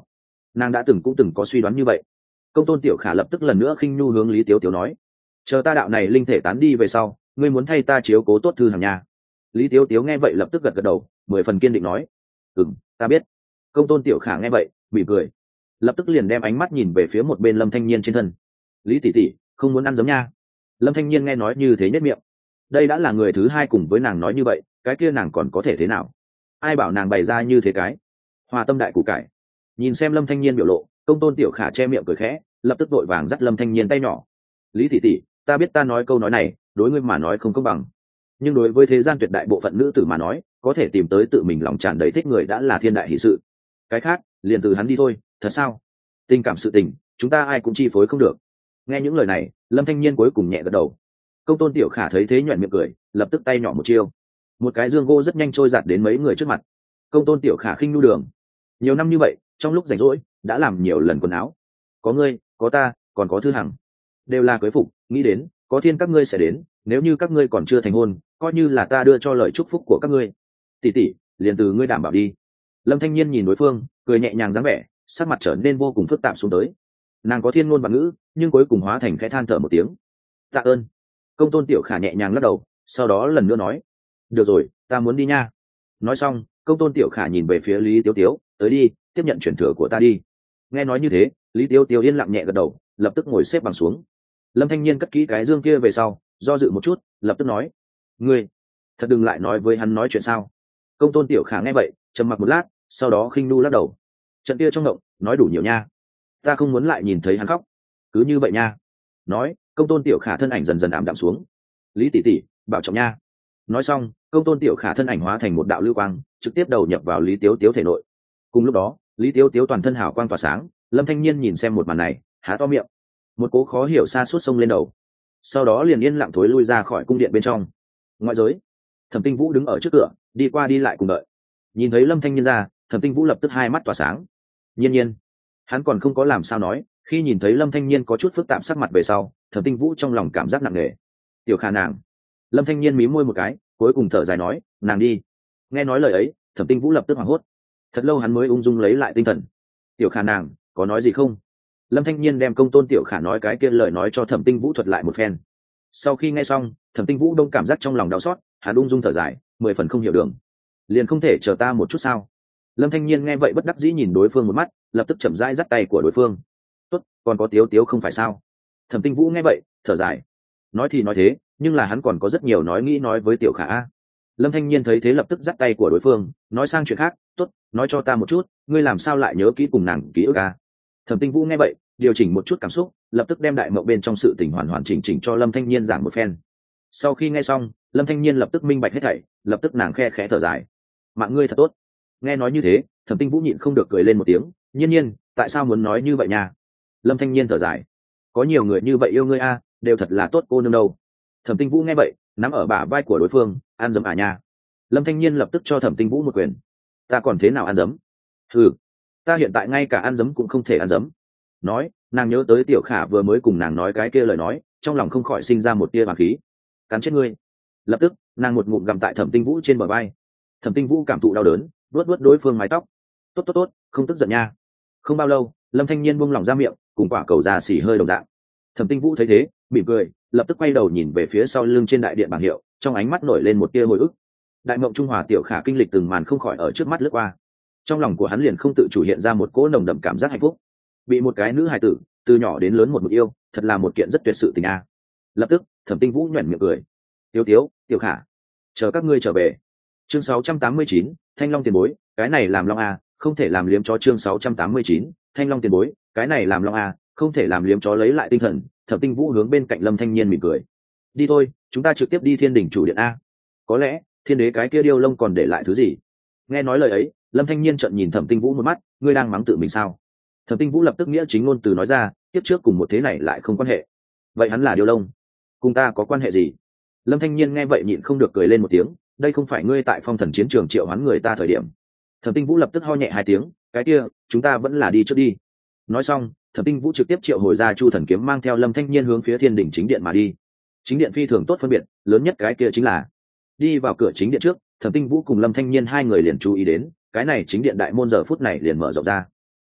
nàng đã từng cũng từng có suy đoán như vậy. Công tôn tiểu khả lập tức lần nữa khinh nhu hướng Lý Tiếu Tiếu nói, chờ ta đạo này linh thể tán đi về sau, ngươi muốn thay ta chiếu cố tốt Thư Hằng nhà. Lý Tiếu Tiếu nghe vậy lập tức gật gật đầu, mười phần kiên định nói, ừm, ta biết. Công tôn tiểu khả nghe vậy mỉm cười, lập tức liền đem ánh mắt nhìn về phía một bên Lâm Thanh Nhiên trên thân. Lý tỷ tỷ, không muốn ăn giấm nha. Lâm Thanh Nhiên nghe nói như thế nhất miệng, đây đã là người thứ hai cùng với nàng nói như vậy, cái kia nàng còn có thể thế nào? Ai bảo nàng bày ra như thế cái hòa tâm đại củ cải. Nhìn xem Lâm Thanh Nhiên biểu lộ, công tôn tiểu khả che miệng cười khẽ, lập tức vội vàng dắt Lâm Thanh Nhiên tay nhỏ. Lý tỷ tỷ, ta biết ta nói câu nói này đối ngươi mà nói không công bằng, nhưng đối với thế gian tuyệt đại bộ phận nữ tử mà nói, có thể tìm tới tự mình lòng tràn đầy thích người đã là thiên đại hỷ sự. Cái khác liền từ hắn đi thôi. Thật sao? Tình cảm sự tình chúng ta ai cũng chi phối không được. Nghe những lời này, Lâm Thanh Nhiên cuối cùng nhẹ gật đầu. Công tôn tiểu khả thấy thế nhoẻn miệng cười, lập tức tay nhỏ một chiêu, một cái dương gỗ rất nhanh trôi giạt đến mấy người trước mặt. Công tôn tiểu khả khinh nu đường, nhiều năm như vậy trong lúc rảnh rỗi đã làm nhiều lần quần áo, có ngươi có ta còn có Thư Hằng, đều là cưới phục, nghĩ đến có thiên các ngươi sẽ đến, nếu như các ngươi còn chưa thành hôn, coi như là ta đưa cho lời chúc phúc của các ngươi. Tỷ tỷ, liền từ ngươi đảm bảo đi. Lâm Thanh Nhiên nhìn đối phương cười nhẹ nhàng dáng vẻ, sắc mặt trở nên vô cùng phức tạp xuống tới. Nàng có thiên ngôn và ngữ, nhưng cuối cùng hóa thành khẽ than thở một tiếng. Tạ ơn. Công tôn tiểu khả nhẹ nhàng lắc đầu, sau đó lần nữa nói, được rồi, ta muốn đi nha. Nói xong, công tôn tiểu khả nhìn về phía Lý Tiếu Tiếu, tới đi, tiếp nhận chuyển thừa của ta đi. Nghe nói như thế, Lý Tiếu Tiếu yên lặng nhẹ gật đầu, lập tức ngồi xếp bằng xuống. Lâm Thanh Nhiên cất kỹ cái dương kia về sau, do dự một chút, lập tức nói, ngươi thật đừng lại nói với hắn nói chuyện sao? Công tôn tiểu khả nghe vậy trầm mặc một lát, sau đó khinh nu lắc đầu, trận kia trong động nói đủ nhiều nha, ta không muốn lại nhìn thấy hắn khóc. Cứ như vậy nha. Nói, công tôn tiểu khả thân ảnh dần dần ảm đạm xuống. Lý tỷ tỷ, bảo trọng nha. Nói xong, công tôn tiểu khả thân ảnh hóa thành một đạo lưu quang, trực tiếp đầu nhập vào Lý Tiếu Tiếu thể nội. Cùng lúc đó, Lý Tiếu Tiếu toàn thân hào quang tỏa sáng. Lâm Thanh Nhiên nhìn xem một màn này, há to miệng, một cố khó hiểu xa suốt sông lên đầu, sau đó liền yên lặng thối lui ra khỏi cung điện bên trong. Ngoại giới, Thẩm Tinh Vũ đứng ở trước cửa, đi qua đi lại cùng đợi. Nhìn thấy Lâm Thanh Nhiên ra, Thẩm Tinh Vũ lập tức hai mắt tỏa sáng. Nhiên nhiên, hắn còn không có làm sao nói, khi nhìn thấy Lâm Thanh Nhiên có chút phức tạp sắc mặt về sau, Thẩm Tinh Vũ trong lòng cảm giác nặng nề. Tiểu Khả nàng. Lâm Thanh Nhiên mím môi một cái, cuối cùng thở dài nói, nàng đi. Nghe nói lời ấy, Thẩm Tinh Vũ lập tức hoảng hốt. Thật lâu hắn mới ung dung lấy lại tinh thần. Tiểu Khả nàng, có nói gì không? Lâm Thanh Nhiên đem công tôn Tiểu Khả nói cái kia lời nói cho Thẩm Tinh Vũ thuật lại một phen. Sau khi nghe xong, Thẩm Tinh Vũ đông cảm giác trong lòng đau xót, hắn ung dung thở dài, mười phần không hiểu đường. Liền không thể chờ ta một chút sao? Lâm Thanh Nhiên nghe vậy bất đắc dĩ nhìn đối phương một mắt, lập tức chậm rãi dắt tay của đối phương. Tốt, còn có Tiếu Tiếu không phải sao? Thẩm Tinh Vũ nghe vậy thở dài, nói thì nói thế, nhưng là hắn còn có rất nhiều nói nghĩ nói với Tiểu Khả. Lâm Thanh Nhiên thấy thế lập tức dắt tay của đối phương, nói sang chuyện khác. Tốt, nói cho ta một chút, ngươi làm sao lại nhớ kỹ cùng nàng ký ức à? Thẩm Tinh Vũ nghe vậy điều chỉnh một chút cảm xúc, lập tức đem đại mộng bên trong sự tình hoàn hoàn chỉnh chỉnh cho Lâm Thanh Nhiên giảng một phen. Sau khi nghe xong, Lâm Thanh Nhiên lập tức minh bạch hết thảy, lập tức nàng khe khẽ thở dài, mạng ngươi thật tốt. Nghe nói như thế, Thẩm Tinh Vũ nhịn không được cười lên một tiếng. Nhiên nhiên, tại sao muốn nói như vậy nha? Lâm Thanh Nhiên thở dài, có nhiều người như vậy yêu ngươi a, đều thật là tốt cô nương đâu. Thẩm Tinh Vũ nghe vậy nắm ở bả vai của đối phương, ăn dấm à nha. Lâm Thanh Nhiên lập tức cho Thẩm Tinh Vũ một quyền. Ta còn thế nào ăn dấm? Ừ, ta hiện tại ngay cả ăn dấm cũng không thể ăn dấm. Nói, nàng nhớ tới Tiểu Khả vừa mới cùng nàng nói cái kia lời nói, trong lòng không khỏi sinh ra một tia hoàng khí. Cắn chết ngươi. Lập tức nàng một ngụm gặm tại Thẩm Tinh Vũ trên bờ vai. Thẩm Tinh Vũ cảm thụ đau đớn, vuốt vuốt đối phương mái tóc. Tốt tốt tốt, không tức giận nha. Không bao lâu, Lâm Thanh Nhiên buông lỏng ra miệng, cùng quả cầu già xỉ hơi đồng dạng. Thẩm Tinh Vũ thấy thế mỉm cười, lập tức quay đầu nhìn về phía sau lưng trên đại điện bảng hiệu, trong ánh mắt nổi lên một tia hồi ức. Đại mộng trung hòa Tiểu Khả kinh lịch từng màn không khỏi ở trước mắt lướt qua, trong lòng của hắn liền không tự chủ hiện ra một cỗ nồng đậm cảm giác hạnh phúc. Bị một cái nữ hài tử từ nhỏ đến lớn một mực yêu, thật là một kiện rất tuyệt sự tình a. Lập tức Thẩm Tinh Vũ nhoẻn miệng cười, Tiếu Tiếu, Tiểu Khả, chờ các ngươi trở về. Chương sáu trăm tám mươi chín, Thanh Long tiền bối, cái này làm long a, không thể làm liếm chó. Chương sáu trăm tám mươi chín, Thanh Long tiền bối, cái này làm long a, không thể làm liếm chó. Lấy lại tinh thần, Thẩm Tinh Vũ hướng bên cạnh Lâm Thanh Nhiên mỉm cười, đi thôi, chúng ta trực tiếp đi Thiên Đình chủ điện a. Có lẽ thiên đế cái kia điêu lông còn để lại thứ gì? Nghe nói lời ấy, Lâm Thanh Nhiên trợn nhìn Thẩm Tinh Vũ một mắt, ngươi đang mắng tự mình sao? Thẩm Tinh Vũ lập tức nghĩa chính ngôn từ nói ra, tiếp trước cùng một thế này lại không quan hệ. Vậy hắn là điêu lông, cùng ta có quan hệ gì? Lâm Thanh Nhiên nghe vậy nhịn không được cười lên một tiếng, đây không phải ngươi tại Phong Thần chiến trường triệu hoán người ta thời điểm. Thẩm Tinh Vũ lập tức ho nhẹ hai tiếng, cái kia, chúng ta vẫn là đi trước đi. Nói xong, Thẩm Tinh Vũ trực tiếp triệu hồi ra Chu Thần kiếm mang theo Lâm Thanh Nhiên hướng phía Thiên Đình chính điện mà đi. Chính điện phi thường tốt phân biệt, lớn nhất cái kia chính là đi vào cửa chính điện trước, Thẩm Tinh Vũ cùng Lâm Thanh Nhiên hai người liền chú ý đến, cái này chính điện đại môn giờ phút này liền mở rộng ra.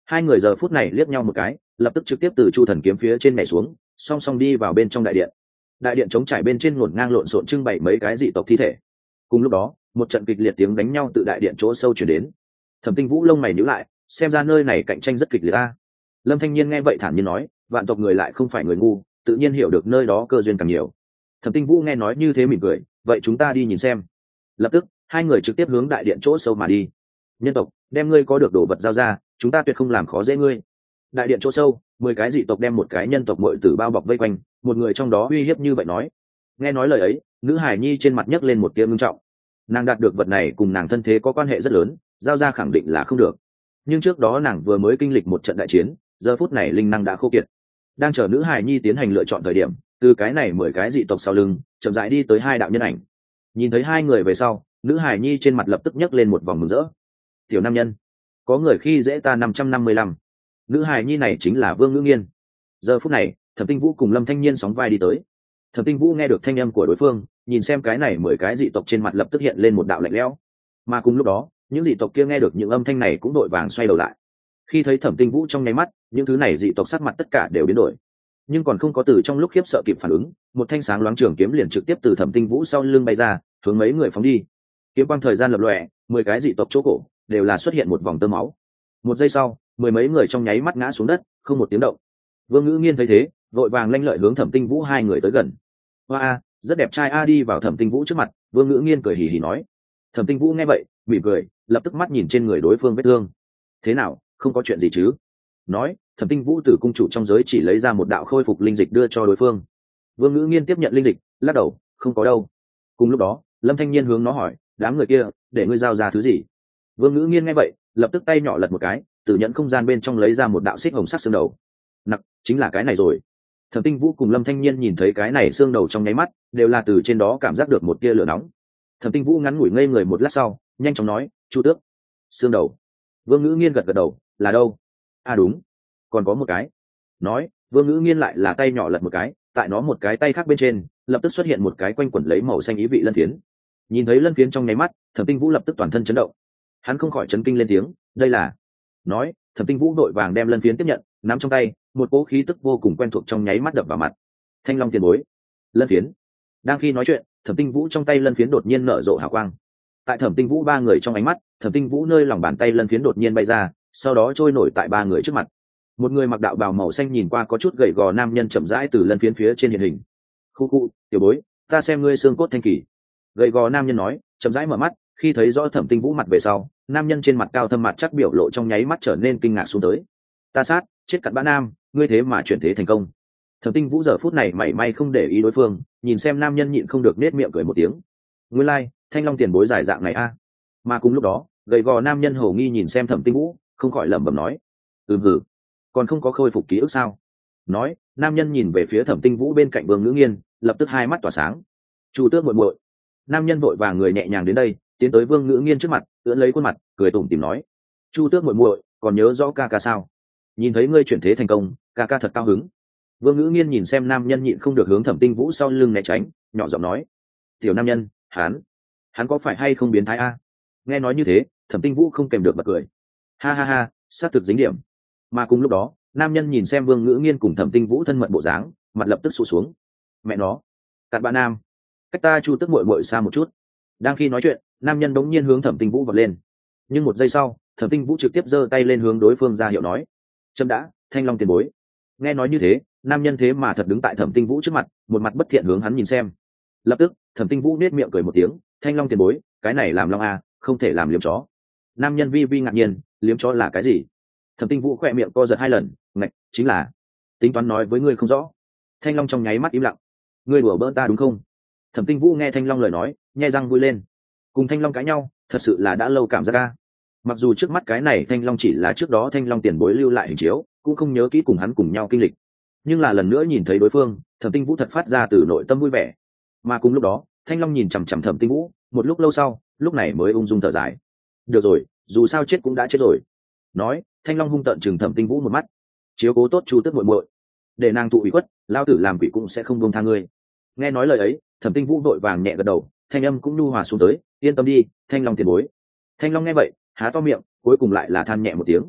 Hai người giờ phút này liếc nhau một cái, lập tức trực tiếp từ chu thần kiếm phía trên nhảy xuống, song song đi vào bên trong đại điện. Đại điện trống trải bên trên ngổn ngang lộn xộn trưng bày mấy cái dị tộc thi thể. Cùng lúc đó, một trận kịch liệt tiếng đánh nhau từ đại điện chỗ sâu chuyển đến. Thẩm Tinh Vũ lông mày nhíu lại, xem ra nơi này cạnh tranh rất kịch liệt a. Lâm Thanh Nhiên nghe vậy thản nhiên nói, vạn tộc người lại không phải người ngu, tự nhiên hiểu được nơi đó cơ duyên càng nhiều. Thẩm Tinh Vũ nghe nói như thế mỉm cười, vậy chúng ta đi nhìn xem. Lập tức, hai người trực tiếp hướng đại điện chỗ sâu mà đi. Nhân tộc, đem ngươi có được đồ vật giao ra, chúng ta tuyệt không làm khó dễ ngươi. Đại điện chỗ sâu, mười cái dị tộc đem một cái nhân tộc muội tử bao bọc vây quanh, một người trong đó uy hiếp như vậy nói. Nghe nói lời ấy, nữ hải nhi trên mặt nhấc lên một tia ngưng trọng. Nàng đạt được vật này cùng nàng thân thế có quan hệ rất lớn, giao ra khẳng định là không được. Nhưng trước đó nàng vừa mới kinh lịch một trận đại chiến, giờ phút này linh năng đã khô kiệt. Đang chờ nữ hải nhi tiến hành lựa chọn thời điểm, từ cái này mười cái dị tộc sau lưng chậm rãi đi tới hai đạo nhân ảnh. Nhìn thấy hai người về sau, nữ hải nhi trên mặt lập tức nhấc lên một vòng mừng rỡ. Tiểu nam nhân, có người khi dễ ta năm trăm năm mươi lăm. Nữ hải nhi này chính là Vương Ngữ Nghiên. Giờ phút này, Thẩm Tinh Vũ cùng Lâm Thanh Nhiên sóng vai đi tới. Thẩm Tinh Vũ nghe được thanh âm của đối phương, nhìn xem cái này mười cái dị tộc trên mặt lập tức hiện lên một đạo lạnh lẽo. Mà cùng lúc đó, những dị tộc kia nghe được những âm thanh này cũng đội vàng xoay đầu lại. Khi thấy Thẩm Tinh Vũ trong nháy mắt, những thứ này dị tộc sắc mặt tất cả đều biến đổi. Nhưng còn không có từ trong lúc khiếp sợ kịp phản ứng, một thanh sáng loáng trường kiếm liền trực tiếp từ Thẩm Tinh Vũ sau lưng bay ra, hướng mấy người phóng đi. Kiếm quang thời gian lập lòe, mười cái dị tộc chỗ cổ đều là xuất hiện một vòng tơ máu. Một giây sau, mười mấy người trong nháy mắt ngã xuống đất, không một tiếng động. Vương Ngữ Nghiên thấy thế, vội vàng lanh lợi hướng Thẩm Tinh Vũ hai người tới gần. Hoa a, rất đẹp trai a. Đi vào Thẩm Tinh Vũ trước mặt, Vương Ngữ Nghiên cười hì hì nói. Thẩm Tinh Vũ nghe vậy, mỉm cười, lập tức mắt nhìn trên người đối phương vết thương. Thế nào, không có chuyện gì chứ? Nói, Thẩm Tinh Vũ từ cung chủ trong giới chỉ lấy ra một đạo khôi phục linh dịch đưa cho đối phương. Vương Ngữ Nghiên tiếp nhận linh dịch, lắc đầu, không có đâu. Cùng lúc đó, Lâm Thanh Nhiên hướng nó hỏi, đám người kia, để ngươi giao ra thứ gì? Vương Ngữ Nghiên nghe vậy, lập tức tay nhỏ lật một cái, từ nhẫn không gian bên trong lấy ra một đạo xích hồng sắc xương đầu. Nặc, chính là cái này rồi. Thẩm Tinh Vũ cùng Lâm Thanh Nhiên nhìn thấy cái này xương đầu trong nháy mắt, đều là từ trên đó cảm giác được một tia lửa nóng. Thẩm Tinh Vũ ngắn ngủi ngây người một lát sau, nhanh chóng nói, Chu Tước, xương đầu. Vương Ngữ Nghiên gật gật đầu, là đâu? À đúng, còn có một cái. Nói, Vương Ngữ Nghiên lại là tay nhỏ lật một cái, tại nó một cái tay khác bên trên, lập tức xuất hiện một cái quanh quẩn lấy màu xanh ý vị lân phiến. Nhìn thấy lân phiến trong nháy mắt, Thẩm Tinh Vũ lập tức toàn thân chấn động. Hắn không khỏi chấn kinh lên tiếng, đây là. Nói, Thẩm Tinh Vũ đội vàng đem lân phiến tiếp nhận, nắm trong tay, một cỗ khí tức vô cùng quen thuộc trong nháy mắt đập vào mặt. Thanh Long tiền bối, lân phiến. Đang khi nói chuyện, Thẩm Tinh Vũ trong tay lân phiến đột nhiên nở rộ hào quang. Tại Thẩm Tinh Vũ ba người trong ánh mắt, Thẩm Tinh Vũ nơi lòng bàn tay lân phiến đột nhiên bay ra, sau đó trôi nổi tại ba người trước mặt. Một người mặc đạo bào màu xanh nhìn qua có chút gầy gò nam nhân chậm rãi từ lân phiến phía trên hiện hình. Khu khu, tiểu bối, ta xem ngươi xương cốt thanh kỳ. Gầy gò nam nhân nói, chậm rãi mở mắt, khi thấy rõ Thẩm Tinh Vũ mặt về sau, nam nhân trên mặt cao thâm mặt chắc biểu lộ trong nháy mắt trở nên kinh ngạc xuống tới. Ta sát, chết cặn bã nam, ngươi thế mà chuyển thế thành công. Thẩm Tinh Vũ giờ phút này mảy may không để ý đối phương, nhìn xem nam nhân nhịn không được nết miệng cười một tiếng. Nguyên lai, like, Thanh Long tiền bối giải dạng này a. Mà cùng lúc đó, gầy gò nam nhân hổ nghi nhìn xem Thẩm Tinh Vũ, không khỏi lẩm bẩm nói, ừm hử, còn không có khôi phục ký ức sao? Nói, nam nhân nhìn về phía Thẩm Tinh Vũ bên cạnh Vương Ngữ Nghiên, lập tức hai mắt tỏa sáng. Chu Tước muội muội. Nam nhân vội vàng người nhẹ nhàng đến đây, tiến tới Vương Ngữ Nghiên trước mặt, ưỡn lấy khuôn mặt, cười tủm tỉm nói, Chu Tước muội muội, còn nhớ rõ ca ca sao? Nhìn thấy ngươi chuyển thế thành công, ca ca thật cao hứng. Vương Ngữ Nghiên nhìn xem nam nhân nhịn không được hướng Thẩm Tinh Vũ sau lưng né tránh, nhỏ giọng nói, tiểu nam nhân, hắn, hắn có phải hay không biến thái a? Nghe nói như thế, Thẩm Tinh Vũ không kèm được bật cười. Ha ha ha, sát thực dính điểm. Mà cùng lúc đó, nam nhân nhìn xem Vương Ngữ Nghiên cùng Thẩm Tinh Vũ thân mật bộ dáng, mặt lập tức sụt xuống. Mẹ nó, cặn bã nam, cách ta Chu Tước muội muội xa một chút. Đang khi nói chuyện, nam nhân đống nhiên hướng Thẩm Tinh Vũ vọt lên. Nhưng một giây sau, Thẩm Tinh Vũ trực tiếp giơ tay lên hướng đối phương ra hiệu nói, chấm đã, Thanh Long tiền bối. Nghe nói như thế, nam nhân thế mà thật đứng tại Thẩm Tinh Vũ trước mặt, một mặt bất thiện hướng hắn nhìn xem. Lập tức, Thẩm Tinh Vũ nết miệng cười một tiếng, Thanh Long tiền bối, cái này làm long à, không thể làm liếm chó. Nam nhân vi vi ngạc nhiên, liếm chó là cái gì? Thẩm Tinh Vũ khỏe miệng co giật hai lần, ngạch, chính là tính toán nói với ngươi không rõ. Thanh Long trong nháy mắt im lặng. Ngươi đùa bỡn ta đúng không? Thẩm Tinh Vũ nghe Thanh Long lời nói, nhe răng vui lên. Cùng Thanh Long cãi nhau, thật sự là đã lâu cảm giác ca. Mặc dù trước mắt cái này Thanh Long chỉ là trước đó Thanh Long tiền bối lưu lại hình chiếu, cũng không nhớ kỹ cùng hắn cùng nhau kinh lịch, nhưng là lần nữa nhìn thấy đối phương, Thẩm Tinh Vũ thật phát ra từ nội tâm vui vẻ. Mà cùng lúc đó, Thanh Long nhìn chằm chằm Thẩm Tinh Vũ, một lúc lâu sau, lúc này mới ung dung thở dài. Được rồi, dù sao chết cũng đã chết rồi. Nói, Thanh Long hung tợn chừng Thẩm Tinh Vũ một mắt, chiếu cố tốt Chu Tước muội muội, để nàng thụ ủy khuất, lao tử làm quỷ cũng sẽ không buông tha ngươi. Nghe nói lời ấy, Thẩm Tinh Vũ vội vàng nhẹ gật đầu, thanh âm cũng nhu hòa xuống tới, yên tâm đi, Thanh Long tiền bối. Thanh Long nghe vậy, há to miệng, cuối cùng lại là than nhẹ một tiếng.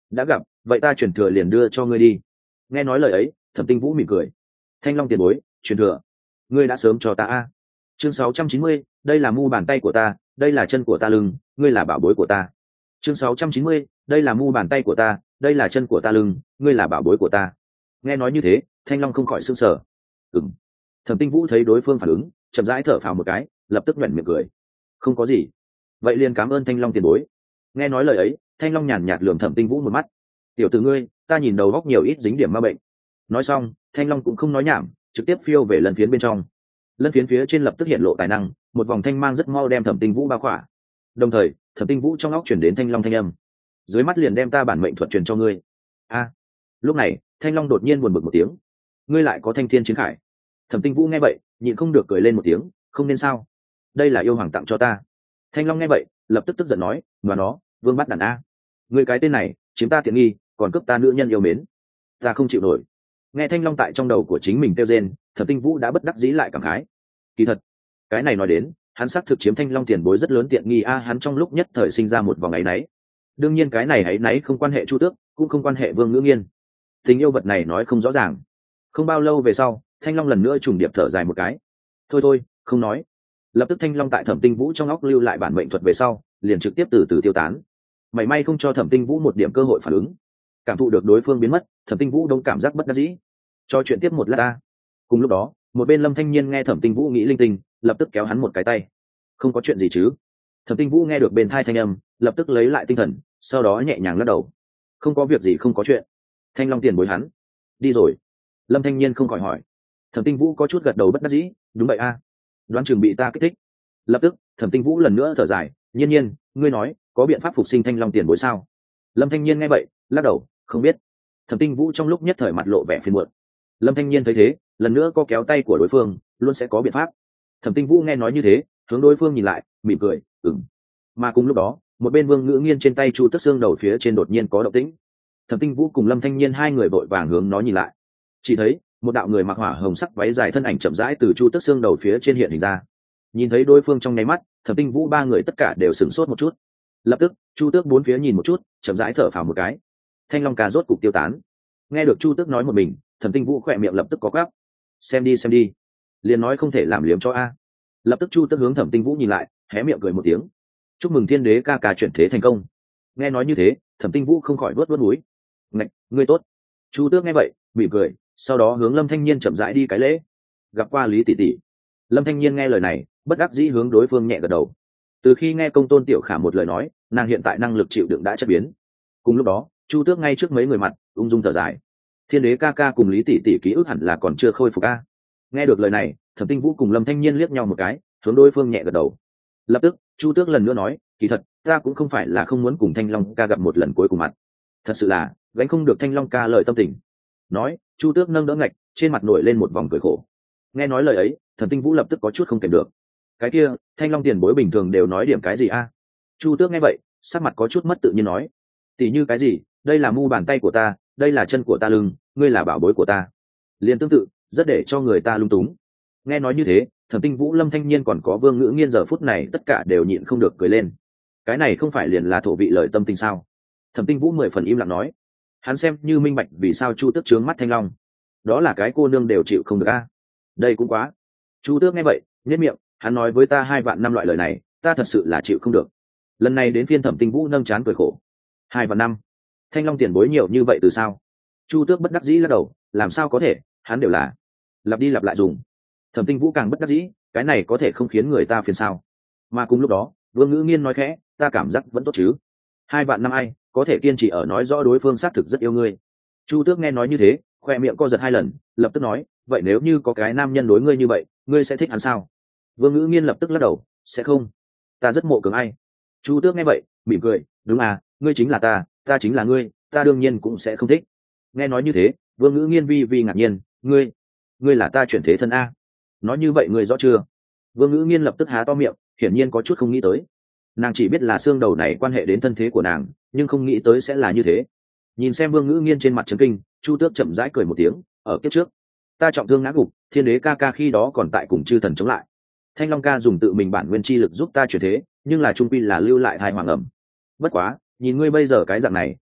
đã gặp, vậy ta truyền thừa liền đưa cho ngươi đi. Nghe nói lời ấy, Thẩm Tinh Vũ mỉm cười. Thanh Long tiền bối, truyền thừa, ngươi đã sớm cho ta a. Chương sáu trăm chín mươi, đây là mu bàn tay của ta, đây là chân của ta lưng, ngươi là bảo bối của ta. Chương sáu trăm chín mươi, đây là mu bàn tay của ta, đây là chân của ta lưng, ngươi là bảo bối của ta. Nghe nói như thế, Thanh Long không khỏi sững sờ. Ừm. Thẩm Tinh Vũ thấy đối phương phản ứng, chậm rãi thở phào một cái, lập tức nhếch miệng cười. Không có gì. Vậy liền cảm ơn Thanh Long tiền bối. Nghe nói lời ấy, Thanh Long nhàn nhạt lườm Thẩm Tinh Vũ một mắt. Tiểu tử ngươi, ta nhìn đầu góc nhiều ít dính điểm ma bệnh. Nói xong, Thanh Long cũng không nói nhảm, trực tiếp phiêu về lần phiến bên trong. Lân phiến phía trên lập tức hiện lộ tài năng, một vòng thanh mang rất mau đem Thẩm Tinh Vũ bao khỏa. Đồng thời, Thẩm Tinh Vũ trong óc chuyển đến Thanh Long thanh âm. Dưới mắt liền đem ta bản mệnh thuật truyền cho ngươi. A. Lúc này, Thanh Long đột nhiên buồn bực một tiếng. Ngươi lại có thanh thiên chiến khải. Thẩm Tinh Vũ nghe vậy, nhịn không được cười lên một tiếng, không nên sao? Đây là yêu hoàng tặng cho ta. Thanh Long nghe vậy, lập tức tức giận nói, "Mà nó, Vương bắt đàn a. Ngươi cái tên này, chiếm ta tiện nghi, còn cướp ta nữ nhân yêu mến. Ta không chịu nổi." Nghe Thanh Long tại trong đầu của chính mình kêu rên, Thẩm Tinh Vũ đã bất đắc dĩ lại cảm khái. Kỳ thật, cái này nói đến, hắn xác thực chiếm Thanh Long tiền bối rất lớn tiện nghi a, hắn trong lúc nhất thời sinh ra một vòng áy náy. Đương nhiên cái này áy náy không quan hệ Chu Tước, cũng không quan hệ Vương Ngữ Nghiên. Tình yêu vật này nói không rõ ràng. Không bao lâu về sau, Thanh Long lần nữa trùng điệp thở dài một cái. Thôi thôi, không nói. Lập tức Thanh Long tại Thẩm Tinh Vũ trong óc lưu lại bản mệnh thuật về sau, liền trực tiếp từ từ tiêu tán. May may không cho Thẩm Tinh Vũ một điểm cơ hội phản ứng. Cảm thụ được đối phương biến mất, Thẩm Tinh Vũ đông cảm giác bất đắc dĩ. Cho chuyện tiếp một lát ta. Cùng lúc đó, một bên Lâm Thanh Nhiên nghe Thẩm Tinh Vũ nghĩ linh tinh, lập tức kéo hắn một cái tay. Không có chuyện gì chứ? Thẩm Tinh Vũ nghe được bên thai thanh âm, lập tức lấy lại tinh thần, sau đó nhẹ nhàng lắc đầu. Không có việc gì, không có chuyện. Thanh Long tiền bối hắn đi rồi. Lâm Thanh Nhiên không khỏi hỏi. Thẩm Tinh Vũ có chút gật đầu bất đắc dĩ, đúng vậy a. Đoán chừng bị ta kích thích. Lập tức, Thẩm Tinh Vũ lần nữa thở dài, nhiên nhiên, ngươi nói, có biện pháp phục sinh Thanh Long tiền bối sao? Lâm Thanh Nhiên nghe vậy, lắc đầu, không biết. Thẩm Tinh Vũ trong lúc nhất thời mặt lộ vẻ phiền muộn. Lâm Thanh Nhiên thấy thế, lần nữa có kéo tay của đối phương, luôn sẽ có biện pháp. Thẩm Tinh Vũ nghe nói như thế, hướng đối phương nhìn lại, mỉm cười, ừm. Mà cùng lúc đó, một bên Vương Ngữ Nghiên trên tay Chu Tước xương đầu phía trên đột nhiên có động tĩnh. Thẩm Tinh Vũ cùng Lâm Thanh Nhiên hai người vội vàng hướng nó nhìn lại. Chỉ thấy, một đạo người mặc hỏa hồng sắc váy dài thân ảnh chậm rãi từ Chu Tước xương đầu phía trên hiện hình ra. Nhìn thấy đối phương trong nháy mắt, Thẩm Tinh Vũ ba người tất cả đều sửng sốt một chút. Lập tức, Chu Tước bốn phía nhìn một chút, chậm rãi thở phào một cái. Thanh Long ca rốt cục tiêu tán. Nghe được Chu Tước nói một mình, Thẩm Tinh Vũ khỏe miệng lập tức có gắp. Xem đi xem đi, liền nói không thể làm liếm cho a. Lập tức Chu Tước hướng Thẩm Tinh Vũ nhìn lại, hé miệng cười một tiếng. Chúc mừng Thiên Đế ca ca chuyển thế thành công. Nghe nói như thế, Thẩm Tinh Vũ không khỏi vuốt vuốt mũi. Ngạch, ngươi tốt. Chu Tước nghe vậy, mỉm cười, sau đó hướng Lâm Thanh Nhiên chậm rãi đi cái lễ. Gặp qua Lý tỷ tỷ. Lâm Thanh Nhiên nghe lời này, bất đắc dĩ hướng đối phương nhẹ gật đầu. Từ khi nghe Công Tôn Tiểu Khả một lời nói, nàng hiện tại năng lực chịu đựng đã chất biến. Cùng lúc đó, Chu Tước ngay trước mấy người mặt, ung dung thở dài. Thiên Đế ca ca cùng Lý tỷ tỷ ký ức hẳn là còn chưa khôi phục a. Nghe được lời này, Thẩm Tinh Vũ cùng Lâm Thanh Nhiên liếc nhau một cái, hướng đối phương nhẹ gật đầu. Lập tức, Chu Tước lần nữa nói, kỳ thật, ta cũng không phải là không muốn cùng Thanh Long ca gặp một lần cuối cùng mặt. Thật sự là, gánh không được Thanh Long ca lời tâm tình. Nói, Chu Tước nâng đỡ ngạch, trên mặt nổi lên một vòng cười khổ. Nghe nói lời ấy, Thẩm Tinh Vũ lập tức có chút không kèm được. Cái kia, Thanh Long tiền bối bình thường đều nói điểm cái gì a? Chu Tước nghe vậy, sắc mặt có chút mất tự nhiên nói, tỷ như cái gì, đây là mu bàn tay của ta, đây là chân của ta lưng, ngươi là bảo bối của ta. Liên tương tự, rất để cho người ta lung túng. Nghe nói như thế, Thẩm Tinh Vũ, Lâm Thanh Nhiên còn có Vương Ngữ Nghiên giờ phút này tất cả đều nhịn không được cười lên. Cái này không phải liền là thổ vị lời tâm tình sao? Thẩm Tinh Vũ mười phần im lặng nói, hắn xem như minh bạch vì sao Chu Tước trướng mắt Thanh Long. Đó là cái cô nương đều chịu không được a. Đây cũng quá. Chu Tước nghe vậy, nhếch miệng, hắn nói với ta hai vạn năm loại lời này, ta thật sự là chịu không được. Lần này đến phiên Thẩm Tinh Vũ nâng trán cười khổ. Hai vạn năm, Thanh Long tiền bối nhiều như vậy từ sao? Chu Tước bất đắc dĩ lắc đầu, làm sao có thể, hắn đều là lặp đi lặp lại dùng. Thẩm Tinh Vũ càng bất đắc dĩ, cái này có thể không khiến người ta phiền sao? Mà cùng lúc đó, Vương Ngữ Nghiên nói khẽ, ta cảm giác vẫn tốt chứ. Hai vạn năm ai, có thể kiên trì ở nói rõ đối phương xác thực rất yêu ngươi. Chu Tước nghe nói như thế, khoe miệng co giật hai lần, lập tức nói, vậy nếu như có cái nam nhân đối ngươi như vậy, ngươi sẽ thích hắn sao? Vương Ngữ Nghiên lập tức lắc đầu, sẽ không. Ta rất mộ cường ai. Chu Tước nghe vậy, mỉm cười, đúng à, ngươi chính là ta, ta chính là ngươi, ta đương nhiên cũng sẽ không thích. Nghe nói như thế, Vương Ngữ Nghiên vi vi ngạc nhiên, ngươi, ngươi là ta chuyển thế thân a? Nói như vậy ngươi rõ chưa? Vương Ngữ Nghiên lập tức há to miệng, hiển nhiên có chút không nghĩ tới. Nàng chỉ biết là xương đầu này quan hệ đến thân thế của nàng, nhưng không nghĩ tới sẽ là như thế. Nhìn xem Vương Ngữ Nghiên trên mặt chấn kinh, Chu Tước chậm rãi cười một tiếng, ở kiếp trước, ta trọng thương ngã gục, Thiên Đế ca ca khi đó còn tại cùng chư thần chống lại. Thanh Long ca dùng tự mình bản nguyên chi lực giúp ta chuyển thế, nhưng là trung quy là lưu lại thai hoàng ẩm. Bất quá, nhìn ngươi bây giờ cái dạng này,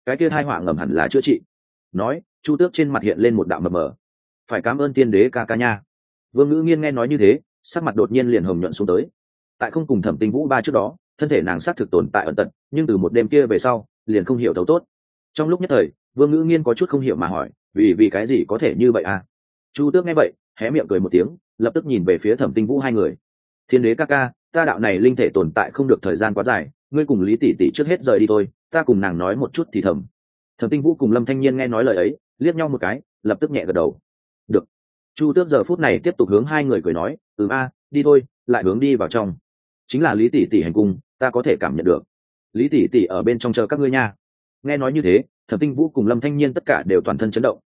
cái kia thai họa ngầm hẳn là chữa trị. Nói, chu tước trên mặt hiện lên một đạo mờ mờ. Phải cảm ơn tiên đế ca ca nha. Vương Ngữ Nghiên nghe nói như thế, sắc mặt đột nhiên liền hồng nhuận xuống tới. Tại không cùng Thẩm Tinh Vũ ba trước đó, thân thể nàng xác thực tồn tại ẩn tật, nhưng từ một đêm kia về sau, liền không hiểu thấu tốt. Trong lúc nhất thời, Vương Ngữ Nghiên có chút không hiểu mà hỏi, vì vì cái gì có thể như vậy à? Chu Tước nghe vậy, hé miệng cười một tiếng, lập tức nhìn về phía Thẩm Tinh Vũ hai người. Thiên đế ca ca, ta đạo này linh thể tồn tại không được thời gian quá dài, ngươi cùng Lý tỷ tỷ trước hết rời đi thôi, ta cùng nàng nói một chút thì thầm. Thẩm Tinh Vũ cùng Lâm Thanh Nhiên nghe nói lời ấy, liếc nhau một cái, lập tức nhẹ gật đầu. Được. Chu Tước giờ phút này tiếp tục hướng hai người cười nói, "Ừ a, đi thôi." Lại hướng đi vào trong. Chính là Lý tỷ tỷ hành cung, ta có thể cảm nhận được. Lý tỷ tỷ ở bên trong chờ các ngươi nha. Nghe nói như thế, Thẩm Tinh Vũ cùng Lâm Thanh Nhiên tất cả đều toàn thân chấn động,